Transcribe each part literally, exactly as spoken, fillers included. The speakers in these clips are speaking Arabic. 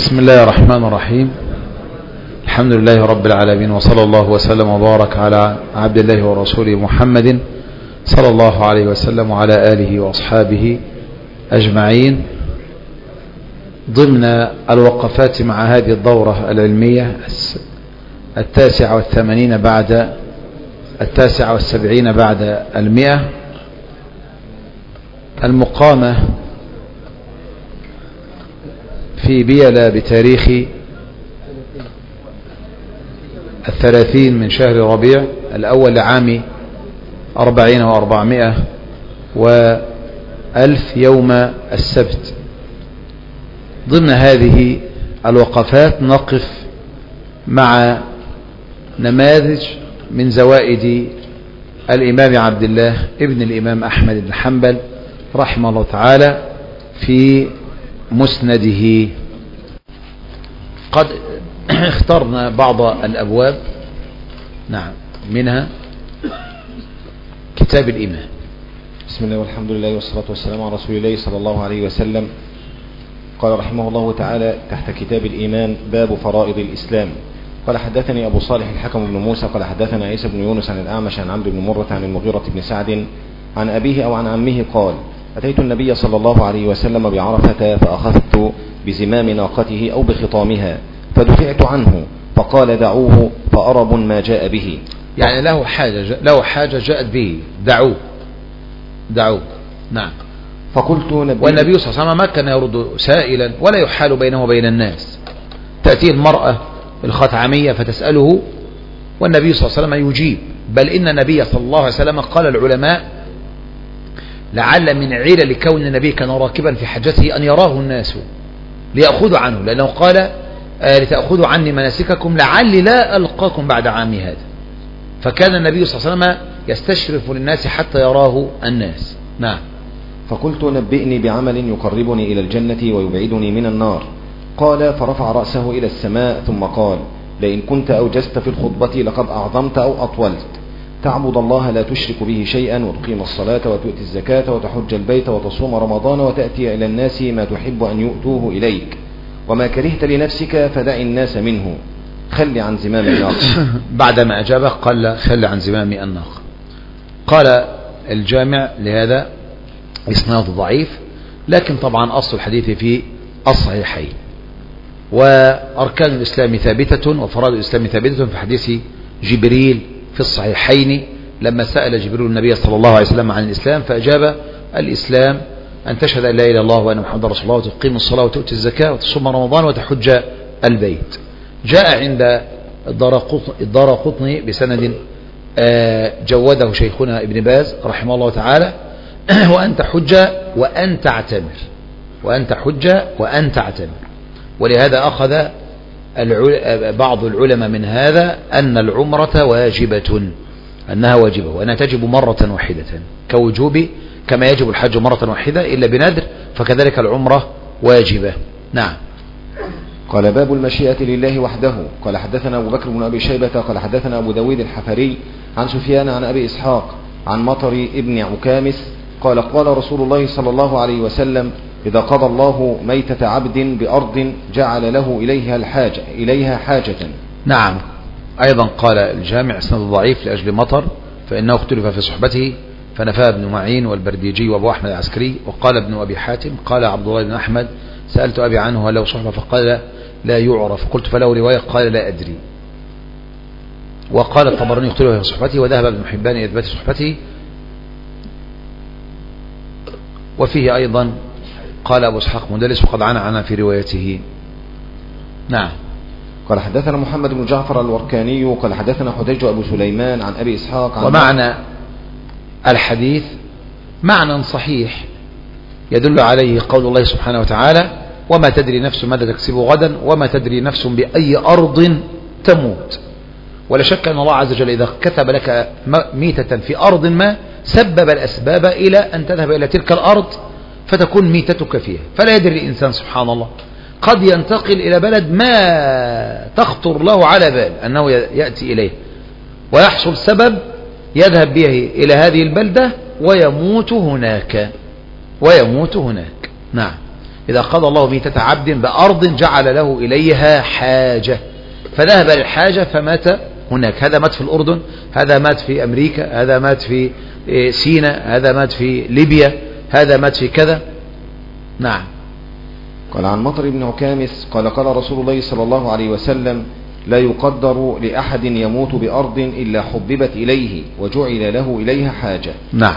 بسم الله الرحمن الرحيم. الحمد لله رب العالمين، وصلى الله وسلم وبارك على عبد الله ورسوله محمد صلى الله عليه وسلم وعلى آله وأصحابه أجمعين، ضمن الوقفات مع هذه الدورة العلمية التاسعة والثمانين بعد التاسعة والسبعين بعد المئة، المقامة في بيلا بتاريخ الثلاثين من شهر ربيع الأول لعام أربعين وأربعمائة وألف يوم السبت. ضمن هذه الوقفات نقف مع نماذج من زوائد الإمام عبد الله ابن الإمام أحمد بن حنبل رحمه الله تعالى في مسنده. قد اخترنا بعض الأبواب، نعم، منها كتاب الإيمان. بسم الله والحمد لله والصلاة والسلام على رسول الله صلى الله عليه وسلم. قال رحمه الله تعالى تحت كتاب الإيمان: باب فرائض الإسلام. قال حدثني أبو صالح الحكم بن موسى قال حدثنا عيسى بن يونس عن الأعمش عن عمرو بن مرة عن المغيرة بن سعد عن أبيه أو عن عمه قال: أتيت النبي صلى الله عليه وسلم بعرفة فأخذت بزمام ناقته أو بخطامها فدفعت عنه فقال: دعوه فأرب ما جاء به. يعني له حاجة له حاجة جاءت به، دعوه دعوه نعم. فقلت: نبي والنبي صلى الله عليه وسلم ما كان يرد سائلا ولا يحال بينه وبين الناس. تأتي المرأة الخثعمية فتسأله والنبي صلى الله عليه وسلم يجيب، بل إن النبي صلى الله عليه وسلم قال العلماء لعل من علل كون النبي كان راكبا في حجته أن يراه الناس ليأخذوا عنه، لأنه قال: آه لتأخذوا عني مناسككم لعلي لا ألقاكم بعد عامي هذا. فكان النبي صلى الله عليه وسلم يستشرف للناس حتى يراه الناس. نعم. فقلت: نبئني بعمل يقربني إلى الجنة ويبعدني من النار. قال: فرفع رأسه إلى السماء ثم قال: لئن كنت أوجزت في الخطبة لقد أعظمت أو أطولت. تعبد الله لا تشرك به شيئا وتقيم الصلاة وتؤتي الزكاة وتحج البيت وتصوم رمضان وتأتي إلى الناس ما تحب أن يؤتوه إليك، وما كرهت لنفسك فدع الناس منه، خل عن زمام الناقة. بعدما أجابه قال: خل عن زمام الناقة. قال الجامع لهذا إسناد ضعيف، لكن طبعا أصل الحديث في الصحيحين، وأركان الإسلام ثابتة وفرائض الإسلام ثابتة في حديث جبريل في الصحيحين لما سأل جبريل النبي صلى الله عليه وسلم عن الإسلام فأجاب: الإسلام أن تشهد أن لا إله إلا الله وأن محمدا رسول الله وتقيم الصلاة وتؤتي الزكاة وتصوم رمضان وتحج البيت. جاء عند الدارقطني بسند جوده شيخنا ابن باز رحمه الله تعالى: وأن تحج وأن تعتمر وأن تحج وأن تعتمر. ولهذا أخذ بعض العلماء من هذا أن العمرة واجبة، أنها واجبة وأنها تجب مرة واحدة كوجوب كما يجب الحج مرة واحدة إلا بنذر، فكذلك العمرة واجبة. نعم. قال: باب المشيئة لله وحده. قال حدثنا أبو بكر بن أبي شيبة قال حدثنا أبو داود الحفري عن سفيان عن أبي إسحاق عن مطر ابن عكامس قال: قال رسول الله صلى الله عليه وسلم: إذا قضى الله ميتة عبد بأرض جعل له إليها الحاجة إليها حاجة. نعم. أيضا قال الجامع اسناد ضعيف لأجل مطر فإنه اختلف في صحبته فنفاه ابن معين والبرديجي وأبو أحمد العسكري. وقال ابن أبي حاتم قال عبد الله بن أحمد: سألت أبي عنه هل له صحبة فقال: لا يعرف. قلت: فله رواية؟ قال: لا أدري. وقال الطبراني اختلف في صحبته وذهب ابن حبان إلى إثبات صحبته. وفيه أيضا قال أبو إسحاق مدلس وقد عنا عنا في روايته. نعم. قال حدثنا محمد بن جعفر الوركاني قال حدثنا حديج أبو سليمان عن أبي إسحاق عن ومعنى الحديث معنى صحيح يدل عليه قول الله سبحانه وتعالى: وما تدري نفس ماذا تكسب غدا وما تدري نفس بأي أرض تموت. ولا شك أن الله عز وجل إذا كتب لك ميتة في أرض ما سبب الأسباب إلى أن تذهب إلى تلك الأرض فتكون ميتتك فيها. فلا يدري الإنسان سبحان الله، قد ينتقل إلى بلد ما تخطر له على بال أنه يأتي إليه ويحصل سبب يذهب به إلى هذه البلدة ويموت هناك ويموت هناك. نعم. إذا قضى الله ميتة عبد بأرض جعل له إليها حاجة، فذهب للحاجة فمات هناك. هذا مات في الأردن، هذا مات في أمريكا، هذا مات في سيناء، هذا مات في ليبيا، هذا مات في كذا. نعم. قال عن مطر بن عكامس قال قال رسول الله صلى الله عليه وسلم: لا يقدر لأحد يموت بأرض إلا حببت إليه وجعل له إليها حاجة. نعم.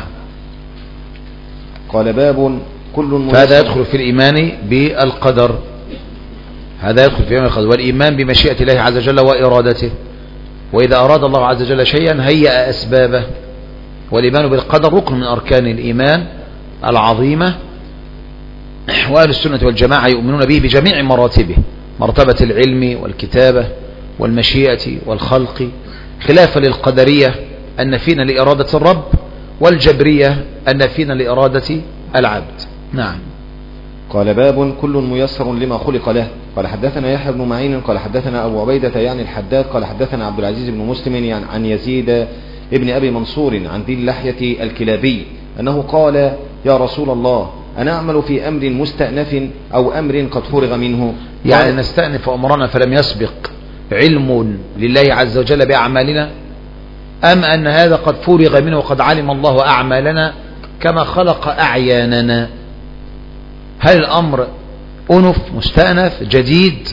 قال باب كل فهذا يدخل في الإيمان بالقدر، هذا يدخل في الإيمان بالقدر والإيمان بمشيئة الله عز وجل وإرادته، وإذا أراد الله عز وجل شيئا هيأ أسبابه. والإيمان بالقدر ركن من أركان الإيمان العظيمة، وأهل السنة والجماعة يؤمنون به بجميع مراتبه، مرتبة العلم والكتابة والمشيئة والخلق، خلافا للقدرية أن فينا لإرادة الرب، والجبرية أن فينا لإرادة العبد. نعم. قال باب كل ميسر لما خلق له. قال حدثنا يحيى بن معين قال حدثنا أبو عبيدة يعني الحداد قال حدثنا عبد العزيز بن مسلم يعني عن يزيد ابن أبي منصور عن ذي اللحية الكلابي أنه قال: يا رسول الله، أنا أعمل في أمر مستأنف أو أمر قد فرغ منه. يعني نستأنف أمرنا فلم يسبق علم لله عز وجل بأعمالنا، أم أن هذا قد فرغ منه وقد علم الله أعمالنا كما خلق أعياننا؟ هل الأمر أنف مستأنف جديد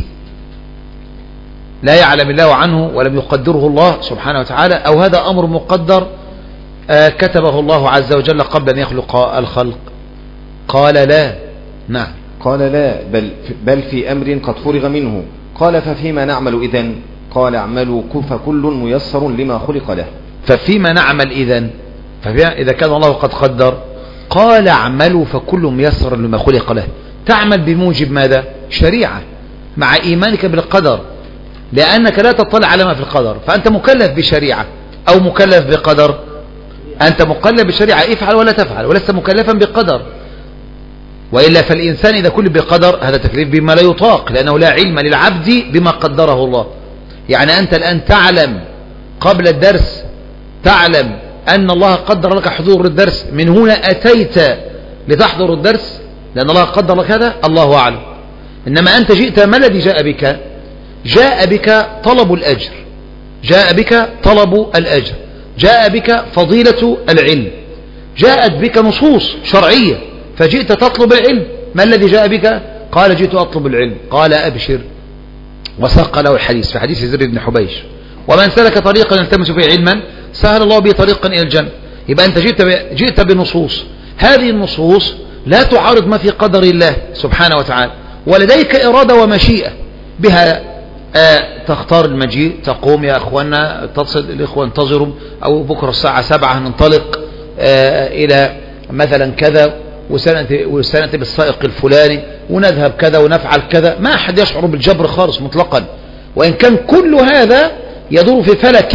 لا يعلم الله عنه ولم يقدره الله سبحانه وتعالى، أو هذا أمر مقدر آه كتبه الله عز وجل قبل أن يخلق الخلق؟ قال لا. نعم. قال لا، بل, بل في أمر قد فرغ منه. قال ففيما نعمل إذن؟ قال اعملوا فكل ميسر لما خلق له. ففيما نعمل إذن؟ إذا كان الله قد قدر، قال اعملوا فكل ميسر لما خلق له. تعمل بموجب ماذا؟ شريعة، مع إيمانك بالقدر، لأنك لا تطلع على ما في القدر، فأنت مكلف بشريعة أو مكلف بقدر؟ أنت مكلف بشريعة، افعل ولا تفعل، ولست مكلفا بقدر. وإلا فالإنسان إذا كل بقدر هذا تكليف بما لا يطاق، لأنه لا علم للعبد بما قدره الله. يعني أنت الآن تعلم قبل الدرس، تعلم أن الله قدر لك حضور الدرس، من هنا أتيت لتحضر الدرس لأن الله قدر لك هذا، الله أعلم. إنما أنت جئت، ما الذي جاء بك؟ جاء بك طلب الأجر، جاء بك طلب الأجر، جاء بك فضيلة العلم، جاءت بك نصوص شرعية فجئت تطلب العلم. ما الذي جاء بك؟ قال جئت أطلب العلم. قال أبشر، وساق له الحديث في حديث زر بن حبيش: ومن سلك طريقا يلتمس فيه علما سهل الله به طريقا إلى الجنة. يبقى أنت جئت, جئت بنصوص، هذه النصوص لا تعارض ما في قدر الله سبحانه وتعالى، ولديك إرادة ومشيئة بها. آه تختار المجيء، تقوم يا أخوانا اتصل الإخوة انتظروا، أو بكرة الساعة سبعة ننطلق آه إلى مثلا كذا، وسنأتي بالسائق الفلاني ونذهب كذا ونفعل كذا. ما أحد يشعر بالجبر خالص مطلقا، وإن كان كل هذا يدور في فلك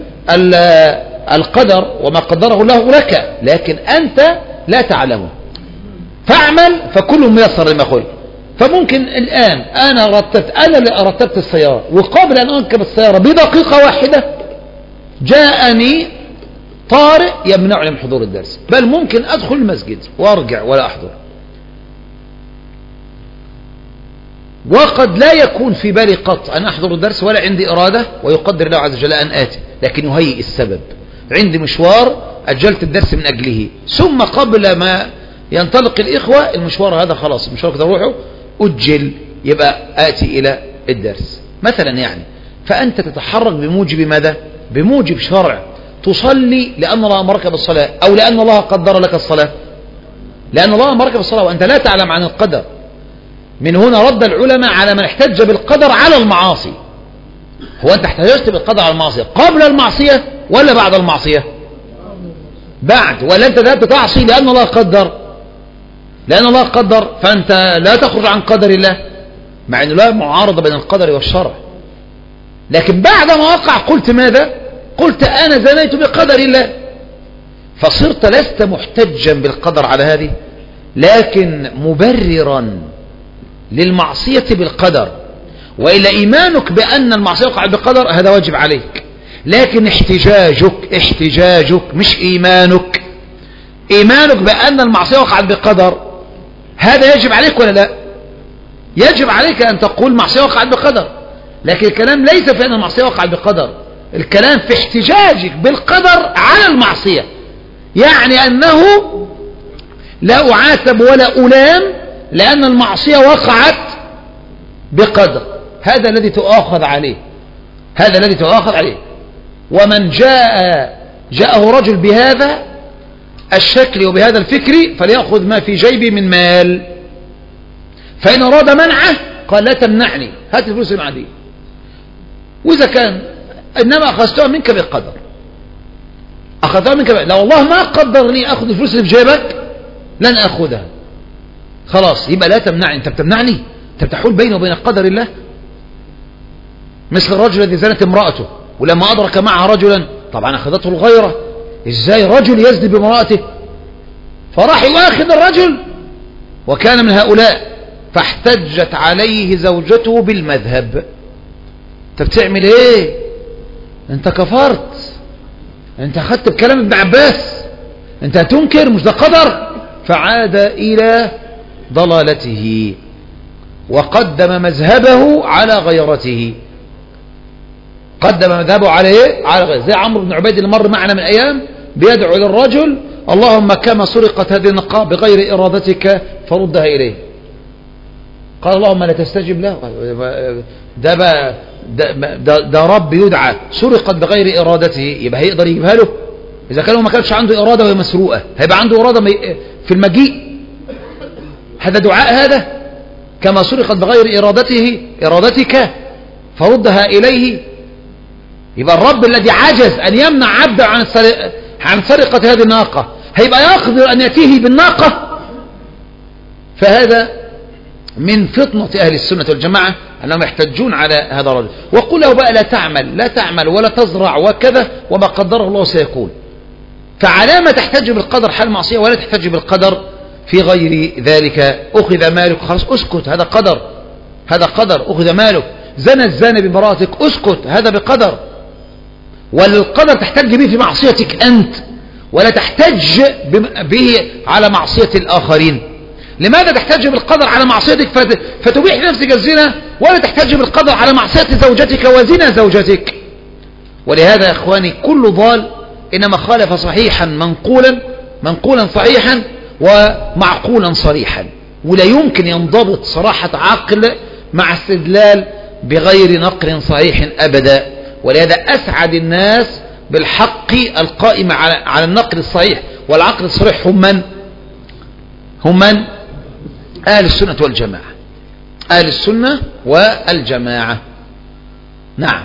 القدر وما قدره الله لك، لكن أنت لا تعلمه. فاعمل فكل ميسر لما خلق. فممكن الآن أنا رتبت أنا اللي رتبت السيارة، وقبل أن أركب السيارة بدقيقة واحدة جاءني طارئ يمنعني من حضور الدرس، بل ممكن أدخل المسجد وأرجع ولا أحضر، وقد لا يكون في بالي قط أن أحضر الدرس ولا عندي إرادة، ويقدر الله عز وجل أن آتي، لكن يهيئ السبب. عندي مشوار أجلت الدرس من أجله، ثم قبل ما ينطلق الإخوة المشوار هذا خلاص المشوار كده روحه أجل، يبقى آتي إلى الدرس مثلا. يعني فأنت تتحرك بموجب ماذا؟ بموجب شرع. تصلي لأن الله أمرك بالصلاة، أو لأن الله قدر لك الصلاة؟ لأن الله أمرك بالصلاة وأنت لا تعلم عن القدر. من هنا رد العلماء على من احتج بالقدر على المعاصي. هو أنت احتجت بالقدر على المعصية قبل المعصية ولا بعد المعصية؟ بعد. ولا أنت ذهبت تعصي لأن الله قدر؟ لأن الله قدر فأنت لا تخرج عن قدر الله، مع أنه لا معارضة بين القدر والشرع. لكن بعد ما وقع قلت ماذا؟ قلت أنا زنيت بقدر الله، فصرت لست محتجا بالقدر على هذه، لكن مبررا للمعصية بالقدر. وإلا إيمانك بأن المعصية وقعت بقدر هذا واجب عليك، لكن احتجاجك احتجاجك مش إيمانك. إيمانك بأن المعصية وقعت بقدر هذا يجب عليك ولا لا؟ يجب عليك أن تقول معصية وقعت بقدر، لكن الكلام ليس في أن المعصية وقعت بقدر، الكلام في احتجاجك بالقدر على المعصية، يعني أنه لا أعاتب ولا ألام لأن المعصية وقعت بقدر، هذا الذي تؤاخذ عليه، هذا الذي تؤاخذ عليه. ومن جاء جاءه رجل بهذا الشكل وبهذا الفكر فليأخذ ما في جيبي من مال، فإن أراد منعه قال لا تمنعني، هات الفلوس اللي معدي، وإذا كان إنما أخذتها منك بالقدر، أخذتها منك بالقدر، لو الله ما قدرني أخذ الفلوس اللي في جيبك لن أخذها، خلاص يبقى لا تمنعني. أنت بتمنعني، أنت بتحول بيني وبين قدر الله. مثل الرجل الذي زنت امرأته ولما أدرك معها رجلا طبعا أخذته الغيرة، إزاي رجل يزني بامرأته، فراح يؤاخذ الرجل وكان من هؤلاء، فاحتجت عليه زوجته بالمذهب. أنت بتعمل إيه؟ أنت كفرت، أنت أخذت بكلام ابن عباس، أنت هتنكر، مش ده قدر. فعاد إلى ضلالته وقدم مذهبه على غيرته، قدم مذهبه على ايه؟ على غيره. زي عمرو بن عبيد اللي مر معنا من ايام بيدعو للرجل اللهم كما سرقت هذه النقاء بغير ارادتك فردها اليه، قال اللهم لا تستجب له، ده بقى ده, ده, ده رب يدعى سرقت بغير ارادته، يبقى هيقدر يجيبها له؟ اذا كان هو ما كانش عنده اراده وهي مسروقه هيبقى عنده اراده في المجيء؟ هذا دعاء، هذا كما سرقت بغير ارادته ارادتك فردها اليه. يبقى الرب الذي عجز أن يمنع عبده عن عن سرقة هذه الناقة هيبقى يقدر أن يأتيه بالناقة؟ فهذا من فطنة أهل السنة والجماعة أنهم يحتجون على هذا الرجل. وقل له بقى لا تعمل لا تعمل ولا تزرع وكذا وما قدره الله سيكون. فعلامة تحتج بالقدر حال معصية ولا تحتج بالقدر في غير ذلك. أخذ مالك خلاص اسكت، هذا قدر، هذا قدر. أخذ مالك، زنى الزاني بامرأتك اسكت، هذا بقدر. والقدر تحتج به في معصيتك أنت ولا تحتج به على معصية الآخرين. لماذا تحتج بالقدر على معصيتك فتبيح لنفسك الزنا ولا تحتج بالقدر على معصية زوجتك وزنا زوجتك؟ ولهذا يا إخواني كل ضال إنما خالف صحيحا منقولا منقولا صحيحا ومعقولا صريحا، ولا يمكن ينضبط صراحة عقل مع استدلال بغير نقل صحيح أبدا. ولهذا أسعد الناس بالحق القائم على على النقل الصحيح والعقل الصريح هم من؟ هم من؟ أهل السنة والجماعة، أهل السنة والجماعة. نعم.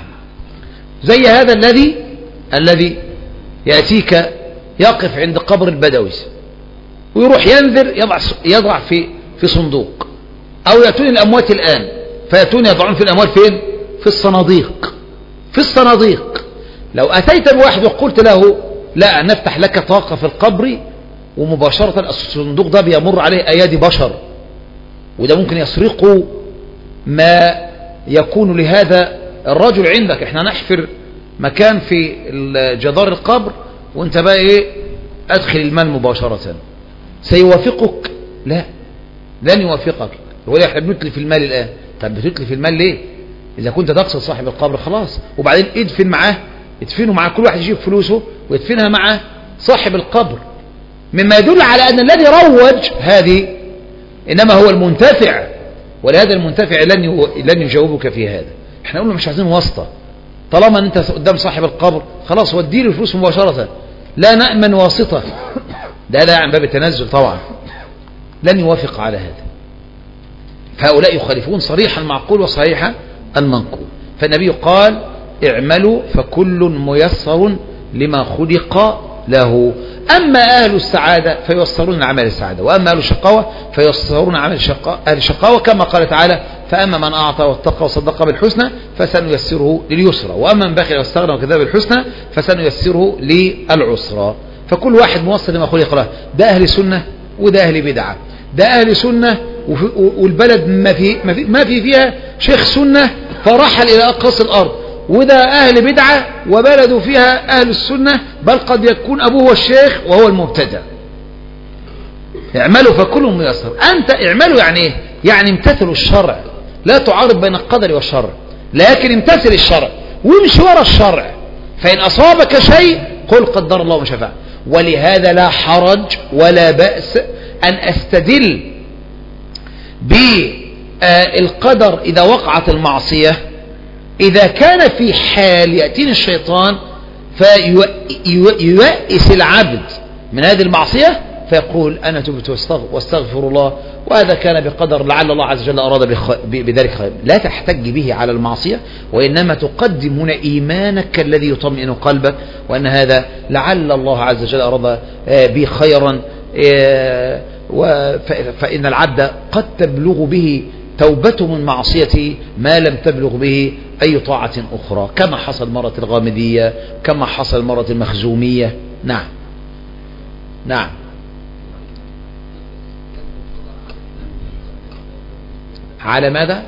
زي هذا الذي الذي يأتيك يقف عند قبر البدوي ويروح ينذر يضع يضع في في صندوق، أو يأتون الأموات الآن فيأتون يضعون في الأموات فين؟ في الصناديق، في الصناديق. لو أتيت بواحد وقلت له لا نفتح لك طاقة في القبر ومباشرة الصندوق ده بيمر عليه أيادي بشر وده ممكن يسرقوا ما يكون لهذا الرجل عندك، احنا نحفر مكان في جدار القبر وانت بقى ايه ادخل المال مباشرة، سيوافقك؟ لا، لن يوافقك. يقول احنا بنتلف المال الآن. طب بتتلف المال ليه؟ إذا كنت تقصد صاحب القبر خلاص، وبعدين ادفن معاه، ادفنوا معاه، كل واحد يجيب فلوسه ويدفنها مع صاحب القبر، مما يدل على أن الذي روج هذه إنما هو المنتفع، ولهذا المنتفع لن يو... لن يجاوبك في هذا. احنا قلنا مش عايزين واسطة، طالما أن أنت قدام صاحب القبر خلاص ودي له الفلوس مباشرة، لا نأمن واسطة. ده لا عن باب التنزل طبعا، لن يوافق على هذا. فهؤلاء يخالفون صريح المعقول وصحيح المنقول. فالنبي قال اعملوا فكل ميسر لما خلق له. أما أهل السعادة فييسرون عمل السعادة، وأما أهل الشقاوة فييسرون عمل أهل الشقاوة، كما قال تعالى فأما من أعطى واتقى وصدق بالحسنى فسنيسره لليسرى، وأما من بخل واستغنى وكذب بالحسنى فسنيسره للعسرى. فكل واحد موصل لما خلق له. ده أهل سنة وده أهل بدعة. ده أهل سنة والبلد ما في ما في, ما في فيها شيخ سنة فرحل إلى أقصى الأرض، وده أهل بدعة وبلد فيها أهل السنة، بل قد يكون أبوه هو الشيخ وهو المبتدع. اعملوا فكل ميسر. أنت اعملوا يعني إيه؟ يعني امتثلوا الشرع، لا تعارض بين القدر والشرع، لكن امتثل الشرع وامشي وراء الشرع، فإن أصابك شيء قل قدر الله ما شاء فعل. ولهذا لا حرج ولا بأس أن أستدل بالقدر إذا وقعت المعصية، إذا كان في حال يأتيني الشيطان فييئس العبد من هذه المعصية فيقول أنا تبت واستغفر الله، وهذا كان بقدر لعل الله عز وجل أراد بذلك خير. لا تحتج به على المعصية، وإنما تقدم هنا إيمانك الذي يطمئن قلبك، وأن هذا لعل الله عز وجل أراد به خيرا، فإن العبد قد تبلغ به توبته من معصيته ما لم تبلغ به أي طاعة أخرى، كما حصل مرة الغامدية، كما حصل مرة المخزومية. نعم نعم. على ماذا؟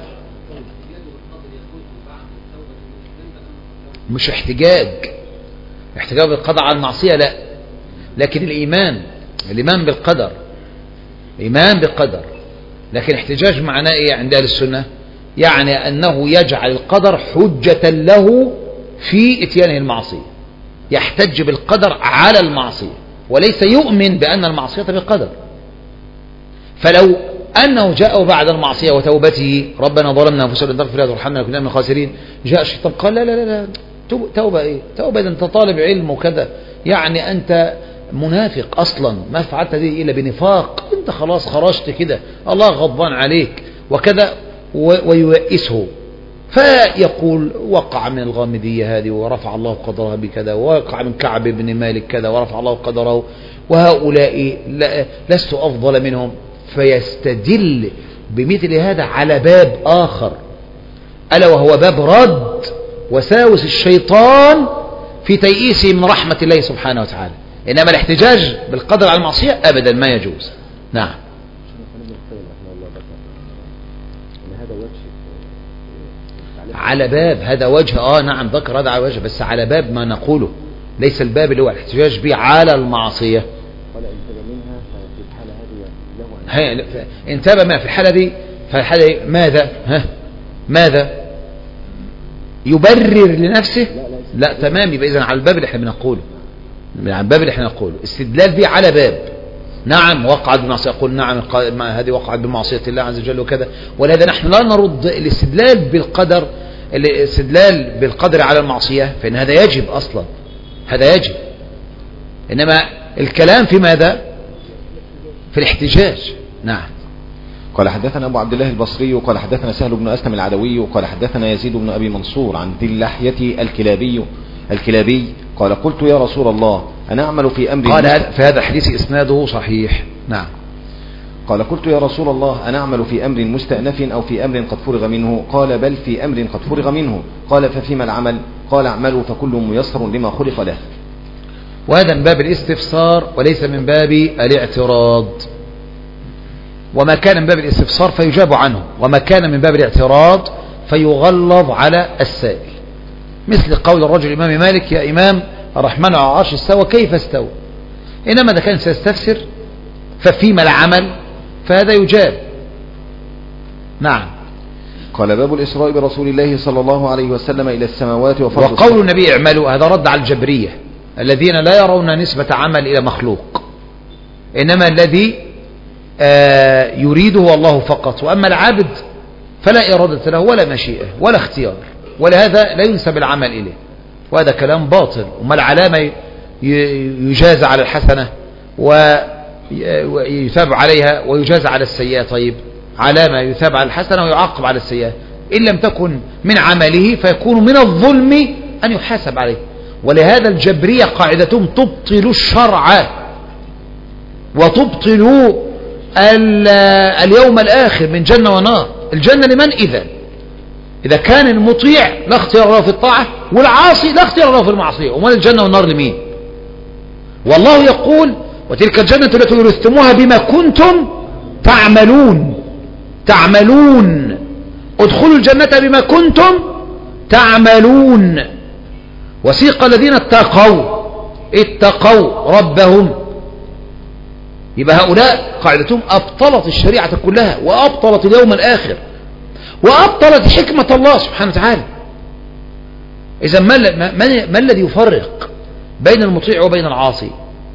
مش احتجاج احتجاج بالقدر على المعصية، لا، لكن الإيمان الإيمان بالقدر، إيمان بالقدر. لكن احتجاج معناه إيه عند أهل السنة؟ يعني أنه يجعل القدر حجة له في إتيانه المعصية، يحتج بالقدر على المعصية، وليس يؤمن بأن المعصية بقدر. فلو أنه جاء بعد المعصية وتوبته ربنا ظلمنا أنفسنا وإن تغفر لنا وترحمنا كنا من الخاسرين، جاء الشيطان قال لا لا لا توبة إيه؟ توبة إذا أنت طالب علم وكذا، يعني أنت منافق أصلا، ما فعلت هذه إلا بنفاق، أنت خلاص خرجت كده، الله غضبان عليك وكذا، ويوئسه، فيقول وقع من الغامدية هذه ورفع الله قدرها بكذا، ووقع من كعب بن مالك كذا ورفع الله قدره، وهؤلاء لست أفضل منهم، فيستدل بمثل هذا على باب آخر، ألا وهو باب رد وساوس الشيطان في تيئيسه من رحمة الله سبحانه وتعالى. إنما الاحتجاج بالقدر على المعصية أبدا ما يجوز. نعم. على باب هذا وجه آه نعم ذكر هذا على وجه، بس على باب ما نقوله، ليس الباب اللي هو الاحتجاج به على المعصية. انتبه ما في الحالة دي، في الحالة دي ماذا ها ماذا يبرر لنفسه؟ لا, لا تمام، يبقى إذن على الباب اللي احنا بنقوله، على الباب اللي احنا نقوله استدلال به على باب نعم وقعت بالمعصية، يقول نعم هذه وقعت بمعصية الله عز وجل وكذا. ولهذا نحن لا نرد الاستدلال بالقدر، الاستدلال بالقدر على المعصية، فإن هذا يجب أصلا، هذا يجب. إنما الكلام في ماذا؟ في الاحتجاج. نعم. قال حدثنا أبو عبد الله البصري قال حدثنا سهل بن أسلم العدوي قال حدثنا يزيد بن أبي منصور عن ذي اللحية الكلابي الكلابي قال قلت يا رسول الله أنا أعمل في أمر، قال في هذا الحديث إسناده صحيح. نعم. قال قلت يا رسول الله أنا أعمل في أمر مستأنف أو في أمر قد فرغ منه؟ قال بل في أمر قد فرغ منه. قال ففيما العمل؟ قال اعملوا فكل ميسر لما خلق له. وهذا من باب الاستفسار وليس من باب الاعتراض، وما كان من باب الاستفسار فيجاب عنه، وما كان من باب الاعتراض فيغلظ على السائل، مثل قول الرجل الإمام مالك يا إمام الرحمن على العرش استوى كيف استوى؟ إنما إذا كان سيستفسر ففيما العمل فهذا يجاب. نعم. قال باب الإسراء برسول الله صلى الله عليه وسلم إلى السماوات وفرض وقول النبي اعملوا هذا رد على الجبرية الذين لا يرون نسبة عمل إلى مخلوق، إنما الذي آه يريده الله فقط، وأما العبد فلا إرادة له ولا مشيئة ولا اختيار، ولهذا لا ينسب العمل إليه، وهذا كلام باطل. وما العلامة يجاز على الحسنة ويثاب عليها ويجاز على السيئة؟ طيب علامة يثاب على الحسنة ويعاقب على السيئة، إن لم تكن من عمله فيكون من الظلم أن يحاسب عليه. ولهذا الجبرية قاعدتهم تبطل الشرع وتبطل اليوم الآخر من جنة ونار. الجنة لمن؟ إذا إذا كان المطيع لا اختيار له في الطاعة، والعاصي لا اختيار له في المعصية، ومال الجنة والنار لمين؟ والله يقول وتلك الجنة التي ورثتموها بما كنتم تعملون تعملون ادخلوا الجنة بما كنتم تعملون. وسيق الذين اتقوا اتقوا ربهم يبقى هؤلاء قاعدتهم أبطلت الشريعة كلها، وأبطلت اليوم الآخر، وأبطلت حكمة الله سبحانه وتعالى. إذا ما, ما, ما الذي يفرق بين المطيع وبين العاصي؟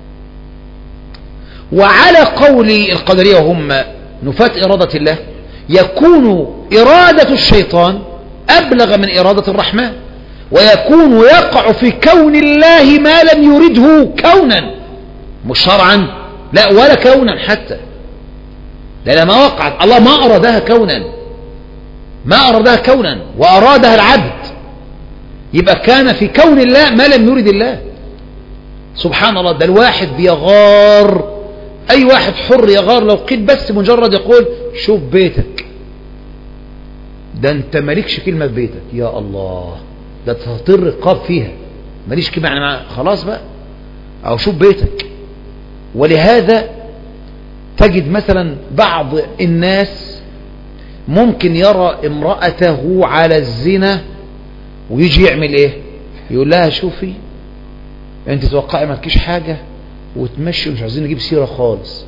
وعلى قول القدرية وهم نفاة إرادة الله، يكون إرادة الشيطان أبلغ من إرادة الرحمن، ويكون يقع في كون الله ما لم يرده كونا، مش شرعا لا ولا كونا حتى، لأن ما وقعت الله ما أرادها كونا، ما أرادها كونا وأرادها العبد، يبقى كان في كون الله ما لم يرد الله. سبحان الله. ده الواحد بيغار، أي واحد حر يغار لو قيل بس مجرد يقول شوف بيتك، ده أنت مالكش كلمة في بيتك، يا الله ده تطير رقاب فيها، ماليش كلمة يعني خلاص بقى، أو شوف بيتك. ولهذا تجد مثلا بعض الناس ممكن يرى امرأته على الزنا ويجي يعمل ايه؟ يقول لها شوفي انت توقعي ما تكيش حاجة وتمشي ومش عايزين نجيب سيرة خالص.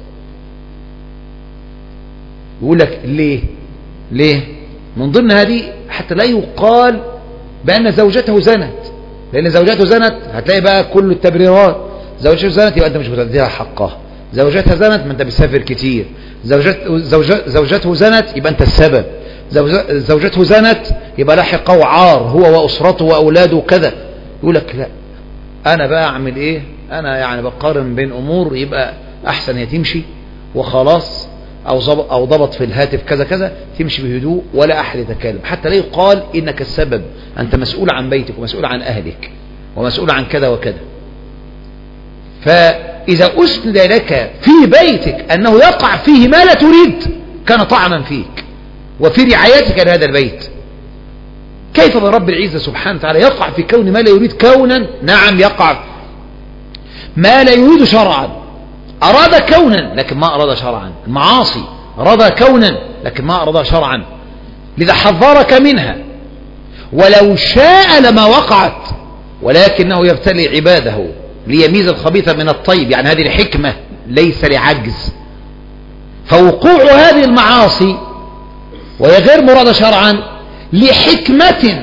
يقول لك ليه؟ ليه؟ من ضمن هذه حتى لا يقال بأن زوجته زنت، لأن زوجته زنت هتلاقي بقى كل التبريرات، زوجته زنت يبقى أنت مش بتديها حقها، زوجتها زنت ما أنت بتسافر كتير، زوجت زوجت زوجته زنت يبقى أنت السبب، زوجته زنت يبقى لاحقه عار هو وأسرته وأولاده وكذا. يقول لك لا أنا بقى أعمل إيه؟ أنا يعني بقارن بين أمور يبقى أحسن هي تمشي وخلاص، أو ضبط أو ضبط في الهاتف كذا كذا، تمشي بهدوء ولا أحد يتكلم، حتى لا يقال إنك السبب، أنت مسؤول عن بيتك ومسؤول عن أهلك ومسؤول عن كذا وكذا. فإذا أسند لك في بيتك أنه يقع فيه ما لا تريد كان طعنا فيك وفي رعايتك لهذا البيت، كيف برب العزة سبحانه وتعالى يقع في كون ما لا يريد كونا؟ نعم يقع ما لا يريد شرعا، أراد كونا لكن ما أراد شرعا، المعاصي أراد كونا لكن ما أراد شرعا، لذا حذرك منها، ولو شاء لما وقعت، ولكنه يبتلي عباده ليميز الخبيث من الطيب، يعني هذه الحكمة ليس لعجز. فوقوع هذه المعاصي وهي غير مرادة شرعا لحكمة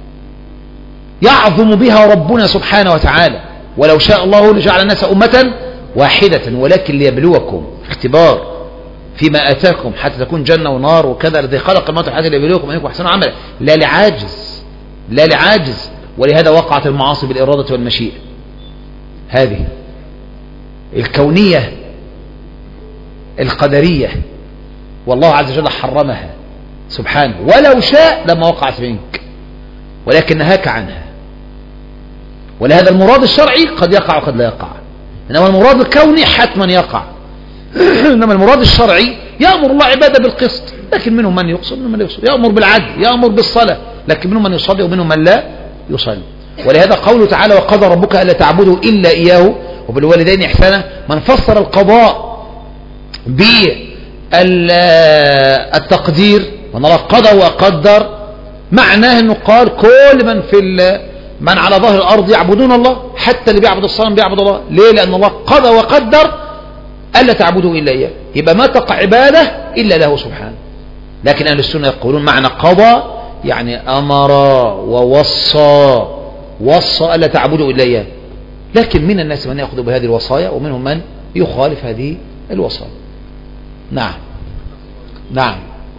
يعظم بها ربنا سبحانه وتعالى، ولو شاء الله لجعل الناس أمة واحدة ولكن ليبلوكم، اختبار فيما آتاكم حتى تكون جنة ونار وكذا، الذي خلق الموت والحياة ليبلوكم أيكم أحسن عملا، لا لعاجز، لا لعاجز. ولهذا وقعت المعاصي بالإرادة والمشيئة هذه الكونية القدرية، والله عز وجل حرمها سبحانه، ولو شاء لما وقعت منك ولكن نهاك عنها. ولهذا المراد الشرعي قد يقع وقد لا يقع، إنما المراد الكوني حتما يقع. إنما المراد الشرعي يأمر الله عباده بالقسط، لكن منهم من يقصد ومنهم من لا يقصد، يأمر بالعدل، يأمر بالصلاة، لكن منهم من يصلي ومنهم من لا يصلي. ولهذا قوله تعالى وقضى ربك ألا تعبدوا إلا إياه وبالوالدين إحسانا، من فسر القضاء بالتقدير وأن الله قضى وقدر، معناه أنه قال كل من في من على ظهر الأرض يعبدون الله، حتى اللي بيعبد الصنم بيعبد الله. ليه؟ لأن الله قضى وقدر ألا تعبدوا إلا إياه، يبقى ما تقع عبادة إلا له سبحانه. لكن أهل السنة يقولون معنى قضى يعني أمر ووصى، وصى ألا تعبدوا إلا إياه. لكن من الناس من يأخذ بهذه الوصايا ومنهم من يخالف هذه الوصايا. نعم نعم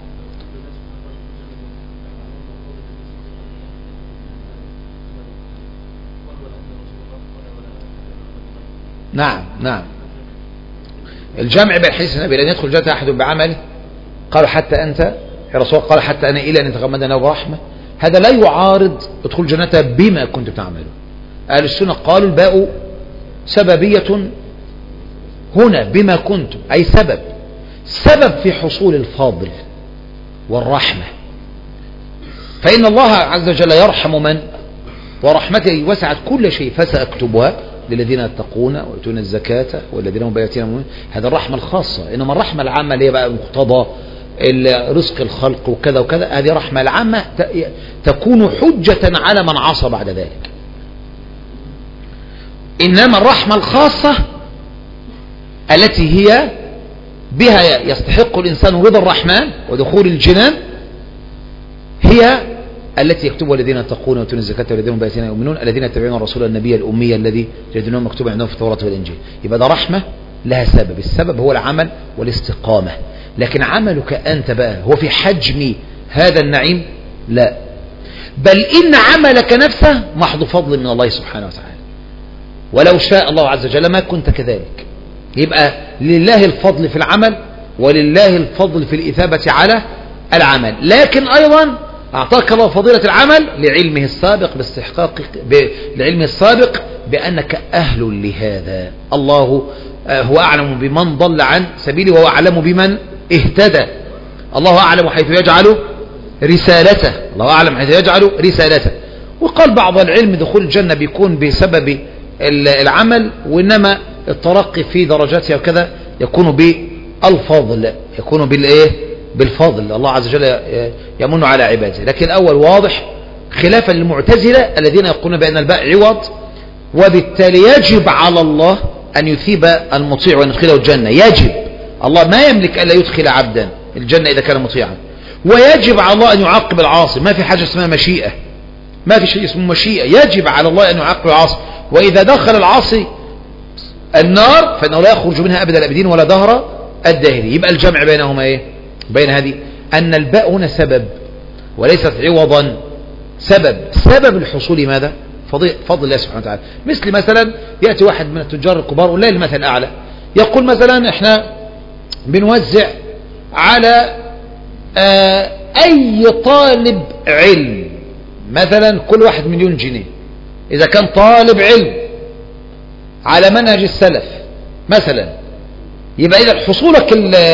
نعم نعم الجمع بين حديث النبي لن يدخل جنة أحد بعمله، قالوا حتى أنت يا رسول الله، قال حتى أنا إلى أن يتغمدنا برحمة، هذا لا يعارض ادخل الجنة بما كنت تعمله. أهل السنة قالوا الباء سببية هنا بما كنتم، أي سبب سبب في حصول الفاضل والرحمة، فإن الله عز وجل يرحم من ورحمته وسعت كل شيء فسأكتبها للذين يتقون ويؤتون الزكاة والذين هم بآياتنا مؤمنون. هذا الرحمة الخاصة. إنما الرحمة العامة اللي هي بقى مقتضى رزق الخلق وكذا وكذا، هذه رحمة العامة تكون حجة على من عصى بعد ذلك. إنما الرحمة الخاصة التي هي بها يستحق الإنسان رضا الرحمن ودخول الجنان هي التي يكتبها الذين يتقون ويؤتون الزكاة والذين بآياتنا يؤمنون الذين يتبعون الرسول النبي الأمي الذي يجدونه مكتوبا عندهم في التوراة والإنجيل. يبقى ده رحمة لها سبب، السبب هو العمل والاستقامة. لكن عملك أنت بقى هو في حجم هذا النعيم؟ لا، بل إن عملك نفسه محض فضل من الله سبحانه وتعالى، ولو شاء الله عز وجل ما كنت كذلك. يبقى لله الفضل في العمل ولله الفضل في الإثابة على العمل، لكن أيضا أعطاك الله فضيلة العمل لعلمه السابق باستحقاق ب... لعلمه السابق بأنك أهل لهذا. الله هو أعلم بمن ضل عن سبيله وهو أعلم بمن اهتدى. الله أعلم حيث يجعل رسالته، الله أعلم حيث يجعل رسالته. وقال بعض العلم دخول الجنة بيكون بسبب العمل، وإنما الترقي في درجاتها وكذا يكون بالفضل، يكون بالإيه؟ بالفضل. الله عز وجل يمن على عباده. لكن الأول واضح خلافا للمعتزلة الذين يقولون بأن الباء عوض، وبالتالي يجب على الله أن يثيب المطيع وأن يدخله الجنة. يجب، الله ما يملك ألا يدخل عبدا الجنة إذا كان مطيعا، ويجب على الله أن يعاقب العاصي. ما في حاجة اسمها مشيئة، ما في شيء اسمه مشيئة، يجب على الله أن يعاقب العاصي. وإذا دخل العاصي النار فإنه لا يخرج منها أبدا الأبدين ولا دهر الداهري. يبقى الجمع بينهما إيه؟ بين هذه أن الباء هنا سبب وليست عوضا. سبب سبب الحصول ماذا؟ فضل الله سبحانه وتعالى. مثل مثلا يأتي واحد من التجار الكبار والله المثل الأعلى يقول مثلا احنا بنوزع على آه أي طالب علم مثلا كل واحد مليون جنيه إذا كان طالب علم على منهج السلف مثلا. يبقى إذا حصولك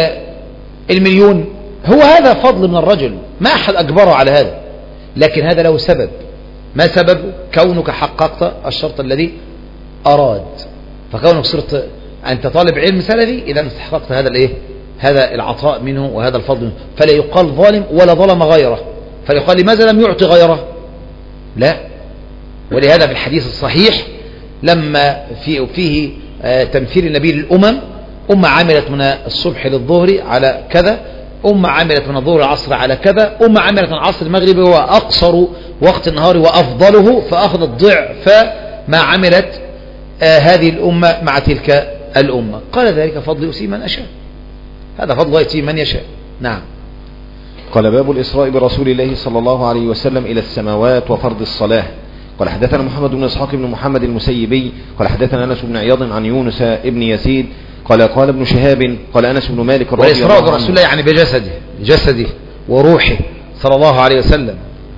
المليون هو هذا فضل من الرجل، ما أحد أجبره على هذا، لكن هذا له سبب. ما سبب؟ كونك حققت الشرط الذي أراد. فكونك صرت أنت طالب علم سلفي إذا استحققت هذا الإيه؟ هذا العطاء منه وهذا الفضل منه. فلا يقال ظالم ولا ظلم غيره، فيقال لماذا لم يعطي غيره؟ لا. ولهذا في الحديث الصحيح لما في فيه تمثيل النبي للأمم، أمة عملت من الصبح للظهر على كذا، أمة عملت من الظهر العصر على كذا، أمة عملت من العصر المغرب هو أقصر وقت النهار وأفضله، فأخذت ضعف ما عملت آه هذه الأمة مع تلك الأمة. قال ذلك فضل يؤتي من أشاء، هذا فضل يؤتي من يشاء. نعم. قال باب الإسراء برسول الله صلى الله عليه وسلم إلى السماوات وفرض الصلاة. قال حدثنا محمد بن إسحاق بن محمد المسيبي قال حدثنا أنس بن عياض عن يونس ابن يزيد قال قال ابن شهاب قال أنس بن مالك رضي الله عنه. والإسراء برسول الله يعني بجسده جسده وروحه صلى الله عليه وسلم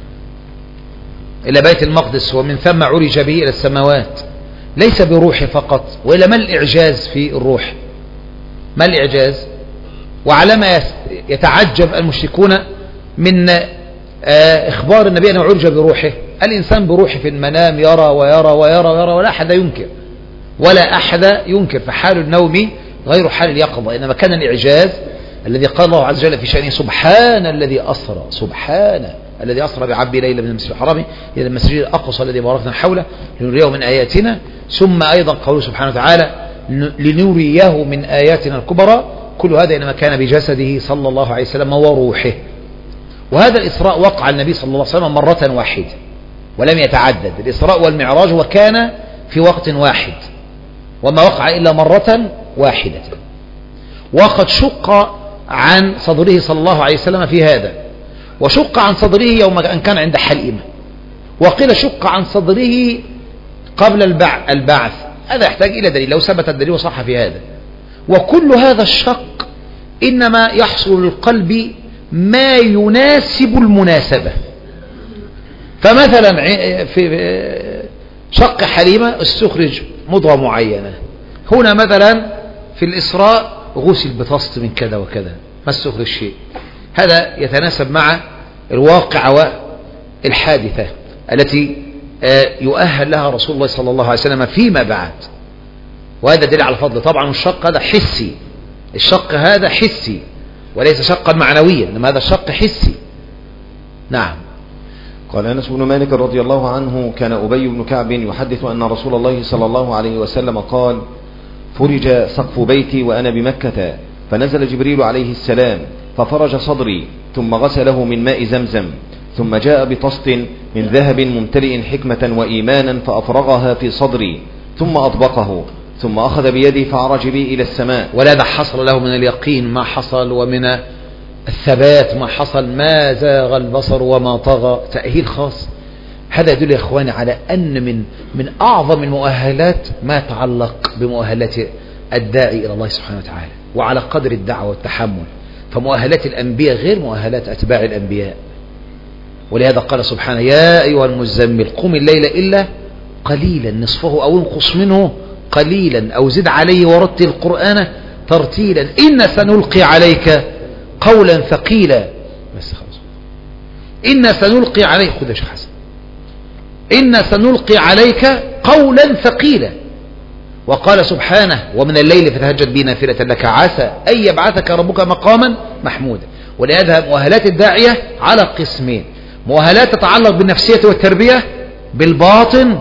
إلى بيت المقدس، ومن ثم عرج به إلى السماوات، ليس بروحه فقط. وإلى ما الإعجاز في الروح؟ ما الإعجاز؟ وعلى ما يتعجب المشركون من إخبار النبي أنه عرج بروحه. الإنسان بروحه في المنام يرى ويرى ويرى ويرى ولا أحد ينكر ولا أحد ينكر، فحال النوم غير حال اليقظة. إنما كان الإعجاز الذي قال الله عز وجل في شأنه سبحان الذي أسرى، سبحان الذي أسرى بعبده ليلا من المسجد الحرام إلى المسجد الأقصى الذي باركنا حوله لنريه من آياتنا. ثم أيضا قوله سبحانه وتعالى لنريه من آياتنا الكبرى. كل هذا إنما كان بجسده صلى الله عليه وسلم وروحه. وهذا الإسراء وقع النبي صلى الله عليه وسلم مرة واحدة ولم يتعدد. الإسراء والمعراج وكان في وقت واحد وما وقع إلا مرة واحدة. وقد شق عن صدره صلى الله عليه وسلم في هذا، وشق عن صدره يوم أن كان عند حليمة، وقيل شق عن صدره قبل البعث. هذا يحتاج إلى دليل، لو ثبت الدليل وصح في هذا. وكل هذا الشق إنما يحصل للقلب ما يناسب المناسبة. فمثلا في شق حليمة استخرج مضغة معينة، هنا مثلا في الإسراء غسل بطست من كذا وكذا، ما استخرج شيء. هذا يتناسب مع الواقع والحادثة التي يؤهل لها رسول الله صلى الله عليه وسلم فيما بعد. وهذا دليل على الفضل. طبعا الشق هذا حسي، الشق هذا حسي وليس شقا معنويا، إنما هذا شق حسي. نعم. قال أنس بن مالك رضي الله عنه كان أبي بن كعب يحدث أن رسول الله صلى الله عليه وسلم قال فرج سقف بيتي وأنا بمكة، فنزل جبريل عليه السلام ففرج صدري، ثم غسله من ماء زمزم، ثم جاء بطست من ذهب ممتلئ حكمة وإيمانا فأفرغها في صدري، ثم أطبقه، ثم أخذ بيدي فعرج بي إلى السماء. ولهذا حصل له من اليقين ما حصل، ومن الثبات ما حصل، ما زاغ البصر وما طغى، تأهيل خاص. هذا يدل يا إخواني على أن من من أعظم المؤهلات ما يتعلق بمؤهلات الداعي إلى الله سبحانه وتعالى، وعلى قدر الدعوة والتحمل. فمؤهلات الأنبياء غير مؤهلات أتباع الأنبياء. ولهذا قال سبحانه: يا أيها المزمل قم الليل إلا قليلا نصفه أو انقص منه قليلا أو زد عليه ورتل القرآن ترتيلا إن سنلقي عليك قولا ثقيلا. بس خلاص. إن سنلقي عليك، خذ يا شيخ حسن، إن سنلقي عليك قولا ثقيلا. وقال سبحانه: ومن الليل فتهجد به نافلة لك عسى أن يبعثك ربك مقاما محمودا. ولهذا مؤهلات الداعية على قسمين: مؤهلات تتعلق بالنفسية والتربية بالباطن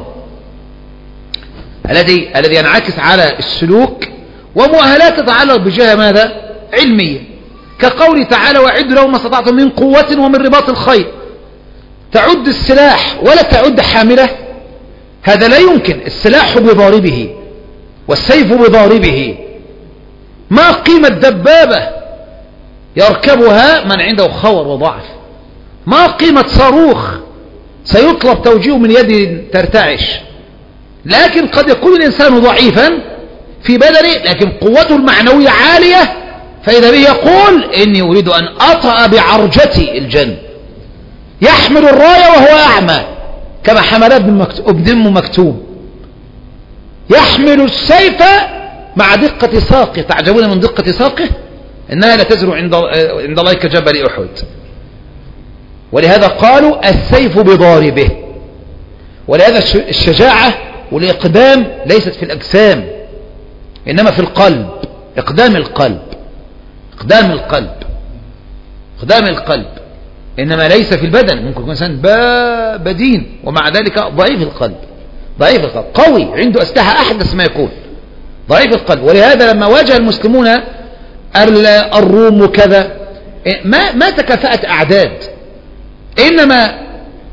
الذي الذي ينعكس على السلوك، ومؤهلات تتعلق بجهة ماذا؟ علمية، كقول تعالى: وأعدوا لهم ما استطعتم من قوة ومن رباط الخيل. تعد السلاح ولا تعد حاملة؟ هذا لا يمكن. السلاح بضاربه والسيف بضاربه. ما قيمة دبابة يركبها من عنده خور وضعف؟ ما قيمة صاروخ سيطلب توجيهه من يد ترتعش؟ لكن قد يكون الإنسان ضعيفا في بدنه لكن قوته المعنوية عالية، فإذا به يقول: إني أريد أن أطأ بعرجتي الجنة. يحمل الراية وهو أعمى كما حمل ابن أم مكتوم. يحمل السيف مع دقة ساقه. تعجبون من دقة ساقه؟ إنها لا تزر عند عند الله كجبل أحد. ولهذا قالوا: السيف بضاربه. ولهذا الشجاعة والإقدام ليست في الأجسام إنما في القلب. إقدام القلب إقدام القلب إقدام القلب إنما ليس في البدن. ممكن يكون إنسان بدين ومع ذلك ضعيف القلب ضعيف القلب قوي عنده أسلحة أحدث ما يكون، ضعيف القلب. ولهذا لما واجه المسلمون الروم وكذا ما ما تكافأت أعداد، إنما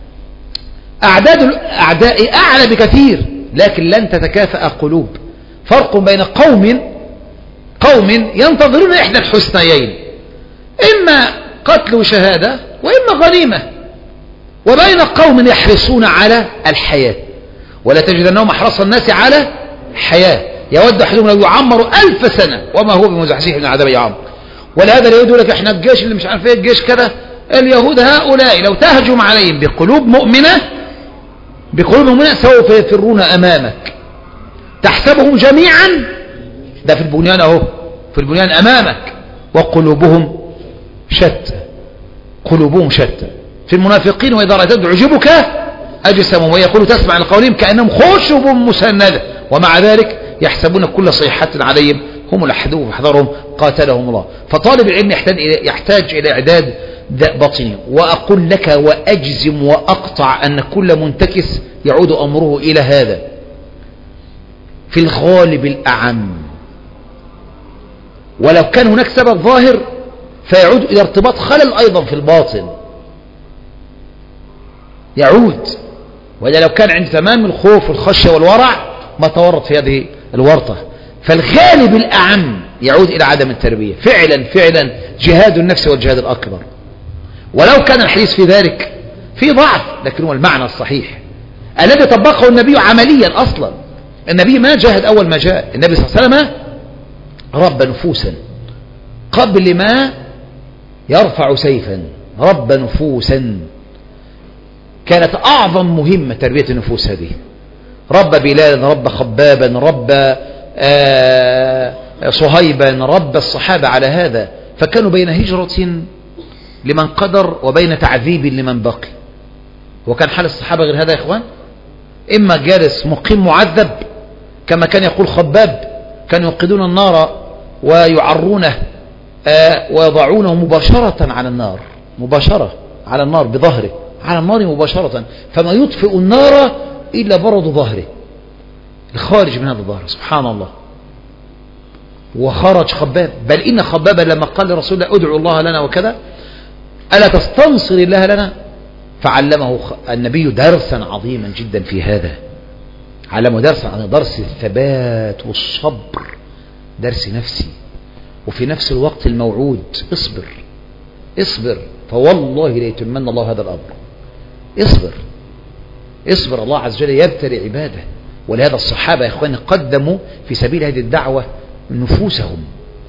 أعداد الأعداء أعلى بكثير، لكن لن تتكافأ قلوب. فرق بين قوم قوم ينتظرون إحدى الحسنيين، إما قتل وشهادة وإما غنيمة، وبين قوم يحرصون على الحياة. ولا تجدنهم أحرص الناس على حياة، يود أحدهم لو يعمر ألف سنة وما هو بمزحزحه من عذاب يعمر. ولهذا اليهود يقول لك إحنا الجيش اللي مش عارف إيه الجيش كذا. اليهود هؤلاء لو تهجم عليهم بقلوب مؤمنة بقلوب مؤمنة سوف يفرون أمامك، تحسبهم جميعا، ده في البنيان أهو، في البنيان أمامك، وقلوبهم شتى قلوبهم شتى. في المنافقين: وإذا رأيتهم تعجبك أجسامهم ويقولوا تسمع لقولهم كأنهم خشب مسندة، ومع ذلك يحسبون كل صيحة عليهم هم الأحدون فاحذرهم قاتلهم الله. فطالب العلم يحتاج إلى يحتاج إلى إعداد باطني. وأقول لك وأجزم وأقطع أن كل منتكس يعود أمره إلى هذا في الغالب الأعم، ولو كان هناك سبب ظاهر فيعود إلى ارتباط خلل أيضا في الباطن يعود. وإذا لو كان عند تمام الخوف والخشية والورع ما تورط في هذه الورطة. فالغالب الأعم يعود إلى عدم التربية. فعلا فعلا جهاد النفس والجهاد الأكبر، ولو كان الحديث في ذلك في ضعف لكن هو المعنى الصحيح الذي طبقه النبي عمليا. أصلا النبي ما جاهد أول ما جاء، النبي صلى الله عليه وسلم رب نفوسا قبل ما يرفع سيفا، رب نفوسا. كانت أعظم مهمة تربية النفوس هذه. رب بلالا، رب خبابا، رب صهيبا، رب الصحابة على هذا. فكانوا بين هجرة لمن قدر وبين تعذيب لمن بقي. وكان حال الصحابة غير هذا يا إخوان، إما جالس مقيم معذب كما كان يقول خباب، كانوا يوقدون النار ويعرونه ويضعونه مباشرة على النار، مباشرة على النار بظهره، على النار مباشرة، فما يطفئ النار إلا برد ظهره الخارج من هذا الظهر. سبحان الله. وخرج خباب. بل إن خبابا لما قال لرسول الله ادعوا الله لنا وكذا ألا تستنصر الله لنا، فعلمه النبي درسا عظيما جدا في هذا، علمه درسا عن درس الثبات والصبر، درس نفسي، وفي نفس الوقت الموعود اصبر اصبر فوالله ليتمن الله هذا الأمر. اصبر اصبر، الله عز وجل يبتلي عباده. ولهذا الصحابة يا إخواني قدموا في سبيل هذه الدعوة نفوسهم،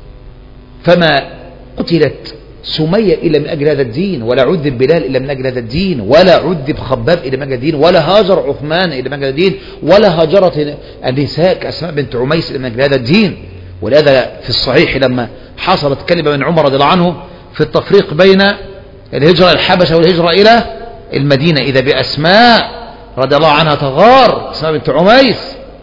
فما قتلت سمية إلا من أجل هذا الدين، ولا عذب بلال إلا من أجل هذا الدين، ولا عذب خباب إلا من أجل الدين، ولا هاجر عثمان إلا من أجل الدين، ولا هاجرت النساء كأسماء بنت عميس إلا من أجل هذا الدين. ولهذا في الصحيح لما حصلت كلمة من عمر رضي الله عنه في التفريق بين الهجرة الحبشة والهجرة إلى المدينة، إذا بأسماء رضي الله عنها تغار، أسماء بنت عميس،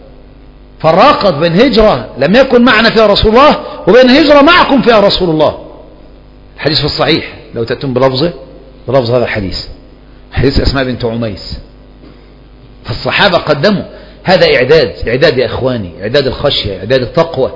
فرقت بين هجرة لم يكن معنا فيها رسول الله وبين هجرة معكم فيها رسول الله. الحديث في الصحيح لو تأتون بلفظه بلفظ هذا الحديث، حديث أسماء بنت عميس. فالصحابة قدموا هذا إعداد، إعداد يا إخواني، إعداد الخشية، إعداد التقوى.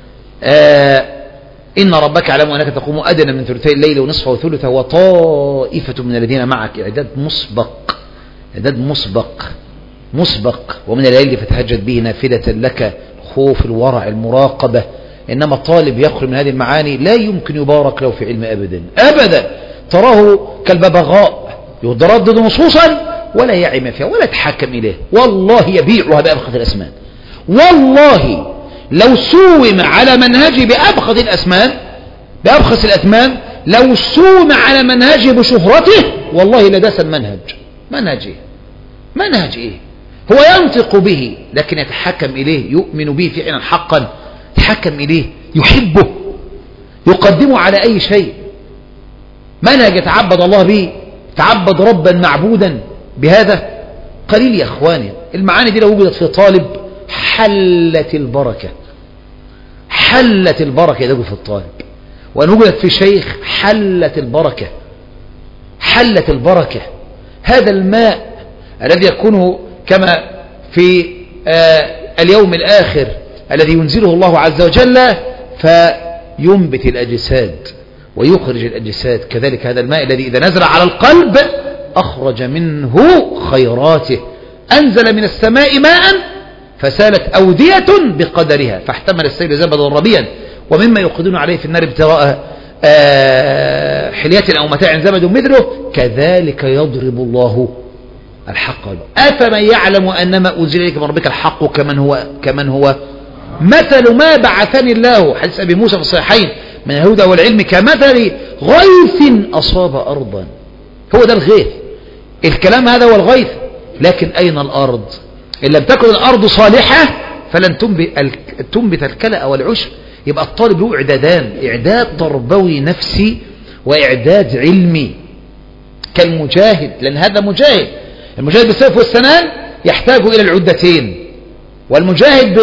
آه إن ربك يعلم أنك تقوم أدنى من ثلثي الليل ونصفه وثلثه وطائفة من الذين معك. إعداد مسبق، إعداد مسبق مسبق. ومن الليل فتهجد به نافلة لك، خوف الورع المراقبة. إنما الطالب يخرج من هذه المعاني لا يمكن يبارك له في علم أبدا أبدا، تراه كالببغاء يردد نصوصا ولا يعي ما فيها ولا يتحكم إليه. والله يبيعها بأبخذ الأسمان، والله لو سوم على منهجه بأبخذ الأسمان بأبخذ الأثمان، لو سوم على منهجه بشهرته والله لداس المنهج. منهج إيه؟ منهج إيه؟ هو ينطق به لكن يتحكم إليه، يؤمن به فعلا حقا، يتحكم إليه، يحبه، يقدمه على أي شيء. منهج يتعبد الله به، تعبد ربا معبودا بهذا. قليل يا إخواني. المعاني دي لو وجدت في طالب حلت البركة، حلت البركة يدوب في الطالب. وأن وجدت في شيخ حلت البركة، حلت البركة. هذا الماء الذي يكون كما في آه اليوم الآخر الذي ينزله الله عز وجل فينبت الأجساد ويخرج الأجساد، كذلك هذا الماء الذي إذا نزل على القلب أخرج منه خيراته. أنزل من السماء ماء فسالت أودية بقدرها فاحتمل السيل زبدا ربيا ومما يوقدون عليه في النار ابتغاء آه حلية أو متاع زبد مثله كذلك يضرب الله الحق. أفمن يعلم أنما أنزل إليك من ربك الحق كمن هو كمن هو مثل ما بعثني الله، حديث أبي موسى في الصحيحين، من الهدى والعلم كمثل غيث أصاب أرضا. هو ده الغيث، الكلام هذا هو الغيث. لكن أين الأرض؟ إن لم تكن الأرض صالحة فلن تنبت الكلأ والعشب. يبقى الطالب له إعدادان، إعداد تربوي نفسي وإعداد علمي كالمجاهد، لأن هذا مجاهد. المجاهد بالسيف والسنان يحتاج إلى العدتين، والمجاهد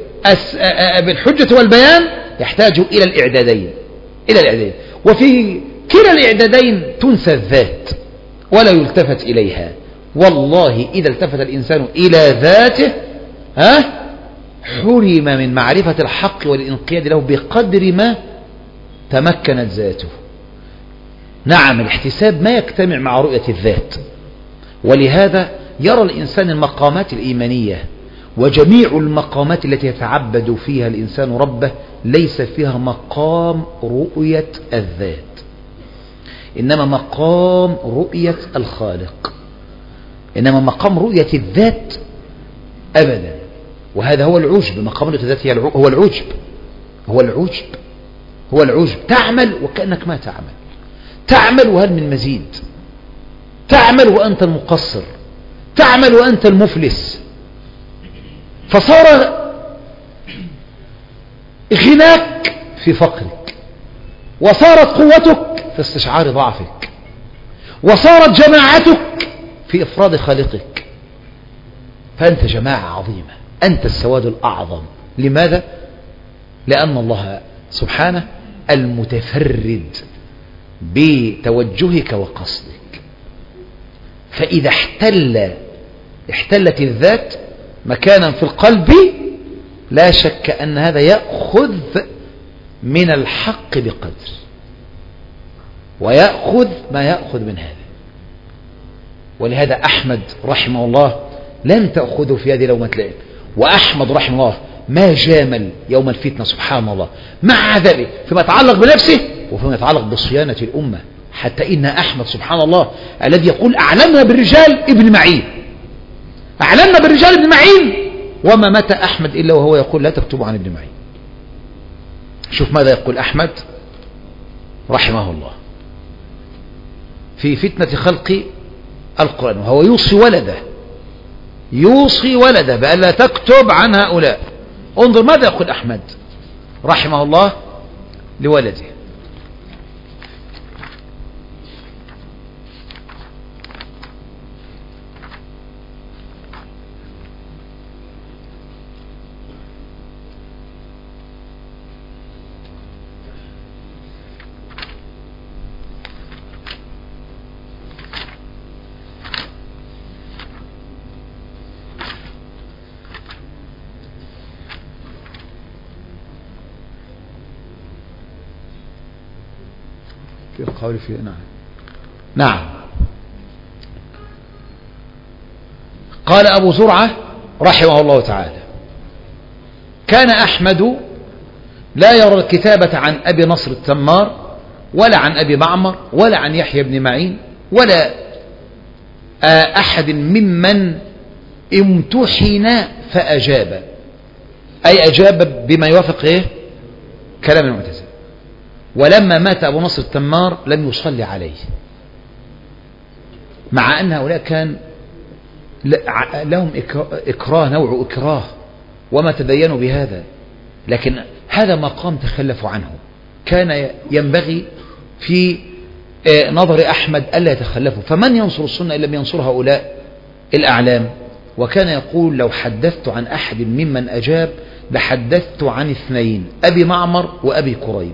بالحجة والبيان يحتاج إلى الإعدادين إلى الإعدادين. وفي كلا الإعدادين تنسى الذات ولا يلتفت إليها. والله إذا التفت الإنسان إلى ذاته ها حرم من معرفة الحق والانقياد له بقدر ما تمكنت ذاته. نعم الاحتساب ما يجتمع مع رؤية الذات، ولهذا يرى الإنسان المقامات الإيمانية وجميع المقامات التي يتعبد فيها الإنسان ربه ليس فيها مقام رؤية الذات، إنما مقام رؤية الخالق، إنما مقام رؤية الذات أبدا. وهذا هو العجب، مقام رؤية الذات هو العجب، هو العجب هو العجب. تعمل وكأنك ما تعمل، تعمل وهل من مزيد، تعمل وأنت المقصر، تعمل وأنت المفلس. فصار غناك في فقرك، وصارت قوتك في استشعار ضعفك، وصارت جماعتك في إفراد خالقك. فأنت جماعة عظيمة، أنت السواد الأعظم. لماذا؟ لأن الله سبحانه المتفرد بتوجهك وقصدك. فإذا احتل احتلت الذات مكانا في القلب لا شك أن هذا يأخذ من الحق بقدر، ويأخذ ما يأخذ من هذا. ولهذا أحمد رحمه الله لم تأخذه في يد لومة لائم، وأحمد رحمه الله ما جامل يوم الفتنة سبحان الله، مع ذلك فيما يتعلق بنفسه وفيما يتعلق بصيانة الأمة. حتى إن أحمد سبحان الله الذي يقول أعلمنا بالرجال ابن معين، أعلمنا بالرجال ابن معين، وما مات أحمد إلا وهو يقول لا تكتبوا عن ابن معين. شوف ماذا يقول أحمد رحمه الله في فتنة خلق القرآن، وهو يوصي ولده يوصي ولده بأن لا تكتب عن هؤلاء. انظر ماذا يقول أحمد رحمه الله لولده: في القول في نعم نعم قال أبو زرعة رحمه الله تعالى: كان أحمد لا يرى الكتابة عن أبي نصر التمار ولا عن أبي معمر ولا عن يحيى بن معين ولا أحد ممن امتحن فأجاب، أي أجاب بما يوافق إيه؟ كلام المعتزلة. ولما مات أبو نصر التمار لم يصلي عليه، مع أن هؤلاء كان لهم إكراه، نوع إكراه، وما تدينوا بهذا، لكن هذا مقام تخلفوا عنه. كان ينبغي في نظر أحمد ألا يتخلفوا، فمن ينصر السنة إلا ينصر هؤلاء الأعلام. وكان يقول: لو حدثت عن أحد ممن أجاب لحدثت عن اثنين، أبي معمر وأبي كريب.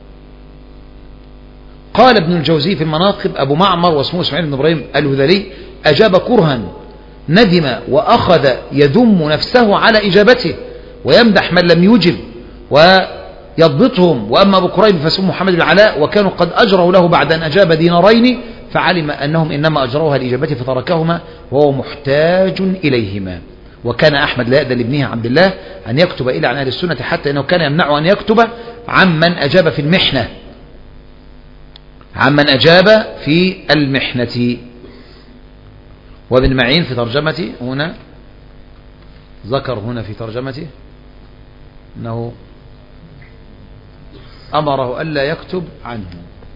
قال ابن الجوزي في المناقب: أبو معمر واسمه إسماعيل بن إبراهيم الهذلي أجاب كرها ندم وأخذ يذم نفسه على إجابته ويمدح من لم يجب ويضبطهم. وأما أبو كريب فاسمه محمد بن علاء، وكانوا قد أجروا له بعد أن أجاب دينارين، فعلم أنهم إنما أجروها لإجابته فتركهما وهو محتاج إليهما. وكان أحمد لا يأذن لابنه عبد الله أن يكتب إلا عن أهل السنة، حتى إنه كان يمنعه أن يكتب عمن أجاب في المحنة عمن أجاب في المحنة. وابن معين في ترجمته هنا ذكر هنا في ترجمته أنه أمره ألا يكتب عنه،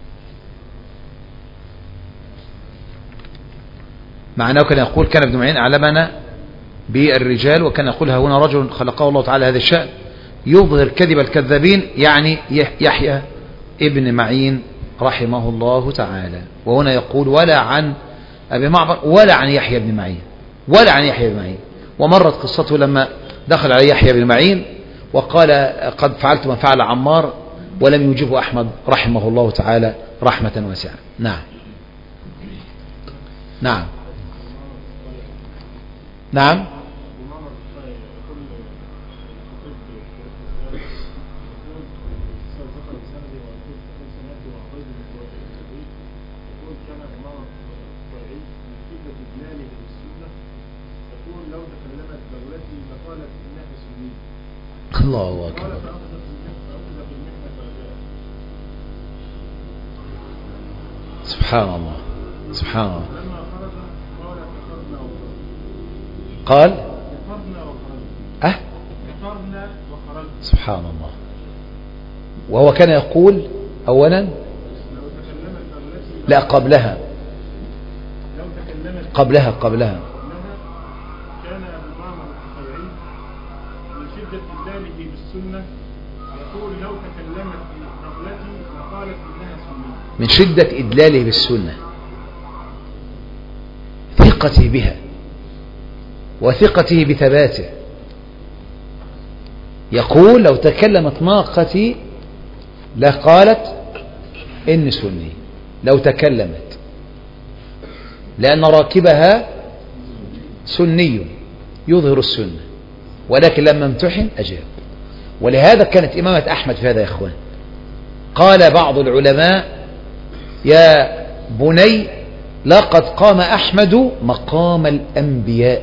مع أنه كان يقول: كان ابن معين أعلمنا بالرجال، وكان يقولها هنا رجل خلقه الله تعالى هذا الشأن يظهر كذب الكذابين، يعني يحيى ابن معين رحمه الله تعالى. وهنا يقول: ولا عن أبي معمر ولا عن يحيى بن معين ولا عن يحيى بن معين. ومرت قصته لما دخل على يحيى بن معين وقال: قد فعلت ما فعل عمار، ولم يجبه أحمد رحمه الله تعالى رحمة واسعة. نعم نعم نعم الله أكبر. سبحان الله سبحان الله. قال أه سبحان الله. وهو كان يقول أولا لا قبلها قبلها قبلها كان أبو معمر الخيري من شدة إدلاله بالسنة يقول: لو تكلمت قبلتي لقالت إنها سنية. من شدة إدلاله بالسنة، ثقته بها وثقته بثباته، يقول: لو تكلمت ناقتي لقالت إني سني، لو تكلمت، لأن راكبها سني يظهر السنة، ولكن لما امتحن أجاب. ولهذا كانت إمامة أحمد في هذا يا إخوان، قال بعض العلماء يا بني لقد قام أحمد مقام الأنبياء،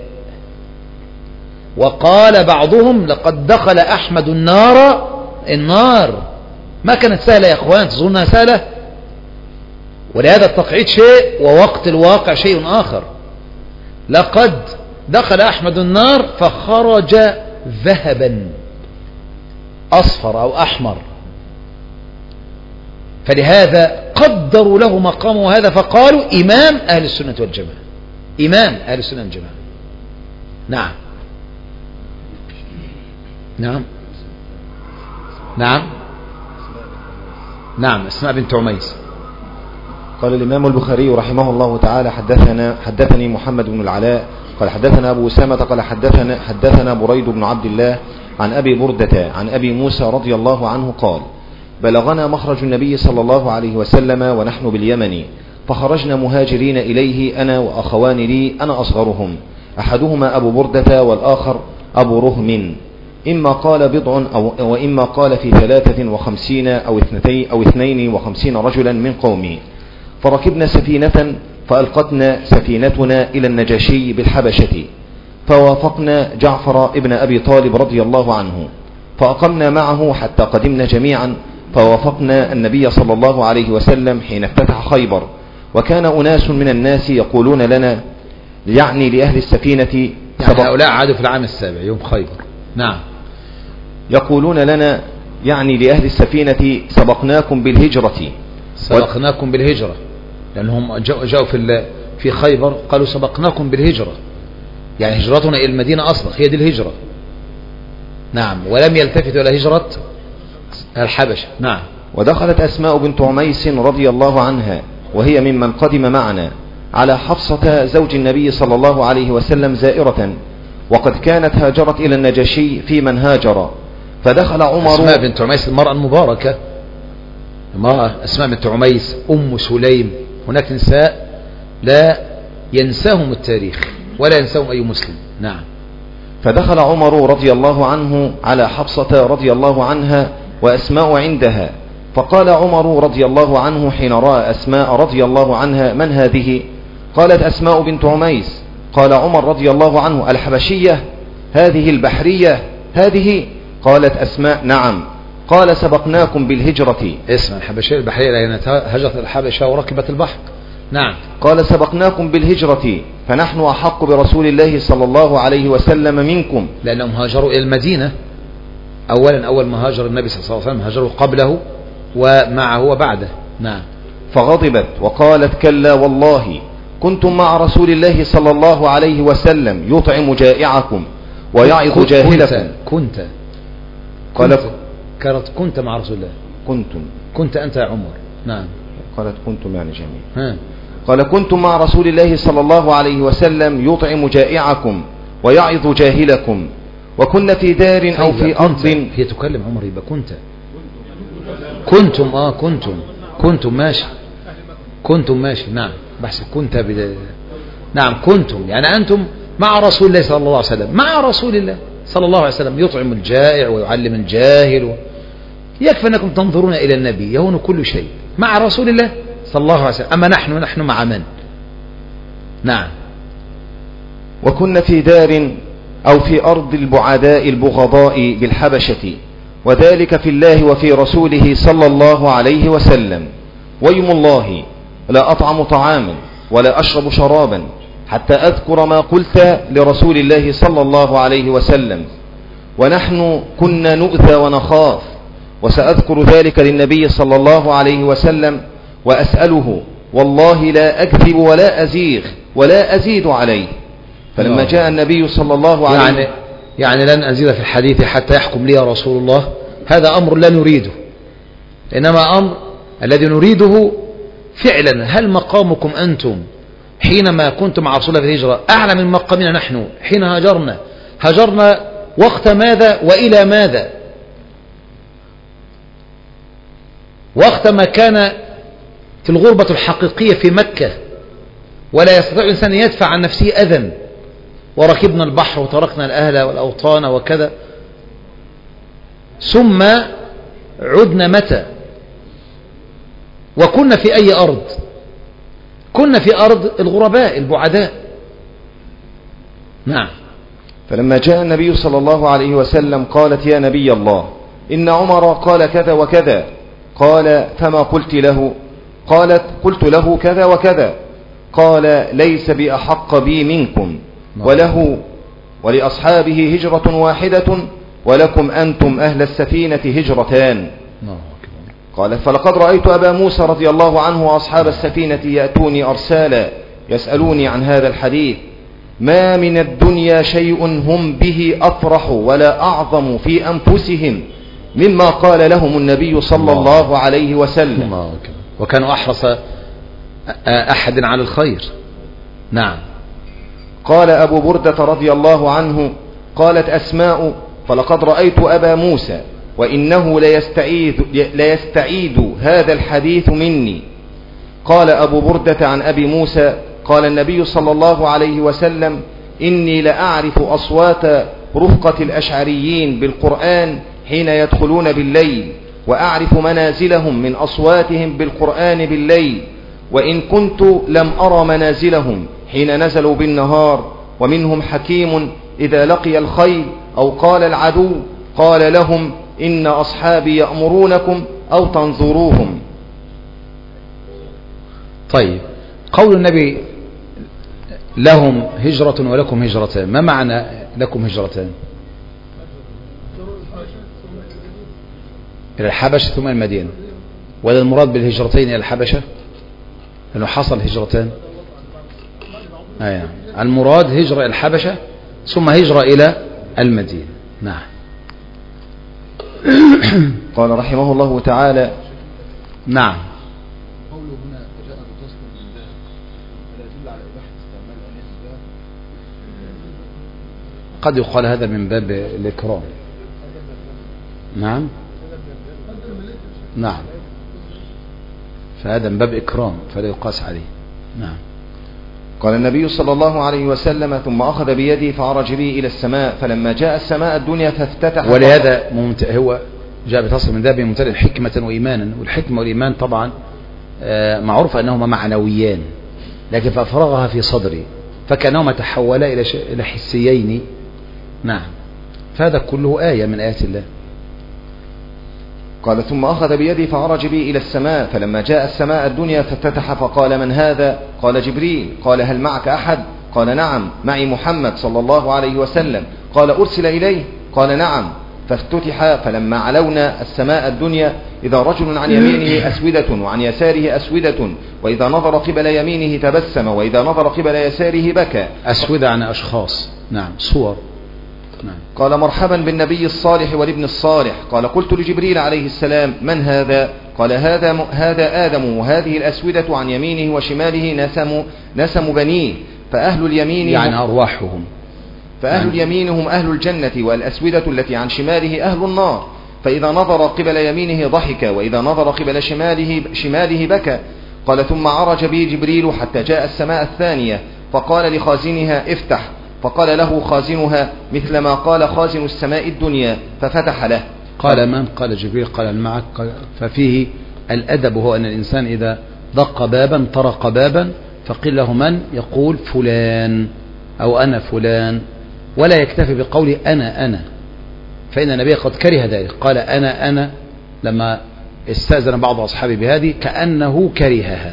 وقال بعضهم لقد دخل أحمد النار. النار ما كانت سهلة يا أخوان، تظنها سهلة؟ ولهذا التقعيد شيء ووقت الواقع شيء آخر. لقد دخل أحمد النار فخرج ذهبا أصفر أو أحمر، فلهذا قدروا له مقامه هذا فقالوا إمام أهل السنة والجماعة، إمام أهل السنة والجماعة. نعم نعم نعم نعم اسماء بنت عميس. قال الإمام البخاري رحمه الله تعالى حدثنا حدثني محمد بن العلاء قال حدثنا أبو أسامة قال حدثنا حدثنا بريد بن عبد الله عن أبي بردة عن أبي موسى رضي الله عنه قال بلغنا مخرج النبي صلى الله عليه وسلم ونحن باليمن، فخرجنا مهاجرين إليه أنا وأخوان لي أنا أصغرهم، أحدهما أبو بردة والآخر أبو رهم، إما قال بضع أو وإما قال في ثلاثة وخمسين أو اثنتين أو اثنين وخمسين رجلا من قومي، فركبنا سفينة فألقتنا سفينتنا إلى النجاشي بالحبشة، فوافقنا جعفر ابن أبي طالب رضي الله عنه، فأقمنا معه حتى قدمنا جميعا، فوافقنا النبي صلى الله عليه وسلم حين افتتح خيبر، وكان أناس من الناس يقولون لنا يعني لأهل السفينة يعني هؤلاء عادوا في العام السابع يوم خيبر. نعم. يقولون لنا يعني لأهل السفينة سبقناكم بالهجرة سبقناكم بالهجرة، لأنهم جاءوا في في خيبر قالوا سبقناكم بالهجرة، يعني هجرتنا إلى المدينة أصلا هي دي الهجرة. نعم. ولم يلتفتوا إلى هجرة الحبشة. نعم. ودخلت أسماء بنت عميس رضي الله عنها وهي ممن قدم معنا على حفصة زوج النبي صلى الله عليه وسلم زائرة، وقد كانت هاجرت إلى النجاشي في من هاجر، فدخل عمر. أسماء بنت عميس المرأة المباركة، امرأة أسماء بنت عميس أم سليم. هناك نساء لا ينساهم التاريخ ولا ينساهم أي مسلم. نعم. فدخل عمر رضي الله عنه على حفصة رضي الله عنها وأسماء عندها، فقال عمر رضي الله عنه حين رأى أسماء رضي الله عنها من هذه؟ قالت أسماء بنت عميس. قال عمر رضي الله عنه الحبشية هذه البحرية هذه؟ قالت أسماء نعم. قال سبقناكم بالهجرة. اسم الحبشية البحرية لأن هجرت الحبشة وركبت البحر. نعم. قال سبقناكم بالهجرة فنحن أحق برسول الله صلى الله عليه وسلم منكم، لأنهم هاجروا إلى المدينة أولا، أول ما هاجر النبي صلى الله عليه وسلم هاجروا قبله ومعه وبعده. نعم. فغضبت وقالت كلا والله كنتم مع رسول الله صلى الله عليه وسلم يطعم جائعكم ويعظ جاهلكم. كنت قالت كنت, كنت مع رسول الله. كنتم كنت أنت يا عمر. نعم. قالت كنتم يعني جميع. ها. قال كنتم مع رسول الله صلى الله عليه وسلم يطعم جائعكم ويعظ جاهلكم، وكنا في دار أو في أرض. هي تكلم عمر يبقى كنت كنتم آه كنتم كنتم ماشي كنتم ماشي. نعم. بحث كنت بدا... نعم كنتم يعني أنتم مع رسول الله صلى الله عليه وسلم، مع رسول الله صلى الله عليه وسلم يطعم الجائع ويعلم الجاهل و... يكفي أنكم تنظرون إلى النبي يهون كل شيء مع رسول الله صلى الله عليه وسلم. أما نحن نحن مع من؟ نعم. وكنا في دار أو في أرض البعداء البغضاء بالحبشة، وذلك في الله وفي رسوله صلى الله عليه وسلم، ويم الله لا أطعم طعاما ولا أشرب شرابا حتى أذكر ما قلت لرسول الله صلى الله عليه وسلم، ونحن كنا نؤذى ونخاف، وسأذكر ذلك للنبي صلى الله عليه وسلم وأسأله والله لا أكذب ولا أزيغ ولا أزيد عليه. فلما جاء النبي صلى الله عليه وسلم يعني, يعني لن أزيد في الحديث حتى يحكم لي رسول الله، هذا أمر لا نريده، إنما أمر الذي نريده فعلا هل مقامكم أنتم حينما كنتم مع رسول الله في الهجرة أعلى من مقامنا نحن حين هاجرنا؟ هاجرنا وقت ماذا وإلى ماذا؟ وقت ما كان في الغربة الحقيقية في مكة ولا يستطيع الإنسان يدفع عن نفسه أذى، وركبنا البحر وتركنا الأهل والأوطان وكذا، ثم عدنا متى؟ وكنا في أي أرض؟ كنا في أرض الغرباء البعداء. نعم. فلما جاء النبي صلى الله عليه وسلم قالت يا نبي الله إن عمر قال كذا وكذا. قال فما قلت له؟ قالت قلت له كذا وكذا. قال ليس بأحق بي منكم، وله ولأصحابه هجرة واحدة ولكم أنتم أهل السفينة هجرتان. قالت فلقد رأيت أبا موسى رضي الله عنه وأصحاب السفينة يأتوني أرسالا يسألوني عن هذا الحديث، ما من الدنيا شيء هم به أفرح ولا أعظم في أنفسهم مما قال لهم النبي صلى الله عليه وسلم، وكانوا أحرص أحد على الخير. نعم. قال أبو بردة رضي الله عنه قالت أسماء فلقد رأيت أبا موسى وإنه ليستعيد, ليستعيد هذا الحديث مني. قال أبو بردة عن أبي موسى قال النبي صلى الله عليه وسلم إني لأعرف أصوات رفقة الأشعريين بالقرآن حين يدخلون بالليل، وأعرف منازلهم من أصواتهم بالقرآن بالليل، وإن كنت لم أرى منازلهم حين نزلوا بالنهار. ومنهم حكيم إذا لقي الخيل أو قال العدو قال لهم إن أصحابي يأمرونكم أو تنظروهم. طيب، قول النبي لهم هجرة ولكم هجرتان، ما معنى لكم هجرتان؟ إلى الحبشة ثم المدينة، ولا المراد بالهجرتين إلى الحبشة لأنه حصل هجرتان؟ آه المراد هجرة إلى الحبشة ثم هجرة إلى المدينة. نعم. قال رحمه الله تعالى نعم. قوله هنا جاء بتصل لله فلا يدل على إباحة استعمال الأنس. قد يقال هذا من باب الإكرام. نعم نعم، فهذا من باب إكرام فلا يقاس عليه. نعم. قال النبي صلى الله عليه وسلم ثم أخذ بيدي فعرج بي إلى السماء، فلما جاء السماء الدنيا فافتتح. ولهذا هو جاء بتصل من ذهب ممتلئ حكمة وإيمانا، والحكمة والإيمان طبعا معروف أنهما معنويان، لكن فأفرغها في صدري فكأنهما تحولا إلى إلى حسيين. نعم، فهذا كله آية من آيات الله. قال ثم أخذ بيدي فعرج بي إلى السماء، فلما جاء السماء الدنيا فافتتح فقال من هذا؟ قال جبريل. قال هل معك أحد؟ قال نعم معي محمد صلى الله عليه وسلم. قال أرسل إليه؟ قال نعم. فافتتح فلما علونا السماء الدنيا إذا رجل عن يمينه أسودة وعن يساره أسودة، وإذا نظر قبل يمينه تبسم وإذا نظر قبل يساره بكى. أسودة عن أشخاص. نعم، صور. نعم. قال مرحبا بالنبي الصالح والابن الصالح. قال قلت لجبريل عليه السلام من هذا؟ قال هذا هذا آدم، وهذه الأسودة عن يمينه وشماله نسم نسم بنيه، فأهل اليمين يعني أرواحهم، فأهل اليمين هم أهل الجنة، والأسودة التي عن شماله أهل النار. فإذا نظر قبل يمينه ضحك وإذا نظر قبل شماله شماله بكى. قال ثم عرج بي جبريل حتى جاء السماء الثانية فقال لخازنها افتح، فقال له خازنها مثل ما قال خازن السماء الدنيا ففتح له. قال من؟ قال جبريل. قال معك. ففيه الأدب هو أن الإنسان إذا دق بابا طرق بابا فقيل له من؟ يقول فلان أو أنا فلان، ولا يكتفي بقول أنا أنا، فإن النبي قد كره ذلك. قال أنا أنا لما استأذن بعض أصحابه بهذه كأنه كرهها.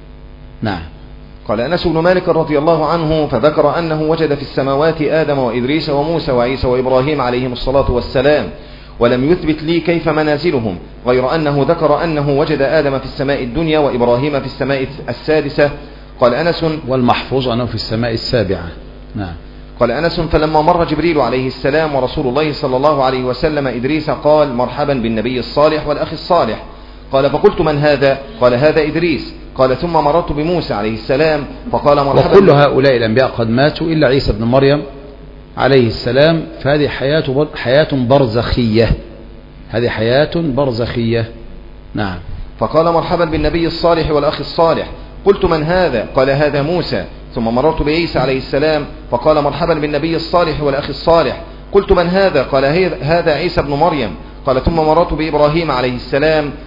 نعم. قال أنس بن مالك رضي الله عنه فذكر أنه وجد في السماوات آدم وإدريس وموسى وعيسى وإبراهيم عليهم الصلاة والسلام، ولم يثبت لي كيف منازلهم، غير أنه ذكر أنه وجد آدم في السماء الدنيا وإبراهيم في السماء السادسة. قال أنس والمحفوظ أنه في السماء السابعة. نعم. قال أنس فلما مر جبريل عليه السلام ورسول الله صلى الله عليه وسلم إدريس قال مرحبا بالنبي الصالح والأخ الصالح. قال فقلت من هذا؟ قال هذا إدريس. قال ثم مررت بموسى عليه السلام فقال مرحبا. وكل هؤلاء الأنبياء قد ماتوا إلا عيسى بن مريم عليه السلام، فهذه حياة حياة برزخية، هذه حياة برزخية. نعم. فقال مرحبا بالنبي الصالح والأخ الصالح. قلت من هذا؟ قال هذا موسى. ثم مررت بعيسى عليه السلام فقال مرحبا بالنبي الصالح والأخ الصالح. قلت من هذا؟ قال هذا عيسى بن مريم. قال ثم مررت بإبراهيم عليه السلام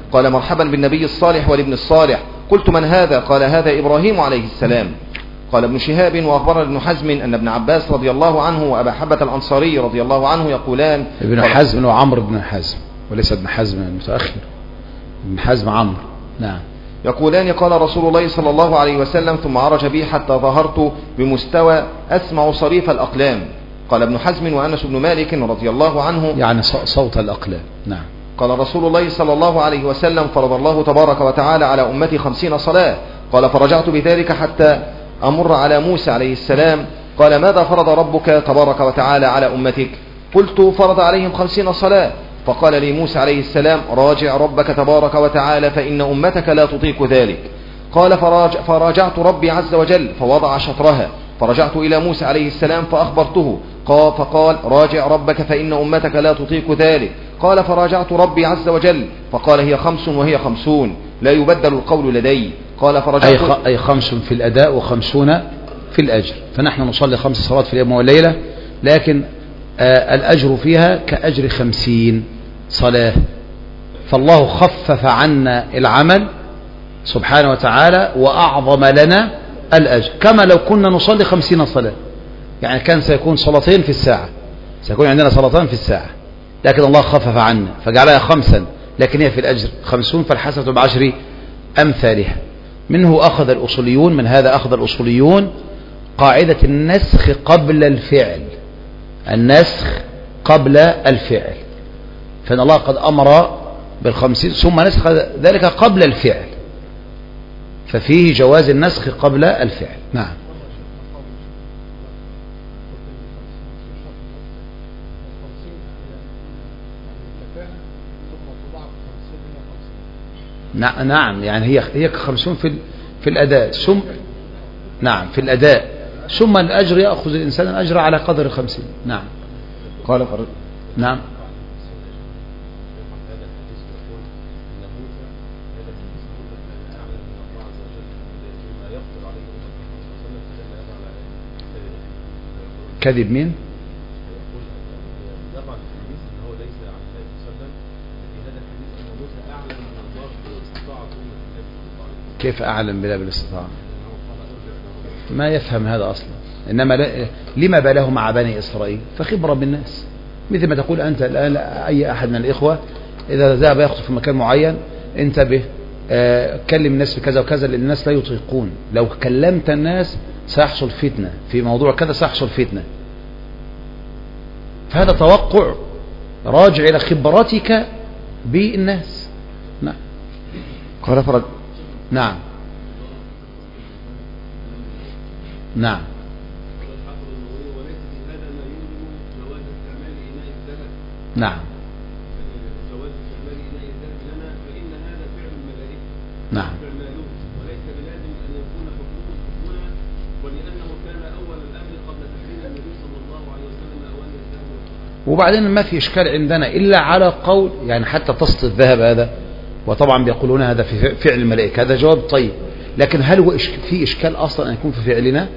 قال مرحبا بالنبي الصالح والابن الصالح. قلت من هذا؟ قال هذا إبراهيم عليه السلام. قال ابن شهاب وأخبرنا ابن حزم أن ابن عباس رضي الله عنه وأبا حبة الأنصاري رضي الله عنه يقولان. ابن حزم وعمر بن حزم وليس ابن حزم المتأخر، ابن حزم عمرو. نعم. يقولان قال رسول الله صلى الله عليه وسلم ثم عرج بي حتى ظهرت بمستوى أسمع صريف الأقلام. قال ابن حزم وأنس بن مالك رضي الله عنه يعني صوت الأقلام. نعم. قال رسول الله صلى الله عليه وسلم فرض الله تبارك وتعالى على أمتي خمسين صلاة. قال فرجعت بذلك حتى أمر على موسى عليه السلام. قال ماذا فرض ربك تبارك وتعالى على أمتك؟ قلت فرض عليهم خمسين صلاة. فقال لي موسى عليه السلام راجع ربك تبارك وتعالى فإن أمتك لا تطيق ذلك. قال فراج فراجعت ربي عز وجل فوضع شطرها. فرجعت إلى موسى عليه السلام فأخبرته قال فقال راجع ربك فإن أمتك لا تطيق ذلك. قال فراجعت ربي عز وجل فقال هي خمس وهي خمسون لا يبدل القول لدي. قال فرجعت أي, أي خمس في الأداء وخمسون في الأجر. فنحن نصلي خمس صلوات في اليوم والليلة، لكن آه الأجر فيها كأجر خمسين صلاة. فالله خفف عنا العمل سبحانه وتعالى وأعظم لنا الأجر، كما لو كنا نصلي خمسين صلاة. يعني كان سيكون صلاتين في الساعة، سيكون عندنا صلاتان في الساعة، لكن الله خفف عنا فجعلها خمسا، لكن هي في الأجر خمسون، فالحسنة بعشر أمثالها. منه أخذ الأصوليون، من هذا أخذ الأصوليون قاعدة النسخ قبل الفعل، النسخ قبل الفعل، فإن الله قد أمر بالخمسين ثم نسخ ذلك قبل الفعل، ففيه جواز النسخ قبل الفعل. نعم. نعم، يعني هي هي خمسون في في الأداء ثم نعم في الأداء ثم الأجر يأخذ الإنسان الأجر على قدر خمسين. نعم. قال فرد. نعم. كذب مين؟ كيف أعلم بلا بالاستطاعة؟ ما يفهم هذا أصلا، إنما لما باله مع بني إسرائيل؟ فخبرة بالناس، مثل ما تقول أنت الآن أي أحد من الإخوة إذا ذهب يخطب في مكان معين انتبه آه كلم الناس بكذا وكذا، لأن الناس لا يطيقون، لو كلمت الناس سيحصل فتنة في موضوع كذا، سيحصل فتنة. فهذا توقع راجع إلى خبرتك بالناس. نعم. قال فرد. نعم. نعم. نعم. نعم. وليس بلازم أن يكون حكمه هنا، ولأنه كان أول الأمر قبل تحريم النبي صلى الله عليه وسلم أوان الذهب. وبعدين ما في إشكال عندنا إلا على قول، يعني حتى طست الذهب هذا، وطبعا بيقولون هذا في فعل الملائكة، هذا جواب طيب، لكن هل هو في إشكال أصلا أن يكون في فعلنا؟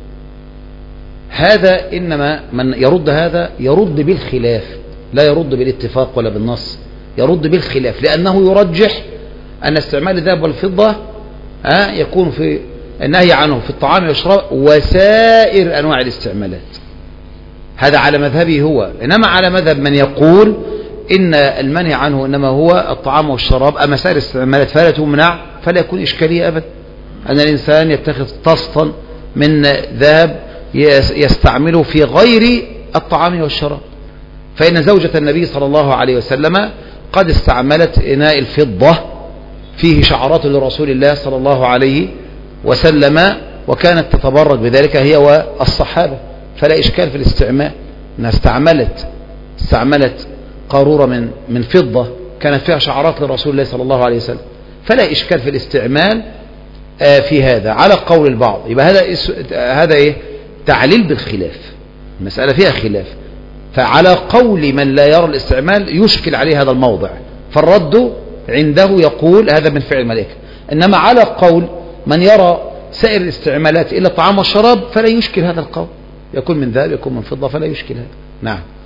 هذا إنما من يرد هذا يرد بالخلاف، لا يرد بالاتفاق ولا بالنص، يرد بالخلاف، لأنه يرجح أن استعمال الذهب والفضة آه يكون في النهي عنه في الطعام والشراب وسائر أنواع الاستعمالات. هذا على مذهبه هو، إنما على مذهب من يقول إن المنع عنه إنما هو الطعام والشراب، أما سائر الاستعمالات فلا تمنع، فلا يكون إشكالية أبدا أن الإنسان يتخذ طسطا من ذهب يستعمله في غير الطعام والشراب. فإن زوجة النبي صلى الله عليه وسلم قد استعملت إناء الفضة فيه شعرات لرسول الله صلى الله عليه وسلم، وكانت تتبرد بذلك هي والصحابة، فلا إشكال في الاستعمال. أنها استعملت استعملت قارورة من من فضة كانت فيها شعرات لرسول الله صلى الله عليه وسلم، فلا إشكال في الاستعمال في هذا على قول البعض. يبقى هذا هذا إيه؟ تعليل بالخلاف، المسألة فيها خلاف، فعلى قول من لا يرى الاستعمال يشكل عليه هذا الموضع، فالرد عنده يقول هذا من فعل الملائكة. إنما على قول من يرى سائر الاستعمالات إلا الطعام والشراب فلا يشكل هذا القول، يكون من ذهب يكون من فضة، فلا يشكل هذا. نعم.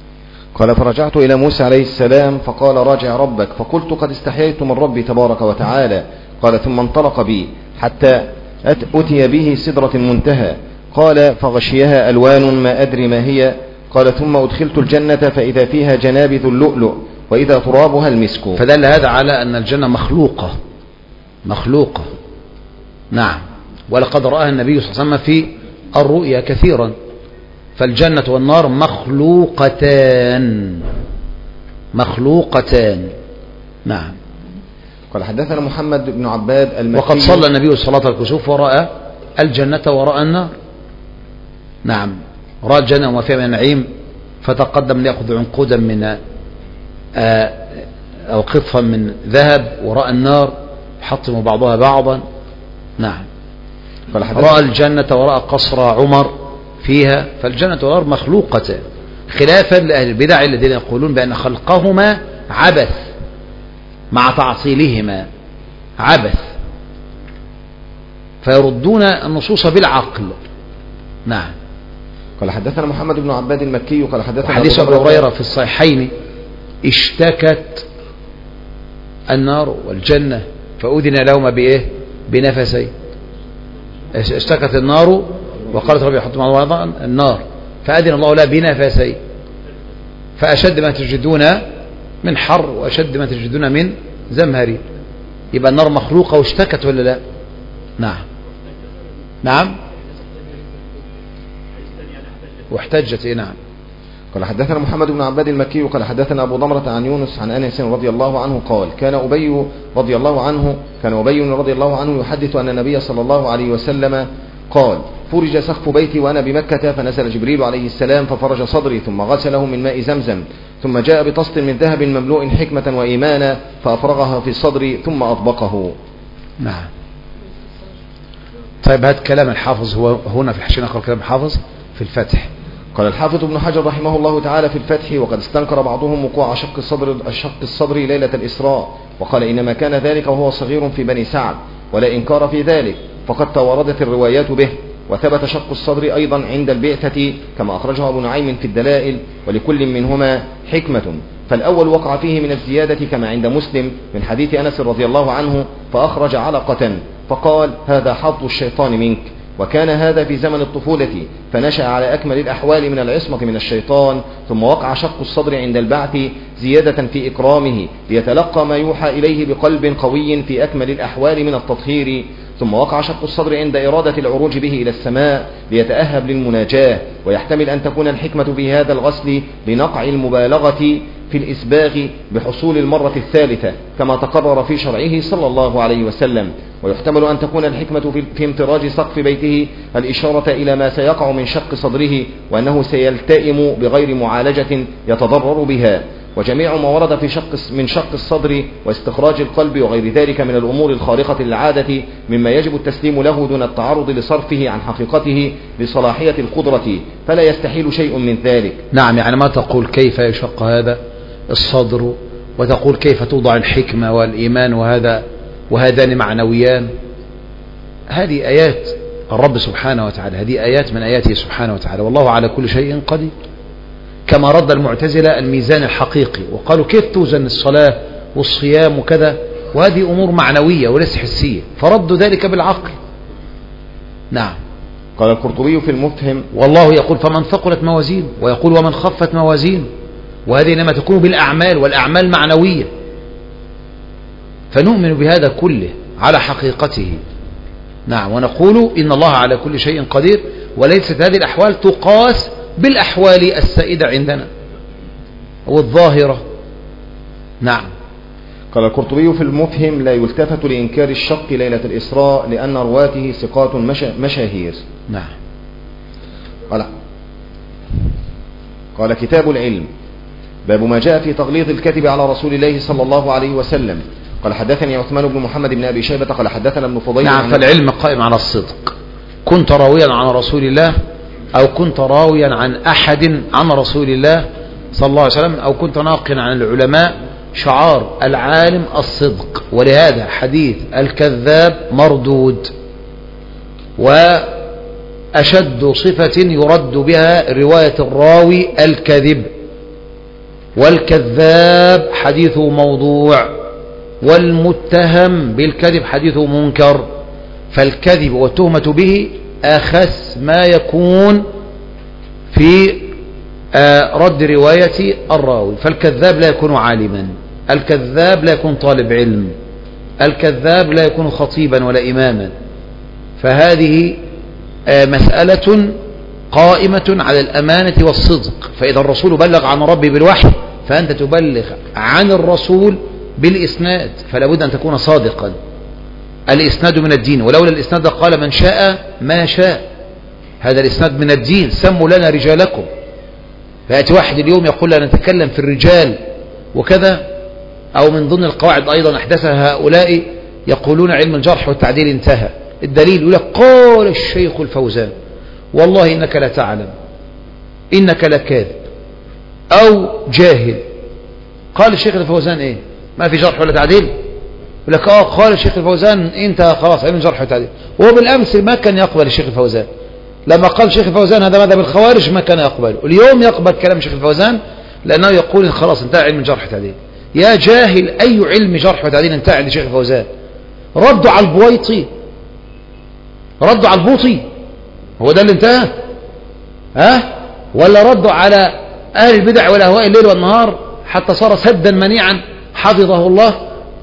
قال فرجعت إلى موسى عليه السلام فقال راجع ربك، فقلت قد استحييت من ربي تبارك وتعالى. قال ثم انطلق بي حتى أتي به سدرة المنتهى. قال فغشيها ألوان ما أدري ما هي. قال ثم أدخلت الجنة فإذا فيها جنابذ اللؤلؤ وإذا ترابها المسك. فدل هذا على أن الجنة مخلوقة مخلوقة. نعم. ولقد رآها النبي صلى الله عليه وسلم في الرؤيا كثيرا. فالجنة والنار مخلوقتان مخلوقتان. نعم. قال حدثنا محمد بن عباد المكي. وقد صلى النبي صلاة الكسوف ورأى الجنة ورأى النار. نعم. رأى الجنة وما فيها من نعيم فتقدم ليأخذ عنقودا من أو قطفا من ذهب، ورأى النار يحطم بعضها بعضا. نعم. رأى الجنة ورأى قصر عمر فيها. فالجنة والنار مخلوقتان، خلافا لأهل البدع الذين يقولون بأن خلقهما عبث مع تعطيلهما عبث، فيردون النصوص بالعقل. نعم. قال حدثنا محمد بن عباد المكي قال حدثنا حديث أبو هريرة في الصحيحين اشتكت النار والجنة فأذن لهما بإيه؟ بنفسين. اشتكت النار وقالت ربي يحط مع بعض النار فأذن الله لها بنفسين، فأشد ما تجدون من حر وأشد ما تجدون من زمهري. يبقى النار مخلوقة واشتكت ولا لا؟ نعم. نعم. واحتجت. إيه؟ نعم. قال حدثنا محمد بن عباد المكي قال حدثنا أبو ضمرة عن يونس عن أنس رضي الله عنه قال كان أبي رضي الله عنه كان أبي رضي الله عنه يحدث أن النبي صلى الله عليه وسلم قال فرج سقف بيتي وأنا بمكة فنزل جبريل عليه السلام ففرج صدري ثم غسله من ماء زمزم ثم جاء بطست من ذهب مملوء حكمة وإيمانا فأفرغها في صدري ثم أطبقه. نعم. طيب هذا كلام الحافظ هو هنا في الحشين آخر كلام الحافظ في الفتح. قال الحافظ ابن حجر رحمه الله تعالى في الفتح وقد استنكر بعضهم وقوع شق الصدر, شق الصدر ليلة الإسراء وقال إنما كان ذلك وهو صغير في بني سعد ولا إنكار في ذلك فقد توردت الروايات به. وثبت شق الصدر أيضا عند البعثة كما أخرجه أبو نعيم في الدلائل ولكل منهما حكمة. فالأول وقع فيه من الزيادة كما عند مسلم من حديث أنس رضي الله عنه فأخرج علقة فقال هذا حظ الشيطان منك. وكان هذا في زمن الطفولة فنشأ على أكمل الأحوال من العصمة من الشيطان. ثم وقع شق الصدر عند البعث زيادة في إكرامه ليتلقى ما يوحى إليه بقلب قوي في أكمل الأحوال من التطهير. ثم وقع شق الصدر عند إرادة العروج به إلى السماء ليتأهب للمناجاة. ويحتمل أن تكون الحكمة في هذا الغسل لنقع المبالغة في الإسباغ بحصول المرة الثالثة كما تقرر في شرعه صلى الله عليه وسلم. ويحتمل أن تكون الحكمة في امتراج سقف بيته الإشارة إلى ما سيقع من شق صدره وأنه سيلتئم بغير معالجة يتضرر بها. وجميع ما ورد في شق من شق الصدر واستخراج القلب وغير ذلك من الأمور الخارقة للعادة مما يجب التسليم له دون التعرض لصرفه عن حقيقته بصلاحية القدرة فلا يستحيل شيء من ذلك. نعم. يعني ما تقول كيف يشق هذا الصدر وتقول كيف توضع الحكمة والإيمان وهذا وهذان معنويان. هذه آيات الرب سبحانه وتعالى، هذه آيات من آياته سبحانه وتعالى والله على كل شيء قدير. كما رد المعتزلة الميزان الحقيقي وقالوا كيف توزن الصلاة والصيام وكذا وهذه أمور معنوية وليس حسية فردوا ذلك بالعقل. نعم. قال القرطبي في المفهم والله يقول فمن ثقلت موازين ويقول ومن خفت موازين وهذه إنما تكون بالأعمال والأعمال معنوية فنؤمن بهذا كله على حقيقته. نعم. ونقول إن الله على كل شيء قدير وليست هذه الأحوال تقاس بالأحوال السائدة عندنا والظاهرة. نعم. قال القرطبي في المفهم لا يلتفت لإنكار الشق ليلة الإسراء لأن رواته ثقات مشاهير. نعم. قال قال كتاب العلم باب ما جاء في تغليظ الكذب على رسول الله صلى الله عليه وسلم. قال حدثني عثمان بن محمد بن أبي شيبة قال حدثنا ابن فضيل. نعم. فالعلم قائم على الصدق. كنت راويا عن رسول الله أو كنت راويا عن أحد عن رسول الله صلى الله عليه وسلم أو كنت ناقلا عن العلماء شعار العالم الصدق. ولهذا حديث الكذاب مردود وأشد صفة يرد بها رواية الراوي الكذب والكذاب حديثه موضوع، والمتهم بالكذب حديثه منكر. فالكذب والتهمة به أخس ما يكون في رد رواية الراوي. فالكذاب لا يكون عالما، الكذاب لا يكون طالب علم، الكذاب لا يكون خطيبا ولا إماما. فهذه مسألة قائمة على الأمانة والصدق. فإذا الرسول بلغ عن ربه بالوحي فأنت تبلغ عن الرسول بالإسناد، فلا بد أن تكون صادقا. الإسناد من الدين، ولولا الإسناد قال من شاء ما شاء. هذا الإسناد من الدين. سموا لنا رجالكم. فيأتي واحد اليوم يقول لنا نتكلم في الرجال وكذا، أو من ضمن القواعد أيضا أحدثها هؤلاء يقولون علم الجرح والتعديل انتهى. الدليل يقول لك قال الشيخ الفوزان. والله إنك لا تعلم، إنك لكاذب أو جاهل. قال الشيخ الفوزان إيه؟ ما في جرح ولا تعديل؟ يقول لك آه قال الشيخ الفوزان انت خلاص علم الجرح والتعديل. وهو بالأمس ما كان يقبل الشيخ الفوزان. لما قال الشيخ الفوزان هذا ماذا بالخوارج ما كان يقبله. اليوم يقبل كلام الشيخ الفوزان لأنه يقول خلاص انتهى علم الجرح والتعديل. يا جاهل، أي علم جرح وتعديل انتهى عند الشيخ الفوزان؟ ردوا على البويطي، ردوا على البوطي، هو ده اللي انتهى؟ ها؟ ولا ردوا على أهل البدع والأهواء الليل والنهار حتى صار سدا منيعا حفظه الله؟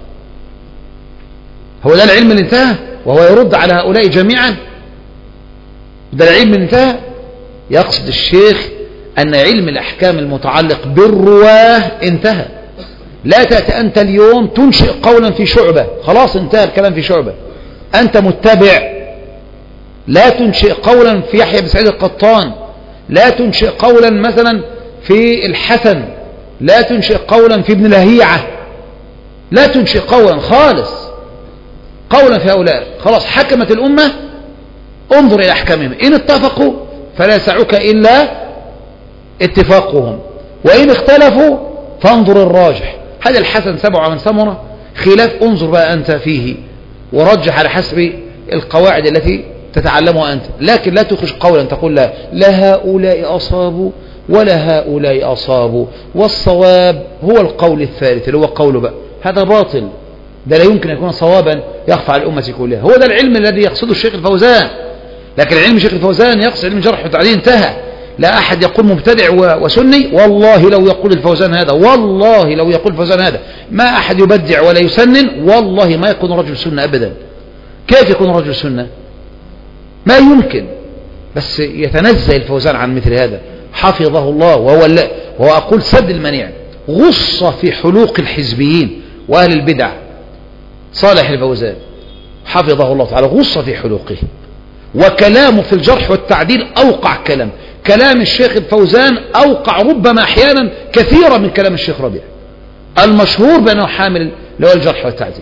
هو ده العلم اللي انتهى وهو يرد على هؤلاء جميعا؟ ده العلم اللي انتهى؟ يقصد الشيخ أن علم الأحكام المتعلق بالرواه انتهى. لا تأتي أنت اليوم تنشئ قولا في شعبة، خلاص انتهى الكلام في شعبة، أنت متبع. لا تنشئ قولا في يحيى بن سعيد القطان، لا تنشئ قولا مثلا في الحسن، لا تنشئ قولا في ابن لهيعة، لا تنشئ قولا خالص، قولا في هؤلاء. خلاص حكمت الأمة، انظر إلى أحكامهم، إن اتفقوا فلا يسعك إلا اتفاقهم، وإن اختلفوا فانظر الراجح. هل الحسن سبع من سمرة؟ خلاف، انظر بقى أنت فيه ورجح على حسب القواعد التي تتعلمها أنت. لكن لا تخرج قولا تقول لا, لا هؤلاء أصابوا ولا هؤلاء أصابوا والصواب هو القول الثالث اللي هو قوله بقى. هذا باطل، ده لا يمكن أن يكون صوابا يخفى على الأمة كلها. هو ده العلم الذي يقصده الشيخ الفوزان. لكن علم الشيخ الفوزان يقصد علم جرح وتعديل انتهى. لا أحد يقول مبتدع وسني. والله لو يقول الفوزان هذا، والله لو يقول الفوزان هذا ما أحد يبدع ولا يسنن، والله ما يكون رجل سنة أبدا. كيف يكون رجل سنة؟ ما يمكن. بس يتنزه الفوزان عن مثل هذا حفظه الله، وهو, وهو أقول سد المنيع. غص في حلوق الحزبيين وأهل البدع صالح الفوزان حفظه الله تعالى، غص في حلوقه. وكلامه في الجرح والتعديل أوقع كلام. كلام الشيخ الفوزان أوقع ربما أحيانا كثيرا من كلام الشيخ ربيع المشهور بأنه حامل لو الجرح والتعديل.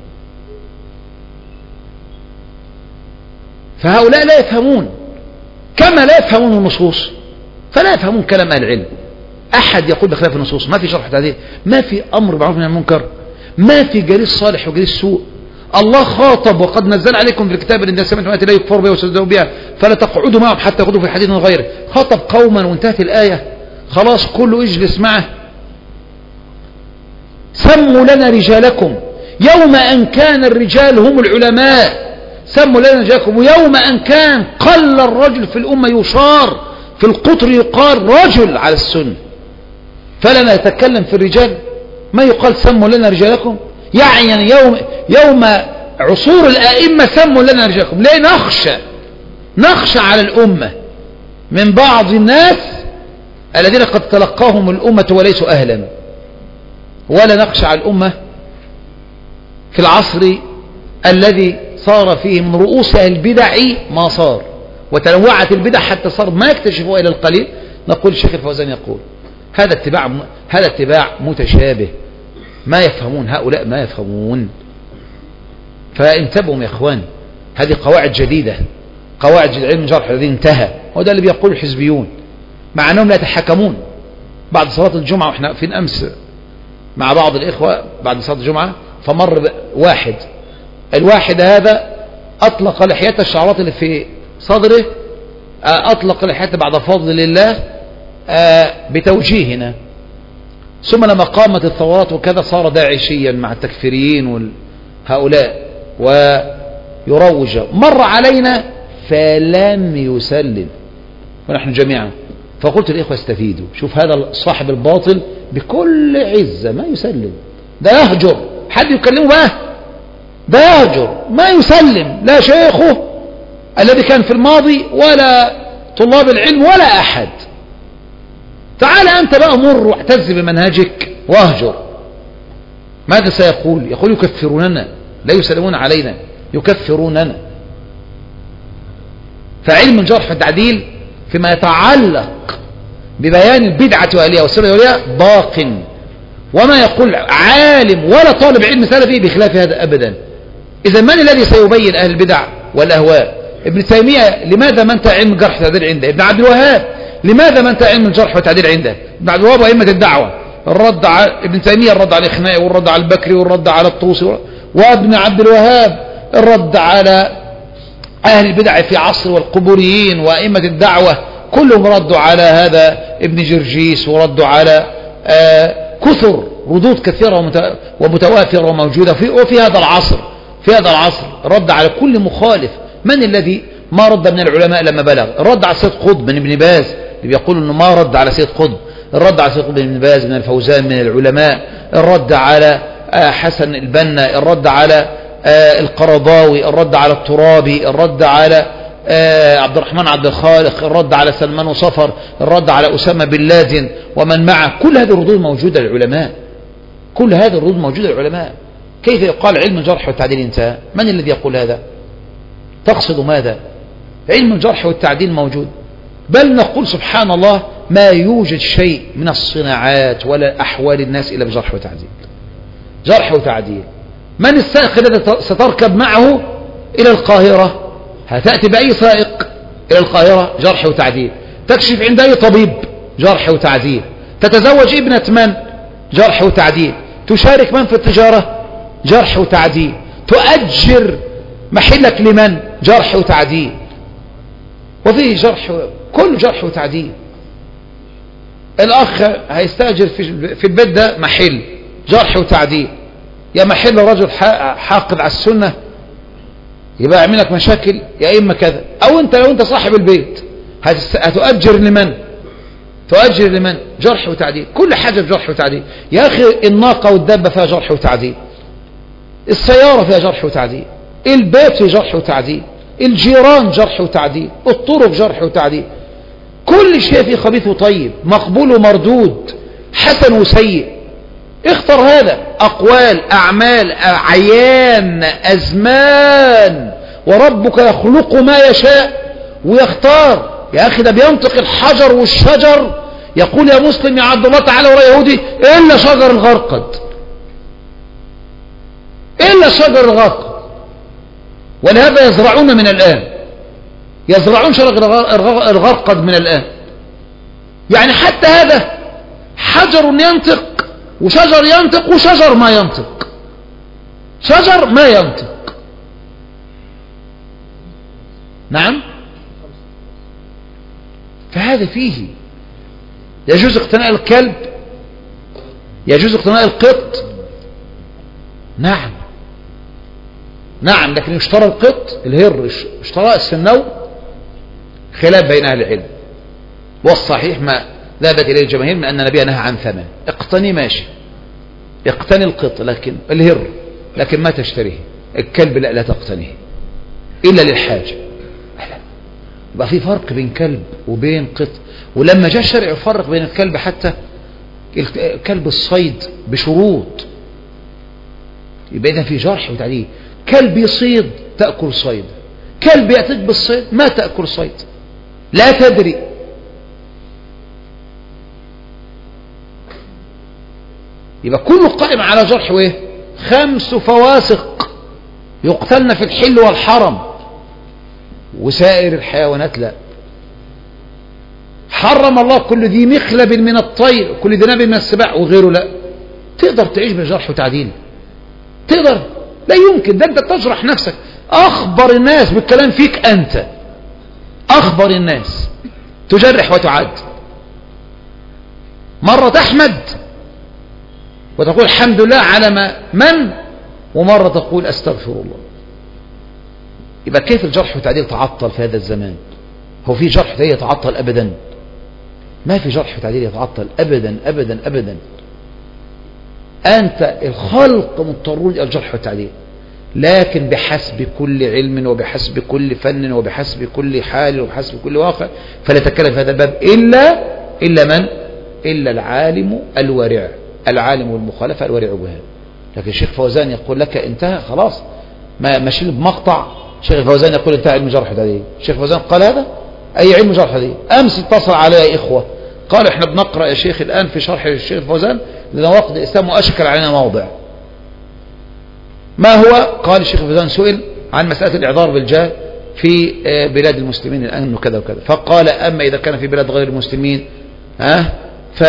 فهؤلاء لا يفهمون، كما لا يفهمون النصوص فلا يفهمون كلام أهل العلم. أحد يقول بخلاف النصوص، ما في جرح وتعديل، ما في أمر بالمعروف والنهي عن المنكر، ما في جليس صالح وجليس سوء. الله خاطب وقد نزل عليكم في الكتاب ان سمعتم آيات لا يكفر بها ويصدقون بها فلا تقعدوا معهم حتى يخوضوا في حديث غيره. خاطب قوما وانتهت الآية، خلاص كله اجلس معه. سموا لنا رجالكم يوم أن كان الرجال هم العلماء، سموا لنا رجالكم. ويوم أن كان قل الرجل في الأمة يشار في القطر يقال رجل على السنة، فلا نتكلم في الرجال ما يقال سموا لنا رجالكم. يعني يوم يوم عصور الأئمة سموا لنا رجالكم. ليه؟ نخشى نخشى على الأمة من بعض الناس الذين قد تلقاهم الأمة وليسوا أهلا، ولا نخشى على الأمة في العصر الذي صار فيه من رؤوس البدع ما صار، وتنوعت البدع حتى صار ما يكتشفوا إلى القليل. نقول الشيخ الفوزان يقول هذا اتباع هذا اتباع متشابه، ما يفهمون هؤلاء، ما يفهمون. فانتبهوا يا اخوان، هذه قواعد جديدة، قواعد علم الجرح الذي انتهى، وده اللي بيقوله الحزبيون مع انهم لا يتحكمون. بعد صلاة الجمعة واحنا في امس مع بعض الاخوة بعد صلاة الجمعة، فمر واحد، الواحد هذا اطلق لحيته، الشعرات اللي في صدره اطلق لحيته بعد فضل الله بتوجيهنا، ثم لما قامت الثورات وكذا صار داعشيا مع التكفيريين وهؤلاء ويروج. مر علينا فلم يسلم ونحن جميعا. فقلت الإخوة استفيدوا، شوف هذا صاحب الباطل بكل عزة ما يسلم، ده يهجر، حد يكلمه بقى ده يهجر ما يسلم، لا شيخه الذي كان في الماضي ولا طلاب العلم ولا أحد. تعال أنت بقى مر واعتز بمنهجك واهجر. ماذا سيقول؟ يقول يكفروننا، لا يسلمون علينا، يكفروننا. فعلم الجرح والتعديل فيما يتعلق ببيان البدعة وأهلها والسنة وأهلها باق، وما يقول عالم ولا طالب علم سلفي بخلاف هذا أبدا. إذا من الذي سيبين أهل البدع والأهواء؟ ابن تيمية لماذا منت علم الجرح والتعديل عنده؟ ابن عبد الوهاب لماذا منت علم الجرح والتعديل عنده؟ ابن عبد الوهاب وأئمة الدعوة، الرد على ابن تيمية الرد على الإخنائي والرد على البكري والرد على الطوسي، وابن عبد الوهاب الرد على أهل البدع في عصر والقبوريين وأئمة الدعوة، كلهم ردوا على هذا ابن جرجيس وردوا على آه كثر ردود كثيرة ومتوافرة وموجودة في, وفي هذا العصر في هذا العصر رد على كل مخالف. من الذي ما رد من العلماء لما بلغ؟ الرد على سيد قطب من ابن باز اللي بيقول انه ما رد على سيد قطب، الرد على سيد قطب من ابن باز من الفوزان من العلماء، الرد على آه حسن البنا، الرد على آه القرضاوي، الرد على الترابي، الرد على آه عبد الرحمن عبد الخالق، الرد على سلمان وصفر، الرد على أسامة بن لادن ومن معه. كل هذه الردود موجودة للعلماء، كل هذه الردود موجودة للعلماء. كيف يقال علم الجرح والتعديل انتهى؟ من الذي يقول هذا؟ تقصد ماذا؟ علم الجرح والتعديل موجود، بل نقول سبحان الله ما يوجد شيء من الصناعات ولا أحوال الناس إلا بجرح وتعديل. جرح وتعديل. من السائق الذي ستركب معه إلى القاهرة؟ هتأتي بأي سائق إلى القاهرة؟ جرح وتعديل. تكشف عند أي طبيب؟ جرح وتعديل. تتزوج ابنة من؟ جرح وتعديل. تشارك من في التجارة؟ جرح وتعديل. تؤجر محلك لمن؟ جرح وتعديل. وفيه جرح، كل جرح وتعديل. الأخ هيستأجر في البيت ده محل، جرح وتعديل. يا محل رجل حاقد على السنة يبقى يعمل لك مشاكل، يا إما كذا. أو أنت لو أنت صاحب البيت هتؤجر لمن؟ تؤجر لمن؟ جرح وتعديل. كل حاجة بجرح وتعديل. يا أخي الناقة والدابة فيها جرح وتعديل، السيارة فيها جرح وتعديل، البيت فيه جرح وتعديل، الجيران جرح وتعديل، الطرق جرح وتعديل. كل شيء فيه خبيث وطيب، مقبول ومردود، حسن وسيء. اختر هذا. أقوال، أعمال، أعيان، أزمان، وربك يخلق ما يشاء ويختار. يا أخي ده بينطق الحجر والشجر، يقول يا مسلم يا عبد الله تعالى ولا يهودي إلا شجر الغرقد، إلا شجر الغرقد. ولهذا يزرعون من الآن، يزرعون شجر الغرقد من الآن. يعني حتى هذا حجر ينطق وشجر ينطق وشجر ما ينطق، شجر ما ينطق. نعم. فهذا فيه يجوز اقتناء الكلب، يجوز اقتناء القط. نعم نعم، لكن يشترى القط الهر، يشترى السنو، خلاف بين أهل العلم. والصحيح ما ذهبت إليه الجماهير من أن النبي نهى عن ثمن. اقتني ماشي، اقتني القط، لكن الهر لكن ما تشتريه. الكلب لا لا تقتنيه إلا للحاجة. يبقى في فرق بين كلب وبين قط. ولما جاء الشرع يفرق بين الكلب، حتى كلب الصيد بشروط، يبقى إذا في جرح وتعديل. كلب يصيد تأكل صيد، كلب يأتيك بالصيد ما تأكل صيد، لا تدري. يبقى كله قائم على جرح وايه؟ خمس فواسق يقتلن في الحل والحرم، وسائر الحيوانات لا. حرم الله كل ذي مخلب من الطير، كل ذي ناب من السباع، وغيره لا. تقدر تعيش بجرح وتعديل؟ تقدر؟ لا يمكن. ده انت تجرح نفسك. اخبر الناس بالكلام فيك انت، اخبر الناس تجرح وتعد. مرة احمد وتقول الحمد لله على ما من، ومرة تقول أستغفر الله. يبقى كيف الجرح والتعديل تعطل في هذا الزمان؟ هو في جرح وتعديل يتعطل أبدا؟ ما في جرح وتعديل يتعطل أبدا أبدا أبدا. أنت الخلق مضطرون إلى الجرح والتعديل، لكن بحسب كل علم وبحسب كل فن وبحسب كل حال وبحسب كل واقع. فلا يتكلم في هذا الباب إلا إلا من؟ إلا العالم الورع، العالم والمخالفة الورع بها. لكن الشيخ فوزان يقول لك انتهى خلاص، ما ماشيين بمقطع. الشيخ فوزان يقول انتهى علم جرح وتعديل. الشيخ فوزان قال هذا أي علم جرح وتعديل؟ أمس اتصل علي إخوة قالوا احنا بنقرأ يا شيخ الآن في شرح الشيخ فوزان لنواقض الإسلام وأشكل علينا موضع. ما هو؟ قال الشيخ فوزان سئل عن مسألة الإعذار بالجاه في بلاد المسلمين الآن وكذا وكذا، فقال أما إذا كان في بلاد غير المسلمين ها ف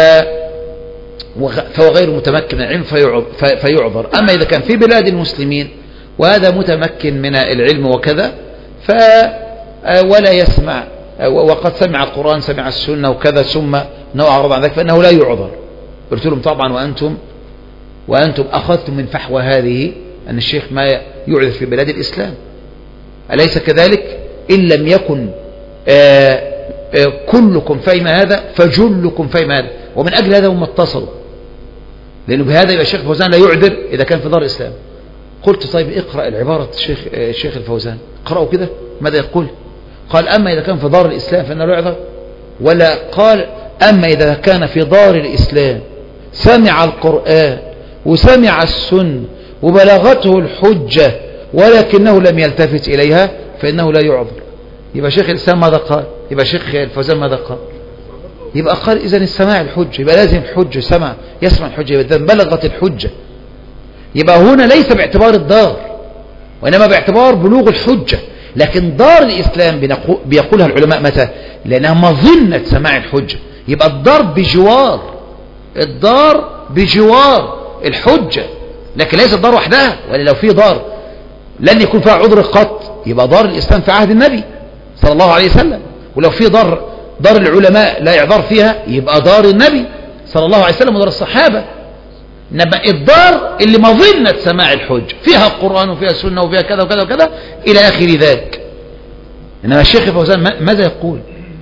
فهو غير متمكن من العلم فيعذر، أما إذا كان في بلاد المسلمين وهذا متمكن من العلم وكذا ف ولا يسمع وقد سمع القرآن سمع السنة وكذا ثم نوع عرض عن ذلك فإنه لا يعذر. قلت لهم طبعا وأنتم وأنتم أخذتم من فحوى هذه أن الشيخ ما يعذر في بلاد الإسلام، أليس كذلك؟ إن لم يكن آآ آآ كلكم فهم هذا فجلكم فهم هذا، ومن أجل هذا هم اتصلوا، لأنه بهذا يبقى الشيخ الفوزان لا يعذر إذا كان في دار الإسلام. قلت طيب اقرأ العبارة الشيخ الشيخ الفوزان، اقرأوا كده ماذا يقول. قال أما إذا كان في دار الإسلام فإنه لا يعذر، ولا قال أما إذا كان في دار الإسلام سمع القرآن وسمع السنة وبلغته الحجة ولكنه لم يلتفت إليها فإنه لا يعذر. يبقى شيخ الإسلام ماذا قال؟ يبقى شيخ الفوزان ماذا قال؟ يبقى قال إذن السماع الحجة، يبقى لازم الحجة سمع يسمع الحجة، يبقى بلغت الحجة. يبقى هنا ليس باعتبار الدار وإنما باعتبار بلوغ الحجة. لكن دار الإسلام بيقولها العلماء متى؟ لأنها مظنة سماع الحجة. يبقى الدار بجوار الدار بجوار الحجة، لكن ليس الدار وحدها. ولا لو في دار لن يكون فيها عذر قط يبقى دار الإسلام في عهد النبي صلى الله عليه وسلم، ولو في دار دار العلماء لا يعذر فيها يبقى دار النبي صلى الله عليه وسلم ودار الصحابة. إنما الدار اللي مظنة سماع الحجة فيها القرآن وفيها السنة وفيها كذا وكذا وكذا إلى آخر ذلك. إنما الشيخ فوزان ماذا يقول؟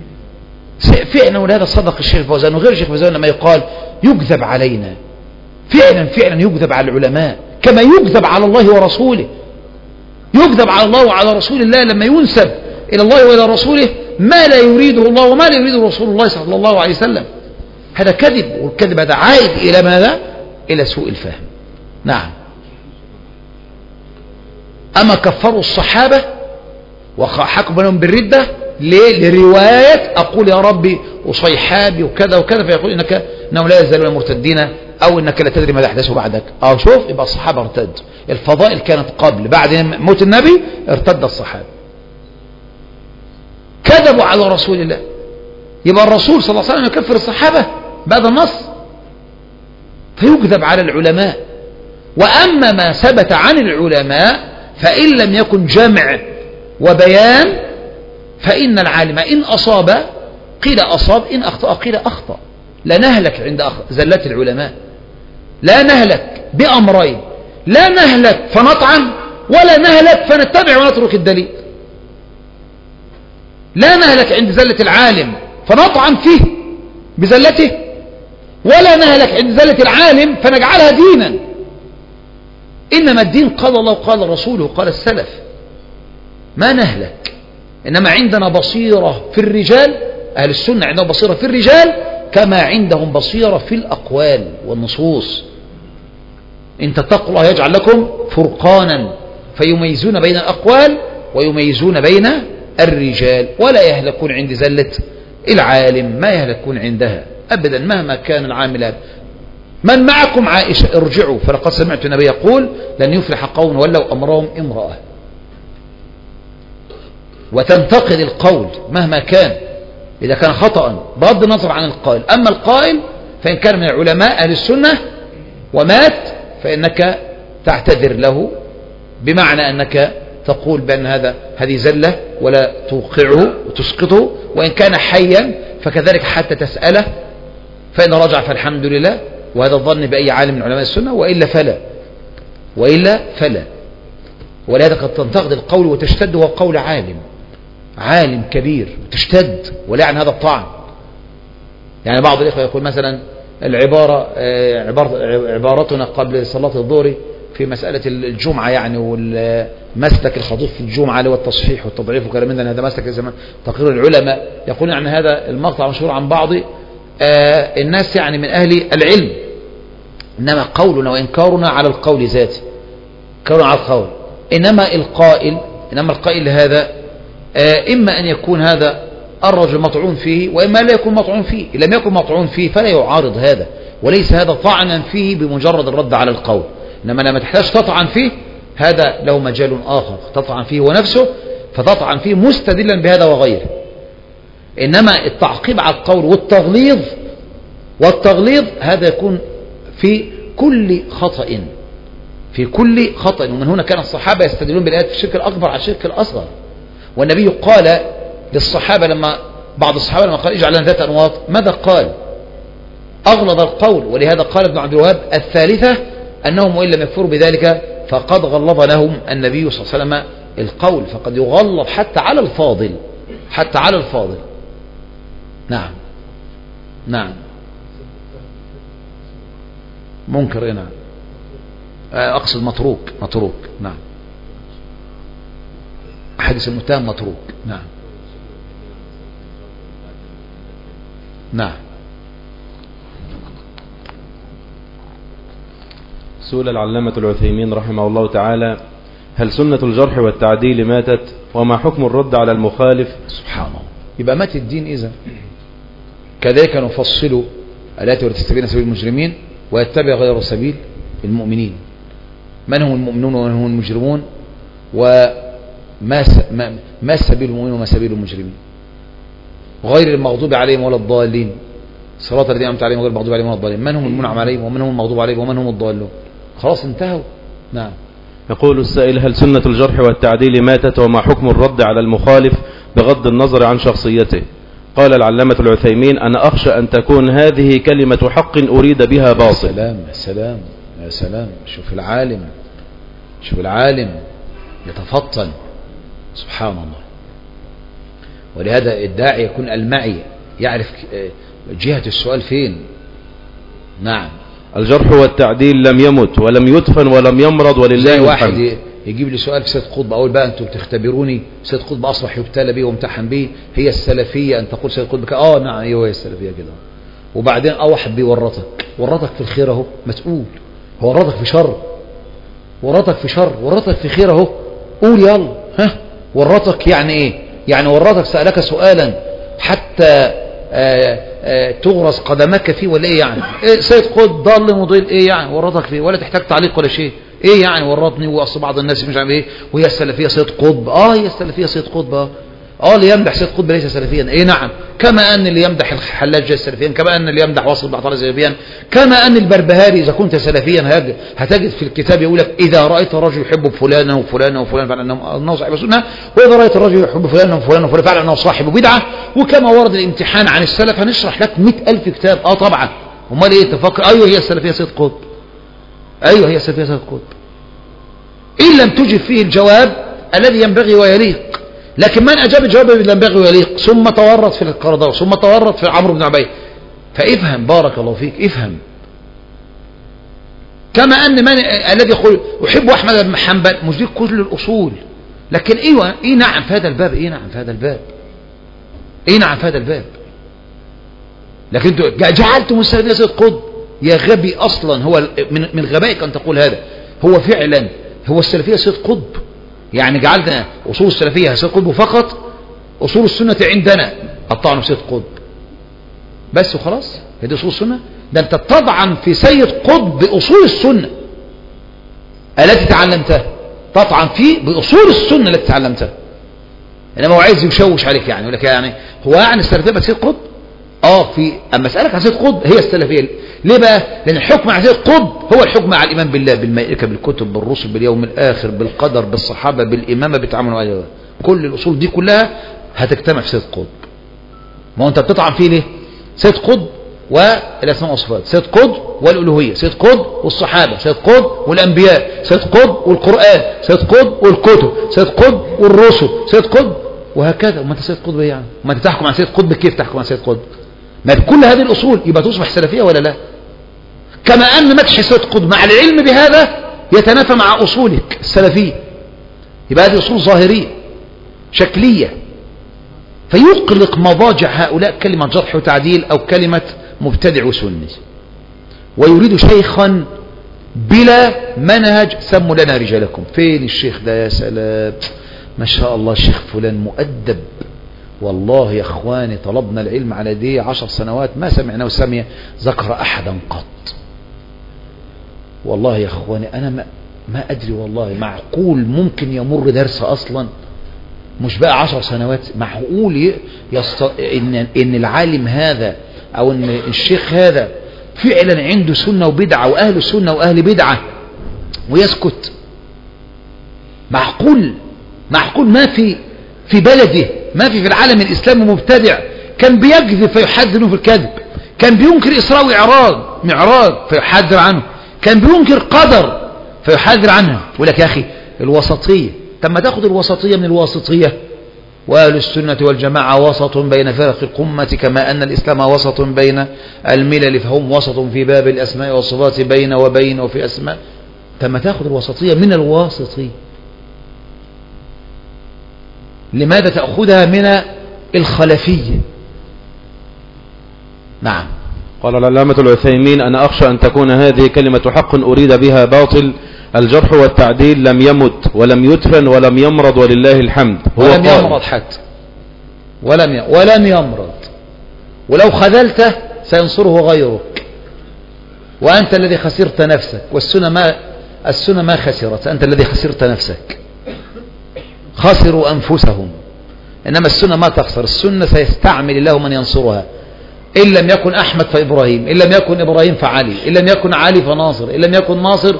فعلا ولهذا صدق الشيخ فوزان وغير الشيخ فوزان لما يقال يكذب علينا، فعلا فعلا يكذب على العلماء كما يكذب على الله ورسوله. يكذب على الله وعلى رسول الله لما ينسب إلى الله وإلى رسوله ما لا يريده الله وما لا يريده رسول الله صلى الله عليه وسلم. هذا كذب، والكذب هذا عائد إلى ماذا؟ إلى سوء الفهم. نعم. أما كفروا الصحابة وحكموا لهم بالردة ليه؟ لرواية أقول يا ربي وصيحابي وكذا وكذا فيقول إنك إنهم لا يزالون مرتدين أو إنك لا تدري ماذا أحدثوا بعدك. أو شوف يبقى الصحابة ارتد، الفضائل كانت قبل، بعد موت النبي ارتد الصحابة، كذبوا على رسول الله. يبقى الرسول صلى الله عليه وسلم يكفر الصحابة بعد النص، فيكذب على العلماء. وأما ما ثبت عن العلماء فإن لم يكن جمع وبيان فإن العالم إن أصاب قيل أصاب، إن أخطأ قيل أخطأ. لا نهلك عند زلات العلماء، لا نهلك بأمرين، لا نهلك فنطعن ولا نهلك فنتبع ونترك الدليل. لا نهلك عند زلة العالم فنطعن فيه بزلته، ولا نهلك عند زلة العالم فنجعلها دينا. إنما الدين قال الله قال رسوله قال السلف، ما نهلك. إنما عندنا بصيرة في الرجال، أهل السنة عندهم بصيرة في الرجال كما عندهم بصيرة في الأقوال والنصوص. إن تتقوا الله يجعل لكم فرقانا فيميزون بين الأقوال ويميزون بين الرجال، ولا يهلكون عند زلة العالم، ما يهلكون عندها أبدا مهما كان العامل. من معكم عائشة ارجعوا فلقد سمعت النبي يقول لن يفلح قوم ولوا أمرهم امرأة. وتنتقد القول مهما كان إذا كان خطأ بغض النظر عن القائل. أما القائل فإن كان من العلماء أهل السنة ومات فإنك تعتذر له، بمعنى أنك تقول بأن هذا هذه زلة ولا توقعه وتسقطه. وإن كان حيا فكذلك حتى تسأله، فإن رجع فالحمد لله وهذا الظن بأي عالم من علماء السنة، وإلا فلا وإلا فلا ولهذا قد تنتقد القول وتشتد، وهو قول عالم عالم كبير تشتد، ولا عن هذا الطعن. يعني بعض الإخوة يقول مثلا العبارة عبارتنا قبل صلاة الظهر في مسألة الجمعة يعني والمسلك الخطيف في الجمعة اللي هو التصحيح والتضعيف وكلام من هذا مسلك زمان تقرير العلماء، يقولون عن هذا المقطع مشهور عن بعض الناس يعني من أهل العلم، إنما قولنا وإنكارنا على القول ذاته، كونوا على القول، إنما القائل إنما القائل هذا إما أن يكون هذا الرجل مطعون فيه، وإما لا يكون مطعون فيه. إن لم يكن مطعون فيه فلا يعارض هذا، وليس هذا طعنا فيه بمجرد الرد على القول. إنما لما تحتاج تطعن فيه هذا له مجال آخر، تطعن فيه ونفسه، فتطعن فيه مستدلا بهذا وغيره. إنما التعقيب على القول والتغليظ والتغليظ هذا يكون في كل خطأ في كل خطأ ومن هنا كان الصحابة يستدلون بالآيات في الشرك الأكبر على الشرك الأصغر. والنبي قال للصحابة لما بعض الصحابة لما قال اجعل لنا ذات أنواط، ماذا قال؟ أغلظ القول. ولهذا قال ابن عبد الوهاب الثالثة أنهم وإن لم يكفروا بذلك فقد غلظ لهم النبي صلى الله عليه وسلم القول، فقد يغلظ حتى على الفاضل حتى على الفاضل. نعم نعم منكر إيه؟ نعم أقصد متروك متروك نعم حديث المتهم متروك. نعم نعم سئل العلامة العثيمين رحمه الله تعالى: هل سنة الجرح والتعديل ماتت؟ وما حكم الرد على المخالف؟ سبحان الله. يبقى مات الدين إذا كذلك نفصل الآيات التي تستبين سبيل المجرمين ويتبع غير سبيل المؤمنين. من هم المؤمنون ومن هم المجرمون، وما ما سبيل المؤمنين وما سبيل المجرمين، غير المغضوب عليهم ولا الضالين، صراط الذين أنعمت عليهم غير المغضوب عليهم ولا الضالين. من هم المنعم عليهم ومن هم المغضوب عليهم ومن هم الضالون. خلاص انتهوا. نعم. يقول السائل: هل سنة الجرح والتعديل ماتت؟ وما حكم الرد على المخالف بغض النظر عن شخصيته؟ قال العلامة العثيمين: أنا أخشى أن تكون هذه كلمة حق أريد بها باطل. يا سلام يا سلام يا سلام. شوف العالم شوف العالم يتفطن سبحان الله. ولهذا الداعي يكون المعي، يعرف جهة السؤال فين. نعم. الجرح والتعديل لم يمت ولم يدفن ولم يمرض ولله الحمد. واحد يجيب لي سؤال في سيد قطب، أقول بقى أنتم بتختبروني، سيد قطب أصبح يبتلى به وامتحن به، هي السلفية أن تقول سيد قطب آه نعم أيوه هي السلفية كده. وبعدين أه واحد بيورطك، ورطك في الخير أهو مسؤول، هو ورطك في شر ورطك في شر ورطك في خير أهو، قول يلا ها. ورطك يعني إيه؟ يعني ورطك سألك سؤالا حتى آآ آآ تغرس قدمك فيه ولا ايه يعني؟ إيه سيد قطب ضل مضل ايه يعني ورطك فيه؟ ولا تحتاج تعليق ولا شيء. ايه يعني ورطني؟ واصل بعض الناس مش عارف ايه وهي السلفيه سيد قطب. اه هي السلفيه سيد قطب. اه اه اللي يمدح سيد قطب ليس سلفيا. ايه نعم. كما ان اللي يمدح الحلاج ليس سلفيا، كما ان اللي يمدح واصل بعطله سلفيا، كما ان البربهاري اذا كنت سلفيا هتجد في الكتاب يقول لك اذا رايت الرجل يحب فلانا وفلانا وفلانا فعلا انه صاحب سنه، واذا رايت الرجل يحب فلانا وفلانا وفلانا فعلا انه صاحب بدعه. وكما ورد الامتحان عن السلف هنشرح لك مئة ألف كتاب. اه طبعا. امال ايه تفكر؟ ايوه هي السلفيه سيد قطب، ايوه هي السلفيه سيد قطب، ان لم تجب فيه الجواب الذي ينبغي ويليق. لكن من أجاب الجواب الذي ينبغي ويليق ثم تورط في القرضاوي ثم تورط في عمرو بن عبيد، فافهم بارك الله فيك افهم. كما أن من الذي يقول أحب أحمد بن حنبل مش دي كل الأصول، لكن ايوه ايه نعم في هذا الباب، ايه نعم في هذا الباب، ايه نعم في هذا الباب. لكن انتوا جعلتم السلفية سيد قطب. يا غبي أصلا، هو من من غبائك أن تقول هذا. هو فعلا هو السلفية سيد قطب، يعني جعلنا أصول السلفية سيد قطب فقط، أصول السنة عندنا الطعن في سيد قطب بس وخلاص. هذه أصول السنة؟ ده أنت تطعن في سيد قطب بأصول السنة التي تعلمتها، تطعن فيه بأصول السنة التي تعلمتها. إنما هو عايز يشوش عليك يعني يقول لك يعني هو يعني السلفية بس سيد قطب؟ اه في اما اسالك عن سيد قطب هي السلفيه. ليه بقى؟ لان الحكم على سيد قطب هو الحكم على الايمان بالله بالملائكه بالكتب بالرسل باليوم الاخر بالقدر بالصحابه بالامامه بالتعامل مع الجواب. كل الاصول دي كلها هتجتمع في سيد قطب. ما هو انت بتطعن فيه ليه؟ سيد قطب والأسماء والصفات، سيد قطب والألوهية، سيد قطب والصحابة، سيد قطب والأنبياء، سيد قطب والقرآن، سيد قطب والكتب، سيد قطب والرسل، سيد قطب، وهكذا. وما أنت سيد قطب يعني؟ وما أنت تحكم عن سيد قطب كيف تحكم عن سيد قطب؟ ما بكل هذه الأصول يبقى تصبح سلفية ولا لا؟ كما أن مدح سيد قطب مع العلم بهذا يتنافى مع أصولك السلفية، يبقى هذه أصول ظاهرية شكلية، فيقلق مضاجع هؤلاء كلمة جرح وتعديل أو كلمة مبتدع وسني، ويريد شيخا بلا منهج. سموا لنا رجالكم. فين الشيخ ده؟ يا سلام، ما شاء الله الشيخ فلان مؤدب، والله يا اخواني طلبنا العلم على دي عشر سنوات ما سمعنا وسمع ذكر احدا قط. والله يا اخواني انا ما, ما ادري والله، معقول ممكن يمر درس اصلا؟ مش بقى عشر سنوات، معقول يست... إن... ان العالم هذا او ان الشيخ هذا فعلا عنده سنة وبدعة واهل سنة واهل بدعة ويسكت؟ معقول؟ معقول ما في في بلده، ما في في العالم الاسلامي مبتدع كان بيكذب فيحذر في الكذب، كان بينكر اسراء وإعراج معراج فيحذر عنه، كان بينكر قدر فيحذر عنها. يقول لك يا اخي الوسطية، طب ما تاخد الوسطية من الواسطية، وأهل السنة والجماعة وسط بين فرق القمة كما أن الإسلام وسط بين الملل، فهم وسط في باب الأسماء والصفات بين وبين وفي أسماء. طب ما تاخد الوسطية من الواسطية، لماذا تأخذها من الخلفية؟ نعم. قال العلامة العثيمين: أنا أخشى أن تكون هذه كلمة حق أريد بها باطل. الجرح والتعديل لم يمت ولم يدفن ولم يمرض ولله الحمد. هو ولم قال يمرض حتى ولم ي... ولم يمرض، ولو خذلته سينصره غيرك، وأنت الذي خسرت نفسك، والسنة ما السنة ما خسرت، أنت الذي خسرت نفسك. خسروا أنفسهم، إنما السنة ما تخسر، السنة سيستعمل الله من ينصرها. إن لم يكن أحمد فإبراهيم، إن لم يكن إبراهيم فعلي، إن لم يكن علي فناصر، إن لم يكن ناصر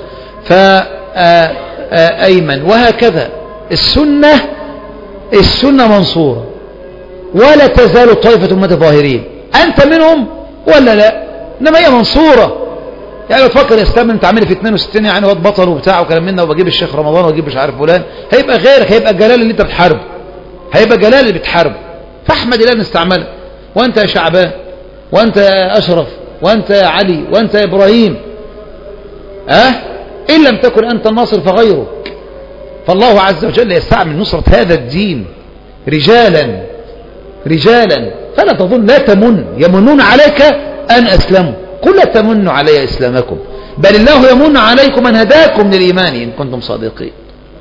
فأيمن، وهكذا. السنة السنة منصورة، ولا تزال طائفة متظاهرين، أنت منهم ولا لا؟ إنما هي منصورة. يعني تفكر يا اسلام انت عامل في اثنين وستين يعني واد بطل وبتاع وكلام منا، وبجيب الشيخ رمضان واجيب مش عارف فلان، هيبقى غيرك، هيبقى جلال اللي انت بتحاربه، هيبقى جلال اللي بتحاربه. فاحمد الله نستعمله، وانت يا شعبان، وانت يا اشرف، وانت يا علي، وانت يا ابراهيم. اه ان لم تكن انت الناصر فغيرك. فالله عز وجل يستعمل نصرة هذا الدين رجالا رجالا، فلا تظن، لا تمن، يمنون عليك ان اسلموا، قل لا تمنوا علي اسلامكم بل الله يمن عليكم ان هداكم للايمان ان كنتم صادقين.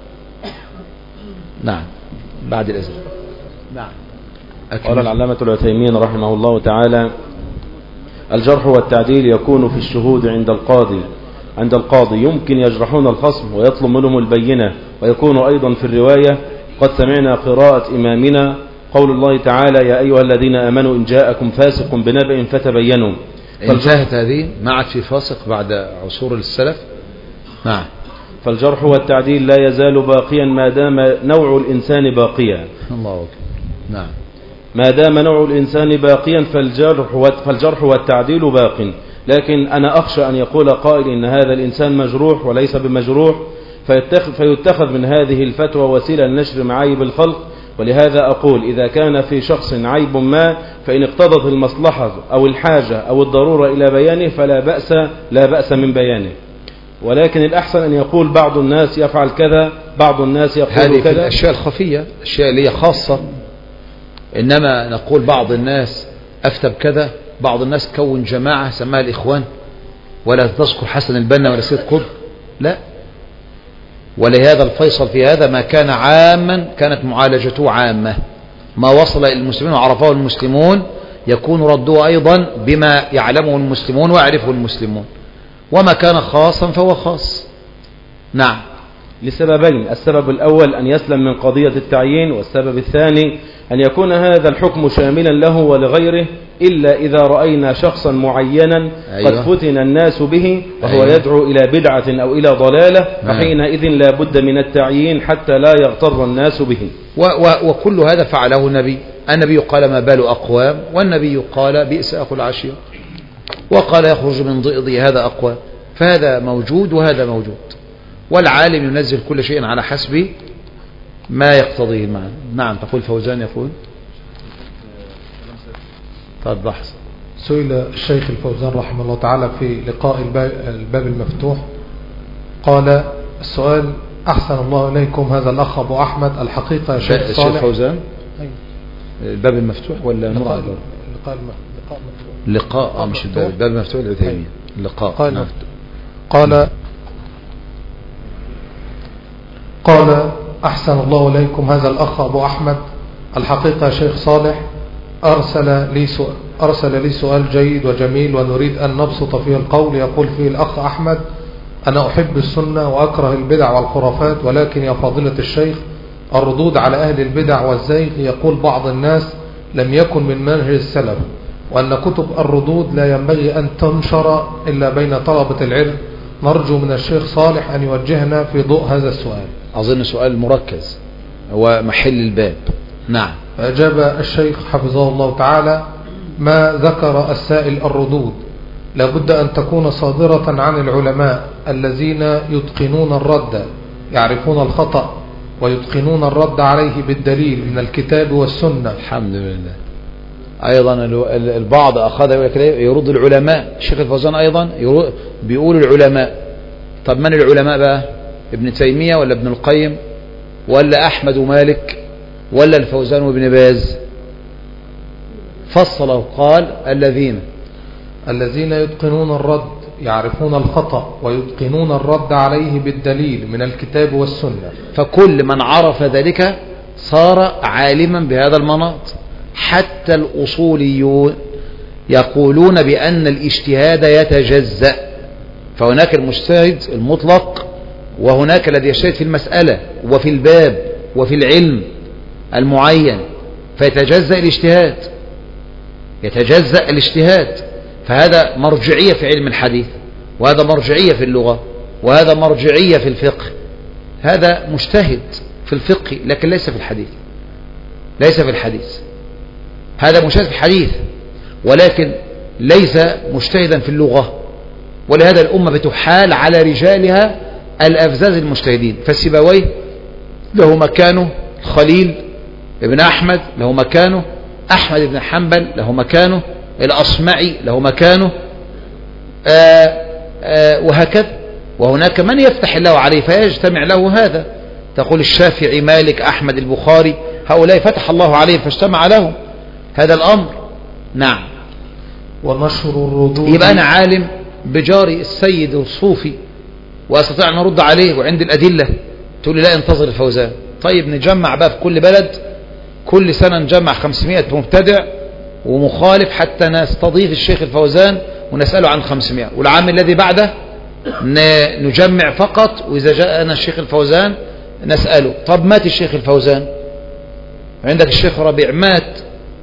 نعم. بعد الاذن. نعم. قال العلامة العثيمين رحمه الله تعالى: الجرح والتعديل يكون في الشهود عند القاضي عند القاضي يمكن يجرحون الخصم ويطلب منهم البينة، ويكون أيضا في الرواية. قد سمعنا قراءة إمامنا قول الله تعالى: يا أيها الذين آمنوا إن جاءكم فاسق بنبأ فتبينوا. انتهت هذه، ما عاد في فاسق بعد عصور السلف. نعم. فالجرح والتعديل لا يزال باقيا ما دام نوع الإنسان باقيا. الله أكبر. نعم. ما دام نوع الإنسان باقيا فالجرح فالجرح والتعديل باق. لكن أنا أخشى أن يقول قائل إن هذا الإنسان مجروح وليس بمجروح، فيتخذ, فيتخذ من هذه الفتوى وسيلة لنشر معايب الخلق. ولهذا أقول: إذا كان في شخص عيب ما فإن اقتضت المصلحة أو الحاجة أو الضرورة إلى بيانه فلا بأس لا بأس من بيانه. ولكن الأحسن أن يقول بعض الناس يفعل كذا، بعض الناس يقول هذه كذا. الأشياء الخفية، الأشياء اللي هي خاصة. إنما نقول بعض الناس أفتى بكذا، بعض الناس كون جماعة سماها الإخوان، ولا تذكر حسن البنا ولا سيد قطب، لا. ولهذا الفيصل في هذا ما كان عاما كانت معالجته عامة، ما وصل إلى المسلمين وعرفه المسلمون يكون رده أيضا بما يعلمه المسلمون ويعرفه المسلمون، وما كان خاصا فهو خاص. نعم. لسببين: السبب الأول أن يسلم من قضية التعيين، والسبب الثاني أن يكون هذا الحكم شاملا له ولغيره، إلا إذا رأينا شخصا معينا أيوة. قد فتن الناس به وهو أيوة. يدعو إلى بدعة أو إلى ضلالة، فحينئذ لا بد من التعيين حتى لا يغتر الناس به. و و وكل هذا فعله النبي. النبي قال: ما بال أقوام، والنبي قال: بئس أخو العشير. وقال يخرج من ضئضي، هذا أقوى. فهذا موجود وهذا موجود، والعالم ينزل كل شيء على حسب ما يقتضيه المعنى. نعم. تقول فوزان يقول طب لحظة. سئل الشيخ الفوزان رحمه الله تعالى في لقاء الباب المفتوح، قال السؤال: أحسن الله إليكم هذا الأخ أبو أحمد، الحقيقة يا شيخ صالح. الشيخ فوزان الباب المفتوح ولا لقاء نور لقاء لقاء مفتوح لقاء اه مش الباب الباب المفتوح العثيمين اللقاء. قال نعم. قال قال أحسن الله إليكم هذا الأخ أبو أحمد، الحقيقة يا شيخ صالح أرسل لي سؤال أرسل لي سؤال جيد وجميل ونريد أن نبسط فيه القول. يقول فيه الأخ أحمد: أنا أحب السنة وأكره البدع والخرافات، ولكن يا فاضلة الشيخ الردود على أهل البدع والزيغ، يقول بعض الناس لم يكن من منهج السلف، وأن كتب الردود لا ينبغي أن تنشر إلا بين طلبة العلم. نرجو من الشيخ صالح أن يوجهنا في ضوء هذا السؤال. أظن سؤال مركز، هو محل الباب. نعم. فأجاب الشيخ حفظه الله تعالى: ما ذكر السائل الردود لابد أن تكون صادرة عن العلماء الذين يتقنون الرد، يعرفون الخطأ ويتقنون الرد عليه بالدليل من الكتاب والسنة. الحمد لله. أيضا البعض أخذ يرد العلماء. الشيخ الفوزان أيضا بيقول العلماء. طب من العلماء بقى؟ ابن تيمية ولا ابن القيم ولا أحمد ومالك ولا الفوزان وابن باز؟ فصل وقال: الذين الذين يتقنون الرد، يعرفون الخطأ ويتقنون الرد عليه بالدليل من الكتاب والسنة. فكل من عرف ذلك صار عالما بهذا المناط. حتى الأصوليون يقولون بأن الاجتهاد يتجزأ، فهناك المجتهد المطلق وهناك الذي يجتهد في المسألة وفي الباب وفي العلم المعين، فيتجزأ الاجتهاد يتجزأ الاجتهاد فهذا مرجعية في علم الحديث، وهذا مرجعية في اللغة، وهذا مرجعية في الفقه. هذا مجتهد في الفقه لكن ليس في الحديث، ليس في الحديث. هذا مجتهد في الحديث ولكن ليس مجتهدا في اللغة. ولهذا الأمة بتحال على رجالها الأفزاز المجتهدين. فالسيبويه له مكانه، خليل ابن أحمد له مكانه، أحمد بن حنبل له مكانه، الأصمعي له مكانه، آآ آآ وهكذا. وهناك من يفتح الله عليه فيجتمع له هذا. تقول الشافعي، مالك، أحمد، البخاري، هؤلاء فتح الله عليه فاجتمع لهم هذا الأمر. نعم. ونشر الردود. يبقى أنا عالم بجاري السيد الصوفي وأستطيع أن أرد عليه وعند الأدلة. تقول لي لا، انتظر الفوزان. طيب نجمع بقى في كل بلد كل سنة نجمع خمسمائة مبتدع ومخالف حتى نستضيف الشيخ الفوزان ونسأله عن خمسمائة، والعام الذي بعده نجمع فقط، وإذا جاءنا الشيخ الفوزان نسأله. طب مات الشيخ الفوزان، عندك الشيخ ربيع مات،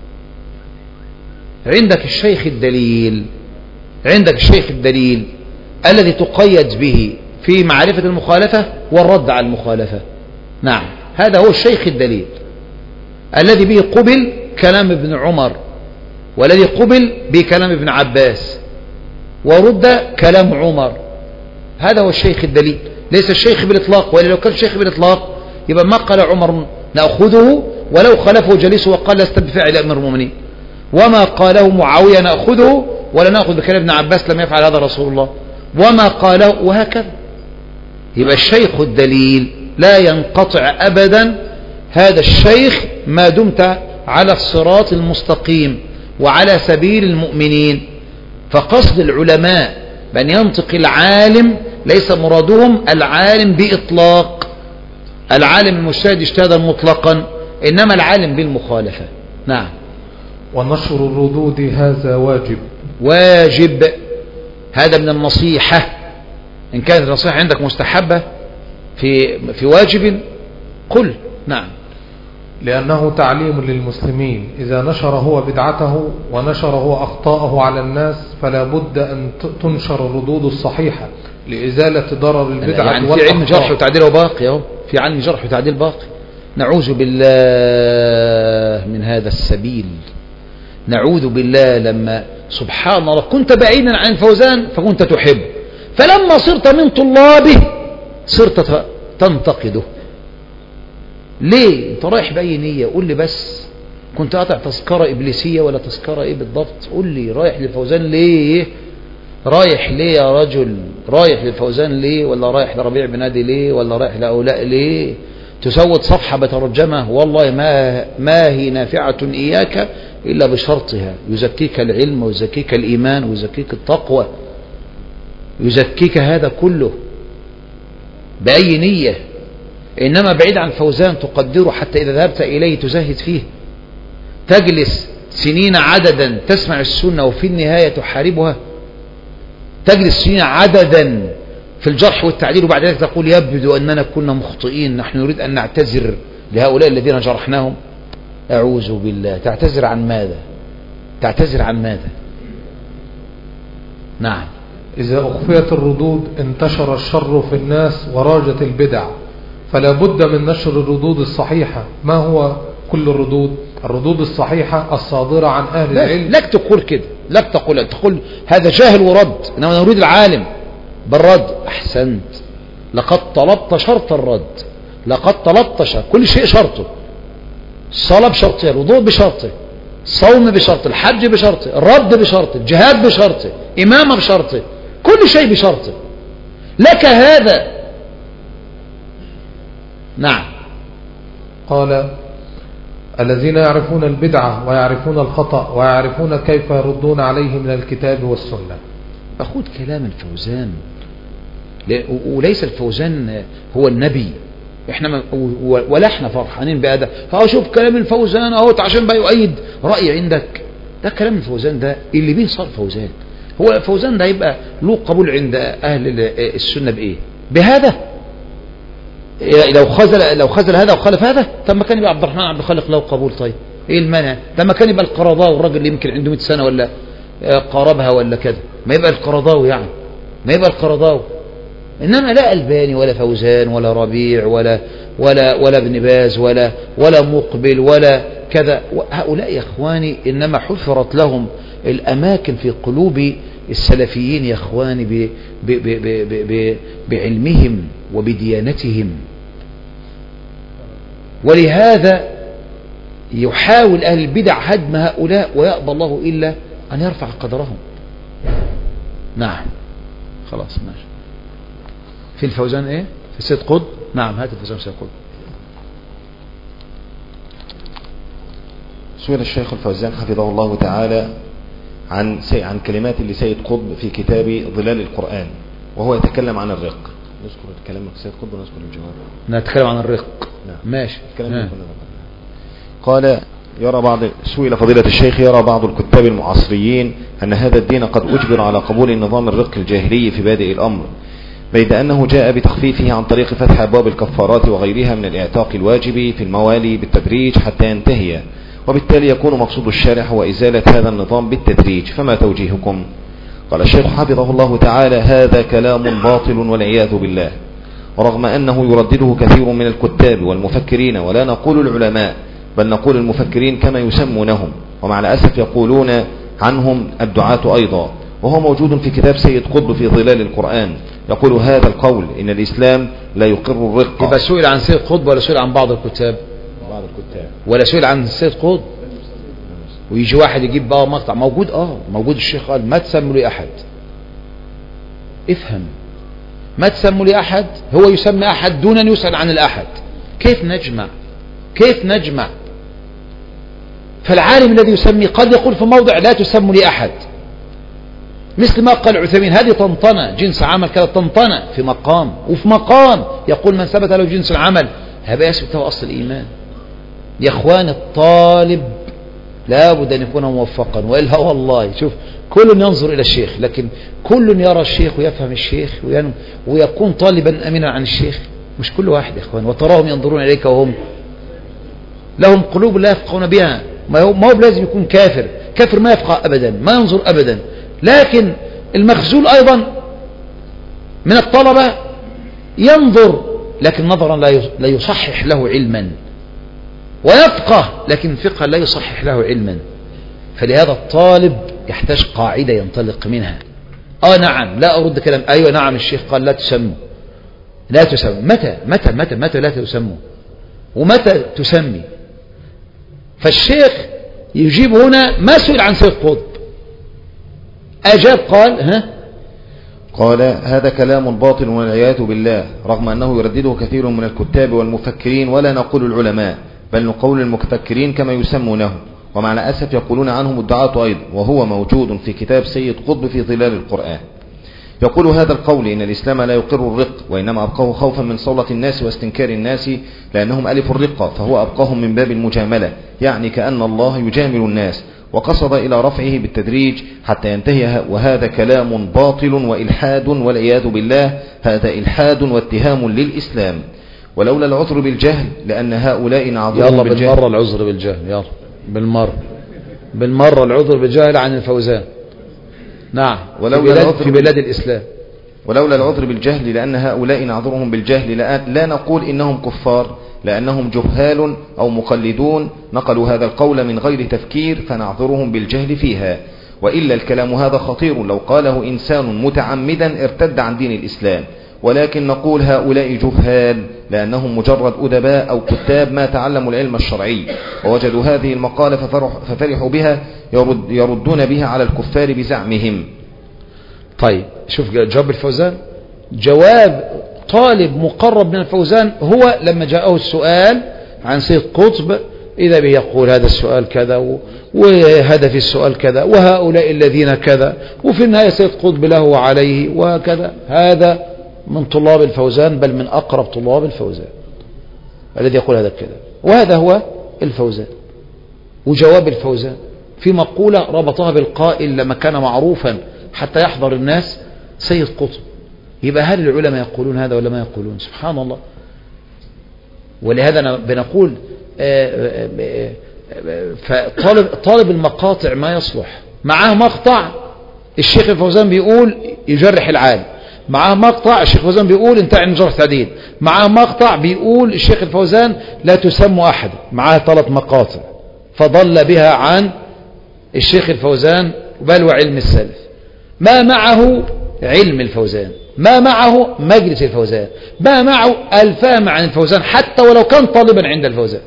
عندك الشيخ الدليل، عندك الشيخ الدليل الذي تقيد به في معرفة المخالفة والرد على المخالفة. نعم، هذا هو الشيخ الدليل الذي به قبل كلام ابن عمر، والذي قبل به كلام ابن عباس، ورد كلام عمر. هذا هو الشيخ الدليل، ليس الشيخ بالإطلاق. وإلا لو كان الشيخ بالإطلاق يبقى ما قال عمر نأخذه ولو خلفه جليسه وقال لست بفاعل أمير المؤمنين، وما قاله معاوية نأخذه ولا نأخذ بكلام ابن عباس لم يفعل هذا رسول الله، وما قاله، وهكذا. يبقى الشيخ الدليل لا ينقطع أبدا هذا الشيخ ما دمت على الصراط المستقيم وعلى سبيل المؤمنين. فقصد العلماء بأن ينطق العالم ليس مرادهم العالم بإطلاق، العالم المجتهد اجتهادا مطلقا، إنما العالم بالمخالفة. نعم. ونشر الردود هذا واجب. واجب، هذا من النصيحة. إن كانت النصيحة عندك مستحبة في في واجب قل. نعم. لأنه تعليم للمسلمين. إذا نشر هو بدعته ونشر هو أخطاءه على الناس فلا بد أن تنشر الردود الصحيحة لإزالة ضرر البدعة. يعني في علم جرح وتعديل باقي اهو، في علم جرح وتعديل باقي. نعوذ بالله من هذا السبيل، نعوذ بالله لما سبحان الله، كنت بعيدا عن الفوزان فكنت تحب، فلما صرت من طلابه صرت تنتقده. ليه؟ انت رايح بأي نية؟ قول لي بس، كنت قاطع تذكرة إبليسية ولا تذكرة إيه بالضبط؟ قول لي رايح للفوزان ليه؟ رايح ليه يا رجل؟ رايح للفوزان ليه؟ ولا رايح لربيع بن هادي ليه؟ ولا رايح لأولاء ليه؟ تسود صفحة بترجمة والله ما ما هي نافعة إياك إلا بشرطها، يزكيك العلم ويزكيك الإيمان ويزكيك التقوى، يزكيك هذا كله بأي نية. إنما بعيد عن فوزان تقدره حتى إذا ذهبت إليه تزهد فيه، تجلس سنين عددا تسمع السنة وفي النهاية تحاربها، تجلس سنين عددا في الجرح والتعديل وبعد ذلك تقول يبدو أننا كنا مخطئين، نحن نريد أن نعتذر لهؤلاء الذين جرحناهم. أعوذ بالله. تعتذر عن ماذا؟ تعتذر عن ماذا؟ نعم. إذا أخفيت الردود انتشر الشر في الناس وراجت البدع، فلا بد من نشر الردود الصحيحة. ما هو كل الردود؟ الردود الصحيحة الصادرة عن أهل العلم. لك تقول كده، لك تقول تقول هذا جاهل ورد، إنما نريد العالم بالرد. أحسنت، لقد طلبت شرط الرد، لقد طلبت شرط، كل شيء شرطه، الصلاة بشرطه، الوضوء بشرطه، الصوم بشرطه، الحج بشرطه، الرد بشرطه، الجهاد بشرطه، إمامة بشرطه، كل شيء بشرطه. لك هذا. نعم. قال الذين يعرفون البدعة ويعرفون الخطأ ويعرفون كيف يردون عليه من الكتاب والسنة. أخذ كلام الفوزان، وليس الفوزان هو النبي، احنا ولا احنا فرحانين بهذا. فهو شوف كلام الفوزان اهو عشان بقى يؤيد رأي عندك، ده كلام الفوزان ده اللي به صار فوزان. هو الفوزان ده يبقى له قبول عند أهل السنة بإيه؟ بهذا. لو خذل لو خذل هذا وخالف هذا، طب ما كان يبقى عبد الرحمن عبد الخالق له قبول. طيب ايه المانع؟ لما كان يبقى القرضاوي والراجل اللي يمكن عنده مئة سنة ولا قاربها ولا كذا، ما يبقى القرضاوي يعني، ما يبقى القرضاوي. انما لا الباني ولا فوزان ولا ربيع ولا ولا ولا ابن باز ولا ولا مقبل ولا كذا. هؤلاء يا اخواني انما حفرت لهم الاماكن في قلوب السلفيين يا اخواني ب ب ب ب ب بعلمهم وبديانتهم، ولهذا يحاول أهل البدع هدم هؤلاء ويأبى الله إلا أن يرفع قدرهم. نعم خلاص ماشي. في الفوزان ايه؟ في سيد قطب. نعم هات الفوزان في سيد قطب. سئل الشيخ الفوزان حفظه الله تعالى عن عن كلمات لسيد قطب في كتاب ظلال القرآن، وهو يتكلم عن الرق. نذكر الكلام سيد قطب ونذكر الجواب. نتكلم عن الرق. نعم. ماشي. قال يرى بعض سئل فضيلة الشيخ يرى بعض الكتاب المعاصريين أن هذا الدين قد أجبر على قبول النظام الرق الجاهلي في بادئ الأمر، بيد أنه جاء بتخفيفه عن طريق فتح أبواب الكفارات وغيرها من الإعتاق الواجب في الموالي بالتدريج حتى ينتهي، وبالتالي يكون مقصود الشارع هو إزالة هذا النظام بالتدريج، فما توجيهكم؟ قال الشيخ حفظه الله تعالى هذا كلام باطل والعياذ بالله، ورغم أنه يردده كثير من الكتاب والمفكرين، ولا نقول العلماء بل نقول المفكرين كما يسمونهم، ومع الأسف يقولون عنهم الدعاة أيضا، وهو موجود في كتاب سيد قطب في ظلال القرآن، يقول هذا القول إن الإسلام لا يقر الرق. يبقى سئل عن سيد قطب ولا سئل عن بعض الكتاب؟ بعض الكتاب. ولا سئل عن سيد قطب؟ ويجي واحد يجيب بقى مقطع موجود اه موجود. الشيخ قال ما تسموا لي أحد، افهم، ما تسموا لي أحد، هو يسمي أحد دون أن يسأل عن الأحد. كيف نجمع؟ كيف نجمع؟ فالعالم الذي يسمي قد يقول في موضع لا تسموا لي أحد، مثل ما قال عثيمين هذه طنطنة جنس عمل كذا، طنطنة في مقام، وفي مقام يقول من ثبت له جنس العمل هذا يثبت له أصل الإيمان. يا إخوان الطالب لا بد أن يكون موفقا، وإلا والله شوف كل ينظر إلى الشيخ، لكن كل يرى الشيخ ويفهم الشيخ ويكون طالبا أمينا عن الشيخ، مش كل واحد يا إخوان. وتراهم ينظرون إليك وهم لهم قلوب لا يفقهون بها. ما هو ما هو لازم يكون كافر، كافر ما يفقه أبدا، ما ينظر أبدا. لكن المخزول أيضا من الطلبة ينظر لكن نظرا لا يصحح له علما، ويفقه لكن فقه لا يصحح له علما. فلهذا الطالب يحتاج قاعدة ينطلق منها. اه نعم، لا أرد كلام، أيوة نعم الشيخ قال لا تسموا، لا تسموا، متى متى متى متى لا تسموا ومتى تسمي؟ فالشيخ يجيب هنا ما سئل عن سيد قطب، أجاب قال ها قال هذا كلام باطل والعياذ بالله، رغم أنه يردده كثير من الكتاب والمفكرين، ولا نقول العلماء بل نقول المفكرين كما يسمونه، ومع الأسف يقولون عنهم الدعاة أيضا، وهو موجود في كتاب سيد قطب في ظلال القرآن. يقول هذا القول إن الإسلام لا يقر الرق، وإنما أبقاه خوفا من صولة الناس واستنكار الناس لأنهم ألفوا الرقة، فهو أبقاهم من باب المجاملة، يعني كأن الله يجامل الناس، وقصد إلى رفعه بالتدريج حتى ينتهي، وهذا كلام باطل وإلحاد والعياذ بالله، هذا إلحاد واتهام للإسلام. ولولا العذر بالجهل لأن هؤلاء نعذرهم يلا بالجهل. بالمرة العذر بالجهل، يلا بالمرة بالمرة العذر بالجهل عن الفوزان. نعم، في بلاد, في بلاد الإسلام. ولولا العذر بالجهل لأن هؤلاء نعذرهم بالجهل لا نقول إنهم كفار، لأنهم جهال أو مقلدون نقلوا هذا القول من غير تفكير، فنعذرهم بالجهل فيها. وإلا الكلام هذا خطير، لو قاله إنسان متعمدا ارتد عن دين الإسلام، ولكن نقول هؤلاء جهال لأنهم مجرد أدباء أو كتاب ما تعلموا العلم الشرعي، ووجدوا هذه المقالة ففرح ففرحوا بها، يرد يردون بها على الكفار بزعمهم. طيب شوف جواب الفوزان، جواب طالب مقرب من الفوزان هو لما جاءه السؤال عن سيد قطب إذا به يقول هذا السؤال كذا وهدف السؤال كذا وهؤلاء الذين كذا، وفي النهاية سيد قطب له وعليه وكذا. هذا من طلاب الفوزان، بل من أقرب طلاب الفوزان الذي يقول هذا الكلام، وهذا هو الفوزان. وجواب الفوزان في مقولة ربطها بالقائل لما كان معروفا حتى يحضر الناس سيد قطب. يبقى هل العلماء يقولون هذا ولا ما يقولون؟ سبحان الله. ولهذا بنقول فطالب طالب المقاطع ما يصلح معاه مقطع الشيخ الفوزان بيقول يجرح العالم، معاه مقطع الشيخ الفوزان بيقول انتهى عن جرح تعديل، معاه مقطع بيقول الشيخ الفوزان لا تسمى أحد، معاه ثلاث مقاطع، فضل بها عن الشيخ الفوزان بل وعلم السلف. ما معه علم الفوزان، ما معه مجلس الفوزان، ما معه الفهم عن الفوزان، حتى ولو كان طالبا عند الفوزان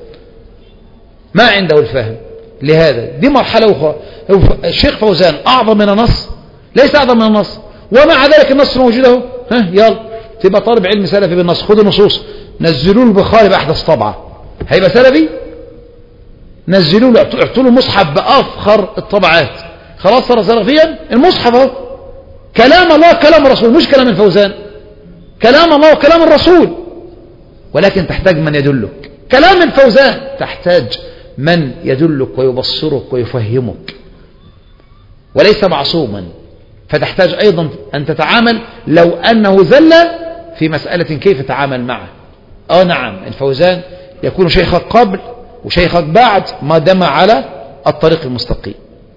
ما عنده الفهم. لهذا دي مرحلة أخرى. الشيخ فوزان أعظم من النص؟ ليس أعظم من النص، ومع ذلك النص موجود اهو. ها يلا تبقى طالب علم سلفي بالنص، خذوا النصوص نزلوا له البخاري بأحدث طبعة، هيبقى سلفي؟ نزلوا له اعطوا له مصحف بأفخر الطبعات، خلاص صار سلفيا. المصحف اهو كلام الله كلام الرسول، مش كلام الفوزان، كلام الله وكلام الرسول، ولكن تحتاج من يدلك. كلام الفوزان تحتاج من يدلك ويبصرك ويفهمك، وليس معصوما، فتحتاج أيضا أن تتعامل لو أنه زل في مسألة كيف تتعامل معه. آه نعم الفوزان يكون شيخك قبل وشيخك بعد ما دام على الطريق المستقيم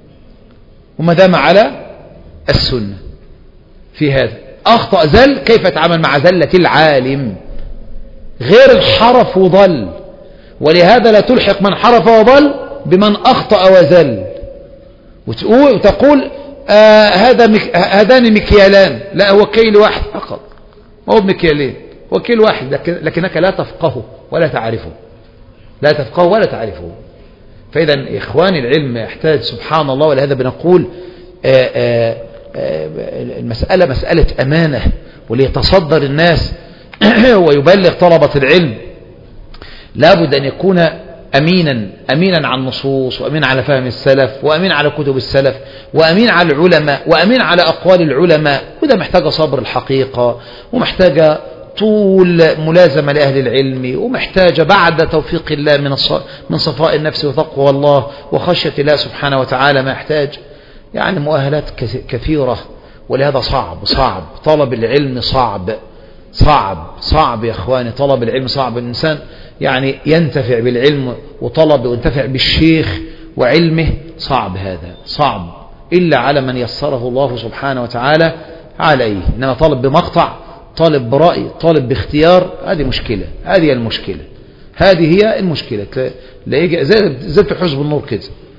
وما دام على السنة. في هذا أخطأ زل، كيف يتعامل مع زلة العالم؟ غير الحرف وضل، ولهذا لا تلحق من حرف وضل بمن أخطأ وزل وتقول, وتقول آه هذا مك... هذان مكيالان، لا هو كيل واحد فقط، ما هو بمكيالين، هو كيل واحد، لكن... لكنك لا تفقهه ولا تعرفه، لا تفقهه ولا تعرفه. فإذا إخواني العلم يحتاج سبحان الله. ولهذا بنقول آآ آآ آآ المسألة مسألة أمانة، وليتصدر الناس ويبلغ طلبة العلم لابد أن يكون أمينا أمينا على النصوص، وأمين على فهم السلف، وأمين على كتب السلف، وأمين على العلماء، وأمين على أقوال العلماء. وده محتاجة صبر الحقيقة، ومحتاجة طول ملازمة لأهل العلم، ومحتاجة بعد توفيق الله من من صفاء النفس وتقوى الله وخشية الله سبحانه وتعالى ما يحتاج يعني مؤهلات كثيرة. ولهذا صعب صعب طلب العلم، صعب صعب صعب يا اخواني، طلب العلم صعب. الإنسان يعني ينتفع بالعلم وطلب وينتفع بالشيخ وعلمه، صعب، هذا صعب إلا على من يسره الله سبحانه وتعالى عليه. إنما طالب بمقطع، طالب برأي، طالب باختيار، هذه مشكلة، هذه المشكلة، هذه هي المشكلة. لا يجي زي زي في حزب النور كده،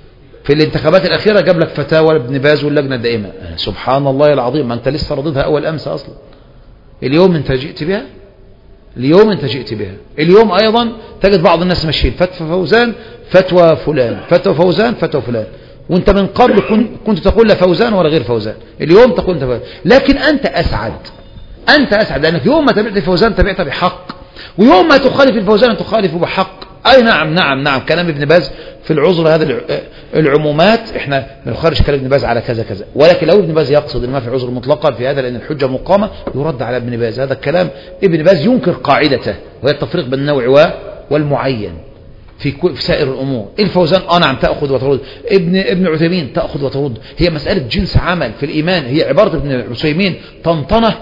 في الانتخابات الأخيرة جاب لك فتاوى ابن باز واللجنة الدائمة. سبحان الله العظيم، ما أنت لسه رضيتها أول أمس أصلا. اليوم أنت جئت بها، اليوم أنت جئت بها. اليوم أيضا تجد بعض الناس ماشيين فتوى فوزان فتوى فلان، فتوى فوزان فتوى فلان، وأنت من قبل كنت تقول لا فوزان ولا غير فوزان، اليوم تقول أنت فوزان. لكن أنت أسعد، أنت أسعد لأنك يوم ما تبعت فوزان تبعت بحق، ويوم ما تخالف الفوزان تخالف بحق. أي نعم نعم نعم كلام ابن باز في العذر هذا العمومات، احنا نخرج كلام ابن باز على كذا كذا، ولكن لو ابن باز يقصد ان ما في عذر مطلقا في هذا لأن الحجة مقامة يرد على ابن باز. هذا الكلام ابن باز ينكر قاعدته وهي التفريق بين النوع والمعين في في سائر الأمور. الفوزان اه نعم تأخذ وترد، ابن ابن عثيمين تأخذ وترد، هي مسألة جنس عمل في الإيمان. هي عبارة ابن عثيمين طنطنة.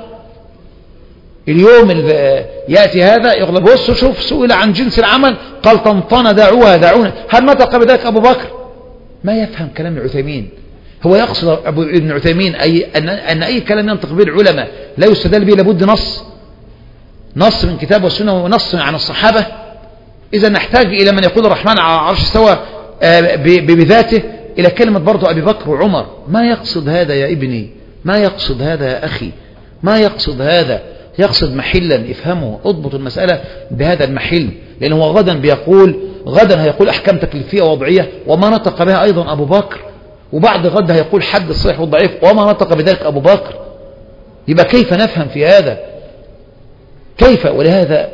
اليوم يأتي هذا يغلب بص شوف سئل عن جنس العمل قال طنطنة دعوها دعونا. هل نطق بذلك أبو بكر؟ ما يفهم كلام العثيمين. هو يقصد أبو ابن عثيمين أي أن, أن أي كلام ينطق به العلماء لا يستدل به لابد نص نص من كتاب والسنة ونص عن الصحابة. إذا نحتاج إلى من يقول الرحمن على عرش استوى بذاته إلى كلمة برضو أبي بكر وعمر. ما يقصد هذا يا ابني، ما يقصد هذا يا أخي، ما يقصد هذا. يقصد محلا افهمه، اضبط المسألة بهذا المحل، لأنه هو غدا بيقول غدا هيقول أحكام تكليفية وضعية وما نطق بها أيضا أبو بكر، وبعد غدا هيقول حد الصحيح والضعيف وما نطق بذلك أبو بكر. يبقى كيف نفهم في هذا؟ كيف؟ ولهذا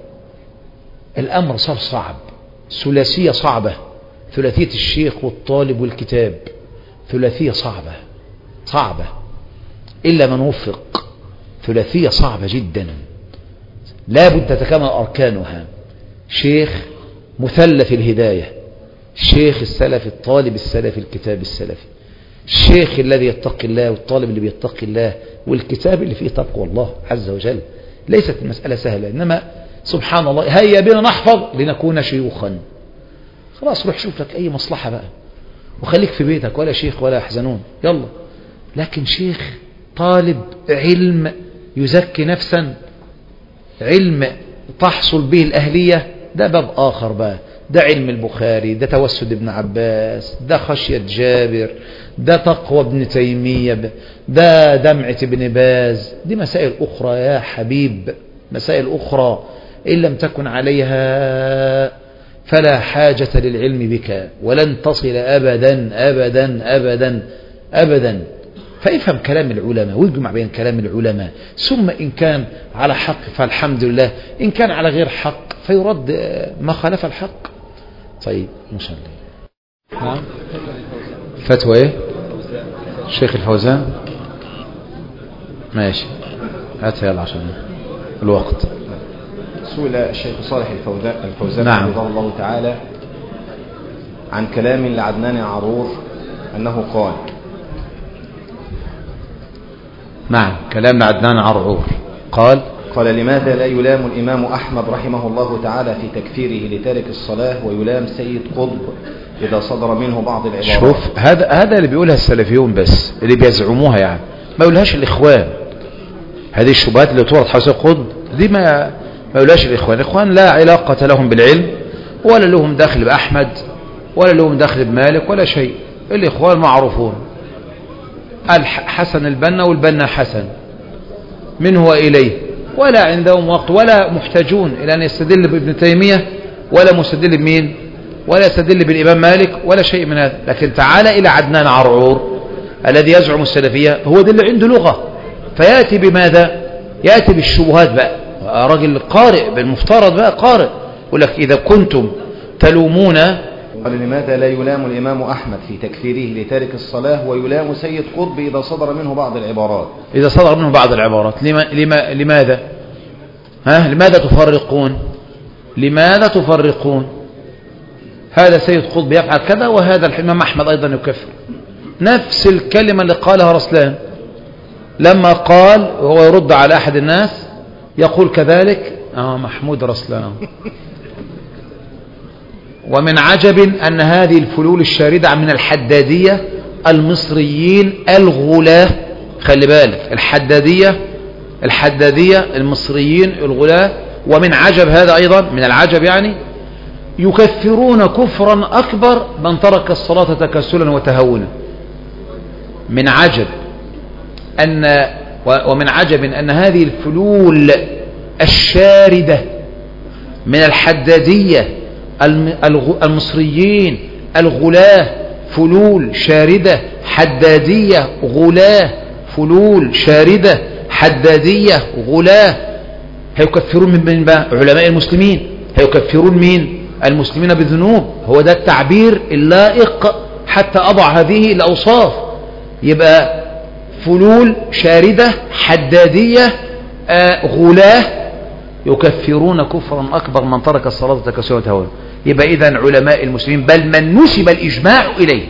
الأمر صار صعب، ثلاثية صعبة، ثلاثية الشيخ والطالب والكتاب، ثلاثية صعبة صعبة إلا من وفق. ثلاثية صعبة جدا لا بد تتكامل أركانها. شيخ مثلث الهداية، شيخ السلف الطالب السلفي الكتاب السلفي، الشيخ الذي يتقي الله والطالب اللي بيتقي الله والكتاب اللي فيه تقوى الله عز وجل. ليست المسألة سهلة، إنما سبحان الله هيا بنا نحفظ لنكون شيوخا. خلاص روح شوف لك أي مصلحة بقى وخليك في بيتك، ولا شيخ ولا يحزنون يلا. لكن شيخ طالب علم يزكي نفسا، علم تحصل به الأهلية، ده باب آخر بقى. ده علم البخاري، ده توسد ابن عباس، ده خشية جابر، ده تقوى ابن تيمية، ده دمعة ابن باز. دي مسائل أخرى يا حبيب، مسائل أخرى إن لم تكن عليها فلا حاجة للعلم بك ولن تصل أبدا أبدا أبدا أبدا. فافهم كلام العلماء واجمع بين كلام العلماء، ثم إن كان على حق فالحمد لله، إن كان على غير حق فيرد ما خالف الحق. طيب نصلي. نعم فتوى ايه الشيخ الفوزان؟ ماشي هاتها يلا عشان الوقت. سئل الشيخ صالح الفوزان الفوزان نعم. رضي الله تعالى عن كلام لعدنان عرور أنه قال. نعم كلام لعدنان عرعور قال قال لماذا لا يلام الإمام أحمد رحمه الله تعالى في تكفيره لتارك الصلاة ويلام سيد قطب إذا صدر منه بعض العبارات؟ شوف هذا هذا اللي بيقولها السلفيون بس، اللي بيزعموها يعني، ما يقولهاش الإخوان. هذه الشبهات اللي تورد حول سيد قطب دي ما ما يقولهاش الإخوان. الإخوان لا علاقة لهم بالعلم ولا لهم دخل بأحمد ولا لهم دخل بمالك ولا شيء. الإخوان معروفون، الحسن البنا والبنا حسن منه وإليه، ولا عندهم وقت ولا محتاجون إلى أن يستدل بابن تيمية ولا مستدل بمين ولا يستدل بالإمام مالك ولا شيء من هذا. لكن تعال إلى عدنان عرعور الذي يزعم السلفية، هو ده اللي عنده لغة، فيأتي بماذا؟ يأتي بالشبهات بقى. راجل قارئ بالمفترض بقى، قارئ، يقول لك إذا كنتم تلومون. قال لماذا لا يلام الإمام أحمد في تكفيره لتارك الصلاة ويلام سيد قطب إذا صدر منه بعض العبارات؟ إذا صدر منه بعض العبارات لما لما لماذا ها لماذا تفرقون؟ لماذا تفرقون؟ هذا سيد قطب يفعل كذا وهذا الإمام أحمد أيضا يكفر. نفس الكلمة اللي قالها رسلان لما قال وهو يرد على أحد الناس يقول كذلك آه محمود رسلان. ومن عجب أن هذه الفلول الشاردة من الحدادية المصريين الغلاة، خلي بالك الحدادية الحدادية المصريين الغلاة. ومن عجب هذا أيضا من العجب يعني يكفرون كفرا أكبر من ترك الصلاة تكسلا وتهونا. من عجب أن ومن عجب أن هذه الفلول الشاردة من الحدادية المصريين الغلاة، فلول شاردة حدادية غلاة، فلول شاردة حدادية غلاة، هيكفرون من بين علماء المسلمين، هيكفرون مين؟ المسلمين بالذنوب. هو ده التعبير اللائق حتى أضع هذه الأوصاف. يبقى فلول شاردة حدادية آه غلاة يكفرون كفرا أكبر من ترك الصلاة تكسلا وتهونا. يبقى إذن علماء المسلمين بل من نسب الإجماع إليه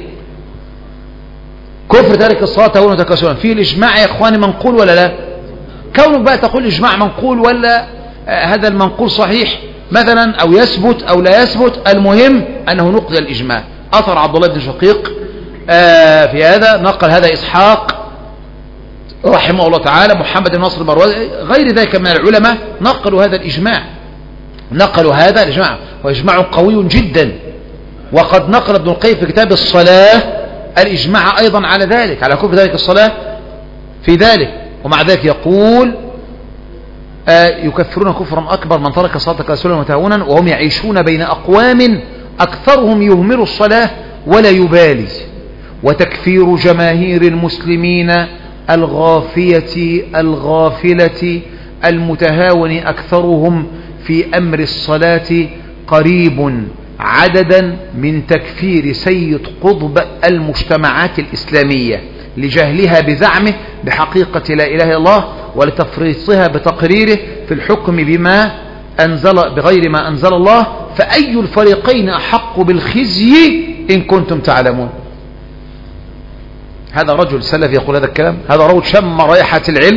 كفر ترك الصلاة تهونا وتكسلا، فيه الإجماع يا إخواني منقول ولا لا؟ كونك بقى تقول إجماع منقول ولا آه هذا المنقول صحيح مثلا أو يثبت أو لا يثبت، المهم أنه نقل الإجماع. أثر عبد الله بن شقيق آه في هذا، نقل هذا إسحاق رحمه الله تعالى، محمد بن نصر المروزي، غير ذلك من العلماء نقلوا هذا الإجماع، نقلوا هذا الإجماع، وإجماع قوي جدا. وقد نقل ابن القيم في كتاب الصلاة الإجماع أيضا على ذلك، على كفر ذلك الصلاة في ذلك. ومع ذلك يقول آه يكفرون كفرا أكبر من ترك الصلاة تكاسلا وتهونا وهم يعيشون بين أقوام أكثرهم يهمل الصلاة ولا يبالي. وتكفير جماهير المسلمين الغافية الغافلة المتهاون أكثرهم في أمر الصلاة قريب عددا من تكفير سيد قطب المجتمعات الإسلامية لجهلها بزعمه بحقيقة لا إله إلا الله ولتفريطها بتقريره في الحكم بما أنزل بغير ما أنزل الله، فأي الفريقين أحق بالخزي إن كنتم تعلمون. هذا رجل سلف يقول هذا الكلام، هذا رجل شم رائحة العلم،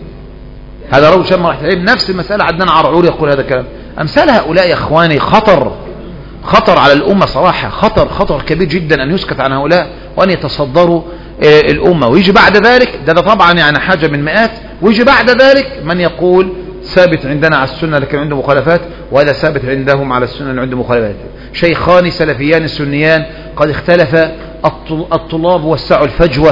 هذا رجل شم رائحة العلم. نفس المسألة عدنان عرعور يقول هذا الكلام. أمثال هؤلاء يا إخواني خطر خطر على الأمة صراحة، خطر خطر كبير جدا أن يسكت عن هؤلاء وأن يتصدروا الأمة. ويجي بعد ذلك ده, ده طبعا يعني حاجة من مئات، ويجي بعد ذلك من يقول ثابت عندنا على السنة لكن عنده مخالفات، وهذا ثابت عندهم على السنة اللي عنده مخالفات. شيخان سلفيان سنيان قد اختلف الطلاب وسعوا الفجوة،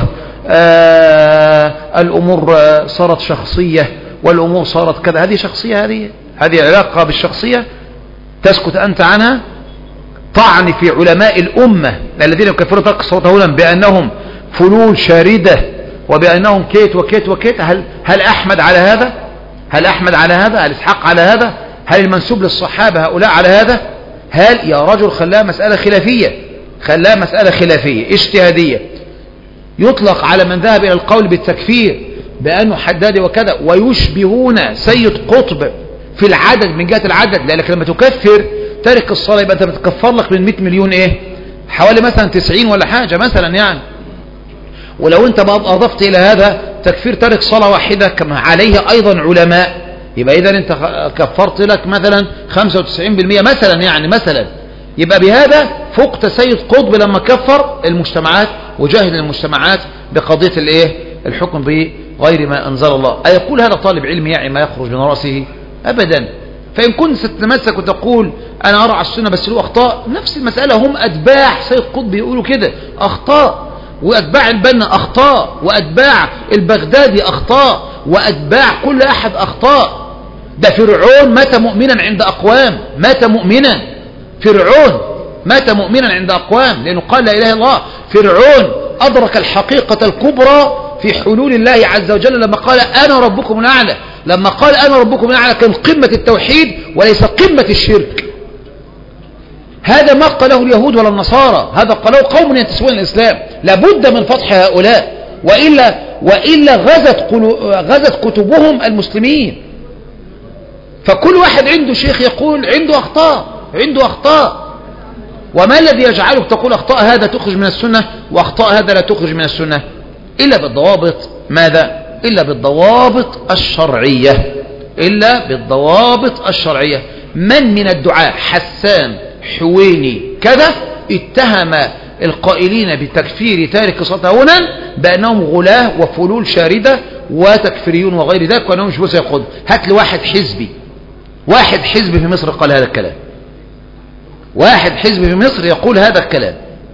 آه الأمور صارت شخصية والأمور صارت كذا. هذه شخصية، هذه هذه علاقة بالشخصية تسكت أنت عنها؟ طعن في علماء الأمة الذين يكفرون ترك الصلاة هنا بأنهم فلول شاردة وبأنهم كيت وكيت وكيت. هل هل أحمد على هذا؟ هل أحمد على هذا؟ هل إسحاق على هذا؟ هل المنسوب للصحابة هؤلاء على هذا؟ هل يا رجل خلاها مسألة خلافية، خلاها مسألة خلافية اجتهادية، يطلق على من ذهب إلى القول بالتكفير بأنه حدادي وكذا، ويشبهون سيد قطب في العدد من جهة العدد، لأنك لما تكفر تارك الصلاة يبقى أنت بتكفر لك من مئة مليون إيه؟ حوالي مثلا تسعين ولا حاجة مثلا يعني. ولو أنت ما أضفت إلى هذا تكفير تارك صلاة واحدة كما عليه أيضا علماء، يبقى إذا أنت كفرت لك مثلا خمسة وتسعين بالمئة مثلا يعني مثلا. يبقى بهذا فقت سيد قطب لما كفر المجتمعات وجاهد المجتمعات بقضية الايه؟ الحكم بغير ما أنزل الله. أيقول هذا طالب علم يعي ما يخرج من رأسه؟ أبدا. فإن كنت ستتمسك وتقول أنا أرى على السنة بس له أخطاء، نفس المسألة هم أتباع سيد قطب يقولوا كده أخطاء، وأتباع البنا أخطاء، وأتباع البغدادي أخطاء، وأتباع كل أحد أخطاء. ده فرعون مات مؤمنا عند أقوام، مات مؤمنا فرعون مات مؤمنا عند أقوام لأنه قال لا إله إلا الله. فرعون أدرك الحقيقة الكبرى في حلول الله عز وجل لما قال أنا ربكم الأعلى. لما قال أنا ربكم الأعلى كان قمة التوحيد وليس قمة الشرك. هذا ما قاله اليهود ولا النصارى، هذا قاله قوم ينتسبون الإسلام. لابد من فتح هؤلاء، وإلا وإلا غزت غزت كتبهم المسلمين. فكل واحد عنده شيخ يقول عنده أخطاء، عنده أخطاء. وما الذي يجعلك تقول أخطاء هذا تخرج من السنة وأخطاء هذا لا تخرج من السنة؟ إلا بالضوابط. ماذا؟ إلا بالضوابط الشرعية، إلا بالضوابط الشرعية. من من الدعاء حسان حويني كذا اتهم القائلين بتكفير تارك الصلاة هنا بأنهم غلاة وفلول شاردة وتكفيريون وغير ذلك وأنهم مش بس يقول. هات لي واحد حزبي، واحد حزبي في مصر قال هذا الكلام، واحد حزب في مصر يقول هذا الكلام،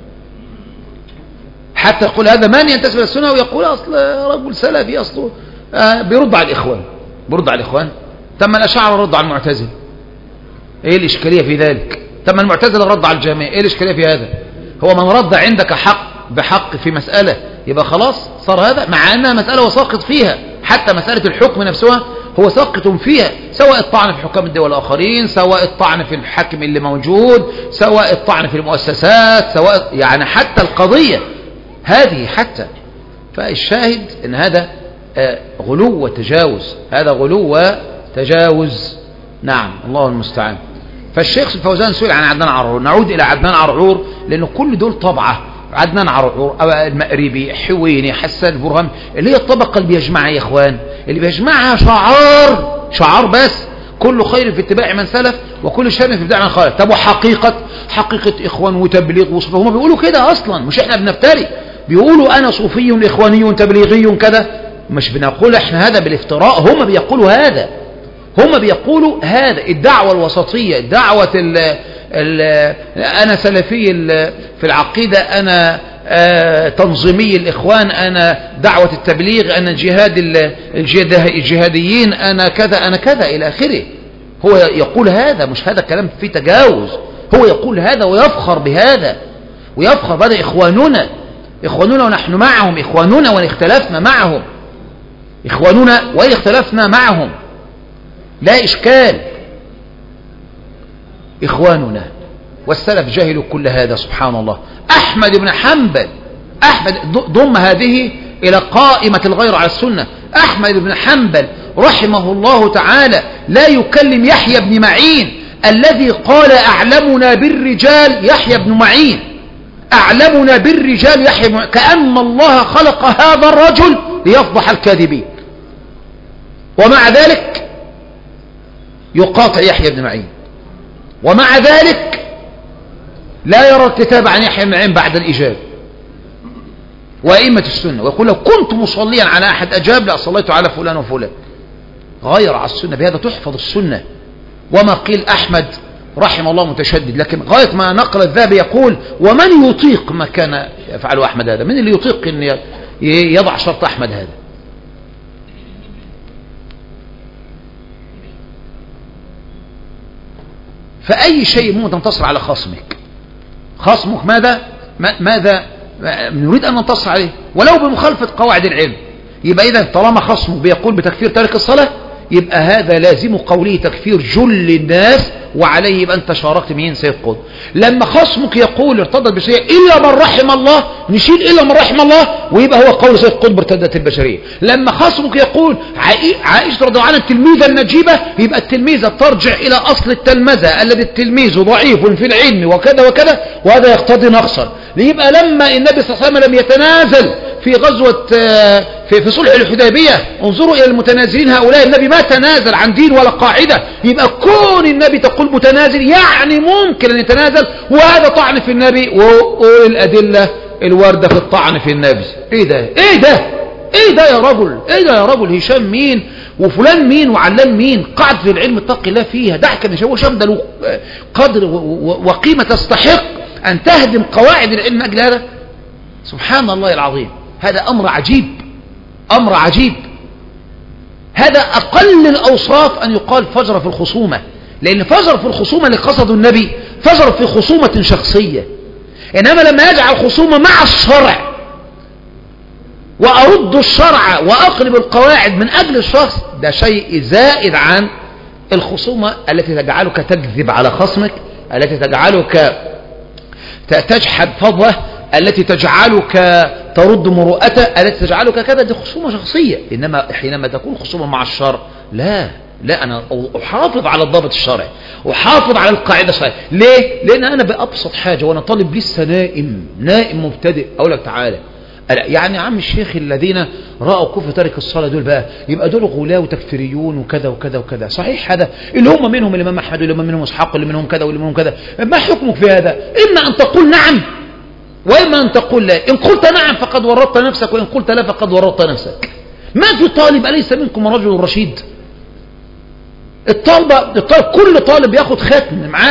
حتى يقول هذا من ينتسب الى السنه ويقول اصل رجل سلفي اصله آه بيرد على الاخوان، بيرد على الاخوان. تم الاشاعره رد على المعتزله، ايه الاشكاليه في ذلك؟ تم المعتزله رد على الجميع، ايه الاشكاليه في هذا؟ هو من رد عندك حق بحق في مساله يبقى خلاص صار هذا، مع انها مساله وساقط فيها، حتى مساله الحكم نفسها هو ساقط فيها، سواء الطعن في حكام الدول الآخرين، سواء الطعن في الحاكم اللي موجود، سواء الطعن في المؤسسات، سواء يعني حتى القضية هذه حتى. فالشاهد ان هذا غلو وتجاوز، هذا غلو وتجاوز. نعم الله المستعان. فالشيخ الفوزان سئل عن عدنان عرعور، نعود الى عدنان عرعور لانه كل دول طبعه، عدنان عرعور المأربي حويني حسان برهم، اللي هي الطبقة اللي بيجمعها يا اخوان، اللي بيجمعها شعار، شعار بس، كل خير في اتباع من سلف وكل شر في اتباع من خالف. طب وحقيقة حقيقة اخوان وتبليغ وصفه، هم بيقولوا كده اصلا، مش احنا بنفتري، بيقولوا انا صوفي اخواني تبليغي كذا، مش بنقول احنا هذا بالافتراء، هم بيقولوا هذا، هم بيقولوا هذا. الدعوة الوسطية، دعوة ال ال أنا سلفي في العقيدة، أنا تنظيمي الإخوان، أنا دعوة التبليغ، أنا جهاد الجهاديين، أنا كذا أنا كذا إلى آخره. هو يقول هذا، مش هذا كلام فيه تجاوز، هو يقول هذا ويفخر بهذا، ويفخر بهذا. إخواننا إخواننا ونحن معهم، إخواننا وإن اختلفنا معهم، إخواننا وإن اختلفنا معهم لا إشكال، إخواننا. والسلف جهلوا كل هذا سبحان الله. أحمد بن حنبل، أحمد ضم هذه إلى قائمة الغير على السنة. أحمد بن حنبل رحمه الله تعالى لا يكلم يحيى بن معين الذي قال أعلمنا بالرجال يحيى بن معين، أعلمنا بالرجال يحيى بن معين، كأن الله خلق هذا الرجل ليفضح الكاذبين، ومع ذلك يقاطع يحيى بن معين، ومع ذلك لا يرى الكتاب عن يحيى بن معين بعد الإجابة. وأئمة السنة ويقول لو كنت مصليا على أحد أجاب لأصليت على فلان وفلان. غير على السنة، بهذا تحفظ السنة. وما قيل أحمد رحمه الله متشدد، لكن غاية ما نقل الذهبي يقول ومن يطيق ما كان يفعله أحمد هذا؟ من اللي يطيق أن يضع شرط أحمد هذا؟ فأي شيء ممكن تنتصر على خصمك، خصمك ماذا ماذا نريد أن ننتصر عليه ولو بمخالفة قواعد العلم. يبقى إذا طالما خصمك بيقول بتكفير تارك الصلاة، يبقى هذا لازم قوله تكفير جل الناس، وعليه يبقى أنت شاركت مين؟ سيد قطب. لما خصمك يقول ارتدت بشيء إلا من رحم الله، نشيل إلا من رحم الله، ويبقى هو قول سيد قطب ارتدت البشرية. لما خصمك يقول عائشة رضي الله عنها التلميذة النجيبة، يبقى التلميذة ترجع إلى أصل التلمذة الذي التلميذ ضعيف في العلم وكذا وكذا، وهذا يقتضي نقصا. يبقى لما النبي صلى الله عليه وسلم لم يتنازل في غزوة في, في صلح الحديبية، انظروا إلى المتنازلين هؤلاء، النبي ما تنازل عن دين ولا قاعدة. يبقى كون النبي تقول متنازل يعني ممكن أن يتنازل، وهذا طعن في النبي، والأدلة الواردة في الطعن في النبي. ايه ده ايه ده ايه ده يا رجل، ايه ده يا رجل؟ هشام مين وفلان مين وعلان مين؟ قاعدة العلم اتقي الله فيها. دعك ان هشام ده له قدر وقيمة تستحق أن تهدم قواعد العلم أجل هذا. سبحان الله العظيم، هذا أمر عجيب، أمر عجيب. هذا أقل الأوصاف أن يقال فجر في الخصومة، لأن فجر في الخصومة اللي قصده النبي فجر في خصومة شخصية. إنما لما يجعل خصومة مع الشرع وأرد الشرع وأقلب القواعد من أجل الشخص، ده شيء زائد عن الخصومة التي تجعلك تكذب على خصمك، التي تجعلك تجحد فضله، التي تجعلك ترد مروءته، التي تجعلك كذا. دي خصومة شخصية. إنما حينما تكون خصومة مع الشرع، لا لا أنا أحافظ على الضابط الشرعي، أحافظ على القاعدة الشرعية. ليه؟ لأن أنا بأبسط حاجة وأنا طالب لسه نائم نائم مبتدئ، أقول لك تعالى يعني يا عم الشيخ الذين رأوا كفر تارك الصلاة دول بقى يبقى دول غلاة وتكفيريون وكذا وكذا وكذا. صحيح هذا اللي هم منهم الإمام أحمد واللي هم منهم إسحاق واللي منهم كذا واللي منهم كذا. ما حكمك في هذا؟ إما أن تقول نعم وإما أن تقول لا. إن قلت نعم فقد ورطت نفسك، وإن قلت لا فقد ورطت نفسك. ما في طالب أليس منكم رجل رشيد؟ الطالب الطالب كل طالب ياخد ختم معاه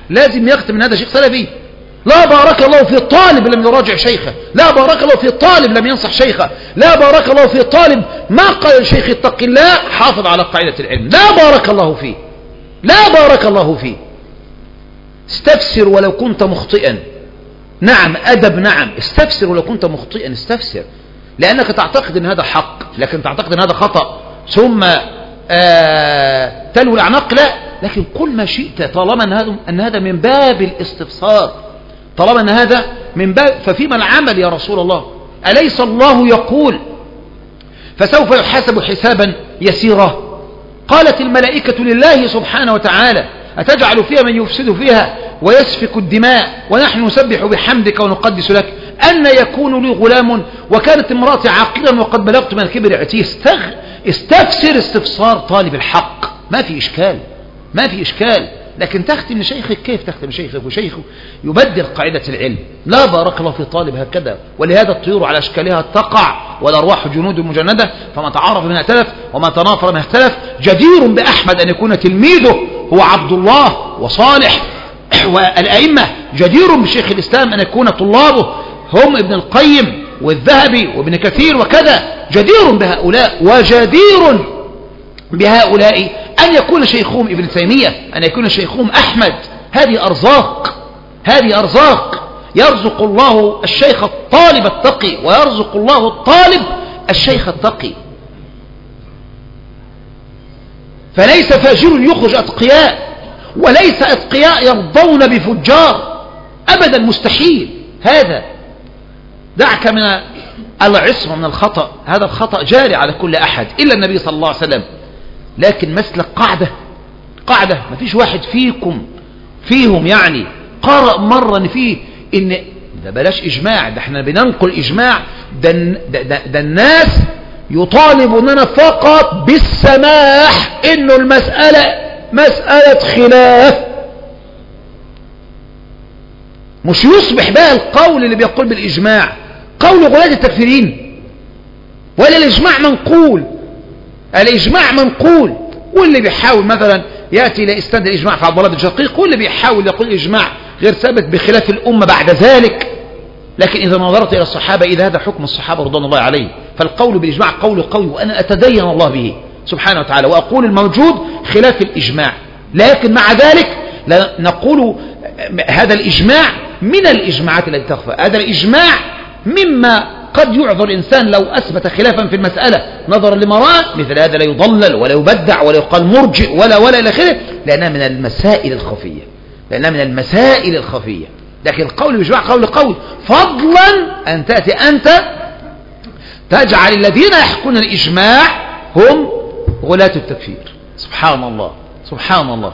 لازم يختم من هذا شيخ سلفي. لا بارك الله في طالب لم يراجع شيخه، لا بارك الله في طالب لم ينصح شيخه، لا بارك الله في طالب ما قال الشيخ اتق الله حافظ على قاعدة العلم، لا بارك الله فيه، لا بارك الله فيه. استفسر ولو كنت مخطئا، نعم أدب، نعم استفسر ولو كنت مخطئا، استفسر، لأنك تعتقد أن هذا حق لكن تعتقد أن هذا خطأ ثم آه تلو الأعناق، لا، لكن قل ما شئت طالما أن هذا, أن هذا من باب الاستفسار، طالما أن هذا من باب. ففيما العمل يا رسول الله؟ أليس الله يقول فسوف يحاسب حسابا يسيرا؟ قالت الملائكة لله سبحانه وتعالى أتجعل فيها من يفسد فيها ويسفك الدماء ونحن نسبح بحمدك ونقدس لك؟ أن يكون لي غلام وكانت امرأتي عاقلا وقد بلغت من الكبر عتيه. استغ... استفسر استفسار طالب الحق، ما في إشكال، ما في إشكال. لكن تختم لشيخك، كيف تختم لشيخك وشيخه يبدل قاعدة العلم؟ لا بارك الله في طالب هكذا. ولهذا الطيور على أشكالها تقع والأرواح جنود مجندة، فما تعارف منها اختلف وما تنافر منها اختلف. جدير بأحمد أن يكون تلميذه هو عبد الله وصالح والأئمة، جدير بشيخ الإسلام أن يكون طلابه هم ابن القيم والذهبي وابن كثير وكذا، جدير بهؤلاء، وجدير بهؤلاء أن يكون شيخهم ابن تيمية، أن يكون شيخهم أحمد. هذه أرزاق، هذه أرزاق. يرزق الله الشيخ الطالب التقي ويرزق الله الطالب الشيخ التقي. فليس فاجر يخرج أتقياء، وليس أتقياء يرضون بفجار أبدا، مستحيل هذا. دعك من العصمة من الخطأ، هذا الخطأ جاري على كل أحد إلا النبي صلى الله عليه وسلم. لكن مسلك قاعدة، قاعدة ما فيش واحد فيكم فيهم يعني قرأ مرة إن فيه إن ده بلاش إجماع، ده احنا بننقل إجماع، ده, ده, ده, ده الناس يطالبوننا فقط بالسماح إنه المسألة مسألة خلاف، مش يصبح بقى القول اللي بيقول بالإجماع قول غلاة التكفيرين، ولا الإجماع منقول، الإجماع منقول. واللي بيحاول مثلا يأتي إلى إسناد الإجماع في عبد الله بن شقيق، واللي بيحاول يقول الإجماع غير ثابت بخلاف الأمة بعد ذلك. لكن إذا نظرت إلى الصحابة إذا هذا حكم الصحابة رضوان الله عليه، فالقول بالإجماع قول قوي، وأنا أتدين الله به سبحانه وتعالى وأقول الموجود خلاف الإجماع. لكن مع ذلك لا نقول هذا الإجماع من الإجماعات التي تخفى، هذا الإجماع مما قد يعذر الإنسان لو أثبت خلافا في المسألة نظرا لما رأى، مثل هذا لا يضلل ولا يبدع ولا يقال مرجئ ولا ولا إلى آخره، لأنها من المسائل الخفية، لأنها من المسائل الخفية. لكن القول بالإجماع قول قول، فضلا أن تأتي أنت تجعل الذين يحكون الإجماع هم غلاة التكفير. سبحان الله، سبحان الله.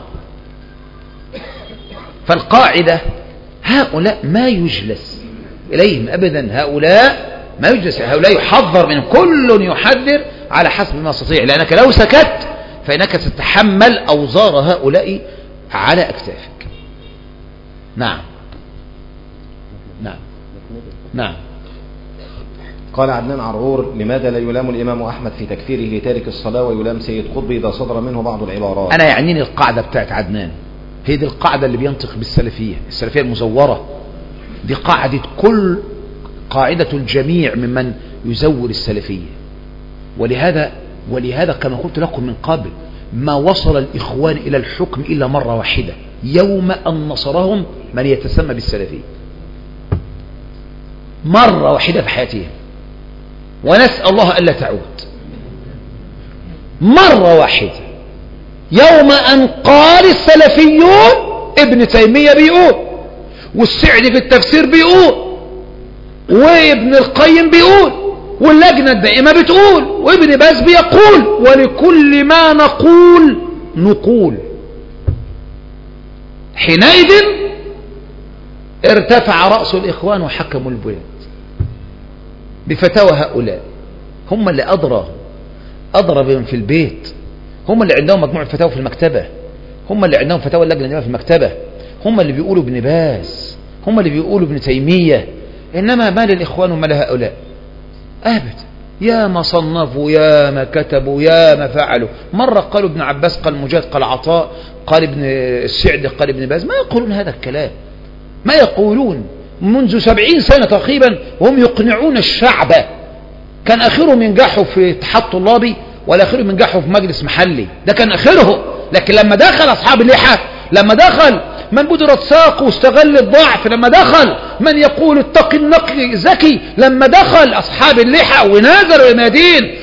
فالقاعدة هؤلاء ما يجلس إليهم أبدا، هؤلاء ما يجلس، هؤلاء يحذر من، كل يحذر على حسب ما يستطيع، لأنك لو سكت فإنك ستتحمل أوزار هؤلاء على أكتافك. نعم نعم نعم. قال عدنان عرعور: لماذا لا يلام الإمام أحمد في تكفيره لتارك الصلاة ويلام سيد قطب إذا صدر منه بعض العبارات؟ أنا يعنيني القاعدة بتاعت عدنان، هي دي القاعدة اللي بينطق بالسلفية، السلفية المزورة دي قاعدة كل قاعدة الجميع ممن يزور السلفية. ولهذا ولهذا كما قلت لكم من قبل، ما وصل الإخوان إلى الحكم إلا مرة واحدة، يوم أن نصرهم من يتسمى بالسلفية، مرة واحدة في حياتهم، ونسأل الله ألا تعود. مرة واحدة يوم أن قال السلفيون ابن تيمية بيقول، والسعدي في التفسير بيقول، وابن القيم بيقول، واللجنة الدائمة بتقول، وابن باز بيقول، ولكل ما نقول نقول. حينئذ ارتفع رأس الإخوان وحكموا البلاد بفتاوى هؤلاء، هم اللي أدرى أدرى بهم في البيت، هم اللي عندهم مجموعة فتاوى في المكتبة، هم اللي عندهم فتاوى اللجنة الدائمة في المكتبة، هم اللي بيقولوا ابن باز، هم اللي بيقولوا ابن تيمية. إنما ما للإخوان وما لهؤلاء أبدا، يا ما صنفوا يا ما كتبوا يا ما فعلوا. مرة قالوا ابن عباس، قال مجاهد، قال عطاء، قال ابن السعدي، قال ابن باز. ما يقولون هذا الكلام، ما يقولون منذ سبعين سنة تقريبا وهم يقنعون الشعب. كان آخرهم ينجحوا في اتحاد طلابي ولا آخرهم ينجحوا في مجلس محلي، ده كان آخره. لكن لما دخل أصحاب اللحى، لما دخل من بدرت ساقه واستغل الضعف، لما دخل من يقول اتق النقي ذكي، لما دخل أصحاب اللحى ونازلوا المدين،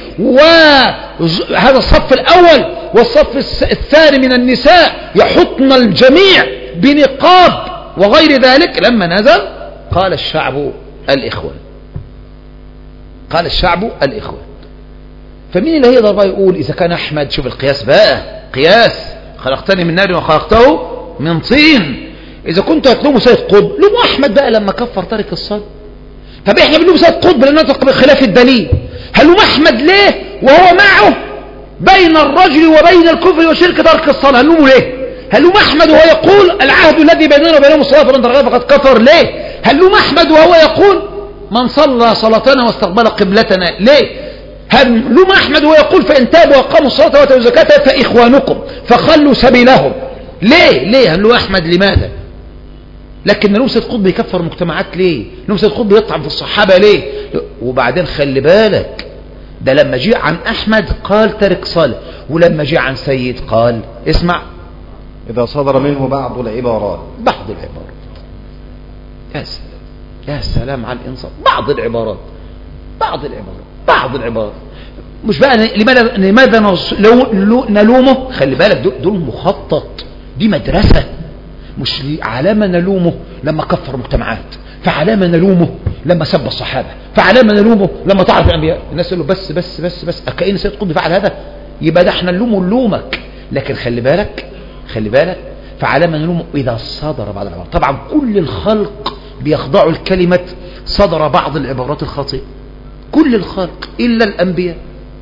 وهذا الصف الأول والصف الثاني من النساء يحطن الجميع بنقاب وغير ذلك، لما نزل قال الشعب الإخوة، قال الشعب الإخوة. فمين اللي هيقدر بقى يقول إذا كان أحمد، شوف القياس بقى، قياس، خلقتني من نار وخلقته من طين. إذا كنت هتلوموا سيد قطب، لوموا أحمد بقى لما كفر تارك الصلاة. طب إحنا بنلوم سيد قطب لأن نطق بخلاف الدليل، هلوم أحمد ليه وهو معه بين الرجل وبين الكفر وشرك ترك الصلاة؟ هلومه ليه؟ هلوم أحمد وهو يقول العهد الذي بيننا وبينهم الصلاة فمن تركها فقد كفر؟ ليه؟ هلوم أحمد وهو يقول من صلى صلاتنا واستقبل قبلتنا؟ ليه؟ هلوم أحمد وهو يقول فإن تابوا وقاموا الصلاة وآتوا الزكاة فإخوانكم فخلوا سبيلهم؟ ليه؟ ليه هلوم أحمد؟ لماذا؟ لكن نلوم سيد قطب يكفر مجتمعات ليه؟ نلوم سيد قطب يطعن في الصحابة ليه؟ وبعدين خلي بالك، ده لما جاء عن أحمد قال ترك صلاة، ولما جاء عن سيد قال اسمع إذا صدر منه بعض العبارات، بعض العبارات. يا سلام يا سلام على الإنصاف، بعض العبارات، بعض العبارات، بعض العبارات. مش بقى لماذا لماذا نلومه؟ خلي بالك دول مخطط، دي مدرسة. مش علامة نلومه لما كفر مجتمعات، فعلامة نلومه لما سب الصحابة، فعلامة نلومه لما تعرف الأنبياء. الناس يقولوا بس بس بس بس كأن سيد قطب فعل هذا يبقى ده احنا نلومه نلومك. لكن خلي بالك خلي بالك فعلامة نلومه إذا صدر بعض العبارات. طبعا كل الخلق بيخضعوا الكلمة صدر بعض العبارات الخاطئة، كل الخلق إلا الأنبياء.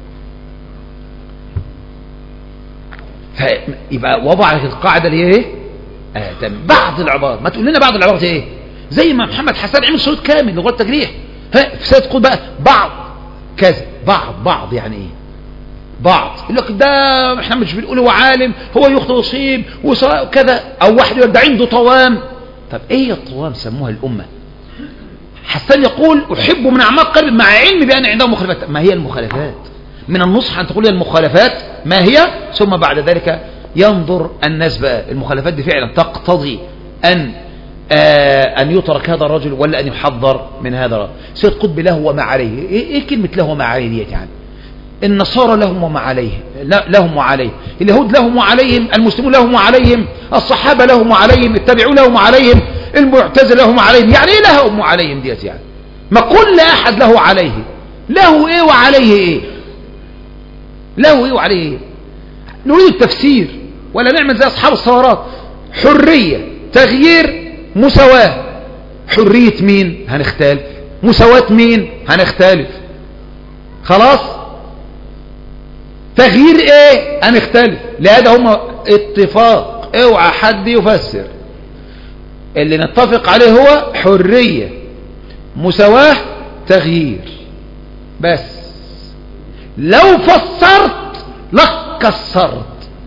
فيبقى وضع القاعدة اللي هي ايه؟ آه بعض العبارات. ما تقول لنا بعض العبارات ايه؟ زي ما محمد حسان عمل شروط كامل لغة التجريح. ها في سيد قول بقى بعض كذا، بعض بعض يعني ايه؟ بعض يقول لك ده احنا مش بنقول هو عالم، هو يخطئ ويصيب وكذا، او واحد يقول ده عنده طوام. طب ايه الطوام؟ سموها الامه. حسان يقول احب من اعماق قلبي مع علمي بان عنده مخالفات. ما هي المخالفات؟ من النصح ان تقول لي المخالفات ما هي، ثم بعد ذلك ينظر الناس بقى المخالفات دي فعلا تقتضي ان آه ان يترك هذا الرجل ولا ان يحذر من هذا الرجل. سيد قطب له وما عليه. ايه, إيه كلمه له وما عليه ديت؟ يعني النصارى لهم وما عليه، لهم وعليهم، اليهود لهم وعليهم، المسلمون لهم وعليهم، الصحابه لهم وعليهم، التابعون لهم وعليهم، المعتزله لهم وعليهم. يعني ايه لهم وعليهم ديت؟ يعني ما كل احد له عليه، له ايه وعليه ايه؟ له ايه وعليه ايه؟ نريد التفسير ولا نعمل زي اصحاب الثورات؟ حريه، تغيير، مساواه. حريه مين؟ هنختلف. مساواه مين؟ هنختلف. خلاص. تغيير ايه؟ هنختلف. لهذا هم اتفاق، اوعى حد يفسر. اللي نتفق عليه هو حريه، مساواه، تغيير بس. لو فسرت لك كسرت.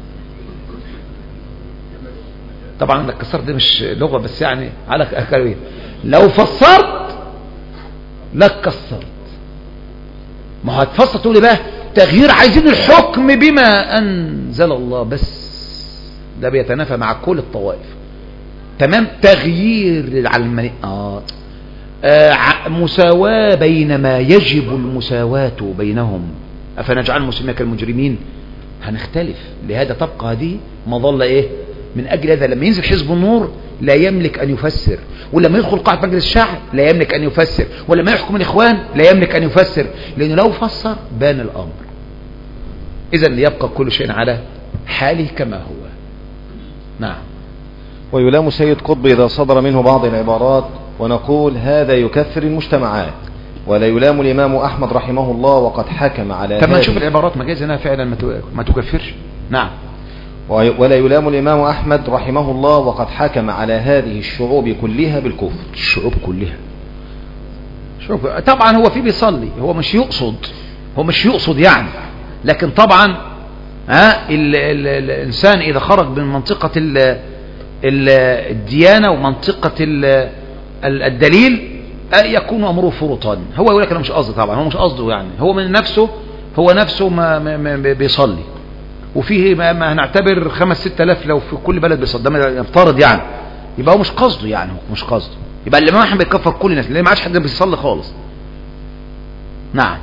طبعا لك كسرت دي مش لغة بس يعني على أكلوين. لو فسرت لك كسرت. ما هو هتفسر تقول لي بقى تغيير، عايزين الحكم بما أنزل الله بس. ده بيتنافى مع كل الطوائف. تمام. تغيير العلمانية آه. آه مساواة بين ما يجب المساواة بينهم. أفنجعل المسلمين كالمجرمين؟ هنختلف. لهذا تبقى هذه مظلة ايه؟ من اجل هذا لما ينزل حزب النور لا يملك ان يفسر، ولما يدخل قاعة مجلس الشعب لا يملك ان يفسر، ولما يحكم الاخوان لا يملك ان يفسر، لانه لو فسر بان الامر. اذا ليبقى كل شيء على حاله كما هو. نعم. ويلام سيد قطب اذا صدر منه بعض العبارات، ونقول هذا يكفر المجتمعات. ولا يلام الإمام أحمد رحمه الله وقد حكم على طب ما نشوف العبارات ما جايز انها فعلا ما تكفرش. نعم. ولا يلام الإمام أحمد رحمه الله وقد حكم على هذه الشعوب كلها بالكفر. الشعوب كلها. شوف طبعا هو في بيصلي، هو مش يقصد هو مش يقصد يعني، لكن طبعا ها ال ال الإنسان إذا خرج من منطقة ال ال الديانة ومنطقة ال الدليل يكون أمره فرطا. هو يقول لك أنا مش قصدي، طبعا هو مش قصده يعني، هو من نفسه هو نفسه ما, ما, ما بيصلي، وفيه ما, ما هنعتبر خمس ست آلاف لو في كل بلد بيصلي، ده يفترض يعني، يبقى هو مش قصده يعني، هو مش قصده، يبقى الإمام أحمد بيكفر كل الناس لأن ما عادش حد بيصلي خالص. نعم،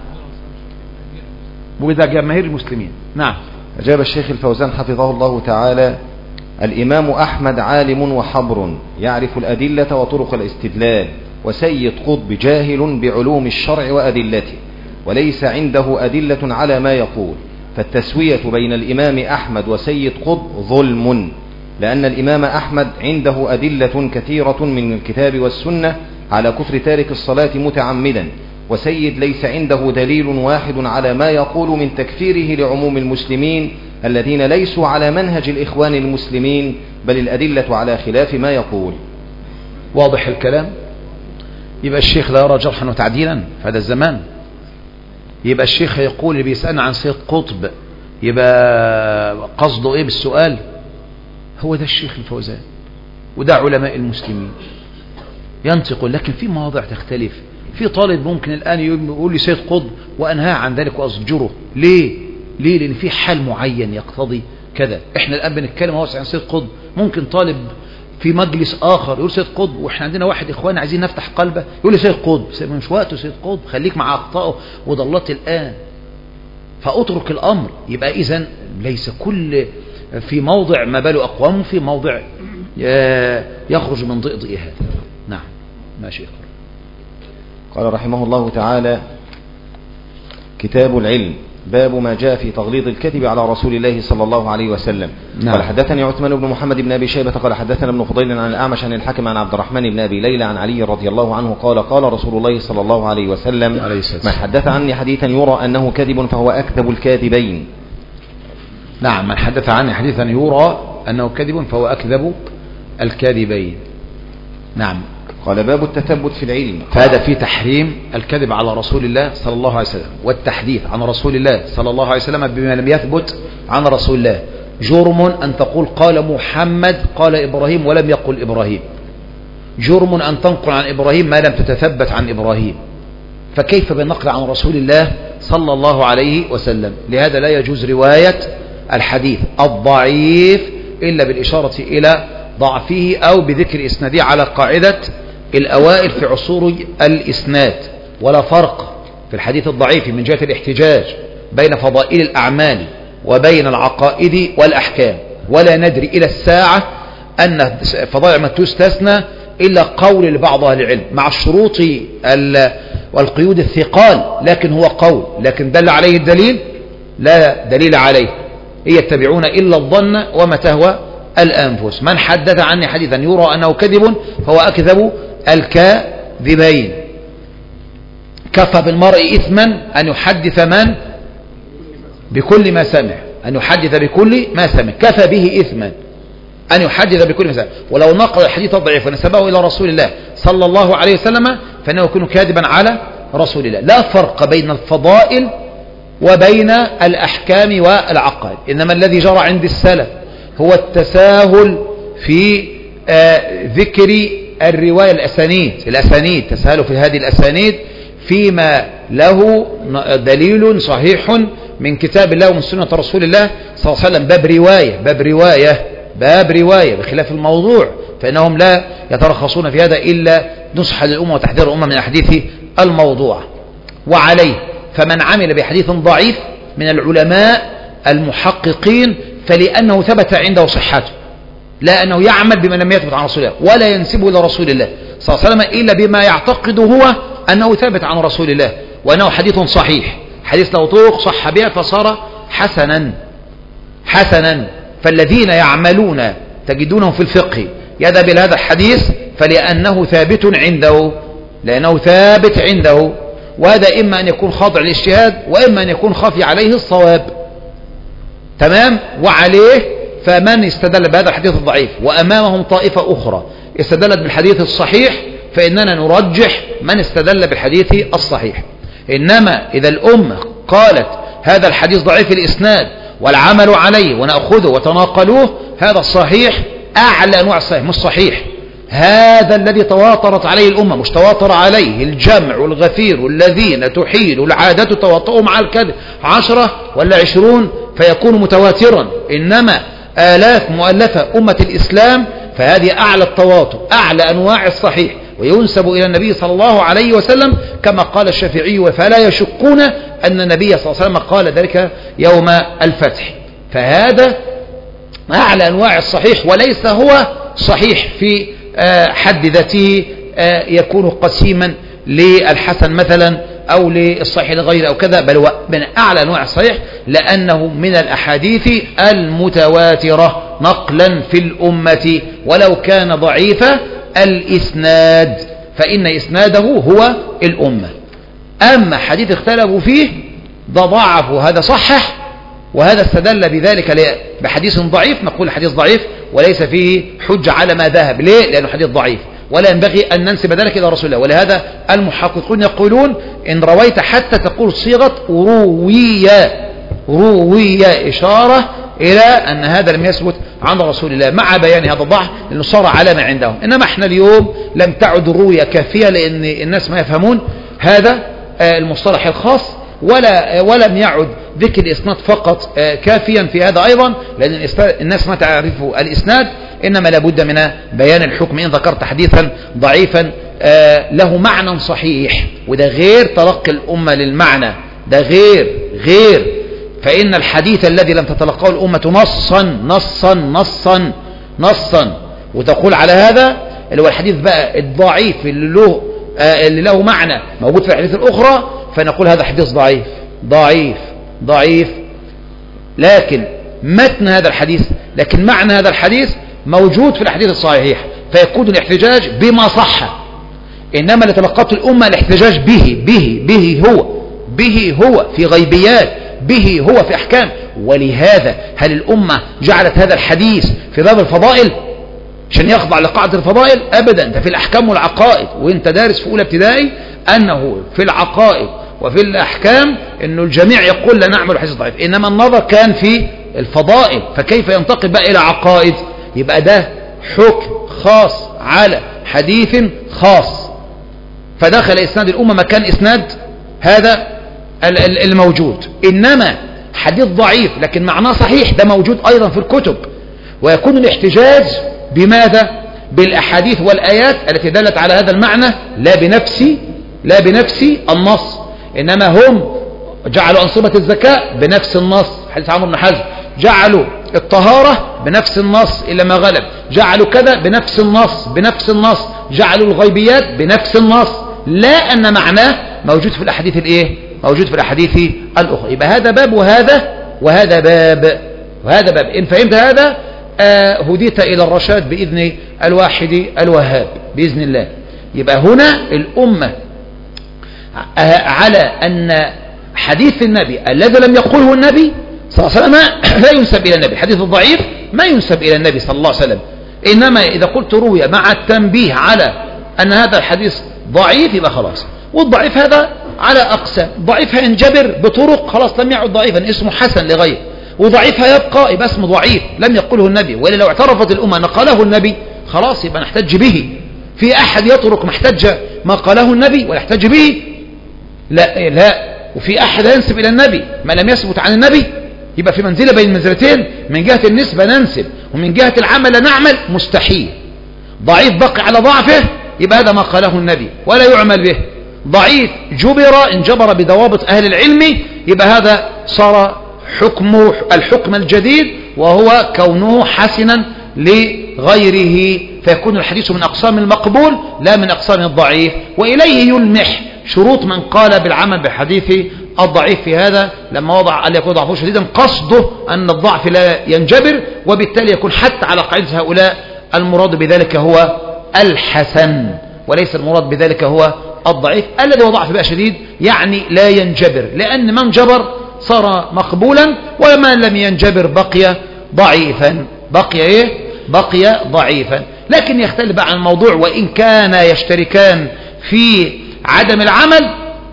وإذا جماهير المسلمين. نعم. أجاب الشيخ الفوزان حفظه الله تعالى: الإمام أحمد عالم وحبر يعرف الأدلة وطرق الاستدلال، وسيد قطب جاهل بعلوم الشرع وأدلته، وليس عنده أدلة على ما يقول، فالتسوية بين الإمام أحمد وسيد قطب ظلم، لأن الإمام أحمد عنده أدلة كثيرة من الكتاب والسنة على كفر تارك الصلاة متعمدا، وسيد ليس عنده دليل واحد على ما يقول من تكفيره لعموم المسلمين الذين ليسوا على منهج الإخوان المسلمين، بل الأدلة على خلاف ما يقول. واضح الكلام؟ يبقى الشيخ لا يرى جرحا وتعديلا في هذا الزمان. يبقى الشيخ يقول اللي بيسألنا عن سيد قطب يبقى قصده ايه بالسؤال؟ هو ده الشيخ الفوزان وده علماء المسلمين ينطقوا، لكن في مواضع تختلف. في طالب ممكن الآن يقول لي سيد قطب وأنهى عن ذلك وأزجره. ليه؟ ليه؟ لأن في حال معين يقتضي كذا. احنا الآن بنتكلم واسع عن سيد قطب، ممكن طالب في مجلس آخر يقول سيد قطب، واحنا عندنا واحد إخوان عايزين نفتح قلبه يقول لي سيد قطب، مش وقته سيد قطب، خليك مع أخطائه وضلات الآن، فأترك الأمر. يبقى إذن ليس كل في موضع ما باله أقوام في موضع يخرج من ضئضئ هذا. نعم ماشي. قال رحمه الله تعالى: كتاب العلم، باب ما جاء في تغليظ الكذب على رسول الله صلى الله عليه وسلم. نعم. قال حدثني عثمان بن محمد بن أبي شيبة قال حدثنا ابن فضيل عن الأعمش عن الحكم عن عبد الرحمن بن أبي ليلى عن علي رضي الله عنه قال قال رسول الله صلى الله عليه وسلم: من حدث عني حديثا يرى أنه كذب فهو أكذب الكاذبين. نعم، من حدث عني حديثا يرى أنه كذب فهو أكذب الكاذبين. نعم. قال باب التثبت في العلم، فهذا في تحريم الكذب على رسول الله صلى الله عليه وسلم، والتحديث عن رسول الله صلى الله عليه وسلم بما لم يثبت عن رسول الله. جرم أن تقول قال محمد قال إبراهيم ولم يقل إبراهيم، جرم أن تنقل عن إبراهيم ما لم تتثبت عن إبراهيم، فكيف بالنقل عن رسول الله صلى الله عليه وسلم؟ لهذا لا يجوز رواية الحديث الضعيف إلا بالإشارة إلى ضعفه أو بذكر إسناده على قاعدة الأوائل في عصور الإسناد. ولا فرق في الحديث الضعيف من جهة الاحتجاج بين فضائل الأعمال وبين العقائد والأحكام، ولا ندري إلى الساعة أن فضائل ما تستثنى إلا قول لبعض أهل العلم مع الشروط والقيود الثقال، لكن هو قول، لكن دل عليه الدليل لا دليل عليه، إن يتبعون إلا الظن وما تهوى الأنفس. من حدث عني حديثا يرى أنه كذب فهو أكذب الكاذبين. كفى بالمرء إثما أن يحدث من بكل ما سمع، أن يحدث بكل ما سمع، كفى به إثما أن يحدث بكل ما سمع. ولو نقل الحديث الضعيف ونسبه إلى رسول الله صلى الله عليه وسلم فإنه يكون كاذبا على رسول الله. لا فرق بين الفضائل وبين الأحكام والعقائد، إنما الذي جرى عند السلف هو التساهل في آه ذكر الرواية الأسانيد الأسانيد تساهلوا في هذه الأسانيد فيما له دليل صحيح من كتاب الله ومن سنة رسول الله صلى الله عليه وسلم. باب رواية باب رواية باب رواية بخلاف الموضوع، فإنهم لا يترخصون في هذا إلا نصح للأمة وتحذير الأمة من أحاديث الموضوع. وعليه فمن عمل بحديث ضعيف من العلماء المحققين فلأنه ثبت عنده صحته، لا أنه يعمل بما لم يثبت عن رسول الله ولا ينسبه إلى رسول الله صلى الله عليه وسلم إلا بما يعتقد هو أنه ثبت عن رسول الله وأنه حديث صحيح، حديث له طرق صح بها فصار حسنا حسنا. فالذين يعملون تجدونهم في الفقه يذهب إلى هذا الحديث فلأنه ثابت عنده لأنه ثابت عنده، وهذا إما أن يكون خاضع للاجتهاد وإما أن يكون خافي عليه الصواب. تمام. وعليه فمن استدل بهذا الحديث الضعيف وأمامهم طائفة أخرى استدلت بالحديث الصحيح فإننا نرجح من استدل بالحديث الصحيح. إنما إذا الأمة قالت هذا الحديث ضعيف الإسناد والعمل عليه ونأخذه وتناقلوه، هذا الصحيح أعلى أنواع الصحيح، مش صحيح هذا الذي تواترت عليه الأمة، مش تواتر عليه الجمع الغفير الذين تحيل العادة تواطؤهم على الكذب عشرة ولا عشرون فيكون متواترا، إنما آلاف مؤلفة أمة الإسلام، فهذه أعلى التواطؤ أعلى أنواع الصحيح، وينسب إلى النبي صلى الله عليه وسلم كما قال الشافعي فلا يشكون أن النبي صلى الله عليه وسلم قال ذلك يوم الفتح. فهذا أعلى أنواع الصحيح، وليس هو صحيح في حد ذاته يكون قسيما للحسن مثلا أو للصحيح لغيره أو كذا، بل هو من أعلى أنواع الصحيح لأنه من الأحاديث المتواترة نقلا في الأمة، ولو كان ضعيف الإسناد فإن إسناده هو الأمة. أما حديث اختلفوا فيه ده ضعف وهذا صحح، وهذا استدل بذلك بحديث ضعيف، نقول حديث ضعيف وليس فيه حجة على ما ذهب. ليه؟ لأنه حديث ضعيف ولا ينبغي أن ننسب ذلك إلى رسول الله. ولهذا المحققون يقولون إن رويت حتى تقول صيغة روية روية إشارة إلى أن هذا لم يثبت عن رسول الله، مع بيان هذا الضعف لأنه صار علامة عندهم. إنما احنا اليوم لم تعد الروية كافية لأن الناس ما يفهمون هذا المصطلح الخاص، ولا ولم يعد ذكر الإسناد فقط كافيا في هذا أيضا، لأن الناس ما تعرف الإسناد، إنما لابد من بيان الحكم. إن ذكرت حديثا ضعيفا له معنى صحيح، وده غير تلقي الأمة للمعنى، ده غير غير فإن الحديث الذي لم تتلقاه الأمة نصا نصا نصا نصا وتقول على هذا اللي هو الحديث بقى الضعيف اللي له اللي له معنى موجود في الحديث الأخرى، فنقول هذا حديث ضعيف ضعيف ضعيف، لكن متن هذا الحديث لكن معنى هذا الحديث موجود في الحديث الصحيح، فيكون الاحتجاج بما صح. إنما اللي تلقته الأمة الاحتجاج به به به هو به هو في غيبيات، به هو في أحكام. ولهذا هل الأمة جعلت هذا الحديث في باب الفضائل عشان يخضع لقاعدة الفضائل؟ أبدا، ده في الأحكام والعقائد، وانت دارس في أولى ابتدائي أنه في العقائد وفي الأحكام أنه الجميع يقول لا نعمل حديث ضعيف، إنما النظر كان في الفضائل، فكيف ينتقل بقى إلى عقائد؟ يبقى ده حكم خاص على حديث خاص، فدخل إسناد الأمة مكان إسناد هذا الموجود. إنما حديث ضعيف لكن معناه صحيح ده موجود أيضا في الكتب، ويكون الاحتجاج بماذا؟ بالأحاديث والآيات التي دلت على هذا المعنى، لا بنفسي لا بنفسي النص. إنما هم جعلوا أنصبة الزكاة بنفس النص، حديث عمرو بن حزم، جعلوا الطهارة بنفس النص إلا ما غلب، جعلوا كذا بنفس النص بنفس النص، جعلوا الغيبيات بنفس النص، لا أن معناه موجود في الأحاديث الإيه؟ موجود في الأحاديث الأخرى. يبقى هذا باب وهذا وهذا باب وهذا باب. إن فهمت هذا آه هديت إلى الرشاد بإذن الواحد الوهاب بإذن الله. يبقى هنا الأمة على أن حديث النبي الذي لم يقوله النبي صلى الله عليه وسلم لا ينسب إلى النبي، الحديث الضعيف ما ينسب إلى النبي صلى الله عليه وسلم. إنما إذا قلت روي مع التنبيه على أن هذا الحديث ضعيف يبقى خلاص. والضعيف هذا على أقسام، ضعيفها ينجبر بطرق خلاص لم يعد ضعيفا اسمه حسن لغيره، وضعيفها يبقى يبقى اسمه ضعيف لم يقله النبي، وإلا لو اعترفت الأمة أن قاله النبي خلاص يبقى نحتج به. في أحد يترك محتج ما قاله النبي ويحتج به؟ لا لا. وفي أحد ينسب إلى النبي ما لم يثبت عن النبي، يبقى في منزلة بين المنزلتين، من جهة النسبة ننسب ومن جهة العمل نعمل، مستحيل. ضعيف بقي على ضعفه يبقى هذا ما قاله النبي ولا يعمل به. ضعيف جبر انجبر بضوابط أهل العلم يبقى هذا صار حكم الحكم الجديد وهو كونه حسنا لغيره، فيكون الحديث من أقسام المقبول لا من أقسام الضعيف. وإليه يلمح شروط من قال بالعمل بحديث الضعيف في هذا لما وضع أن يكون ضعفه شديدا، قصده أن الضعف لا ينجبر، وبالتالي يكون حتى على قاعدة هؤلاء المراد بذلك هو الحسن، وليس المراد بذلك هو الضعيف الذي هو ضعف بقى شديد يعني لا ينجبر، لأن من جبر صار مقبولا ومن لم ينجبر بقي ضعيفا. بقي إيه؟ بقي ضعيفا. لكن يختلف بقى عن الموضوع، وإن كان يشتركان في عدم العمل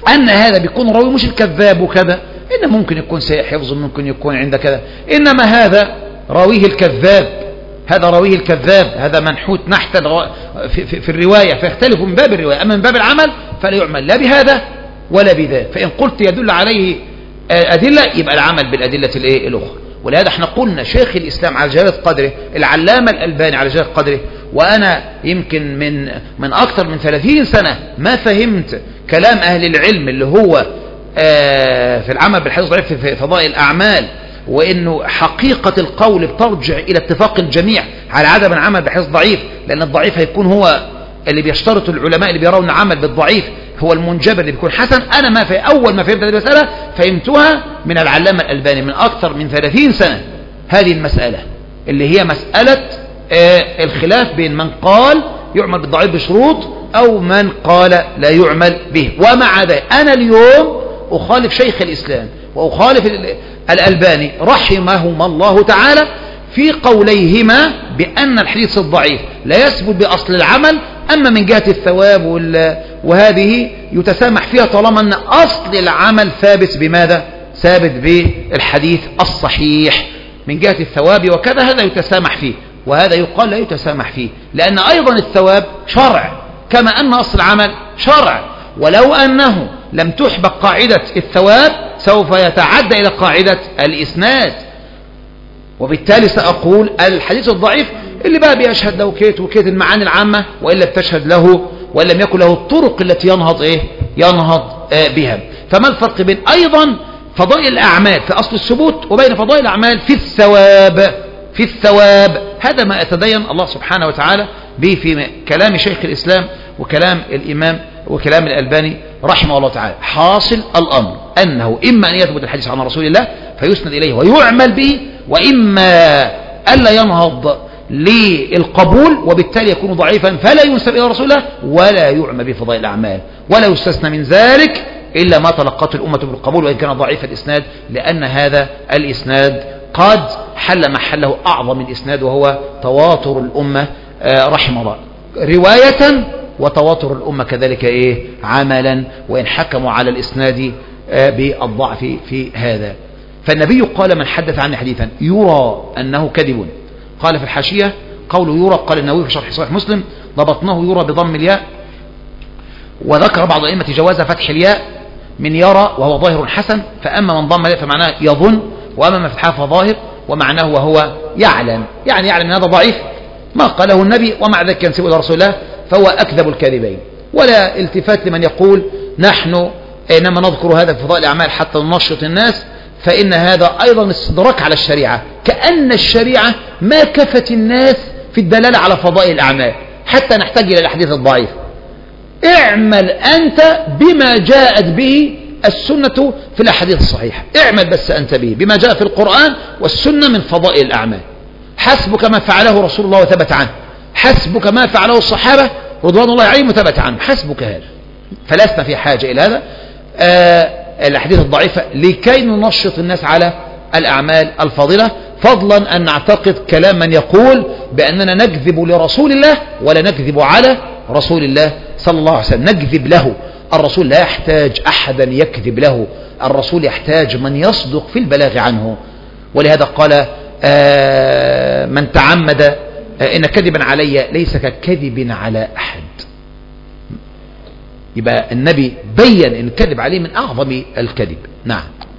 أن هذا بيكون راوي مش الكذاب وكذا، إن ممكن يكون سيء حفظ، ممكن يكون عند كذا، إنما هذا راويه الكذاب، هذا راويه الكذاب، هذا منحوت نحت في, في, في الرواية، فيختلف من باب الرواية. أما من باب العمل فلا يعمل لا بهذا ولا بذاك. فإن قلت يدل عليه أدلة يبقى العمل بالأدلة الإيه الأخرى. ولهذا احنا قلنا شيخ الإسلام على جلالة قدره، العلامة الألباني على جلالة قدره، وأنا يمكن من من أكثر من ثلاثين سنة ما فهمت كلام أهل العلم اللي هو آه في العمل بالحديث الضعيف في فضائل الأعمال، وإنه حقيقة القول بترجع إلى اتفاق الجميع على عدم العمل بحديث ضعيف، لأن الضعيف هيكون هو اللي بيشترط العلماء اللي بيرون العمل بالضعيف هو المنجبر اللي بيكون حسن. أنا ما في أول ما فهمت هذه المسألة فهمتها من العلامة الألباني من أكثر من ثلاثين سنة. هذه المسألة اللي هي مسألة آه الخلاف بين من قال يعمل بالضعيف بشروط أو من قال لا يعمل به. ومع ذلك أنا اليوم أخالف شيخ الإسلام وأخالف الألباني رحمهما الله تعالى في قوليهما بأن الحديث الضعيف لا يثبت بأصل العمل، أما من جهة الثواب وهذه يتسامح فيها طالما أن أصل العمل ثابت بماذا؟ ثابت بالحديث الصحيح من جهة الثواب وكذا، هذا يتسامح فيه، وهذا يقال لا يتسامح فيه، لأن أيضا الثواب شرع كما أن أصل العمل شرع. ولو أنه لم تحبق قاعدة الثواب سوف يتعدى إلى قاعدة الإسناد، وبالتالي سأقول الحديث الضعيف اللي بقى بيشهد له كيت وكيت المعاني العامة، وإلا بتشهد له وإن لم يكن له الطرق التي ينهض إيه ينهض آه بها. فما الفرق بين أيضا فضائل الأعمال في أصل الثبوت وبين فضائل الأعمال في الثواب؟ في الثواب هذا ما أتدين الله سبحانه وتعالى به في كلام شيخ الإسلام وكلام الإمام وكلام الألباني رحمه الله تعالى. حاصل الأمر أنه إما أن يثبت الحديث عن رسول الله فيسند إليه ويعمل به، وإما ألا ينهض للقبول وبالتالي يكون ضعيفا فلا ينسب إلى رسول الله ولا يعمل بفضائل الأعمال، ولا يستثنى من ذلك إلا ما تلقته الأمة بالقبول وإن كان ضعيف الإسناد، لأن هذا الإسناد قد حل محله أعظم الإسناد وهو تواتر الأمة رحمه الله رواية، وتواتر الأمة كذلك إيه عملا، وإن حكموا على الإسناد بالضعف في هذا. فالنبي قال من حدث عني حديثا يرى أنه كذب، قال في الحاشية قول يرى، قال النووي في شرح صحيح مسلم ضبطناه يرى بضم الياء، وذكر بعض الأئمة جواز فتح الياء من يرى وهو ظاهر حسن، فأما من ضم الياء فمعناه يظن، وأما من فتحها فظاهر ومعناه وهو يعلم، يعني يعلم أن هذا ضعيف ما قاله النبي ومع ذلك ينسب إلى رسول الله، فهو أكذب الكاذبين. ولا التفات لمن يقول نحن إنما نذكر هذا في فضائل الأعمال حتى ننشط الناس، فإن هذا أيضا استدراك على الشريعة، كأن الشريعة ما كفت الناس في الدلالة على فضائل الأعمال حتى نحتاج إلى الحديث الضعيف. اعمل أنت بما جاءت به السنة في الأحاديث الصحيحة، اعمل بس أنت به بما جاء في القرآن والسنة من فضائل الأعمال. حسبك ما فعله رسول الله وثبت عنه، حسبك ما فعله الصحابة رضوان الله عليهم وثبت عنه، حسبك هذا. فلسنا في حاجة إلى هذا آه الأحاديث الضعيفة لكي ننشط الناس على الأعمال الفاضلة، فضلا أن نعتقد كلام من يقول بأننا نكذب لرسول الله ولا نكذب على رسول الله صلى الله عليه وسلم. نكذب له، الرسول لا يحتاج أحدا يكذب له، الرسول يحتاج من يصدق في البلاغ عنه. ولهذا قال آه من تعمد آه إن كذبا علي ليس ككذب على أحد. يبقى النبي بين ان الكذب عليه من اعظم الكذب. نعم.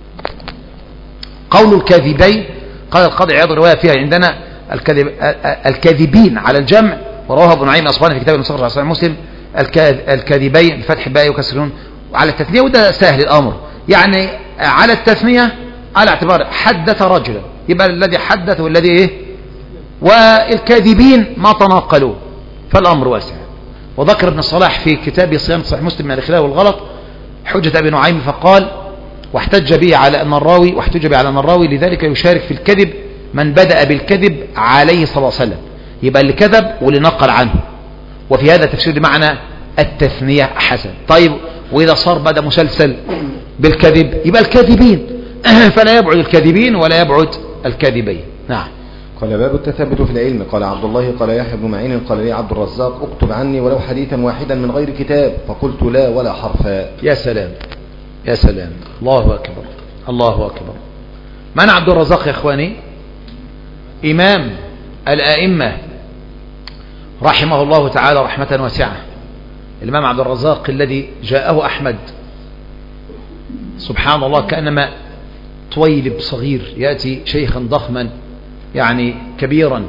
قول الكاذبين قال القاضي عياض الرواية فيها عندنا الكذب الكاذبين على الجمع، ورواه ابن نعيم الاصبهاني في كتاب المصغر على صحيح مسلم الكاذبين بفتح باء وكسرون على التثنية، وده سهل الامر، يعني على التثنية على اعتبار حدث رجلا يبقى الذي حدث والذي ايه، والكاذبين ما تناقلوا، فالامر واسع. وذكر ابن الصلاح في كتاب صيانة صحيح مسلم من الخلاف والغلط حجة ابي نعيم فقال واحتج به على ان الراوي واحتج به على ان الراوي لذلك يشارك في الكذب من بدأ بالكذب عليه صلى الله عليه وسلم، يبقى اللي كذب واللي نقل عنه، وفي هذا تفسير بمعنى التثنية حسن. طيب واذا صار بدأ مسلسل بالكذب يبقى الكاذبين فلا يبعد الكاذبين ولا يبعد الكاذبين. نعم. قال باب التثبت في العلم. قال عبد الله قال يحيى بن معين قال لي عبد الرزاق اكتب عني ولو حديثا واحدا من غير كتاب، فقلت لا ولا حرفا. يا سلام. يا سلام، الله أكبر الله أكبر. من عبد الرزاق يا إخواني؟ إمام الأئمة رحمه الله تعالى رحمة واسعة، الإمام عبد الرزاق الذي جاءه أحمد سبحان الله كأنما طويلب صغير يأتي شيخا ضخما يعني كبيرا،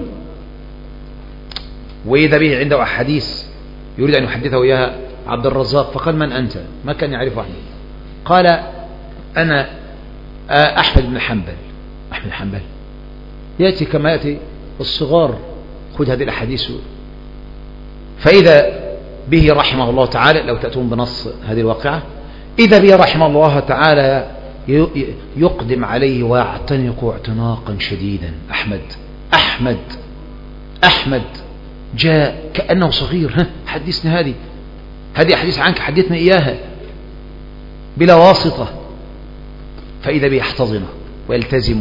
وإذا به عنده أحاديث يريد أن يحدثه إياها عبد الرزاق، فقال من أنت؟ ما كان يعرفه أحمد. قال أنا أحمد بن حنبل. أحمد بن حنبل يأتي كما يأتي الصغار، خذ هذه الأحاديث. فإذا به رحمه الله تعالى، لو تأتون بنص هذه الواقعة، إذا به رحمه الله تعالى يقدم عليه ويعتنق اعتناقا شديدا. أحمد أحمد أحمد جاء كأنه صغير، ها حدثنا هذه هذه أحاديث عنك، حدثنا إياها بلا واسطة. فإذا به يحتضنه ويلتزمه.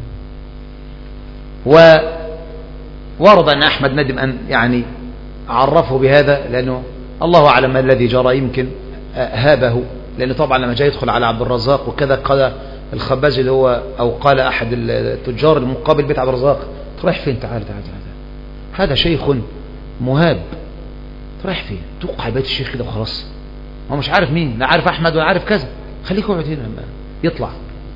وورد أن أحمد ندم أن يعني عرفه بهذا، لأنه الله أعلم ما الذي جرى، يمكن هابه، لأنه طبعا لما جاء يدخل على عبد الرزاق وكذا قال الخباز اللي هو أو قال أحد التجار المقابل بيت عبد الرزاق رايح فين؟ تعال تعال تعال، هذا شيخ مهاب، رايح فين؟ توقع بيت الشيخ كده وخلاص، هو مش عارف مين، لا عارف أحمد ولا عارف كذا، خليك اقعد هنا، يطلع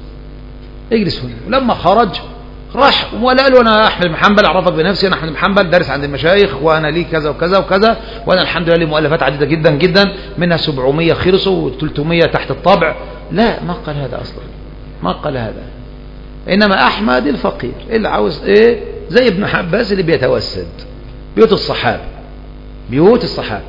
اجلس هنا. ولما خرج راح ولا قال له أنا أحمد بن حنبل، أعرفك بنفسي، أنا أحمد بن حنبل دارس عند المشايخ، وأنا لي كذا وكذا وكذا، وأنا الحمد لله لي مؤلفات عديدة جدا جدا، منها سبعمية خلصوا وثلاثمية تحت الطبع. لا، ما قال هذا أصلا، ما قال هذا. إنما أحمد الفقير اللي عاوز إيه، زي ابن حباس اللي بيتوسد، بيوت الصحابة بيوت الصحابة.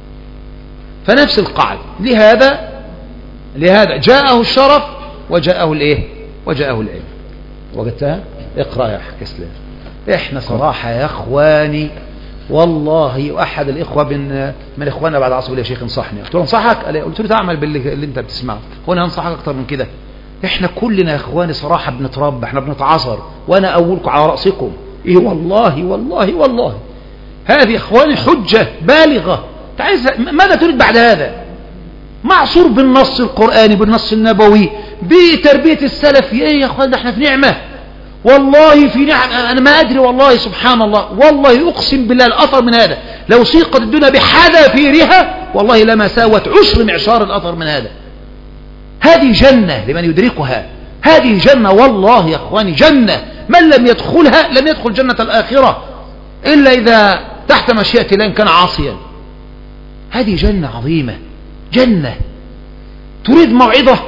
فنفس القاعدة. لهذا لهذا جاءه الشرف وجاءه الإيه وجاءه العلم. وجدتها؟ اقرأ يا حق اسلام. احنا صراحة يا اخواني والله، احد الاخوة من من اخواننا بعد عصر يا شيخ انصحني، قلت له انصحك؟ قلت له تعمل باللي اللي انت بتسمعه، وانا انصحك اكتر من كده. احنا كلنا يا اخواني صراحة بنتربى، احنا بنتعاصر، وانا اولكم على رأسكم. ايه والله والله والله هذه اخواني حجة بالغة. تعال ماذا تريد بعد هذا؟ معصور بالنص القرآني بالنص النبوي بتربية السلف. ايه يا اخوان، ده احنا في نعمة والله، في نعم. انا ما ادري والله، سبحان الله، والله اقسم بالله الاثر من هذا لو سيقت الدنيا بحذافيرها والله لما ساوت عشر معشار الاثر من هذا. هذه جنة لمن يدركها، هذه جنة والله يا اخواني، جنة من لم يدخلها لم يدخل جنة الآخرة إلا إذا تحت مشيئة الله كان عاصيا. هذه جنة عظيمة، جنة. تريد موعظة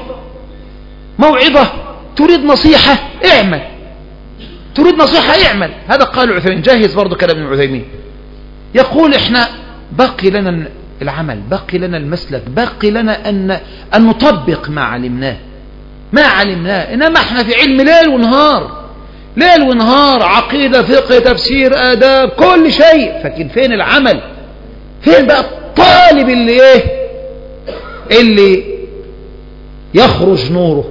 موعظة، تريد نصيحة اعمل، تريد نصيحة اعمل. هذا قال عثيمين، جاهز برضو كلام ابن عثيمين، يقول احنا باقي لنا العمل، باقي لنا المسلك، باقي لنا أن, أن نطبق ما علمناه ما علمناه إنما احنا في علم ليل ونهار، ليل ونهار، عقيدة، فقه، تفسير، آداب، كل شيء. فكن فين العمل؟ فين بقى الطالب اللي ايه اللي يخرج نوره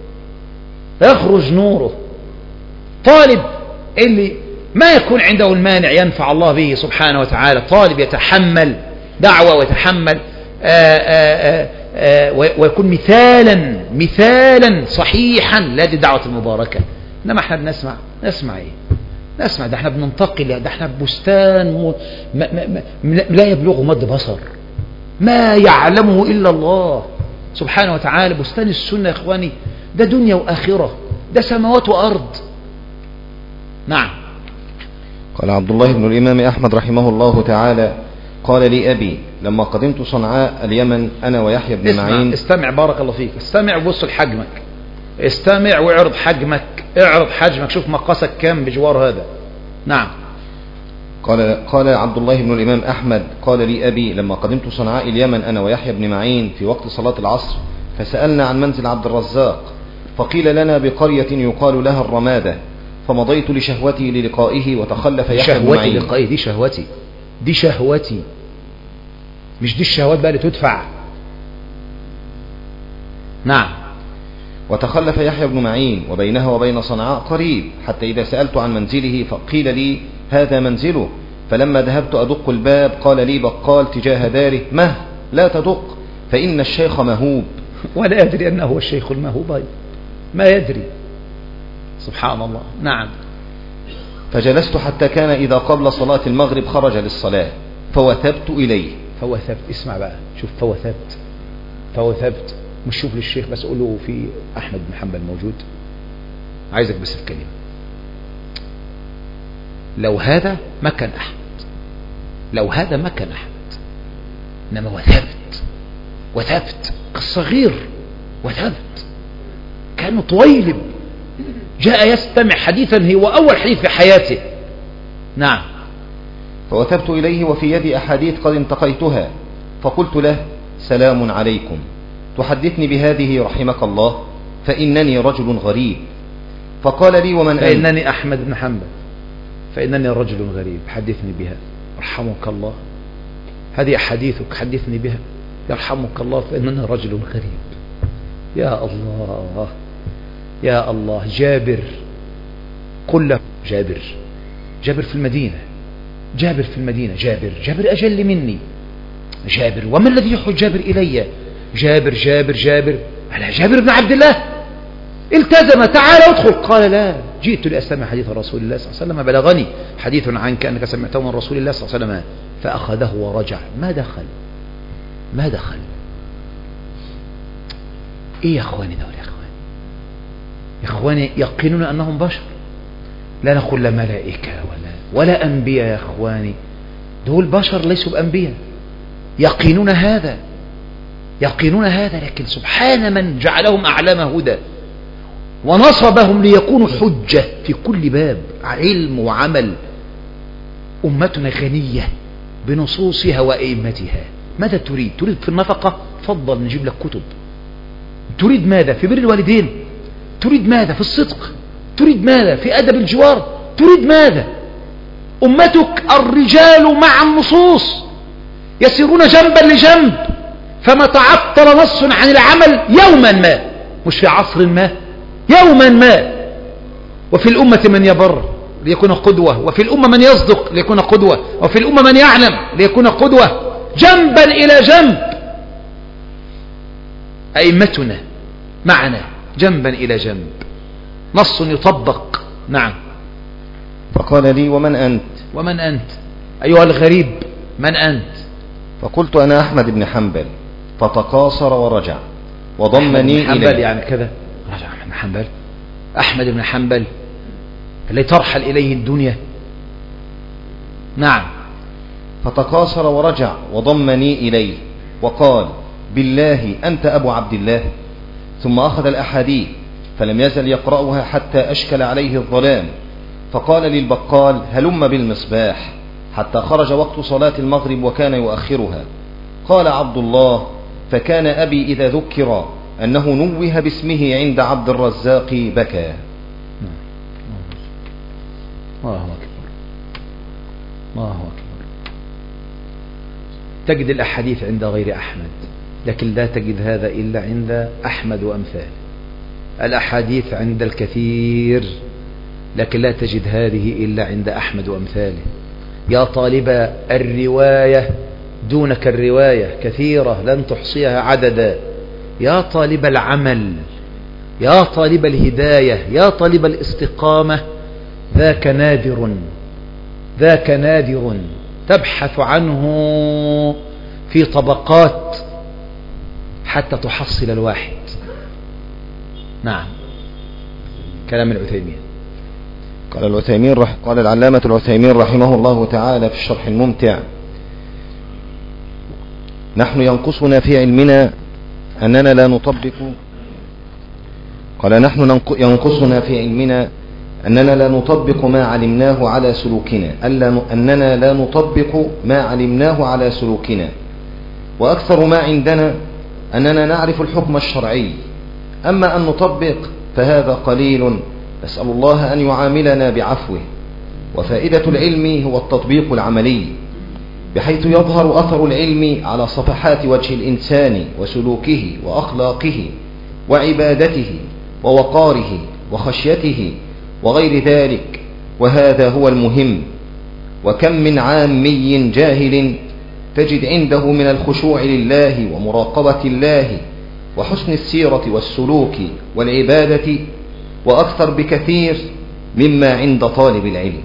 يخرج نوره طالب اللي ما يكون عنده المانع ينفع الله به سبحانه وتعالى، طالب يتحمل دعوة ويتحمل آآ آآ آآ ويكون مثالا مثالا صحيحا لهذه الدعوة المباركة. إنما احنا بنسمع نسمع ايه نسمع ده احنا بننتقل، ده احنا ببستان ما ما ما لا يبلغه مد بصر، ما يعلمه إلا الله سبحانه وتعالى. بستان السنة يا إخواني ده دنيا وآخرة، ده سماوات وأرض. نعم. قال عبد الله بن الإمام أحمد رحمه الله تعالى: قال لي أبي لما قدمت صنعاء اليمن أنا ويحيى بن معين. استمع بارك الله فيك، استمع وبص لحجمك، استمع واعرض حجمك، اعرض حجمك، شوف مقاسك كام بجوار هذا. نعم. قال قال عبد الله بن الإمام أحمد: قال لي أبي لما قدمت صنعاء اليمن أنا ويحيى بن معين في وقت صلاة العصر، فسألنا عن منزل عبد الرزاق، فقيل لنا بقرية يقال لها الرمادة، فمضيت لشهوتي للقائه وتخلف يحيى بن معين. شهوتي لقائه، دي شهوتي، دي شهوتي، مش دي الشهوات بقى اللي تدفع. نعم. وتخلف يحيى بن معين وبينها وبين صنعاء قريب، حتى إذا سألت عن منزله فقيل لي هذا منزله. فلما ذهبت أدق الباب قال لي بقال تجاه داره: مه لا تدق فإن الشيخ مهوب. ولا يدري أنه هو الشيخ المهوب، ما يدري. سبحان الله. نعم. فجلست حتى كان إذا قبل صلاة المغرب خرج للصلاة فوثبت إليه. فوثبت، اسمع بقى، شوف فوثبت فوثبت مش شوف للشيخ بس قول له في أحمد بن حنبل موجود، عايزك بس في كلمة. لو هذا ما كان أحمد، لو هذا ما كان أحمد، إنما وثبت وثبت كالصغير وثبت، كان طويلب جاء يستمع حديثا هو أول حديث في حياته. نعم. فوثبت إليه وفي يدي أحاديث قد انتقيتها، فقلت له: سلام عليكم، تحدثني بهذه رحمك الله، فإنني رجل غريب. فقال لي: ومن أنت؟ فإنني أحمد بن حنبل، فإنني رجل غريب، حدثني بها رحمك الله، هذه أحاديثك حدثني بها يرحمك الله، فإنني رجل غريب. يا الله يا الله. جابر، قل له جابر، جابر في المدينة، جابر في المدينة، جابر جابر أجل مني، جابر وما الذي يحج جابر إلي؟ جابر جابر جابر على جابر بن عبد الله، التزم، تعال ادخل. قال: لا، جئت لأستمع حديث رسول الله صلى الله عليه وسلم، بلغني حديث عنك أنك سمعته من رسول الله صلى الله عليه وسلم. فأخذه ورجع، ما دخل ما دخل. إيه يا أخواني دول يا أخواني يا أخواني يقينون أنهم بشر، لا نقول لا ملائكة ولا ولا أنبياء يا أخواني، دول بشر ليسوا بأنبياء، يقينون هذا يقينون هذا لكن سبحان من جعلهم أعلام هدى ونصبهم ليكونوا حجة في كل باب، علم وعمل. أمتنا غنية بنصوصها وأئمتها. ماذا تريد؟ تريد في النفقة؟ فضل نجيب لك كتب. تريد ماذا؟ في بر الوالدين؟ تريد ماذا؟ في الصدق؟ تريد ماذا؟ في أدب الجوار؟ تريد ماذا؟ أمتك الرجال مع النصوص يسيرون جنبا لجنب، فما تعطل نص عن العمل يوما ما، مش في عصر ما، يوما ما. وفي الأمة من يبر ليكون قدوة، وفي الأمة من يصدق ليكون قدوة، وفي الأمة من يعلم ليكون قدوة، جنبا إلى جنب. أئمتنا معنا جنبا إلى جنب، نص يطبق. نعم. فقال لي: ومن أنت؟ ومن أنت أيها الغريب؟ من أنت؟ فقلت: أنا أحمد بن حنبل. فتقاصر ورجع وضمني أحمد بن حنبل إليه. يعني كذا رجع أحمد بن حنبل، أحمد بن حنبل الذي ترحل إليه الدنيا. نعم. فتقاصر ورجع وضمني إليه وقال: بالله أنت أبو عبد الله؟ ثم أخذ الأحاديث فلم يزل يقرأها حتى أشكل عليه الظلام، فقال للبقال: هلم بالمصباح، حتى خرج وقت صلاة المغرب وكان يؤخرها. قال عبد الله: فكان أبي إذا ذكر أنه نوه باسمه عند عبد الرزاق بكى. الله أكبر الله أكبر. تجد الأحاديث عند غير أحمد، لكن لا تجد هذا إلا عند أحمد وأمثاله. الأحاديث عند الكثير، لكن لا تجد هذه إلا عند أحمد وأمثاله. يا طالب الرواية دونك الرواية كثيرة لن تحصيها عددا. يا طالب العمل، يا طالب الهداية، يا طالب الاستقامة، ذاك نادر ذاك نادر تبحث عنه في طبقات حتى تحصل الواحد. نعم. كلام العثيمين. قال العثيمين رح قال العلامة العثيمين رحمه الله تعالى في الشرح الممتع: نحن ينقصنا في علمنا أننا لا نطبق قال نحن ينقصنا في علمنا أننا لا نطبق ما علمناه على سلوكنا أننا لا نطبق ما علمناه على سلوكنا وأكثر ما عندنا أننا نعرف الحكم الشرعي، أما أن نطبق فهذا قليل، نسأل الله أن يعاملنا بعفوه. وفائدة العلم هو التطبيق العملي، بحيث يظهر أثر العلم على صفحات وجه الإنسان وسلوكه وأخلاقه وعبادته ووقاره وخشيته وغير ذلك، وهذا هو المهم. وكم من عامي جاهل تجد عنده من الخشوع لله ومراقبة الله وحسن السيرة والسلوك والعبادة، وأكثر بكثير مما عند طالب العلم.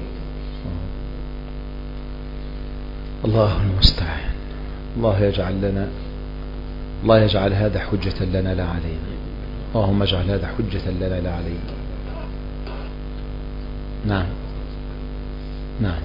الله المستعان. الله يجعل لنا الله يجعل هذا حجة لنا لا علينا. اللهم اجعل هذا حجة لنا لا علينا. نعم نعم.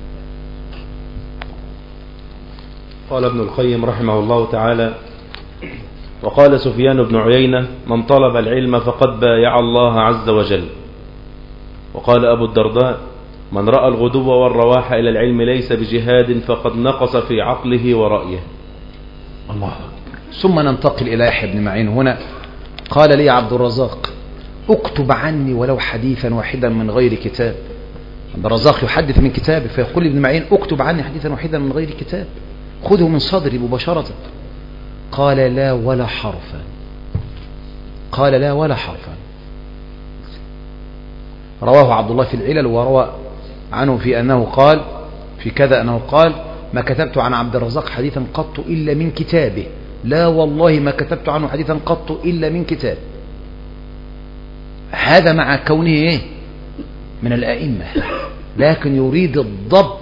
قال ابن القيم رحمه الله تعالى: وقال سفيان بن عيينة: من طلب العلم فقد بايع الله عز وجل. وقال أبو الدرداء: من رأى الغدو والرواح إلى العلم ليس بجهاد فقد نقص في عقله ورأيه. الله. ثم ننتقل إلى يحيى بن معين. هنا قال لي عبد الرزاق: اكتب عني ولو حديثا واحدا من غير كتاب. عبد الرزاق يحدث من كتابه، فيقول ابن معين: اكتب عني حديثا واحدا من غير كتاب، خذه من صدري مباشرة. قال: لا ولا حرفا. قال: لا ولا حرفا. رواه عبد الله في العلل، وروى عنه في أنه قال في كذا أنه قال: ما كتبت عن عبد الرزاق حديثا قط إلا من كتابه. لا والله ما كتبت عنه حديثا قط إلا من كتاب. هذا مع كونه إيه؟ من الأئمة، لكن يريد الضبط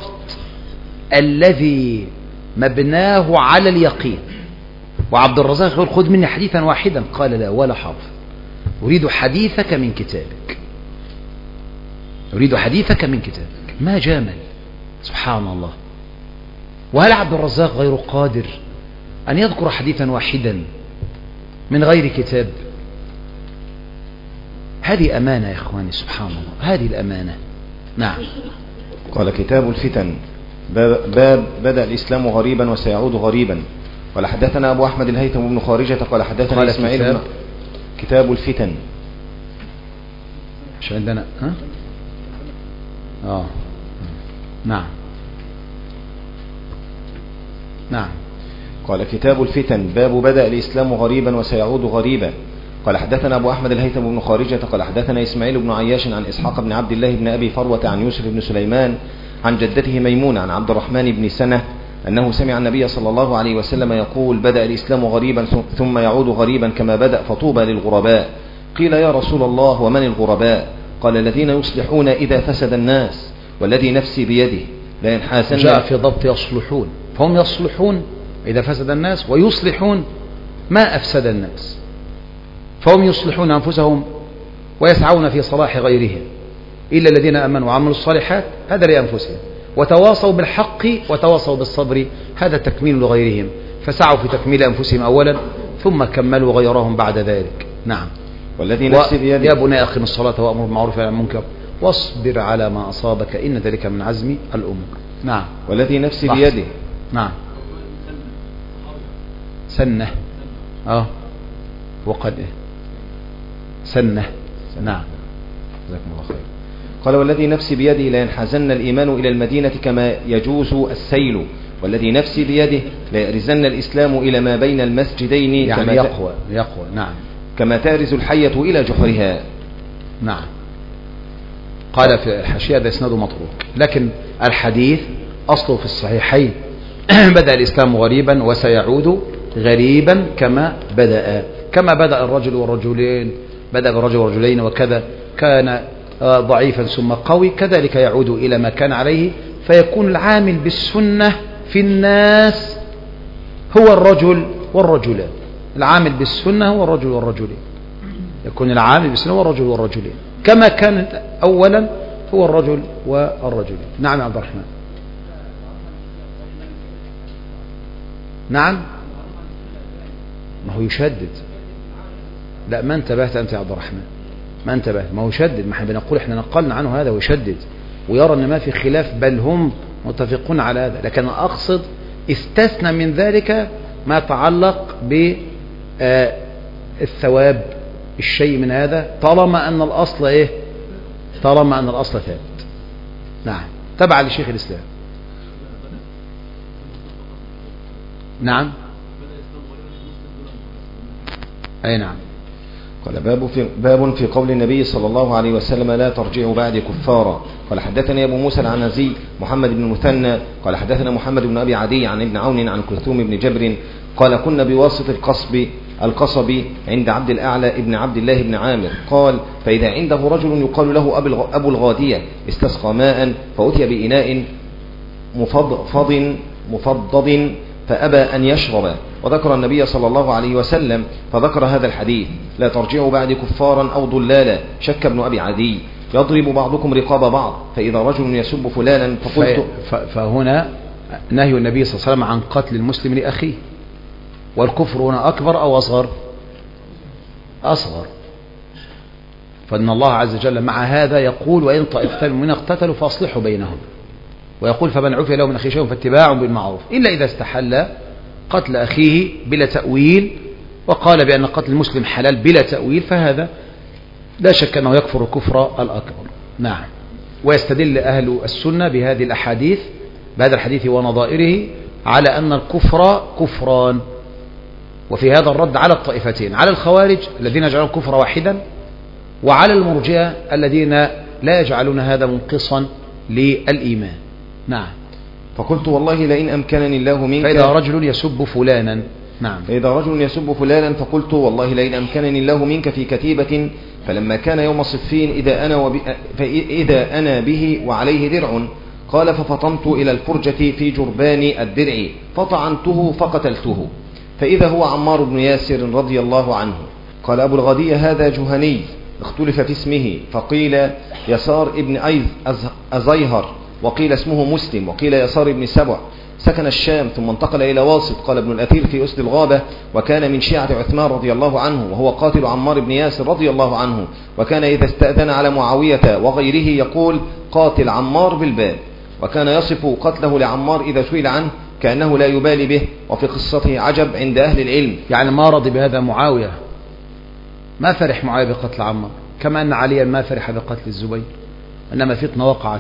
الذي مبناه على اليقين. وعبد الرزاق يقول: خذ مني حديثا واحدا. قال: لا ولا حرف. أريد حديثك من كتابك، أريد حديثك من كتابك. ما جامل، سبحان الله. وهل عبد الرزاق غير قادر أن يذكر حديثا واحدا من غير كتاب؟ هذه أمانة يا إخواني، سبحان الله، هذه الأمانة. نعم. قال: كتاب الفتن، باب, باب بدأ الإسلام غريبا وسيعود غريبا. قال: حدثنا أبو أحمد الهيثم بن خارجة قال حدثنا قال إسماعيل كتاب, بن كتاب الفتن. مش عندنا ها؟ آه. نعم نعم. قال: كتاب الفتن، باب بدأ الإسلام غريبا وسيعود غريبا. قال: حدثنا أبو أحمد الهيثم بن خارجة قال حدثنا إسماعيل بن عياش عن إسحاق بن عبد الله بن أبي فروة عن يوسف بن سليمان عن جدته ميمونة عن عبد الرحمن بن سنة أنه سمع النبي صلى الله عليه وسلم يقول: بدأ الإسلام غريبا ثم يعود غريبا كما بدأ، فطوبى للغرباء. قيل: يا رسول الله ومن الغرباء؟ قال: الذين يصلحون إذا فسد الناس، والذي نفسي بيده لا ينحاسن. جاء في ضبط يصلحون، فهم يصلحون إذا فسد الناس، ويصلحون ما أفسد الناس، فهم يصلحون أنفسهم ويسعون في صلاح غيرهم. إلا الذين آمنوا وعملوا الصالحات، هذا لأنفسهم، وتواصوا بالحق وتواصوا بالصبر، هذا تكميل لغيرهم، فسعوا في تكميل أنفسهم أولا ثم كملوا غيرهم بعد ذلك. نعم. والذي نفسي بيده. يا بني أقم الصلاة وأمر بالمعروف والنهي عن المنكر واصبر على ما أصابك إن ذلك من عزم الأمور. نعم. والذي نفسي بيده. نعم. سنة. اه وقد إيه؟ سنة. نعم. جزاكم الله خير. قال: والذي نفسي بيده لا ينحازن الإيمان إلى المدينة كما يجوز السيل، والذي نفسي بيده لا يأرزن الإسلام إلى ما بين المسجدين، يعني كما يقوى يقوى. نعم. كما تأرز الحية إلى جحرها. نعم. قال في الحاشية: هذا إسناده متروك، لكن الحديث أصله في الصحيحين: بدأ الإسلام غريبا وسيعود غريبا كما بدأ. كما بدأ الرجل والرجلين، بدأ بالرجل والرجلين وكذا، كان ضعيفا ثم قوي، كذلك يعود إلى ما كان عليه، فيكون العامل بالسنة في الناس هو الرجل والرجلان. العامل بالسنة هو الرجل والرجلين، يكون العامل بالسنة هو الرجل والرجلين، كما كان أولا هو الرجل والرجلين. نعم يا عبد الرحمن. نعم. ما هو يشدد. لا، ما انتبهت أنت يا عبد الرحمن، ما انتبهت. ما هو يشدد، ما احنا بنقول احنا نقلنا عنه هذا ويشدد ويرى ان ما في خلاف، بل هم متفقون على هذا، لكن أنا أقصد استثنى من ذلك ما يتعلق بالثواب، الشيء من هذا، طالما أن الأصل إيه؟ طالما أن الأصل ثابت. نعم. تبع لشيخ الإسلام. نعم. أي نعم. قال: باب في, باب في قول النبي صلى الله عليه وسلم: لا ترجعوا بعد كفارا. قال: حدثني أبو موسى العنزي محمد بن المثنى قال حدثنا محمد بن أبي عدي عن ابن عون عن كلثوم بن جبر قال: كنا بواسط القصب القصبي عند عبد الأعلى ابن عبد الله بن عامر قال: فإذا عنده رجل يقال له أبو الغادية استسقى ماء فأتي بإناء مفضض مفضض فأبى أن يشرب، وذكر النبي صلى الله عليه وسلم فذكر هذا الحديث: لا ترجعوا بعد كفارا أو ضلالا. شك ابن أبي عدي: يضرب بعضكم رقاب بعض، فإذا رجل يسب فلانا فقلت. فهنا نهي النبي صلى الله عليه وسلم عن قتل المسلم لأخيه، والكفر هنا أكبر أو أصغر؟ أصغر. فإن الله عز وجل مع هذا يقول: وإن طائفتان من اقتتلوا فأصلحوا بينهم، ويقول: فمن عفي له من أخيه شيء فاتباع بالمعروف، إلا إذا استحل قتل أخيه بلا تأويل وقال بأن قتل المسلم حلال بلا تأويل، فهذا لا شك أنه يكفر الكفر الأكبر. نعم. ويستدل أهل السنة بهذه الأحاديث بهذا الحديث ونظائره على أن الكفر كفران، وفي هذا الرد على الطائفتين، على الخوارج الذين يجعلون الكفر واحدا، وعلى المرجئة الذين لا يجعلون هذا منقصا للإيمان. نعم. فقلت: والله لئن أمكنني الله منك. فإذا رجل يسب فلانا. نعم. فإذا رجل يسب فلانا فقلت: والله لئن أمكنني الله منك في كتيبة، فلما كان يوم صفين إذا أنا, وب... فإذا أنا به وعليه درع. قال: ففطمت إلى الفرجة في جربان الدرع فطعنته فقتلته، فإذا هو عمار بن ياسر رضي الله عنه. قال أبو الغادية: هذا جهني، اختلف في اسمه، فقيل يسار ابن أزيهر، وقيل اسمه مسلم، وقيل يسار ابن سبع، سكن الشام ثم انتقل إلى واسط. قال ابن الأثير في أسد الغابة: وكان من شيعة عثمان رضي الله عنه، وهو قاتل عمار بن ياسر رضي الله عنه، وكان إذا استأذن على معاوية وغيره يقول: قاتل عمار بالباب، وكان يصف قتله لعمار إذا سئل عنه كأنه لا يبالي به. وفي قصته عجب عند أهل العلم، يعني ما رضي بهذا معاوية، ما فرح معاوية بقتل عمار، كما أن عليا ما فرح بقتل الزبير، إنما فتنة وقعت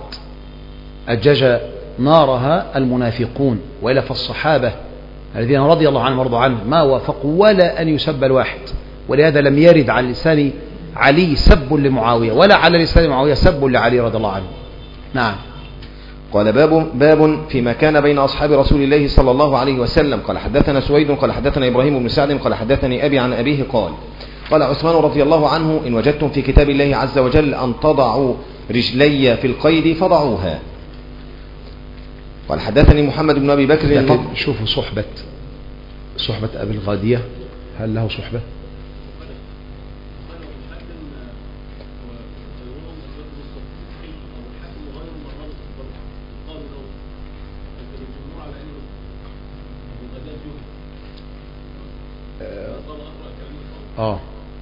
أجج نارها المنافقون، وإلا فالصحابة الذين رضي الله عنهم ورضوا عنه ما وافقوا ولا أن يسب الواحد، ولهذا لم يرد على لسان علي سب لمعاوية، ولا على لسان معاوية سب لعلي رضي الله عنه. نعم. قال: باب باب فيما كان بين أصحاب رسول الله صلى الله عليه وسلم. قال: حدثنا سويد قال حدثنا إبراهيم بن سعد قال حدثني أبي عن أبيه قال: قال عثمان رضي الله عنه: إن وجدتم في كتاب الله عز وجل أن تضعوا رجلي في القيد فضعوها. قال: حدثني محمد بن أبي بكر. شوفوا صحبة صحبة أبي الغادية، هل له صحبة؟ آه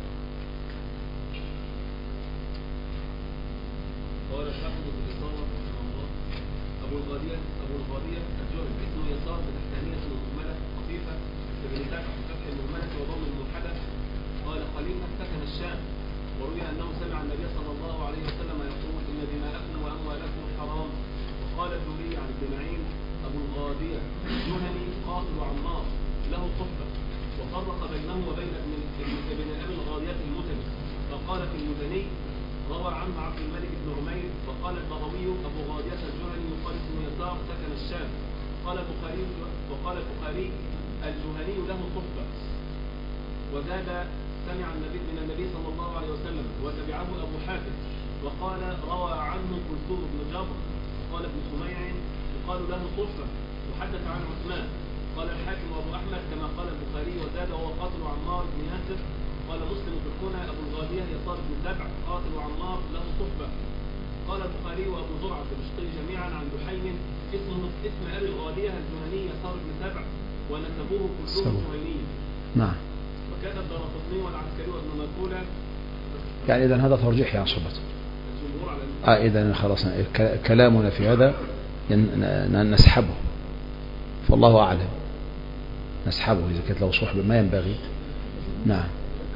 قال الحافظ بالإصابة أبو الغادية أبو الغادية الجهل اسمه يسار بتحتانية مهملة خفيفة بنتاج فتح المهملة وضم الموحدة. قال: خليفة سكن الشام، وروي أنه سمع النبي صلى الله عليه وسلم يقول: إن دماءكم وأموالكم حرام. وقال الزهري عن ابن معين: أبو الغادية جهني قاتل عمار له صحبة، وفرق بينه وبين ابن ابن أبي الغادية المتني. فقال في المزني: روى عنه عبد الملك بن عمير. وقال البغوي: أبو غادية الجهني يقال اسمه يسار سكن الشام. قال البخاري وقال البخاري: الجهني له صحبة. وزاد: سمع النبي من النبي صلى الله عليه وسلم. وتبعه أبو حاتم وقال: روى عنه كلثوم بن جابر. قال ابن سميع: يقال له صحبة، وحدث عن عثمان. قال الحاكم وابو احمد كما قال البخاري. وزاد: وهو قاتل عمار بن ياسر. قال مسلم في الكنى: ابو الغادية يسار بن سبع قاتل عمار له صحبة. قال البخاري وابو زرعة الدمشقي جميعا عن دحيم اسمه اسم ابي الغادية الجهني يسار بن سبع، ونسبوه كلهم جهني. نعم. وكان الدارقطني والعسكري وابن مكولة. يعني إذا هذا ترجيح يا صبت. الجمهور على آه إذا خلاص كلامنا في هذا نسحبه، فالله أعلم، نسحبه إذا كانت له صحبة ما ينبغي. نعم.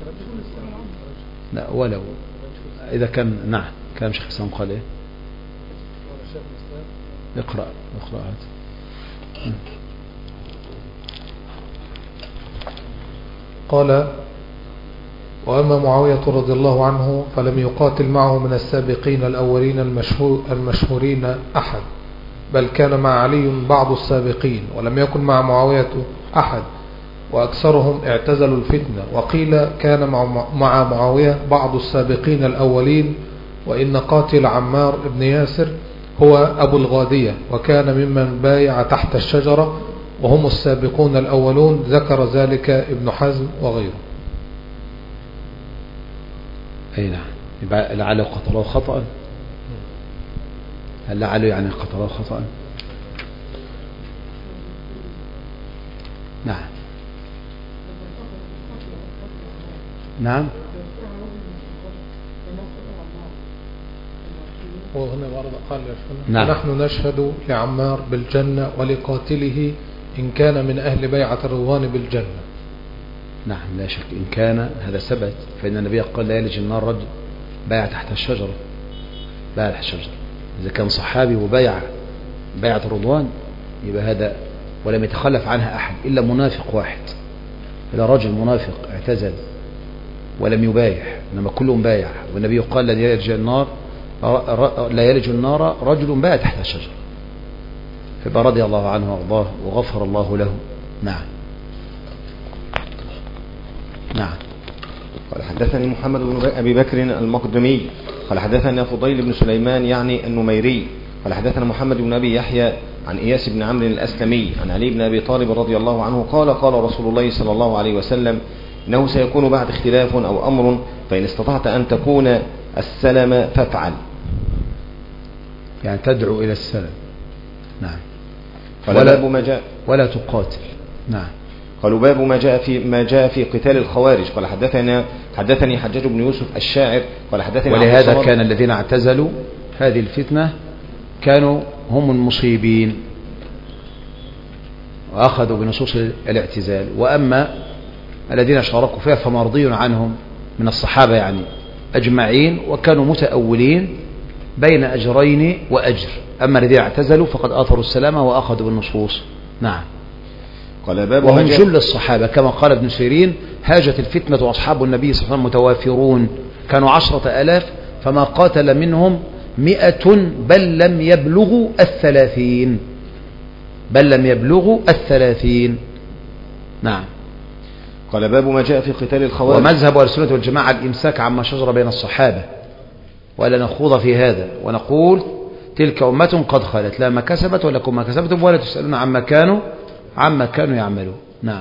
لا ولو إذا كان. نعم. كلام شيخ الإسلام قال إيه؟ اقرأ اقرأ هذا. قال: وأما معاوية رضي الله عنه فلم يقاتل معه من السابقين الأولين المشهور المشهورين أحد، بل كان مع علي بعض السابقين، ولم يكن مع معاوية أحد، وأكثرهم اعتزلوا الفتنة. وقيل كان مع معاوية بعض السابقين الأولين، وإن قاتل عمار بن ياسر هو أبو الغادية، وكان ممن بايع تحت الشجرة، وهم السابقون الأولون. ذكر ذلك ابن حزم وغيره. أي نعم. يبقى لعله قتله خطأ. هل لعله يعني قتله خطأ؟ نعم نعم. وهنا ورد قال نعم. نحن نشهد لعمار بالجنة ولقاتله إن كان من أهل بيعة الرضوان بالجنة. نعم لا شك إن كان هذا ثبت، فإن النبي قال لا يلج النار رجل بايع تحت الشجرة، بايع تحت الشجرة. إذا كان صحابي وبايع بيعة الرضوان يبقى هذا، ولم يتخلف عنها أحد إلا منافق واحد، إلا رجل منافق اعتزل ولم يبايع، إنما كلهم بايع. والنبي قال لا يلج النار لا يلج النار رجل بايع تحت الشجرة. فيبقى رضي الله عنه وارضاه وغفر الله له. نعم نعم. قال حدثني محمد بن أبي بكر المقدمي قال حدثنا فضيل بن سليمان يعني النميري قال حدثنا محمد بن أبي يحيى عن إياس بن عمرو الأسلمي عن علي بن أبي طالب رضي الله عنه قال قال رسول الله صلى الله عليه وسلم إنه سيكون بعد اختلاف أو أمر فإن استطعت أن تكون السلم فافعل، يعني تدعو إلى السلم. نعم. قال باب ما جاء ولا تقاتل. نعم. قالوا باب ما جاء في ما جاء في قتال الخوارج. قال حدثنا حدثني حجاج بن يوسف الشاعر قال حدثني. ولهذا كان الذين اعتزلوا هذه الفتنة كانوا هم المصيبين وأخذوا بنصوص الاعتزال، وأما الذين شاركوا فيها فمرضي عنهم من الصحابة يعني أجمعين، وكانوا متأولين بين أجرين وأجر. أما الذين اعتزلوا فقد آثروا السلامة وأخذوا بالنصوص. نعم. قال باب وهم جل الصحابة كما قال ابن سيرين هاجت الفتنة وأصحاب النبي صلى الله عليه وسلم متوافرون، كانوا عشرة ألاف فما قاتل منهم مئة بل لم يبلغوا الثلاثين بل لم يبلغوا الثلاثين. نعم. قال باب ما جاء في قتال الخوارج. ومذهب أهل السنة والجماعة الإمساك عما شجر بين الصحابة، ولا نخوض في هذا ونقول تلك أمة قد خلت لا ما كسبت ولكم ما كسبتم ولا تسألون عما كانوا عما كانوا يعملون. نعم.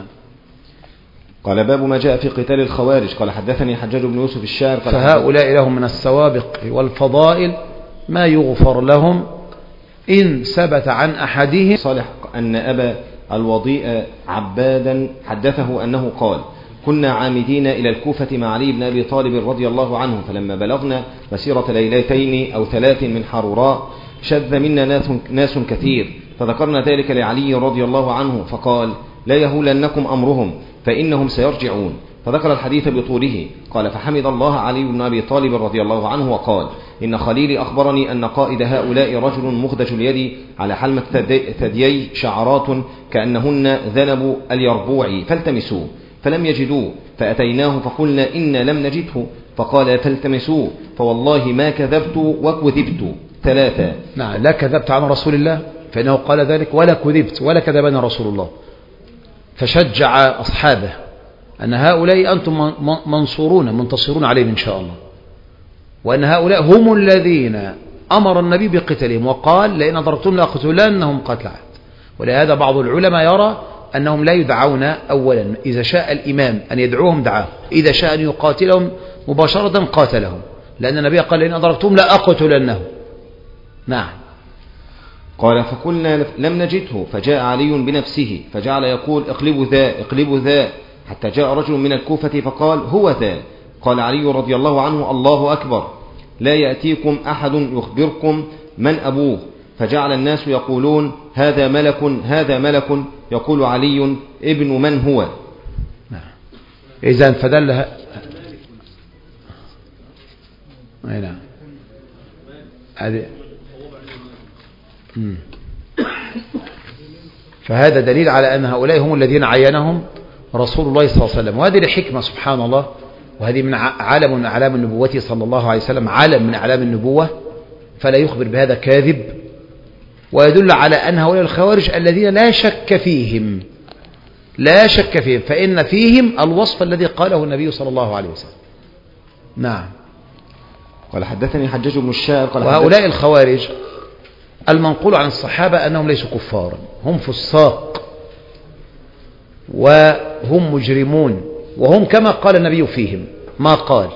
قال باب ما جاء في قتال الخوارج. قال حدثني حجاج بن يوسف الشاعر قال فهؤلاء لهم من السوابق والفضائل ما يغفر لهم إن ثبت عن أحدهم. صالح أن أبا الوضيء عبادا حدثه أنه قال كنا عامدين إلى الكوفة مع علي بن أبي طالب رضي الله عنه، فلما بلغنا مسيرة ليلتين أو ثلاث من حروراء شذ منا ناس, ناس كثير، فذكرنا ذلك لعلي رضي الله عنه فقال لا يهولنكم أمرهم فإنهم سيرجعون، فذكر الحديث بطوله. قال فحمد الله علي بن أبي طالب رضي الله عنه وقال إن خليلي أخبرني أن قائد هؤلاء رجل مخدج اليد على حلمة ثديي شعرات كأنهن ذنب اليربوع فالتمسوه فلم يجدوه، فأتيناه فقلنا إنا لم نجده، فقال فالتمسوه فوالله ما كذبت وكذبت ثلاثة. نعم. لا كذبت عن رسول الله فإنه قال ذلك، ولا كذبت ولا كذبنا رسول الله، فشجع أصحابه أن هؤلاء أنتم منصورون منتصرون عليهم إن شاء الله، وأن هؤلاء هم الذين أمر النبي بقتلهم وقال لئن أدركتم لأقتلنهم قتل عاد. ولهذا بعض العلماء يرى أنهم لا يدعون أولا، إذا شاء الإمام أن يدعوهم دعاهم، إذا شاء أن يقاتلهم مباشرة قاتلهم، لأن النبي قال لئن أدركتم لأقتلنهم. نعم. قال فقلنا لم نجده، فجاء علي بنفسه فجعل يقول اقلبوا ذا اقلبوا ذا، حتى جاء رجل من الكوفة فقال هو ذا. قال علي رضي الله عنه الله أكبر، لا يأتيكم أحد يخبركم من أبوه، فجعل الناس يقولون هذا ملك هذا ملك، يقول علي ابن من هو. نعم. إذن فدل نعم هذه فهذا دليل على أن هؤلاء هم الذين عينهم رسول الله صلى الله عليه وسلم، وهذه الحكمة سبحان الله، وهذه من علم من أعلام النبوة صلى الله عليه وسلم، علم من أعلام النبوة، فلا يخبر بهذا كاذب، ويدل على أن هؤلاء الخوارج الذين لا شك فيهم لا شك فيهم، فإن فيهم الوصف الذي قاله النبي صلى الله عليه وسلم. نعم. قال حدثني حجاج بن الشاعر قال وهؤلاء الخوارج المنقول عن الصحابة أنهم ليسوا كفارا، هم فساق وهم مجرمون، وهم كما قال النبي فيهم ما قال،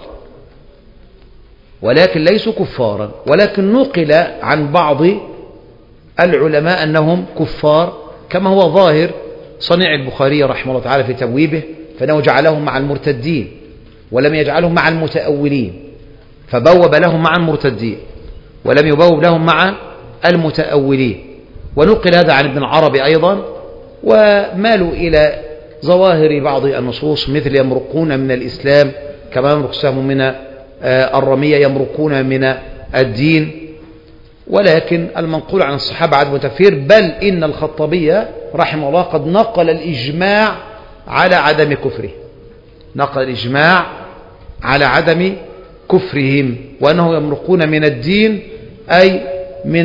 ولكن ليسوا كفارا، ولكن نقل عن بعض العلماء أنهم كفار كما هو ظاهر صنيع البخاري رحمه الله تعالى في تبويبه، فإنه جعلهم مع المرتدين ولم يجعلهم مع المتأولين، فبوب لهم مع المرتدين ولم يبوب لهم مع المتأولين. ونقل هذا عن ابن العربي أيضا، ومالوا إلى ظواهر بعض النصوص مثل يمرقون من الإسلام كما يمرق السهم من الرمية، يمرقون من الدين. ولكن المنقول عن الصحابة عدم تكفير، بل إن الخطابي رحمه الله قد نقل الإجماع على عدم كفره، نقل الإجماع على عدم كفرهم، وأنه يمرقون من الدين أي من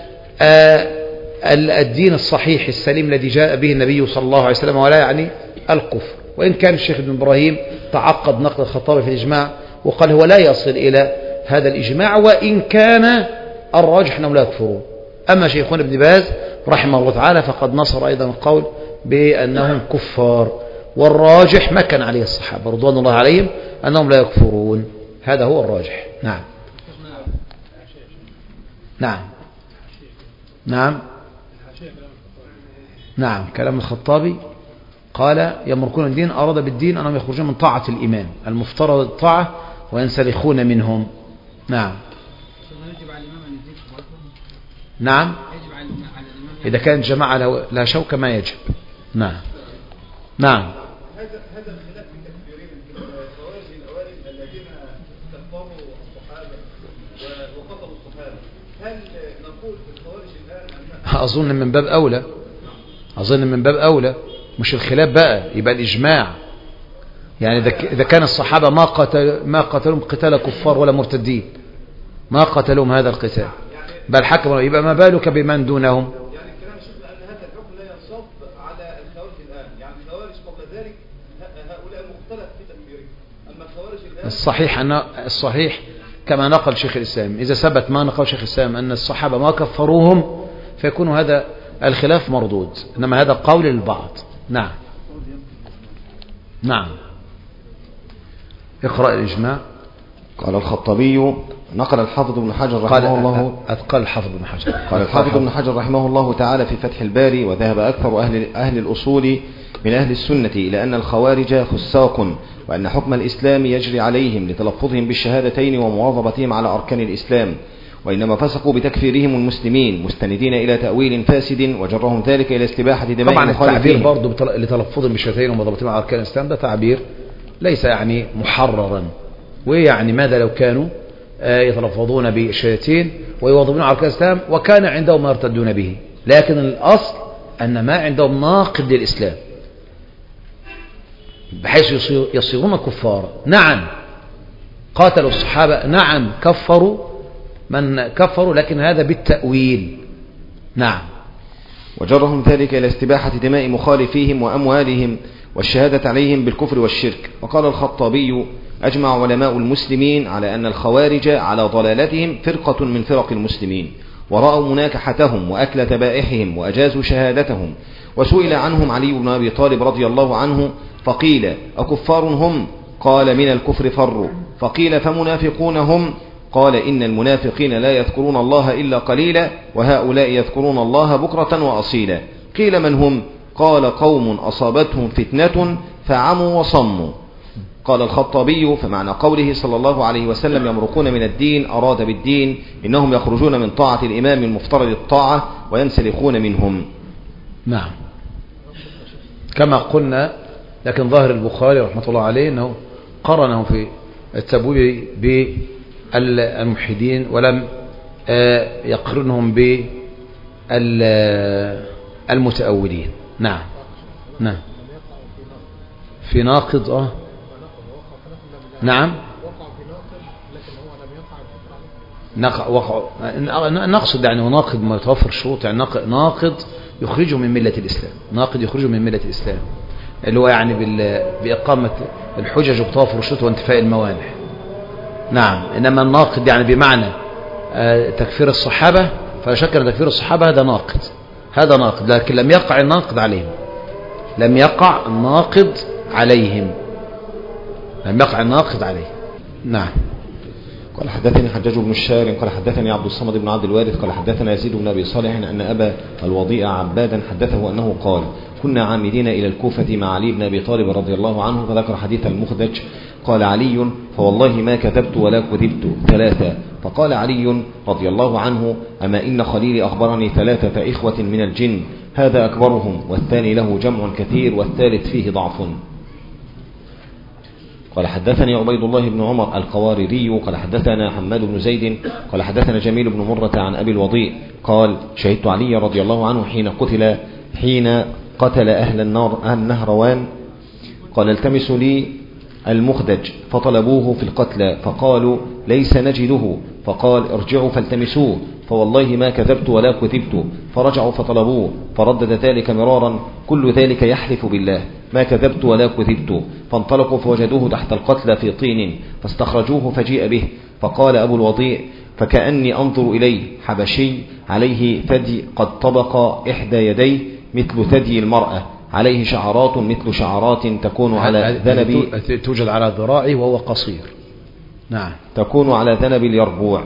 الدين الصحيح السليم الذي جاء به النبي صلى الله عليه وسلم، ولا يعني الكفر. وإن كان الشيخ ابن إبراهيم تعقد نقل الخطابي في الإجماع وقال هو لا يصل إلى هذا الإجماع، وإن كان الراجح أنهم لا يكفرون. أما شيخنا ابن باز رحمه الله تعالى فقد نصر أيضا القول بأنهم كفار، والراجح ما كان عليه الصحابة رضوان الله عليهم أنهم لا يكفرون، هذا هو الراجح. نعم نعم نعم نعم كلام الخطابي قال يمرقون الدين، أراد بالدين أنهم يخرجون من طاعة الإمام المفترض الطاعة وينسلخون منهم. نعم نعم إذا كانت جماعة لا شوك ما يجب. نعم نعم هذا هذا الخلاف في تكفيرهم الخوارج الاوائل الذين كفروا الصحابه وقتلوا الصحابه، هل نقول في الخوارج الان؟ أظن من باب أولى، أظن من باب أولى، مش الخلاف بقى يبقى الإجماع. يعني إذا كان الصحابة ما قتل ما قتلهم قتال كفار ولا مرتدين، ما قتلهم هذا القتال، بل حكموا، يبقى ما بالك بمن دونهم؟ يعني الكلام الشيخ أن هذا الحكم لا ينصب على الخوارج الآن، يعني الخوارج قبل ذلك هؤلاء مختلف في تكفيرهم، أما الخوارج الآن الصحيح أن الصحيح كما نقل شيخ الإسلام، إذا ثبت ما نقل شيخ الإسلام أن الصحابة ما كفروهم فيكون هذا الخلاف مردود، إنما هذا قول للبعض. نعم نعم اقرأ الإجماع. قال الخطابي نقل الحافظ ابن حجر رحمه الله أتقل الحافظ ابن حجر قال الحافظ ابن حجر رحمه الله تعالى في فتح الباري: وذهب أكثر أهل, أهل الأصول من أهل السنة إلى أن الخوارج فساق، وأن حكم الإسلام يجري عليهم لتلفظهم بالشهادتين ومواظبتهم على أركان الإسلام، وإنما فسقوا بتكفيرهم المسلمين مستندين إلى تأويل فاسد وجرهم ذلك إلى استباحة دماء طبعا التعبير المخالفين. برضه لتلفظهم بالشهادتين ومواظبتهم على أركان الإسلام ده تعبير ليس يعني محررا، ويعني ماذا لو كانوا يتلفظون بالشهادتين ويواظبون على أركان الإسلام وكان عندهم ما يرتدون به، لكن الأصل أن ما عندهم ناقض للإسلام بحيث يصيرون كفارا. نعم قاتلوا الصحابة، نعم كفروا من كفروا، لكن هذا بالتأويل. نعم وجرهم ذلك إلى استباحة دماء مخالفيهم وأموالهم والشهادة عليهم بالكفر والشرك. وقال الخطابي: أجمع علماء المسلمين على أن الخوارج على ضلالتهم فرقة من فرق المسلمين، ورأوا مناكحتهم وأكل ذبائحهم وأجازوا شهادتهم. وسئل عنهم علي بن أبي طالب رضي الله عنه فقيل: أكفار هم؟ قال: من الكفر فروا. فقيل: فمنافقون هم؟ قال: إن المنافقين لا يذكرون الله إلا قليلا، وهؤلاء يذكرون الله بكرة وأصيلا. قيل: من هم؟ قال: قوم أصابتهم فتنة فعموا وصموا. قال الخطابي: فمعنى قوله صلى الله عليه وسلم يمرقون من الدين أراد بالدين إنهم يخرجون من طاعة الإمام المفترض الطاعة وينسلخون منهم. نعم كما قلنا، لكن ظاهر البخاري رحمة الله عليه أنه قرنه في التبويب بالملحدين ولم يقرنهم بالمتأولين. نعم نعم في ناقض اه نعم نقع وقع نقصد يعني ناقض ما يتوفر الشروط، يعني ناقض يخرجه من ملة الإسلام، ناقض يخرجه من ملة الإسلام. اللي هو يعني بإقامة الحجج وبتوافر الشروط وانتفاء الموانع. نعم. إنما الناقد يعني بمعنى تكفير الصحابة، فلا شك أن تكفير الصحابة هذا ناقد، هذا ناقد، لكن لم يقع الناقد عليهم، لم يقع الناقد عليهم، لم يقع الناقد عليهم. نعم. قال حدثني حجاج بن الشار قال حدثني عبد الصمد بن عبد الوارث قال حدثنا يزيد بن أبي صالح أن أبا الوضيع عبادا حدثه أنه قال كنا عامدين إلى الكوفة مع علي بن أبي طالب رضي الله عنه، فذكر حديث المخدج. قال علي فوالله ما كذبت ولا كذبت ثلاثة. فقال علي رضي الله عنه أما إن خليلي أخبرني ثلاثة إخوة من الجن، هذا أكبرهم والثاني له جمع كثير والثالث فيه ضعف. قال حدثني عبيد الله بن عمر القواريري قال حدثنا حماد بن زيد قال حدثنا جميل بن مرة عن أبي الوضيء قال شهدت علي رضي الله عنه حين قتل حين قتل أهل النار أهل النهروان، قال التمسوا لي المخدج، فطلبوه في القتلى فقالوا ليس نجده، فقال ارجعوا فالتمسوه، فوالله ما كذبت ولا كذبت، فرجعوا فطلبوه فردد ذلك مرارا، كل ذلك يحلف بالله ما كذبت ولا كذبت، فانطلقوا فوجدوه تحت القتلى في طين فاستخرجوه فجيء به، فقال أبو الوضيء فكأني أنظر إليه حبشي عليه ثدي قد طبق إحدى يديه مثل ثدي المرأة، عليه شعرات مثل شعرات تكون على ذنب توجد على ذراعي وهو قصير. نعم. تكون على ذنب اليربوع.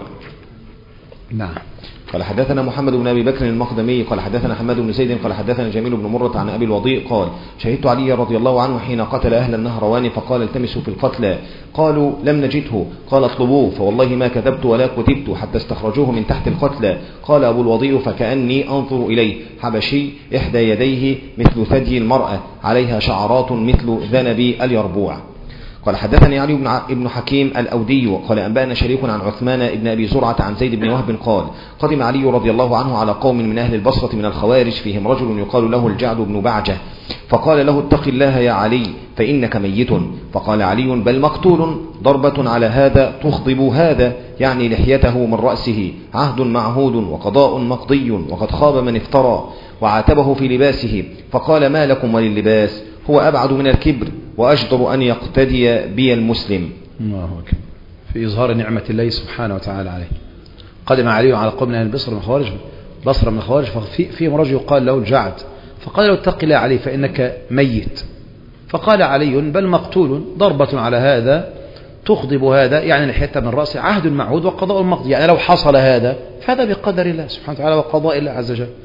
نعم. قال حدثنا محمد بن أبي بكر المقدمي قال حدثنا حماد بن زيد قال حدثنا جميل بن مرة عن أبي الوضيء قال شهدت علي رضي الله عنه حين قتل أهل النهروان، فقال التمسوا في القتلى، قالوا لم نجده، قال اطلبوه، فوالله ما كذبت ولا كذبت حتى استخرجوه من تحت القتلى. قال أبو الوضيء فكأني أنظر إليه حبشي إحدى يديه مثل ثدي المرأة عليها شعرات مثل ذنب اليربوع. قال حدثني علي بن حكيم الأودي قال أنبأنا شريك عن عثمان بن أبي زرعة عن زيد بن وهب قال قدم علي رضي الله عنه على قوم من أهل البصرة من الخوارج فيهم رجل يقال له الجعد بن بعجة، فقال له اتق الله يا علي فإنك ميت، فقال علي بل مقتول، ضربة على هذا تخضب هذا، يعني لحيته من رأسه، عهد معهود وقضاء مقضي وقد خاب من افترى، وعاتبه في لباسه فقال ما لكم وللباس، هو أبعد من الكبر وأجدر أن يقتدي بي المسلم. الله أكبر. في إظهار نعمة الله سبحانه وتعالى عليه. قدم علي على قوم من أهل البصرة من خوارج بصرة من خوارج ففي فيهم رجل يقال له الجعد، فقال له اتق الله علي فإنك ميت، فقال علي بل مقتول، ضربة على هذا تخضب هذا، يعني لحيته من رأسه، عهد معهود وقضاء مقضي، يعني لو حصل هذا فهذا بقدر الله سبحانه وتعالى وقضاء الله عز وجل،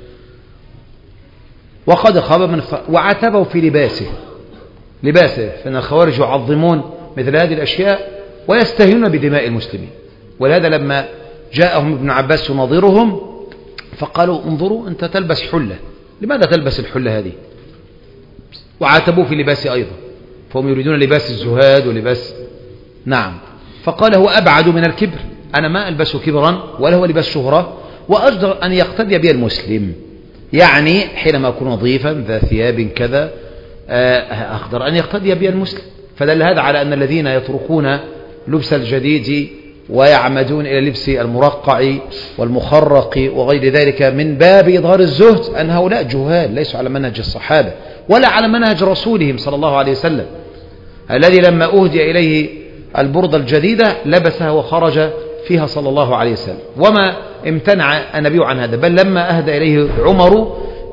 وقد خاب من ف... وعاتبه في لباسه لباسه فإن الخوارج يعظمون مثل هذه الأشياء ويستهينون بدماء المسلمين. ولهذا لما جاءهم ابن عباس يناظرهم فقالوا انظروا أنت تلبس حلة، لماذا تلبس الحلة هذه؟ وعاتبوه في لباسه أيضا، فهم يريدون لباس الزهاد ولباس. نعم. فقال هو أبعد من الكبر، أنا ما ألبس كبرا ولا هو لباس شهرة، وأجدر أن يقتدي بي المسلم، يعني حينما أكون نظيفا ذا ثياب كذا أقدر أن يقتدي بي المسلم. فدل هذا على أن الذين يتركون لبس الجديد ويعمدون إلى لبس المرقع والمخرق وغير ذلك من باب إظهار الزهد أن هؤلاء جهال ليسوا على منهج الصحابة ولا على منهج رسولهم صلى الله عليه وسلم، الذي لما أهدي إليه البردة الجديدة لبسها وخرج فيها صلى الله عليه وسلم، وما امتنع النبي عن هذا، بل لما أهدى إليه عمر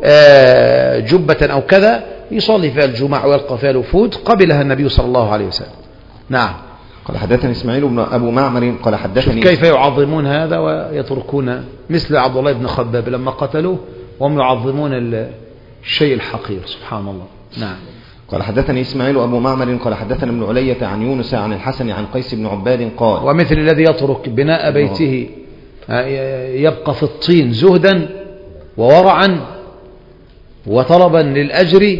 جبة أو كذا يصلي فيها الجمعة ويلقى فيها الوفود قبلها النبي صلى الله عليه وسلم. نعم. قال حدثني إسماعيل بن أبو معمر قال حدثني كيف يعظمون هذا ويتركون مثل عبد الله بن خباب لما قتلوه وهم يعظمون الشيء الحقير، سبحان الله. نعم. قال حدثني إسماعيل أبو معمر قال حدثنا ابن علية عن يونس عن الحسن عن قيس بن عباد قال ومثل الذي يترك بناء بيته يبقى في الطين زهدا وورعا وطلبا للأجر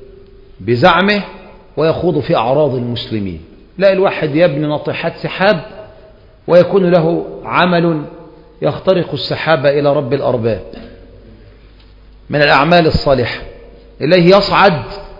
بزعمه ويخوض في أعراض المسلمين. لا، الواحد يبني ناطحات سحاب ويكون له عمل يخترق السحاب إلى رب الأرباب من الأعمال الصالحة إليه يصعد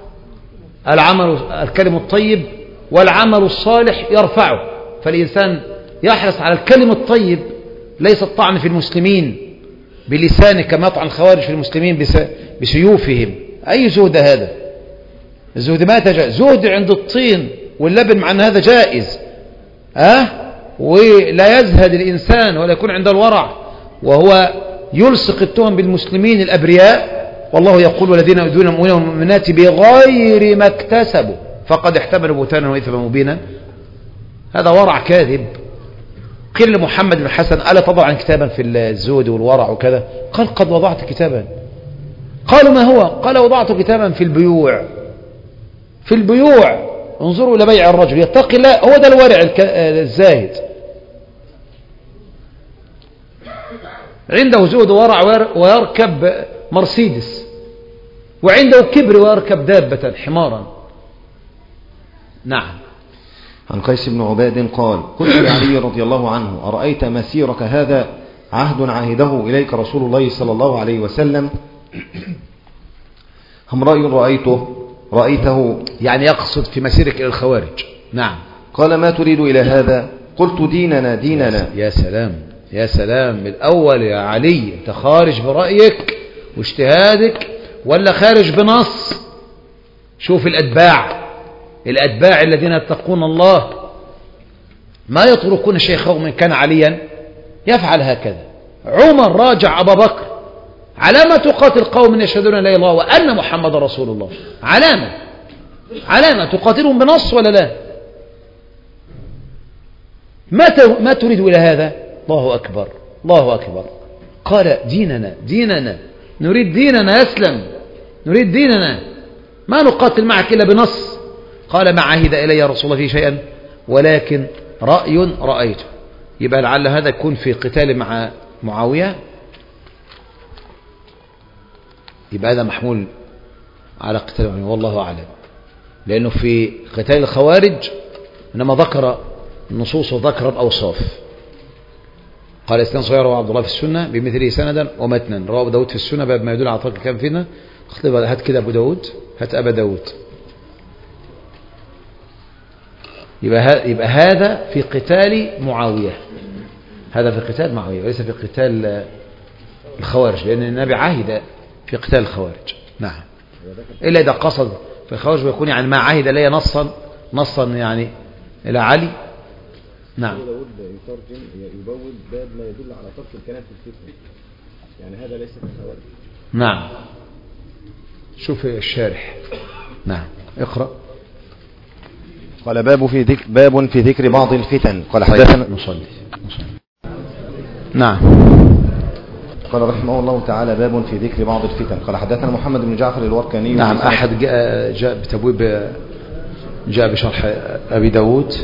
العمل الكلم الطيب والعمل الصالح يرفعه. فالإنسان يحرص على الكلم الطيب، ليس الطعن في المسلمين بلسانه كما يطعن الخوارج في المسلمين بسيوفهم. أي زهد هذا؟ الزهد ما تجا زهد عند الطين واللبن، مع أن هذا جائز أه؟ ولا يزهد الإنسان ولا يكون عند الورع وهو يلصق التهم بالمسلمين الأبرياء، والله يقول والذين يؤذون المؤمنين والمؤمنات بغير ما اكتسبوا فقد احتملوا بهتانا وإثما مبينا. هذا ورع كاذب. قيل لمحمد بن حسن ألا تضع عن كتابا في الزهد والورع وكذا؟ قال قد وضعت كتابا. قالوا ما هو؟ قال وضعت كتابا في البيوع. في البيوع انظروا إلى بيع الرجل يتقي الله، هو ده الورع الزاهد، عنده زهد وورع ويركب مرسيدس، وعنده كبر ويركب دابة حمارا. نعم. عن قيس بن عباد قال قلت لعلي رضي الله عنه أرأيت مسيرك هذا عهد عهده إليك رسول الله صلى الله عليه وسلم هم رأي رأيته رأيته يعني يقصد في مسيرك إلى الخوارج. نعم. قال ما تريد إلى هذا؟ قلت ديننا ديننا. يا سلام يا سلام. من الأول يا علي أنت خارج برأيك واجتهادك ولا خارج بنص؟ شوف الأتباع الأتباع الذين يتقون الله ما يتركون شيخهم من كان عليا يفعل هكذا. عمر راجع أبا بكر علامة تقاتل قوم يشهدون لا إله إلا الله وأن محمد رسول الله، علامة علامة تقاتلهم بنص ولا لا؟ ما ما تريد إلى هذا؟ الله أكبر الله أكبر. قال ديننا ديننا نريد ديننا يسلم، نريد ديننا ما نقاتل معك إلا بنص. قال ما عهد إلي رسول الله في شيئا ولكن رأي رأيته. يبقى لعل هذا يكون في قتال مع معاوية، يبقى هذا محمول على قتال معاوية والله أعلم، لأنه في قتال الخوارج إنما ذكر النصوص وذكر الأوصاف. قال إسناد صغير وعبد الله في السنة بمثله سندا ومتنا، رواه أبو داود في السنة باب ما يدل على ترك الكلام فينا. هات كده أبو داود، هات أبا داود. يبقى, يبقى هذا في قتال معاوية، هذا في قتال معاوية وليس في قتال الخوارج، لأن النبي عهد في قتال الخوارج. نعم. إلا إذا قصد في الخوارج ويكون يعني ما عهد لي نصا نصا يعني إلى علي. نعم. داود يترجم يبوب باب ما يدل على ترك الكلام في الفتنة، يعني هذا ليس في الخوارج. نعم. شوف الشارح. نعم اقرأ. قال باب في ذكر باب في ذكر بعض الفتن. قال حدثنا نصلي نصلي. نعم. قال رحمه الله تعالى باب في ذكر بعض الفتن. قال حدثنا محمد بن جعفر الوركاني. نعم. أحد جاء, جاء بتبويب جاء بشرح أبي داود،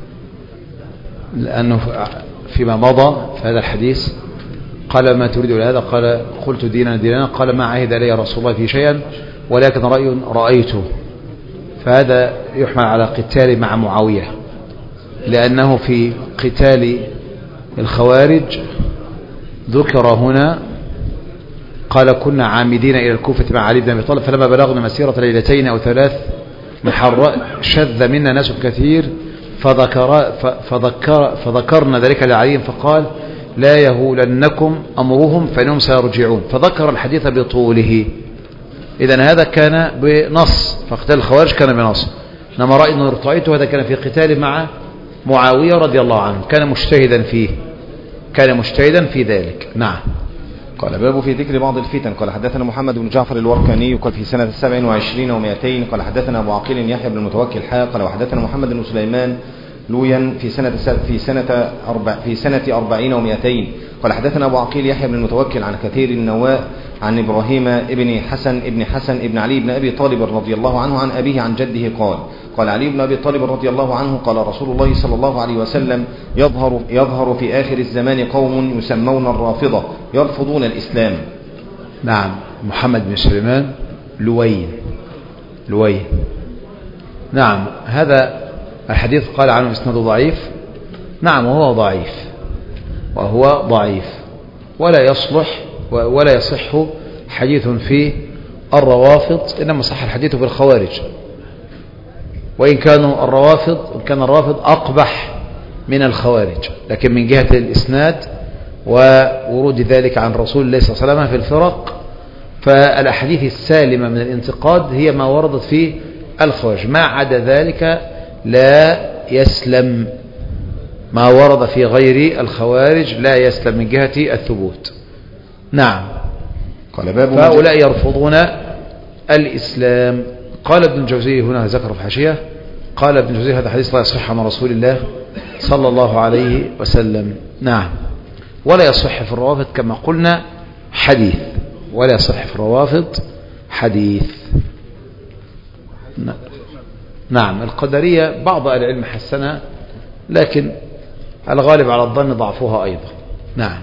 لأنه فيما مضى في هذا الحديث قال ما تريد إلى هذا؟ قال قلت ديننا ديننا. قال ما عهد لي رسول الله في شيئا ولكن رأي رأيته. فهذا يحمل على قتال مع معاوية، لأنه في قتال الخوارج ذكر هنا قال كنا عامدين إلى الكوفة مع علي بن أبي طالب فلما بلغنا مسيرة ليلتين أو ثلاث شذ منا ناس كثير فذكر فذكر فذكرنا ذلك لعلي فقال لا يهولنكم أمرهم فإنهم سيرجعون، فذكر الحديث بطوله. إذن هذا كان بنص، فقتال الخوارج كان بنص. إنما رأي أنه ارتعيته هذا كان في قتال مع معاوية رضي الله عنه، كان مجتهدا فيه كان مجتهدا في ذلك. نعم. قال باب في ذكر بعض الفتن. قال حدثنا محمد بن جعفر الوركاني قال في سنة سبع وعشرين ومائتين. قال حدثنا أبو عقيل يحيى بن المتوكل حا. قال وحدثنا محمد بن سليمان لويا في سنة في سنة أربع في سنة أربعين ومائتين. قال حدثنا أبو عقيل يحيى بن المتوكل عن كثير النواء عن إبراهيم ابن حسن ابن حسن ابن علي بن أبي طالب رضي الله عنه عن أبيه عن جده قال قال علي بن أبي طالب رضي الله عنه قال رسول الله صلى الله عليه وسلم يظهر يظهر في آخر الزمان قوم يسمون الرافضة يرفضون الإسلام. نعم. محمد بن سليمان لوي لوي. نعم. هذا الحديث قال عنه إسناده ضعيف. نعم وهو ضعيف وهو ضعيف ولا يصلح ولا يصح حديث في الروافض، إنما صح الحديث في الخوارج، وإن كانوا الروافض إن كان الروافض أقبح من الخوارج، لكن من جهة الإسناد وورود ذلك عن رسول الله صلى الله عليه وسلم في الفرق، فالأحاديث السالمة من الانتقاد هي ما وردت في الخوارج، ما عدا ذلك لا يسلم. ما ورد في غير الخوارج لا يسلم من جهة الثبوت. نعم. قال باب فهؤلاء يرفضون الإسلام. قال ابن الجوزي هنا ذكر في الحاشية، قال ابن الجوزي هذا حديث لا يصح عن رسول الله صلى الله عليه وسلم. نعم. ولا يصح في الروافض كما قلنا حديث، ولا يصح في الروافض حديث. نعم. القدرية بعض العلم حسنها، لكن الغالب على الظن ضعفها أيضا. نعم.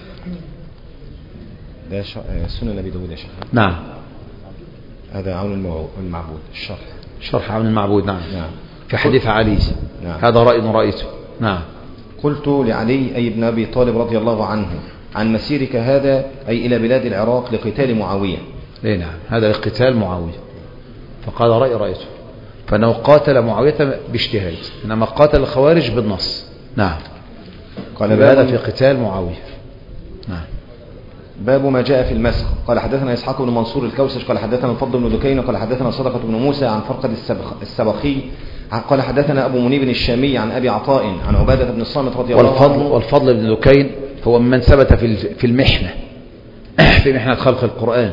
ده سنن أبي داود يا شيخ. نعم. هذا عون المعبود الشرح شرح عون المعبود. نعم. نعم. في حديث علي. نعم. هذا رأي رأيته. نعم. قلت لعلي أي ابن أبي طالب رضي الله عنه عن مسيرك هذا أي إلى بلاد العراق لقتال معاوية. اي نعم، هذا لقتال معاوية. فقال رأي رأيته، فأنه قاتل معاوية باجتهاد، إنما قاتل الخوارج بالنص. نعم. قال هذا في قتال معاوية. نعم. باب ما جاء في المسخ. قال حدثنا إسحاق بن منصور الكوسج قال حدثنا الفضل بن دكين قال حدثنا صدقة بن موسى عن فرقد السبخي قال حدثنا أبو منيب الشامي عن أبي عطاء عن عبادة بن الصامت رضي الله والفضل عنه. والفضل بن دكين هو من ثبت في المحنة في محنة خلق القرآن،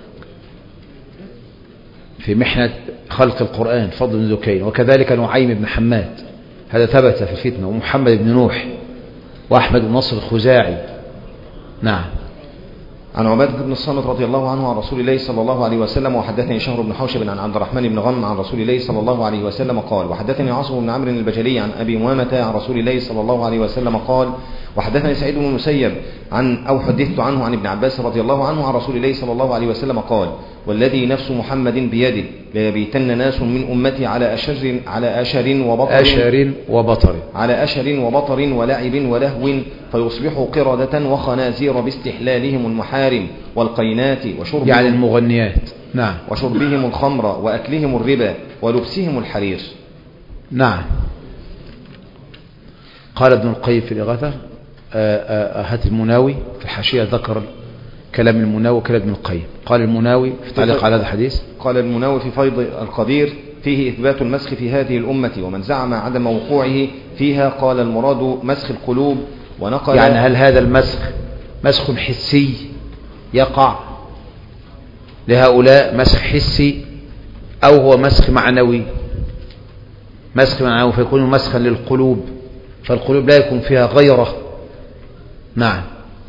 في محنة خلق القرآن فضل بن دكين، وكذلك نعيم بن حماد هذا ثبت في الفتنة، ومحمد بن نوح وأحمد بن نصر الخزاعي. نعم. عن عبادة بن الصامت رضي الله عنه عن رسول الله صلى الله عليه وسلم. وحدثني شهر بن حوشب عن عبد الرحمن بن غنم عن رسول الله صلى الله عليه وسلم قال. وحدثني عاصم بن عمرو البجلي عن أبي أمامة عن رسول الله صلى الله عليه وسلم قال. وحدثني سعيد بن المسيب عن أو حدثت عنه عن ابن عباس رضي الله عنه عن رسول الله صلى الله عليه وسلم قال. والذي نفس محمد بيده ليبيتن ناس من أمتي على أشر على أشر وبطر أشر وبطر على أشر وبطر ولعب ولهو فيصبحوا قردة وخنازير باستحلالهم المحارم والقينات وشرب يعني المغنيات. نعم. وشربهم الخمر وأكلهم الربا ولبسهم الحرير. نعم. قال ابن القيم في الإغاثة، هات المناوي في الحاشية ذكر كلام المناوي وكلام ابن القيم. قال المناوي في تعليق على هذا الحديث، قال المناوي في فيض القدير فيه إثبات المسخ في هذه الأمة، ومن زعم عدم وقوعه فيها قال المراد مسخ القلوب. ونقل يعني هل هذا المسخ مسخ حسي يقع لهؤلاء، مسخ حسي، أو هو مسخ معنوي؟ مسخ معنوي فيكون مسخا للقلوب، فالقلوب لا يكون فيها غيره. نعم.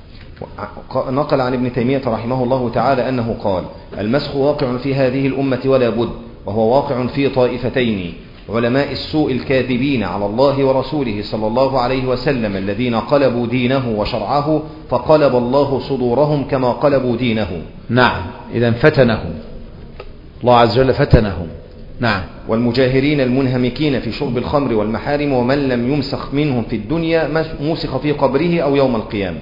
نقل عن ابن تيمية رحمه الله تعالى أنه قال المسخ واقع في هذه الأمة ولا بد، وهو واقع في طائفتين: علماء السوء الكاذبين على الله ورسوله صلى الله عليه وسلم الذين قلبوا دينه وشرعه فقلب الله صدورهم كما قلبوا دينه. نعم. إذن فتنهم الله عز وجل، فتنهم. نعم. والمجاهرين المنهمكين في شرب الخمر والمحارم، ومن لم يمسخ منهم في الدنيا موسخ في قبره أو يوم القيامة.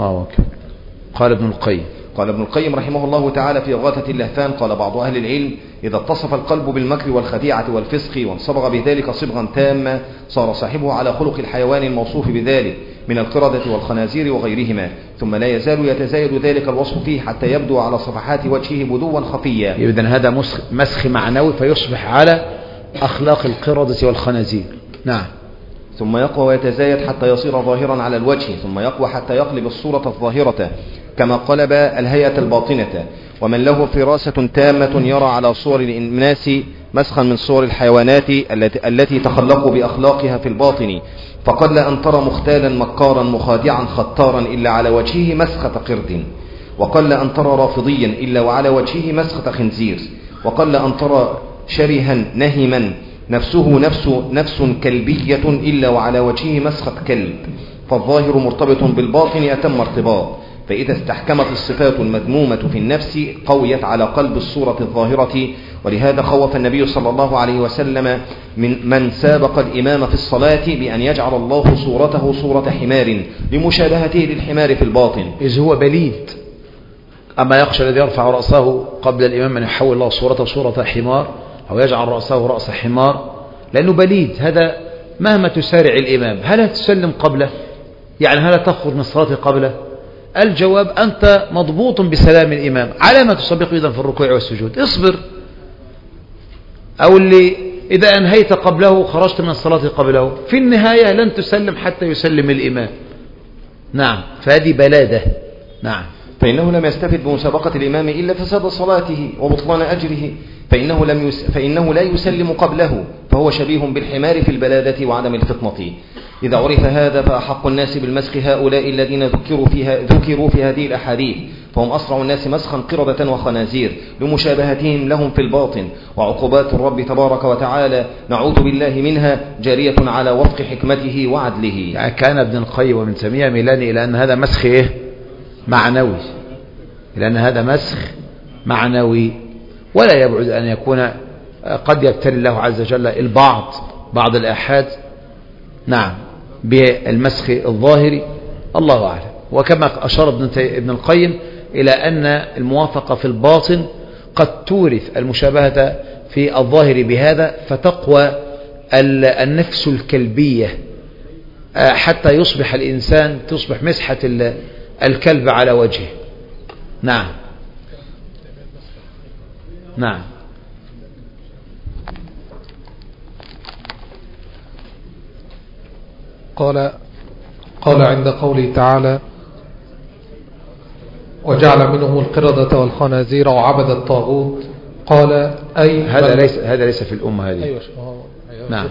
قال ابن القيم قال ابن القيم رحمه الله تعالى في إغاثة اللهفان قال بعض أهل العلم إذا اتصف القلب بالمكر والخديعة والفسق وانصبغ بذلك صبغا تاما صار صاحبه على خلق الحيوان الموصوف بذلك من القردة والخنازير وغيرهما، ثم لا يزال يتزايد ذلك الوصف فيه حتى يبدو على صفحات وجهه بدوا خفيا. إذن هذا مسخ معنوي فيصبح على أخلاق القردة والخنازير. نعم. ثم يقوى ويتزايد حتى يصير ظاهرا على الوجه، ثم يقوى حتى يقلب الصورة الظاهرة كما قلب الهيئة الباطنة. ومن له فراسة تامة يرى على صور الناس مسخا من صور الحيوانات التي تخلقوا بأخلاقها في الباطن، فقل أن ترى مختالا مكارا مخادعا ختارا إلا على وجهه مسخة قرد، وقل أن ترى رافضيا إلا وعلى وجهه مسخة خنزير، وقل أن ترى شرها نهما نفسه نفس نفس كلبية إلا وعلى وجهه مسخة كلب. فالظاهر مرتبط بالباطن أتم ارتباط، فإذا استحكمت الصفات المذمومة في النفس قويت على قلب الصورة الظاهرة. ولهذا خوف النبي صلى الله عليه وسلم من من سابق الإمام في الصلاة بأن يجعل الله صورته صورة حمار لمشابهته للحمار في الباطن، إذ هو بليد. أما يخشى الذي يرفع رأسه قبل الإمام أن يحول الله صورته صورة حمار أو يجعل رأسه رأس حمار، لأنه بليد. هذا مهما تسارع الإمام هل تسلم قبله؟ يعني هل تخرج من الصلاة قبله؟ الجواب أنت مضبوط بسلام الإمام. على ما تسبق إذن في الركوع والسجود؟ اصبر أو اللي إذا أنهيت قبله خرجت من الصلاة قبله، في النهاية لن تسلم حتى يسلم الإمام. نعم، فهذه بلادة. نعم. فإنه لم يستفد بمسابقة الإمام إلا فساد صلاته وبطلان أجره، فإنه, لم يس فإنه لا يسلم قبله، فهو شبيه بالحمار في البلادة وعدم الفطنة. إذا عرف هذا فأحق الناس بالمسخ هؤلاء الذين ذكروا, فيها ذكروا في هذه الأحاديث، فهم أسرع الناس مسخا قردة وخنازير لمشابهتهم لهم في الباطن، وعقوبات الرب تبارك وتعالى نعوذ بالله منها جارية على وفق حكمته وعدله. يعني كان ابن القيم ومن تيمية ميلان إلى أن هذا مسخ إيه؟ معنوي، إلى أن هذا مسخ معنوي، ولا يبعد أن يكون قد يبتلي الله عز وجل البعض بعض الآحاد نعم بالمسخ الظاهري، الله أعلم. وكما أشار ابن القيم إلى أن الموافقة في الباطن قد تورث المشابهة في الظاهر بهذا، فتقوى النفس الكلبية حتى يصبح الإنسان تصبح مسحة الكلب على وجهه. نعم نعم. قال قال عند قوله تعالى وجعل منهم القردة والخنازير وعبد الطاغوت، قال أي هذا ليس هذا ليس في الأمة هذه. أيوة. نعم.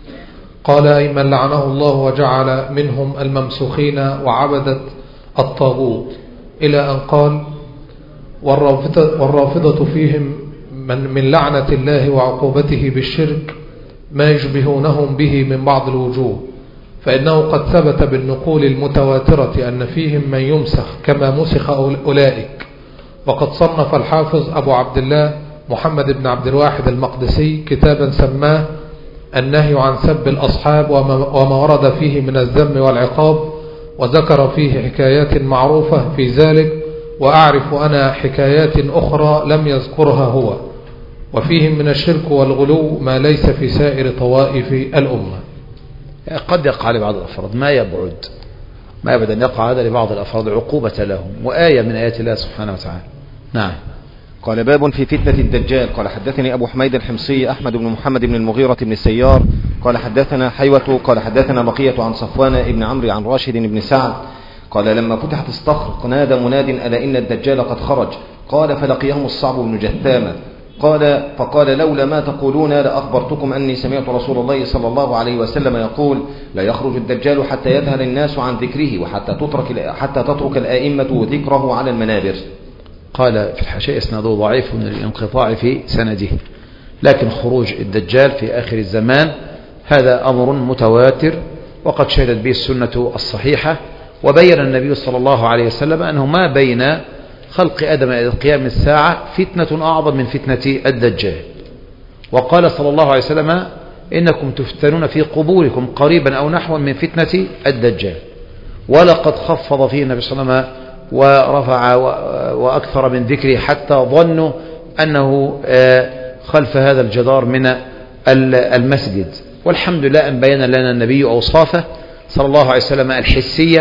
قال أي من لعنه الله وجعل منهم الممسوخين وعبدة الطاغوت، إلى أن قال والرافضة, والرافضة فيهم من, من لعنة الله وعقوبته بالشرك ما يشبهونهم به من بعض الوجوه، فإنه قد ثبت بالنقول المتواترة أن فيهم من يمسخ كما مسخ أولئك. وقد صنف الحافظ أبو عبد الله محمد بن عبد الواحد المقدسي كتابا سماه النهي عن سب الأصحاب وما ورد فيه من الذم والعقاب، وذكر فيه حكايات معروفة في ذلك، وأعرف أنا حكايات أخرى لم يذكرها هو، وفيهم من الشرك والغلو ما ليس في سائر طوائف الأمة. قد يقع لبعض الأفراد، ما يبعد ما يبعد أن يقع هذا لبعض الأفراد عقوبة لهم، وآية من آيات الله سبحانه وتعالى. نعم. قال باب في فتنة الدجال. قال حدثني أبو حميد الحمصي أحمد بن محمد بن المغيرة بن السيار قال حدثنا حيوة قال حدثنا بقية عن صفوان بن عمرو عن راشد بن سعد قال لما فتحت الصخر نادى مناد ألا إن الدجال قد خرج، قال فلقيهم الصعب بن جثامة قال فقال لولا ما تقولون لأخبرتكم أني سمعت رسول الله صلى الله عليه وسلم يقول لا يخرج الدجال حتى يذهل الناس عن ذكره وحتى تترك, حتى تترك الآئمة ذكره على المنابر. قال في الحاشية اسناده ضعيف من الانقطاع في سنده، لكن خروج الدجال في آخر الزمان هذا أمر متواتر وقد شهدت به السنة الصحيحة، وبين النبي صلى الله عليه وسلم أنه ما بين خلق آدم إلى قيام الساعة فتنة أعظم من فتنة الدجال. وقال صلى الله عليه وسلم إنكم تفتنون في قبوركم قريبا أو نحوا من فتنة الدجال، ولقد خفض فيه النبي صلى الله عليه وسلم ورفع وأكثر من ذكره حتى ظنوا أنه خلف هذا الجدار من المسجد. والحمد لله أن بين لنا النبي أوصافه صلى الله عليه وسلم الحسية،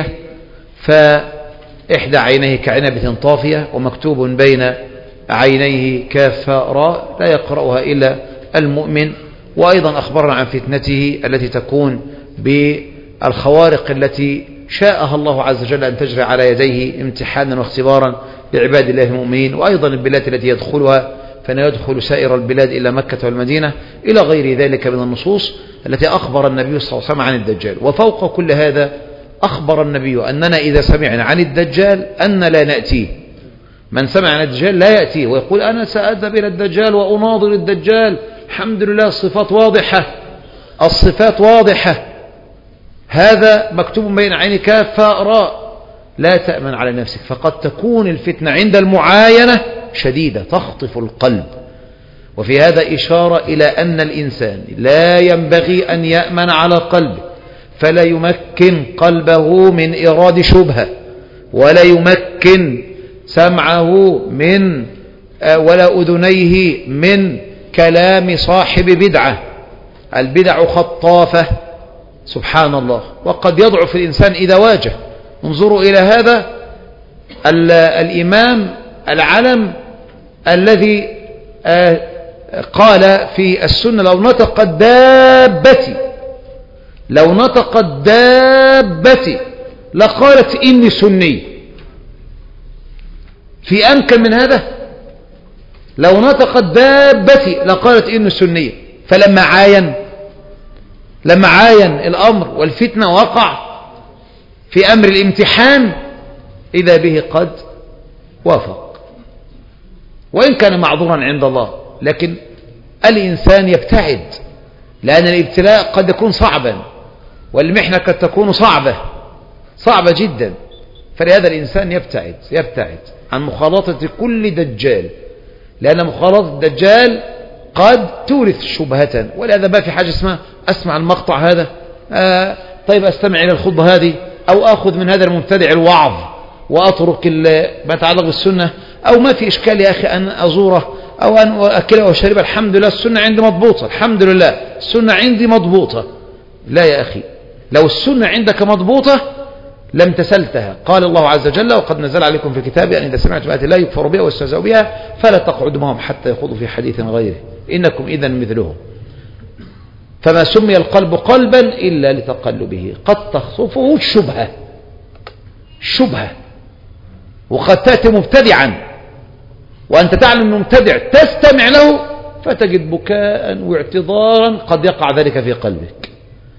فإحدى عينيه كعنبة طافية ومكتوب بين عينيه كاف راء لا يقرأها إلا المؤمن. وأيضا أخبرنا عن فتنته التي تكون بالخوارق التي شاءها الله عز وجل أن تجري على يديه امتحانا واختبارا لعباد الله المؤمنين، وأيضا البلاد التي يدخلها فلا يدخل سائر البلاد إلا مكة والمدينة، إلى غير ذلك من النصوص التي أخبر النبي صلى الله عليه وسلم عن الدجال. وفوق كل هذا أخبر النبي أننا إذا سمعنا عن الدجال أن لا نأتيه. من سمع عن الدجال لا يأتيه ويقول أنا سأذهب إلى الدجال وأناظر الدجال، الحمد لله الصفات واضحة، الصفات واضحة، هذا مكتوب بين عينك كاف راء، لا تأمن على نفسك، فقد تكون الفتنة عند المعاينة شديدة تخطف القلب. وفي هذا إشارة إلى أن الإنسان لا ينبغي أن يأمن على قلبه، فلا يمكن قلبه من إيراد شبهة، ولا يمكن سمعه من ولا أذنيه من كلام صاحب بدعة. البدع خطافة سبحان الله، وقد يضعف الإنسان إذا واجه. انظروا إلى هذا الإمام العلم الذي قال في السنة لو نطقت دابتي لو نطقت دابتي لقالت إني سني. في أمكن من هذا؟ لو نطقت دابتي لقالت إني سني. فلما عاين لما عاين الأمر والفتنة وقع في أمر الامتحان إذا به قد وافق، وإن كان معذورا عند الله، لكن الإنسان يبتعد، لأن الابتلاء قد يكون صعبا، والمحنة قد تكون صعبة صعبة جدا. فلهذا الإنسان يبتعد يبتعد عن مخالطة كل دجال، لأن مخالطة الدجال قد تورث شبهة. ولهذا ما في حاجة اسمها أسمع المقطع هذا آه طيب أستمع إلى الخطبة هذه، أو أخذ من هذا المبتدع الوعظ وأترك ما يتعلق بالسنة، أو ما في إشكال يا أخي أن أزوره أو أن أكله وشربه، الحمد لله السنة عندي مضبوطة، الحمد لله السنة عندي مضبوطة. لا يا أخي، لو السنة عندك مضبوطة لم تسلتها. قال الله عز وجل: وقد نزل عليكم في الكتاب أن إذا سمعتم آيات الله يكفر بها ويستهزأ بها فلا تقعدوا معهم حتى يخوضوا في حديث غيره إنكم إذا مثلهم. فما سمي القلب قلبا إلا لتقلبه، قد تخطفه الشبهة شبهة، وقد تأتي مبتدعا وأنت تعلم أنه مبتدع تستمع له فتجد بكاء واعتذارا قد يقع ذلك في قلبك.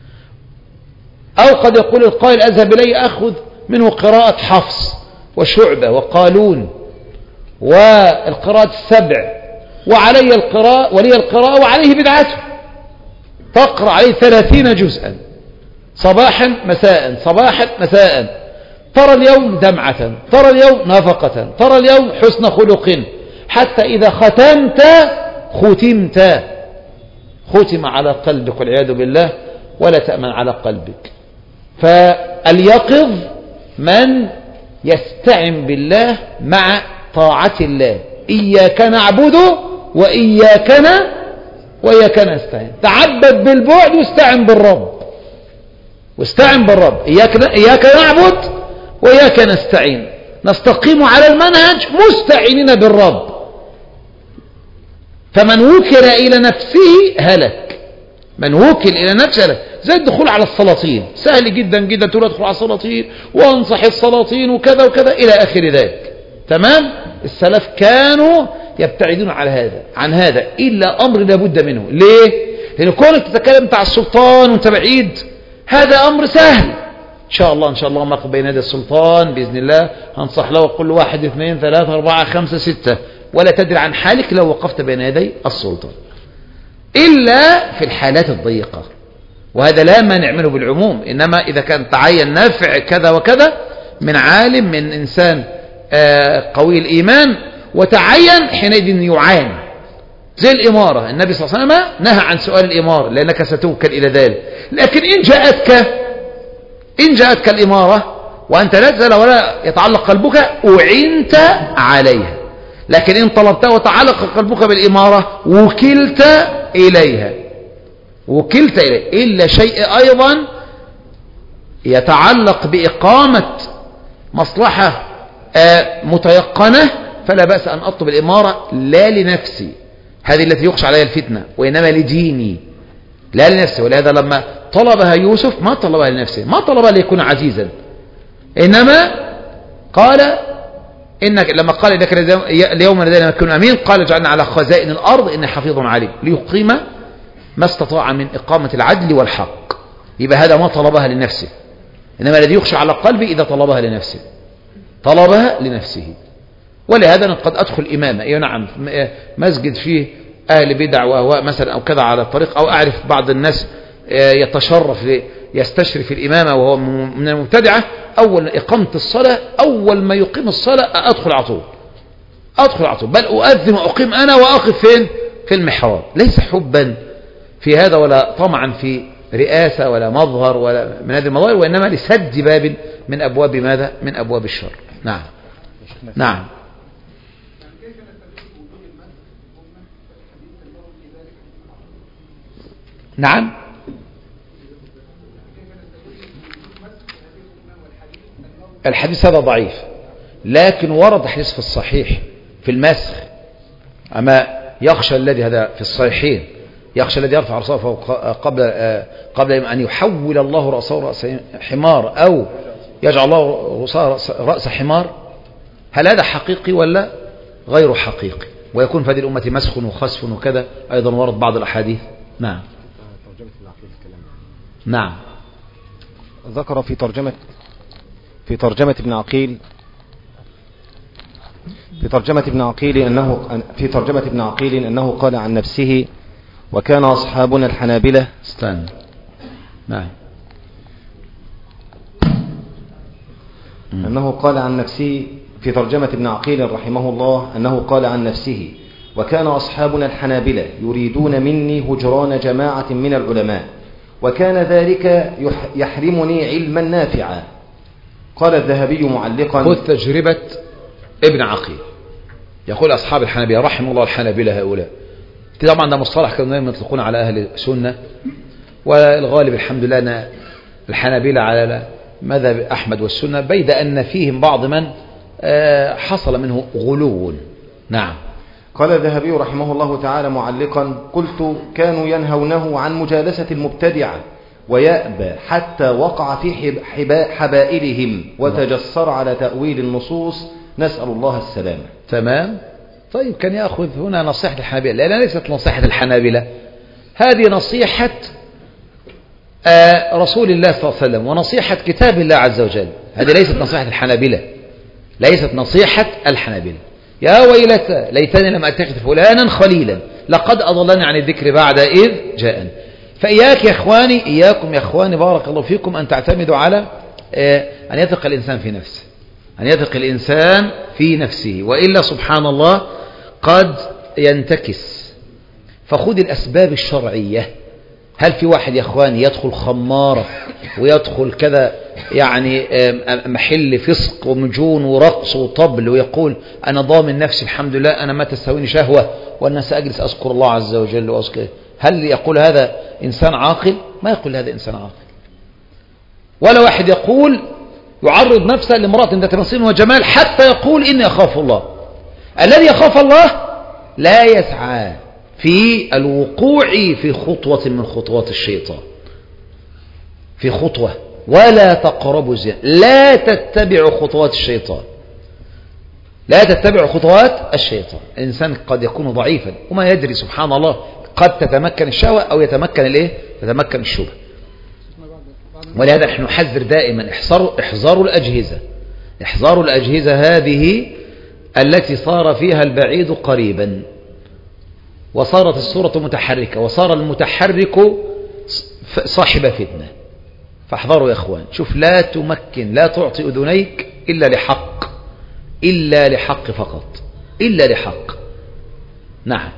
أو قد يقول القائل: أذهب إلي أخذ منه قراءة حفص وشعبة وقالون والقراءة السبع، وعلي القراءة ولي القراءة وعليه بدعته، تقرأ عليه ثلاثين جزءا صباحا مساء صباحا مساء، ترى اليوم دمعة، ترى اليوم نفقة، ترى اليوم حسن خلق، حتى إذا ختمت ختمت ختم على قلبك والعياذ بالله، ولا تأمن على قلبك. فاليقظ من يستعن بالله مع طاعة الله. إياك نعبد وإياك ن... وإياك نستعين. تعبد بالبعد واستعن بالرب واستعن بالرب. إياك, إياك نعبد وإياك نستعين، نستقيم على المنهج مستعينين بالرب. فمن وكل إلى نفسه هلك، من وكل إلى نفسه هلك. زي الدخول على السلاطين، سهل جدا جدا تقول ادخل على السلاطين وانصح السلاطين وكذا وكذا إلى آخر ذلك. تمام. السلف كانوا يبتعدون على هذا عن هذا، إلا أمر لابد منه. ليه؟ لأن كونك تتكلم مع السلطان وانت بعيد هذا أمر سهل. إن شاء الله إن شاء الله ما بين يدي السلطان بإذن الله هنصح له وقل له واحد اثنين ثلاثة أربعة خمسة ستة، ولا تدري عن حالك لو وقفت بين يدي السلطان، إلا في الحالات الضيقة، وهذا لا مانع منه بالعموم. إنما إذا كان تعين نفع كذا وكذا من عالم من إنسان قوي الإيمان وتعين، حينئذ يعان. زي الإمارة، النبي صلى الله عليه وسلم نهى عن سؤال الإمارة لأنك ستوكل إلى ذلك. لكن إن جاءتك إن جاءتك الإمارة وأنت لا تزال ولا يتعلق قلبك أعنت عليها. لكن إن طلبتها وتعلق قلبك بالإمارة وكلت إليها وكلت إليها. إلا شيء أيضا يتعلق بإقامة مصلحة متيقنة فلا بأس أن أطلب الإمارة لا لنفسي، هذه التي يخشى عليها الفتنة، وإنما لديني لا لنفسي. ولهذا لما طلبها يوسف ما طلبها لنفسه، ما طلبها ليكون عزيزا، إنما قال إنك لما قال إنك اليوم لدينا مكن أمين، قال جعلنا على خزائن الأرض إن حفيظ عليم، ليقيم ما استطاع من إقامة العدل والحق. يبقى هذا ما طلبها لنفسه، إنما الذي يخشى على قلبي إذا طلبها لنفسه طلبها لنفسه. ولهذا قد أدخل إمامة، أي نعم، مسجد فيه أهل بدع وأهواء مثلا أو كذا على الطريق، أو أعرف بعض الناس يتشرف يستشرف الإمامة وهو من المبتدعة، أول إقامة الصلاة أول ما يقيم الصلاة أدخل على طول أدخل على طول بل أؤذن وأقيم أنا وأقف فين؟ في المحراب. ليس حبا في هذا ولا طمعا في رئاسة ولا مظهر ولا من هذه المظاهر، وإنما لسد باب من أبواب ماذا؟ من أبواب الشر. نعم نعم. نعم الحديث هذا ضعيف، لكن ورد حديث في الصحيح في المسخ. أما يخشى الذي هذا في الصحيحين يخشى الذي يرفع رأسه فوق قبل قبل أن يحول الله رأسه رأس حمار أو يجعل الله رأسه رأس حمار. هل هذا حقيقي ولا غير حقيقي؟ ويكون في هذه الأمة مسخ وخسف وكذا أيضا ورد بعض الأحاديث. نعم نعم ذكر في ترجمة في ترجمة ابن عقيل في ترجمة ابن عقيل أنه في ترجمة ابن عقيل أنه قال عن نفسه وكان أصحابنا الحنابلة استنى نعم أنه قال عن نفسه في ترجمة ابن عقيل رحمه الله أنه قال عن نفسه وكان أصحابنا الحنابلة يريدون مني هجران جماعة من العلماء وكان ذلك يحرمني علما نافعا. قال الذهبي معلقا خذ تجربة ابن عقيل يقول أصحاب الحنابلة رحم الله الحنابلة هؤلاء. طبعا ده مصطلح كانوا يطلقون على أهل السنة والغالب الحمد لله أن الحنابلة على مذهب أحمد والسنة بيد أن فيهم بعض من حصل منه غلو. نعم. قال الذهبي رحمه الله تعالى معلقا قلت كانوا ينهونه عن مجالسة المبتدعة ويأبى حتى وقع في حبائلهم وتجسر على تأويل النصوص نسأل الله السلامة. تمام. طيب كان يأخذ هنا نصيحة الحنابلة لأنها ليست نصيحة الحنابلة هذه نصيحة رسول الله صلى الله عليه وسلم ونصيحة كتاب الله عز وجل. هذه ليست نصيحة الحنابلة ليست نصيحة الحنابلة. يا ويلتى ليتني لم أتخذ فلانا خليلا لقد أضلني عن الذكر بعد إذ جاءني. فإياك يا إخواني إياكم يا إخواني بارك الله فيكم أن تعتمدوا على أن يثق الإنسان في نفسه أن يثق الإنسان في نفسه وإلا سبحان الله قد ينتكس. فخذ الأسباب الشرعية. هل في واحد يا إخواني يدخل خمارة ويدخل كذا يعني محل فسق ومجون ورقص وطبل ويقول أنا ضامن نفسي الحمد لله أنا ما تستويني شهوة وأنا سأجلس أذكر الله عز وجل وأذكر؟ هل يقول هذا إنسان عاقل؟ ما يقول هذا إنسان عاقل. ولا واحد يقول يعرض نفسه لامرأة ذات نصيب وجمال حتى يقول إني أخاف الله. الذي يخاف الله لا يسعى في الوقوع في خطوة من خطوات الشيطان في خطوة ولا تقربوا الزنا. لا تتبعوا خطوات الشيطان لا تتبعوا خطوات الشيطان. الإنسان قد يكون ضعيفا وما يدري سبحان الله قد تتمكن الشهوة أو يتمكن الإيه تتمكن الشبهة. ولهذا نحن نحذر دائما احذروا احذروا الأجهزة احذروا الأجهزة هذه التي صار فيها البعيد قريبا وصارت الصورة متحركة وصار المتحرك صاحب فتنة. فاحذروا يا اخوان. شوف لا تمكن لا تعطي أذنيك إلا لحق إلا لحق فقط إلا لحق. نعم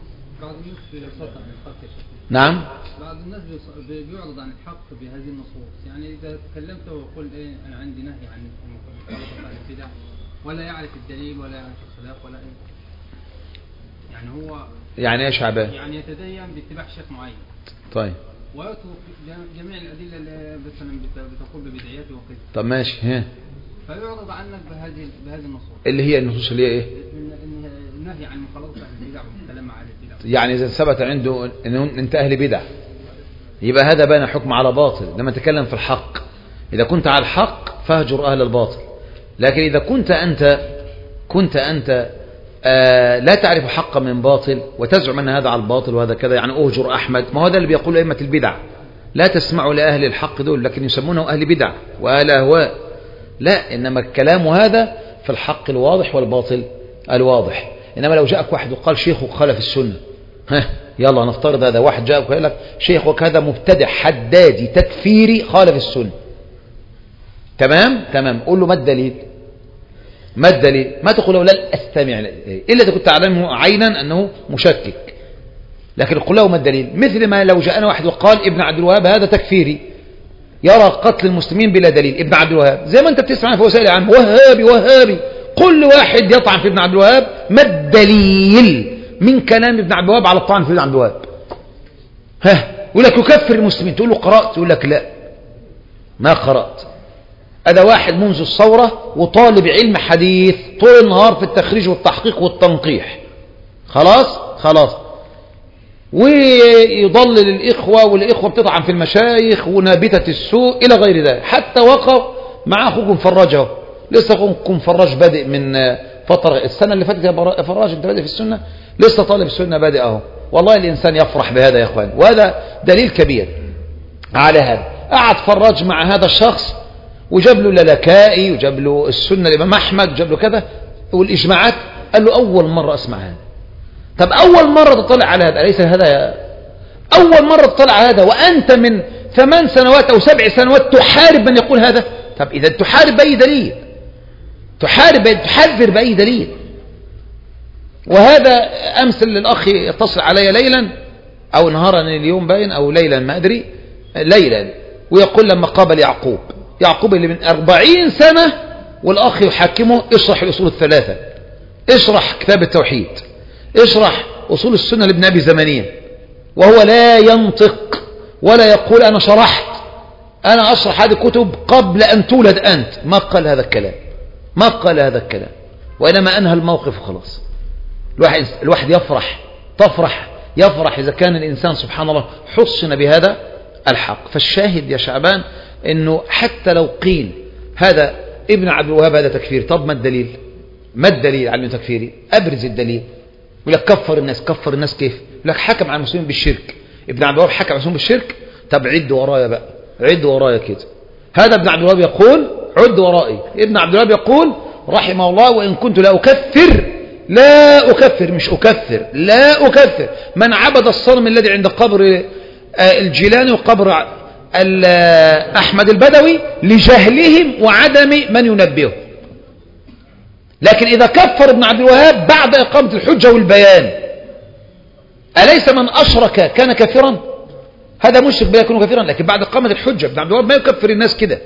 نعم بعض الناس بيعرض عن الحق بهذه النصوص يعني إذا تكلمت ويقول إيه أنا عندي نهي عن المخالفة عن البدع ولا يعرف الدليل ولا يعرف الخلاف ولا إيه يعني هو يعني ايش عباد يعني يتدين باتباع شيخ معين. طيب ويترك جميع الأدلة اللي مثلا بتقول ببدعياته وكذا. طب ماشي ها فيعرض عنك بهذه بهذه النصوص اللي هي النصوص اللي هي ايه النهي عن مخالطة البدع والكلام على البدع. يعني إذا ثبت عنده أنه أنت أهل بدع يبقى هذا بان حكم على باطل. لما تكلم في الحق إذا كنت على الحق فاهجر أهل الباطل. لكن إذا كنت أنت كنت أنت آه لا تعرف حقا من باطل وتزعم أن هذا على الباطل وهذا كذا يعني أهجر أحمد. ما هو ده اللي بيقول أئمة البدع لا تسمعوا لأهل الحق دول لكن يسمونه أهل بدع وأهل أهواء. لا إنما الكلام هذا في الحق الواضح والباطل الواضح. إنما لو جاءك واحد وقال شيخك خالف السنة ها يلا نفترض هذا واحد جاءك وقال لك شيخك هذا مبتدع حدادي تكفيري خالف السنة تمام تمام قول له ما الدليل ما الدليل ما تقول له لا أستمع إلا إذا كنت تعلمه عينا أنه مشكك لكن قل له ما الدليل. مثل ما لو جاءنا واحد وقال ابن عبد الوهاب هذا تكفيري يرى قتل المسلمين بلا دليل ابن عبد الوهاب زي ما أنت بتسمع في وسائل عام وهابي وهابي كل واحد يطعن في ابن عبد الوهاب ما الدليل من كلام ابن عبد الوهاب على الطعن في ابن عبد الوهاب ها يقول لك يكفر المسلمين تقول له قرأت يقول لك لا ما قرأت. هذا واحد منذ الثورة وطالب علم حديث طول النهار في التخريج والتحقيق والتنقيح خلاص خلاص. ويضلل الإخوة، والإخوة بتطعن في المشايخ ونابتة السوء إلى غير ذلك، حتى وقع مع أخوكم فراجه. لسه أخوكم فراج بادئ من فترة السنة اللي فاتت يا فراج، أنت بادئ في السنة، لسه طالب السنة بادئ أهو. والله الإنسان يفرح بهذا يا أخوان، وهذا دليل كبير على هذا. قعد فراج مع هذا الشخص وجاب له للكائي وجاب له السنة الإمام أحمد وجاب له كذا والإجماعات، قال له أول مرة أسمع هذا. طب أول مرة تطلع على هذا، أليس هذا يا أول مرة تطلع على هذا وأنت من ثمان سنوات أو سبع سنوات تحارب من يقول هذا؟ طب إذا تحارب بأي دليل؟ تحارب تحذر بأي دليل؟ وهذا أمثل للأخ يتصل علي ليلا أو نهارا اليوم باين أو ليلا ما أدري، ليلا، ويقول لما قابل يعقوب يعقوب اللي من أربعين سنة والأخ يحكمه اشرح الأصول الثلاثة، اشرح كتاب التوحيد، اشرح أصول السنة لابن أبي زمانية، وهو لا ينطق ولا يقول أنا شرحت، أنا أشرح هذه الكتب قبل أن تولد أنت. ما قال هذا الكلام، ما قال هذا الكلام، وإنما أنهى الموقف وخلاص. الواحد, الواحد يفرح تفرح يفرح إذا كان الإنسان سبحان الله حصن بهذا الحق. فالشاهد يا شعبان أنه حتى لو قيل هذا ابن عبد الوهاب هذا تكفير، طب ما الدليل؟ ما الدليل على أنه تكفيري؟ أبرز الدليل. يقول لك كفر الناس، كفر الناس كيف؟ يقول لك حكم على المسلمين بالشرك، ابن عبد الوهاب حكم على المسلمين بالشرك. طب عد ورايا بقى، عد ورايا كده. هذا ابن عبد الوهاب يقول، عد ورائي، ابن عبد الوهاب يقول رحمه الله وإن كنت لا أكفر، لا أكفر مش أكفر، لا أكفر من عبد الصنم الذي عند قبر الجيلاني وقبر أحمد البدوي لجهلهم وعدم من ينبهه. لكن إذا كفر ابن عبد الوهاب بعد إقامة الحجة والبيان، أليس من أشرك كان كافرا؟ هذا مشرك بلا يكون كافرا، لكن بعد إقامة الحجة ابن عبد الوهاب ما يكفر الناس كده.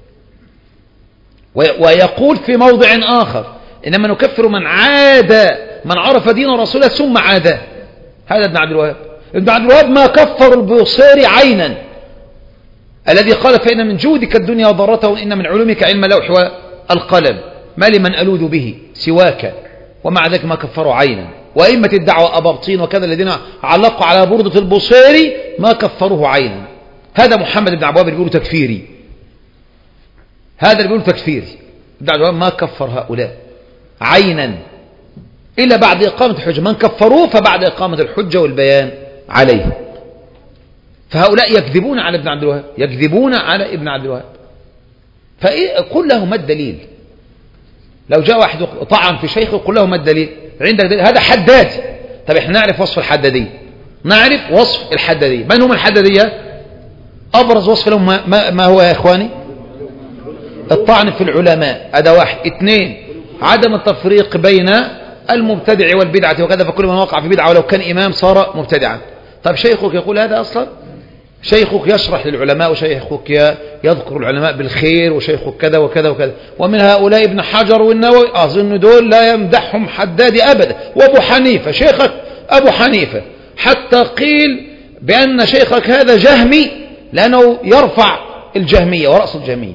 ويقول في موضع آخر إنما نكفر من عاد من عرف دين رسوله ثم عاده. هذا ابن عبد الوهاب. ابن عبد الوهاب ما كفر البوصيري عينا الذي قال فإن من جودك الدنيا وضرتها وإن من علومك علم اللوح والقلم ما لمن ألوذ به سواك، ومع ذلك ما كفروا عينا. وأئمة الدعوة أبابطين وكذا الذين علقوا على بردة البوصيري ما كفروه عينا. هذا محمد بن عبد الوهاب بيقولوا تكفيري، هذا اللي بيقولوا تكفيري. ابن عبد الوهاب ما كفر هؤلاء عينا إلا بعد إقامة الحجة، من كفروه فبعد إقامة الحجة والبيان عليه. فهؤلاء يكذبون على ابن عبد الوهاب، يكذبون على ابن عبد الوهاب. فقل له ما الدليل؟ لو جاء واحد طعن في شيخه قل له ما الدليل؟ عندك دليل؟ هذا حدادي. طب احنا نعرف وصف الحدادية، نعرف وصف الحدادية. من هم الحدادية؟ أبرز وصف لهم ما, ما, ما هو يا إخواني؟ الطعن في العلماء، هذا واحد. اثنين، عدم التفريق بين المبتدع والبدعة وكذا، فكل من وقع في بدعة ولو كان إمام صار مبتدعا. طب شيخك يقول هذا أصلا؟ شيخك يشرح للعلماء وشيخك يذكر العلماء بالخير وشيخك كذا وكذا وكذا. ومن هؤلاء ابن حجر والنووي، أظن دول لا يمدحهم حدادي أبدا. وأبو حنيفة، شيخك أبو حنيفة حتى قيل بأن شيخك هذا جهمي لأنه يرفع الجهمية ورأس الجهمية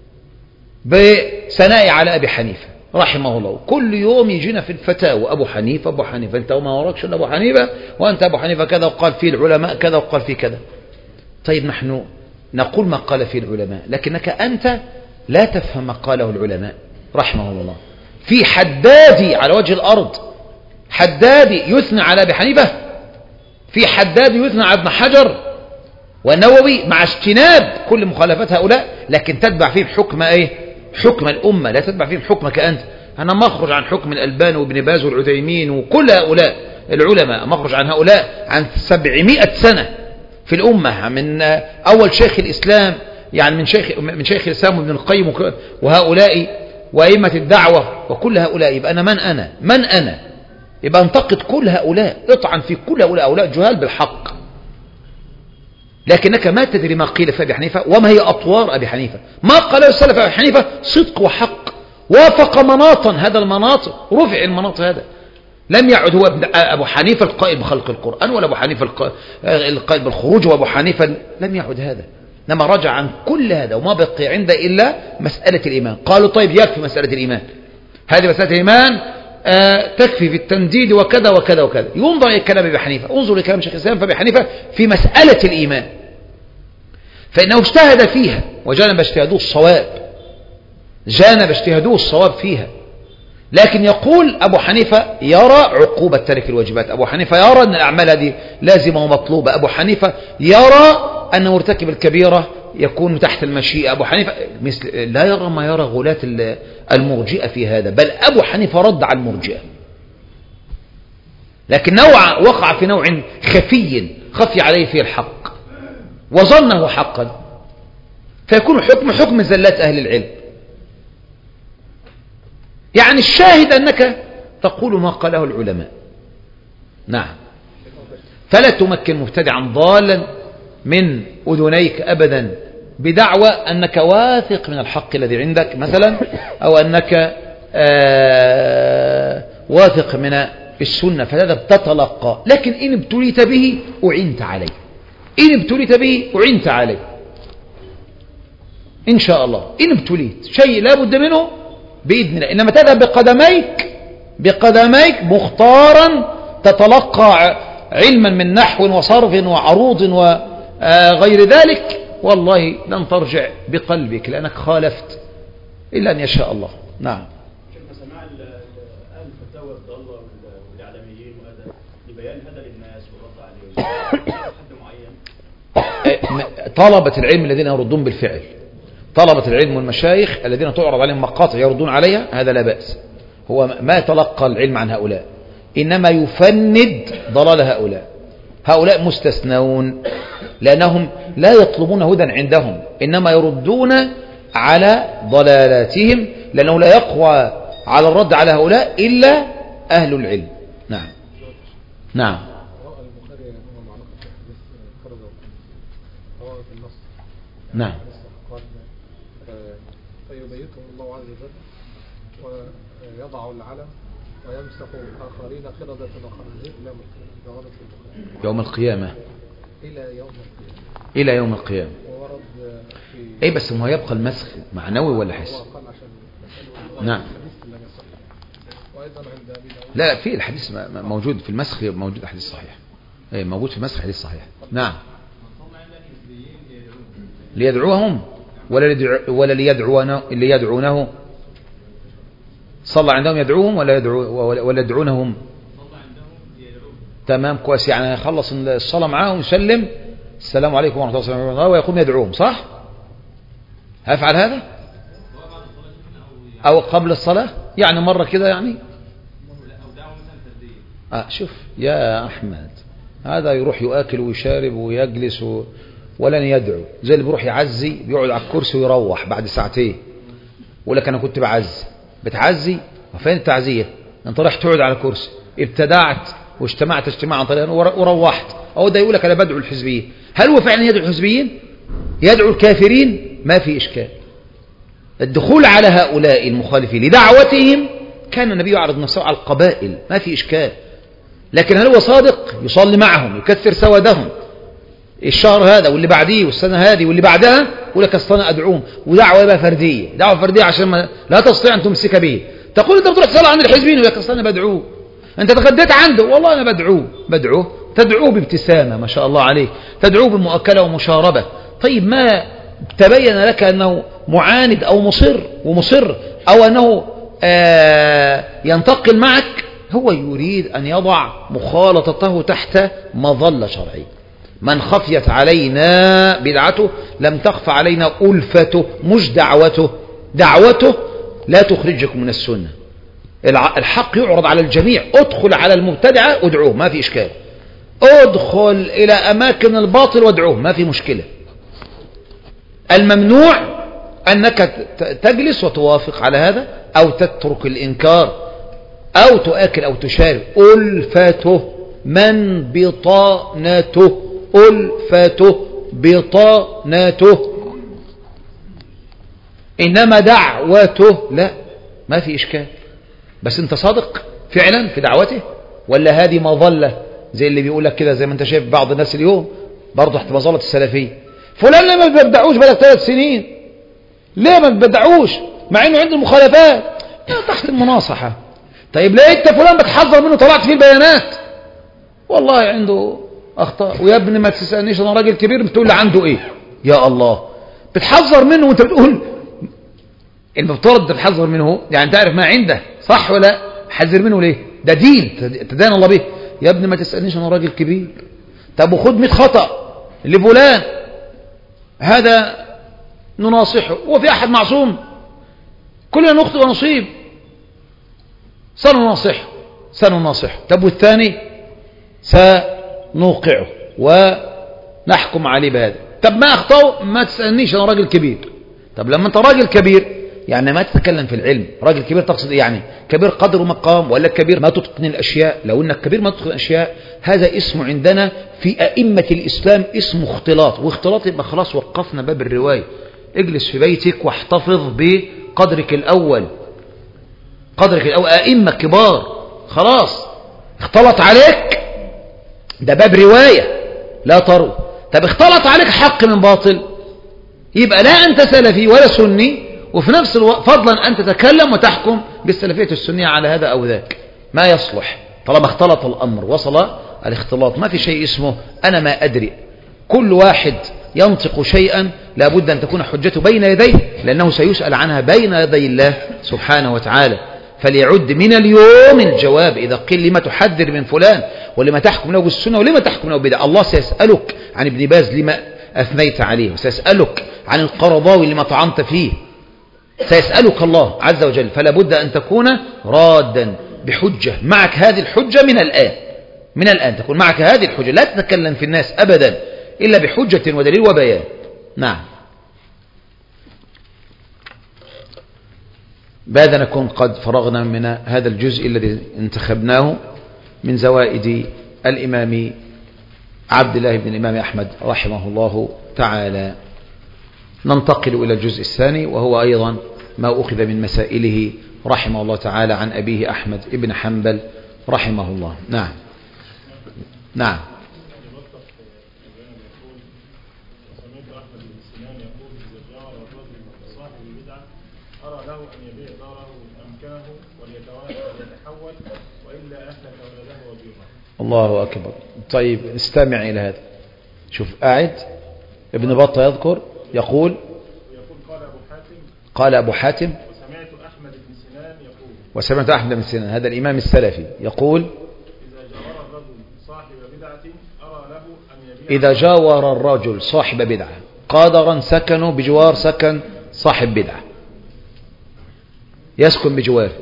بثناء على أبي حنيفة رحمه الله. كل يوم يجينا في الفتاوى أبو حنيفة أبو حنيفة، أنت وما وراكش إلا أبو حنيفة، وأنت أبو حنيفة كذا وقال فيه العلماء كذا وقال فيه كذا. طيب نحن نقول ما قال فيه العلماء، لكنك أنت لا تفهم ما قاله العلماء رحمه الله. في حدادي على وجه الأرض، حدادي يثنى على أبي حنيفة، في حدادي يثنى على ابن حجر والنووي مع اجتناب كل مخالفات هؤلاء، لكن تتبع فيهم حكم ايه؟ حكم الأمة، لا تتبع فيهم حكمك أنت. أنا ما أخرج عن حكم الألباني وابن باز والعثيمين وكل هؤلاء العلماء، ما أخرج عن هؤلاء عن سبعمائة سنة في الأمة، من أول شيخ الإسلام يعني من شيخ من شيخ الإسلام وابن القيم وهؤلاء وأئمة الدعوة وكل هؤلاء. يبقى أنا من أنا؟ من أنا؟ يبقى انتقد كل هؤلاء، اطعن في كل هؤلاء، هؤلاء جهال بالحق، لكنك ما تدري ما قيل في أبي حنيفة وما هي أطوار أبي حنيفة. ما قاله السلف أبي حنيفة صدق وحق، وافق مناطا، هذا المناط رفع المناط. هذا لم يعد هو أبو حنيفة القائل بخلق القرآن ولا أبو حنيفة القائل بالخروج، وأبو حنيفة لم يعد هذا، إنما رجع عن كل هذا وما بقي عنده إلا مسألة الإيمان. قالوا طيب يكفي مسألة الإيمان، هذه مسألة الإيمان آه تكفي في التنديد وكذا وكذا وكذا. ينظر إلى كلام أبي حنيفة، انظر إلى كلام شيخ الإسلام فأبي حنيفة في مسألة الإيمان، فإنه اجتهد فيها وجانب اجتهادوه الصواب، جانب اجتهادوه الصواب فيها. لكن يقول أبو حنيفة يرى عقوبة تارك الواجبات، أبو حنيفة يرى أن الأعمال هذه لازمة ومطلوبة، أبو حنيفة يرى أن مرتكب الكبيرة يكون تحت المشيئة، أبو حنيفة مثل لا يرى ما يرى غلاة المرجئة في هذا، بل أبو حنيفة رد على المرجئة، لكن نوع وقع في نوع خفي خفي عليه فيه الحق وظنه حقا، فيكون حكم حكم زلات أهل العلم. يعني الشاهد أنك تقول ما قاله العلماء. نعم، فلا تمكن مبتدعا ضالا من أذنيك أبدا بدعوى أنك واثق من الحق الذي عندك مثلا، أو أنك آه واثق من السنة، فهذا تتلقى. لكن إن ابتليت به أعنت عليه، إن ابتليت به أعنت عليه إن شاء الله. إن ابتليت شيء لا بد منه بإذن الله، إنما تذهب بقدميك بقدميك مختارا تتلقى علما من نحو وصرف وعروض وغير ذلك، والله لن ترجع بقلبك لأنك خالفت إلا أن يشاء الله. نعم. شيخنا سماع أهل الفتاوى الضالة والإعلاميين وهذا لبيان هذا للناس والرد عليه حد معين. طلبة العلم الذين يردون بالفعل، طلبة العلم والمشايخ الذين تعرض عليهم مقاطع يردون عليها، هذا لا بأس. هو ما يتلقى العلم عن هؤلاء، إنما يفند ضلال هؤلاء. هؤلاء مستثنون لأنهم لا يطلبون هدى عندهم، إنما يردون على ضلالاتهم، لأنه لا يقوى على الرد على هؤلاء إلا أهل العلم. نعم. نعم. نعم. فيبيتهم الله عز وجل ويضع العلم ويمسح آخرين قردة وخنازير يوم القيامة إلى يوم القيامة إلى يوم القيامة. وورد في أي بس ما يبقى المسخ معنوي ولا حس؟ نعم. لا في الحديث موجود في المسخ، موجود حديث صحيح، أي موجود في المسخ حديث صحيح. نعم. ليدعوهم ولا ليدعو ولا ليدعونه اللي يدعونه صلى عندهم يدعوهم ولا يدعو ولا يدعونهم. تمام كويس، يعني يخلص الصلاة معاهم يسلم السلام عليكم ورحمة الله وبركاته ويقوم يدعوهم، صح؟ هفعل هذا أو قبل الصلاة يعني مرة كده يعني. آه شوف يا أحمد، هذا يروح يؤكل ويشارب ويجلس و... ولن يدعو، زي اللي بيروح يعزي بيقعد على الكرسي ويروح بعد ساعتين يقول لك أنا كنت بعزي. بتعزي وفين التعزية؟ أنت رايح تقعد على كرسي، ابتدعت واجتمعت اجتماعا طريقا وروحت، أو ده يقول لك أنا بدعو الحزبيين. هل هو فعلا يدعو الحزبيين؟ يدعو الكافرين؟ ما في إشكال. الدخول على هؤلاء المخالفين لدعوتهم كان النبي يعرض نفسه على القبائل، ما في إشكال. لكن هل هو صادق؟ يصلي معهم يكثر سوادهم الشهر هذا واللي بعديه والسنة هذه واللي بعدها، يقول لك أصل أنا أدعوهم، ودعوة بقى فردية، دعوة فردية عشان ما لا تستطيع أن تمسك به. تقول أنت بتروح تصلي عند الحزبين ويقول لك أصل أنا بدعوه، أنت تغديت عنده، والله أنا بدعوه بدعوه تدعوه بابتسامة ما شاء الله عليه، تدعوه بمؤكلة ومشاربة. طيب ما تبين لك أنه معاند أو مصر ومصر أو أنه آه ينتقل معك، هو يريد أن يضع مخالطته تحت مظلة شرعية. من خفيت علينا بدعته لم تخف علينا ألفته، مش دعوته. دعوته لا تخرجكم من السنة، الحق يعرض على الجميع. ادخل على المبتدعة ادعوه ما في إشكال، ادخل إلى أماكن الباطل وادعوه ما في مشكلة. الممنوع أنك تجلس وتوافق على هذا أو تترك الإنكار أو تؤكل أو تشارك. ألفته من بطانته، ألفته بطانته، إنما دعوته لا ما في إشكال. بس أنت صادق فعلا في دعوته ولا هذه مظلة زي اللي بيقول لك كده، زي ما أنت شايف بعض الناس اليوم برضه تحت مظلة السلفية. فلان ليه ما بتبدعوش بقى ثلاث سنين؟ ليه ما بتبدعوش مع إنه عنده المخالفات؟ تحت المناصحة، طيب ليه انت فلان بتحذر منه طلعت فيه البيانات؟ والله عنده اخطاء. ويا ابني ما تسالنيش انا راجل كبير بتقول لي عنده ايه؟ يا الله، بتحذر منه وانت بتقول المفترض تتحذر منه، يعني تعرف ما عنده صح ولا حذر منه ليه؟ ده دين تدان الله به. يا ابني ما تسالنيش انا راجل كبير. طب وخد مئة خطأ لفلان، هذا نناصحه. وفي احد معصوم؟ كلنا نخطئ ونصيب، سنناصحه سنناصحه. طب والثاني سنوقعه ونحكم عليه بهذا. طب ما اخطأه ما تسألنيش انا راجل كبير. طب لما انت راجل كبير يعني ما تتكلم في العلم. راجل كبير تقصد ايه يعني؟ كبير قدر ومقام، ولا كبير ما تتقن الاشياء؟ لو انك كبير ما تتقن الاشياء هذا اسمه عندنا في ائمة الاسلام اسمه اختلاط. واختلاط يبقى خلاص وقفنا باب الرواية. اجلس في بيتك واحتفظ بقدرك الاول، قدرك الاول. ائمة كبار خلاص اختلط عليك، ده باب رواية لا تروى. طب اختلط عليك حق من باطل، يبقى لا أنت سلفي ولا سني، وفي نفس الوقت فضلا أن تتكلم وتحكم بالسلفية السنية على هذا أو ذاك. ما يصلح طالما اختلط الأمر، وصل الاختلاط. ما في شيء اسمه أنا ما أدري. كل واحد ينطق شيئا لابد أن تكون حجته بين يديه، لأنه سيسأل عنها بين يدي الله سبحانه وتعالى. فليعد من اليوم الجواب إذا قيل لما تحذر من فلان، ولما تحكم له بالسنة، ولما تحكم له بدعة. الله سيسألك عن ابن باز لما أثنيت عليه، وسيسألك عن القرضاوي لما طعنت فيه، سيسألك الله عز وجل. فلا بد أن تكون رادا بحجة، معك هذه الحجة من الآن، من الآن تكون معك هذه الحجة. لا تتكلم في الناس أبدا إلا بحجة ودليل وبيان. نعم. بعد نكون قد فرغنا من هذا الجزء الذي انتخبناه من زوائد الإمام عبد الله بن الإمام أحمد رحمه الله تعالى. ننتقل إلى الجزء الثاني، وهو أيضا ما أخذ من مسائله رحمه الله تعالى عن أبيه أحمد بن حنبل رحمه الله. نعم نعم. أرى له أن يبيع داره أمكنه وليتحول وإلا أهلك ولده وجيرا. الله أكبر. طيب استمع إلى هذا. شوف قاعد ابن بطة يذكر يقول يقول قال أبو حاتم قال أبو حاتم وسمعت أحمد بن سنان يقول وسمعت أحمد بن سنان هذا الإمام السلفي يقول إذا جاور الرجل صاحب بدعة أرى له أن يبيع إذا جاور الرجل صاحب بدعة قادرا سكنوا بجوار سكن صاحب بدعة، يسكن بجواره،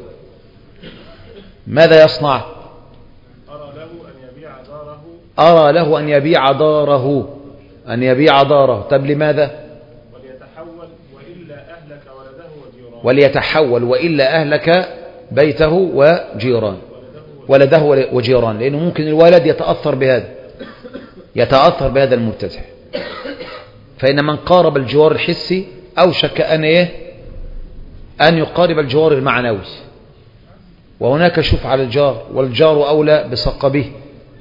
ماذا يصنع؟ أرى له أن يبيع داره أرى له أن يبيع داره أن يبيع داره. طب لماذا؟ وليتحول وإلا أهلك ولده وجيران. وليتحول وإلا أهلك بيته وجيران، ولده وجيران، لأنه ممكن الولد يتأثر بهذا يتأثر بهذا المبتدع. فإن من قارب الجوار الحسي أوشك أن إيه أن يقارب الجوار المعنوي. وهناك شوف على الجار، والجار أولى بصقبه.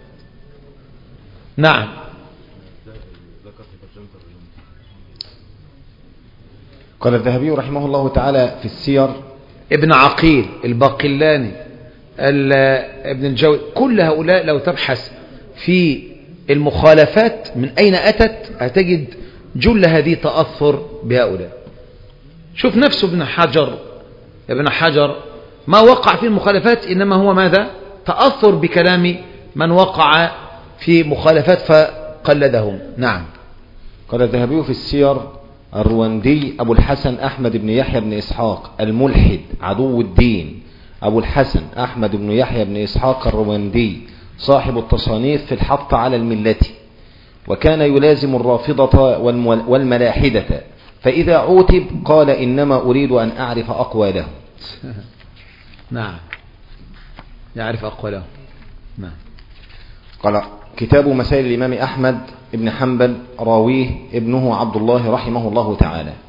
نعم. قال الذهبي رحمه الله تعالى في السير ابن عقيل، الباقلاني، ابن الجوزي، كل هؤلاء لو تبحث في المخالفات من أين أتت هتجد جل هذه تأثر بهؤلاء. شوف نفسه ابن حجر ابن حجر ما وقع في المخالفات، إنما هو ماذا؟ تأثر بكلام من وقع في مخالفات فقلدهم. نعم. قال الذهبي في السير الرواندي أبو الحسن أحمد بن يحيى بن إسحاق الملحد عدو الدين، أبو الحسن أحمد بن يحيى بن إسحاق الرواندي صاحب التصانيف في الحط على الملة، وكان يلازم الرافضة والملاحدة، فإذا عوتب قال إنما أريد أن أعرف أقواله. نعم، يعرف أقواله. نعم. قال كتاب مسائل الإمام أحمد بن حنبل راويه ابنه عبد الله رحمه الله تعالى.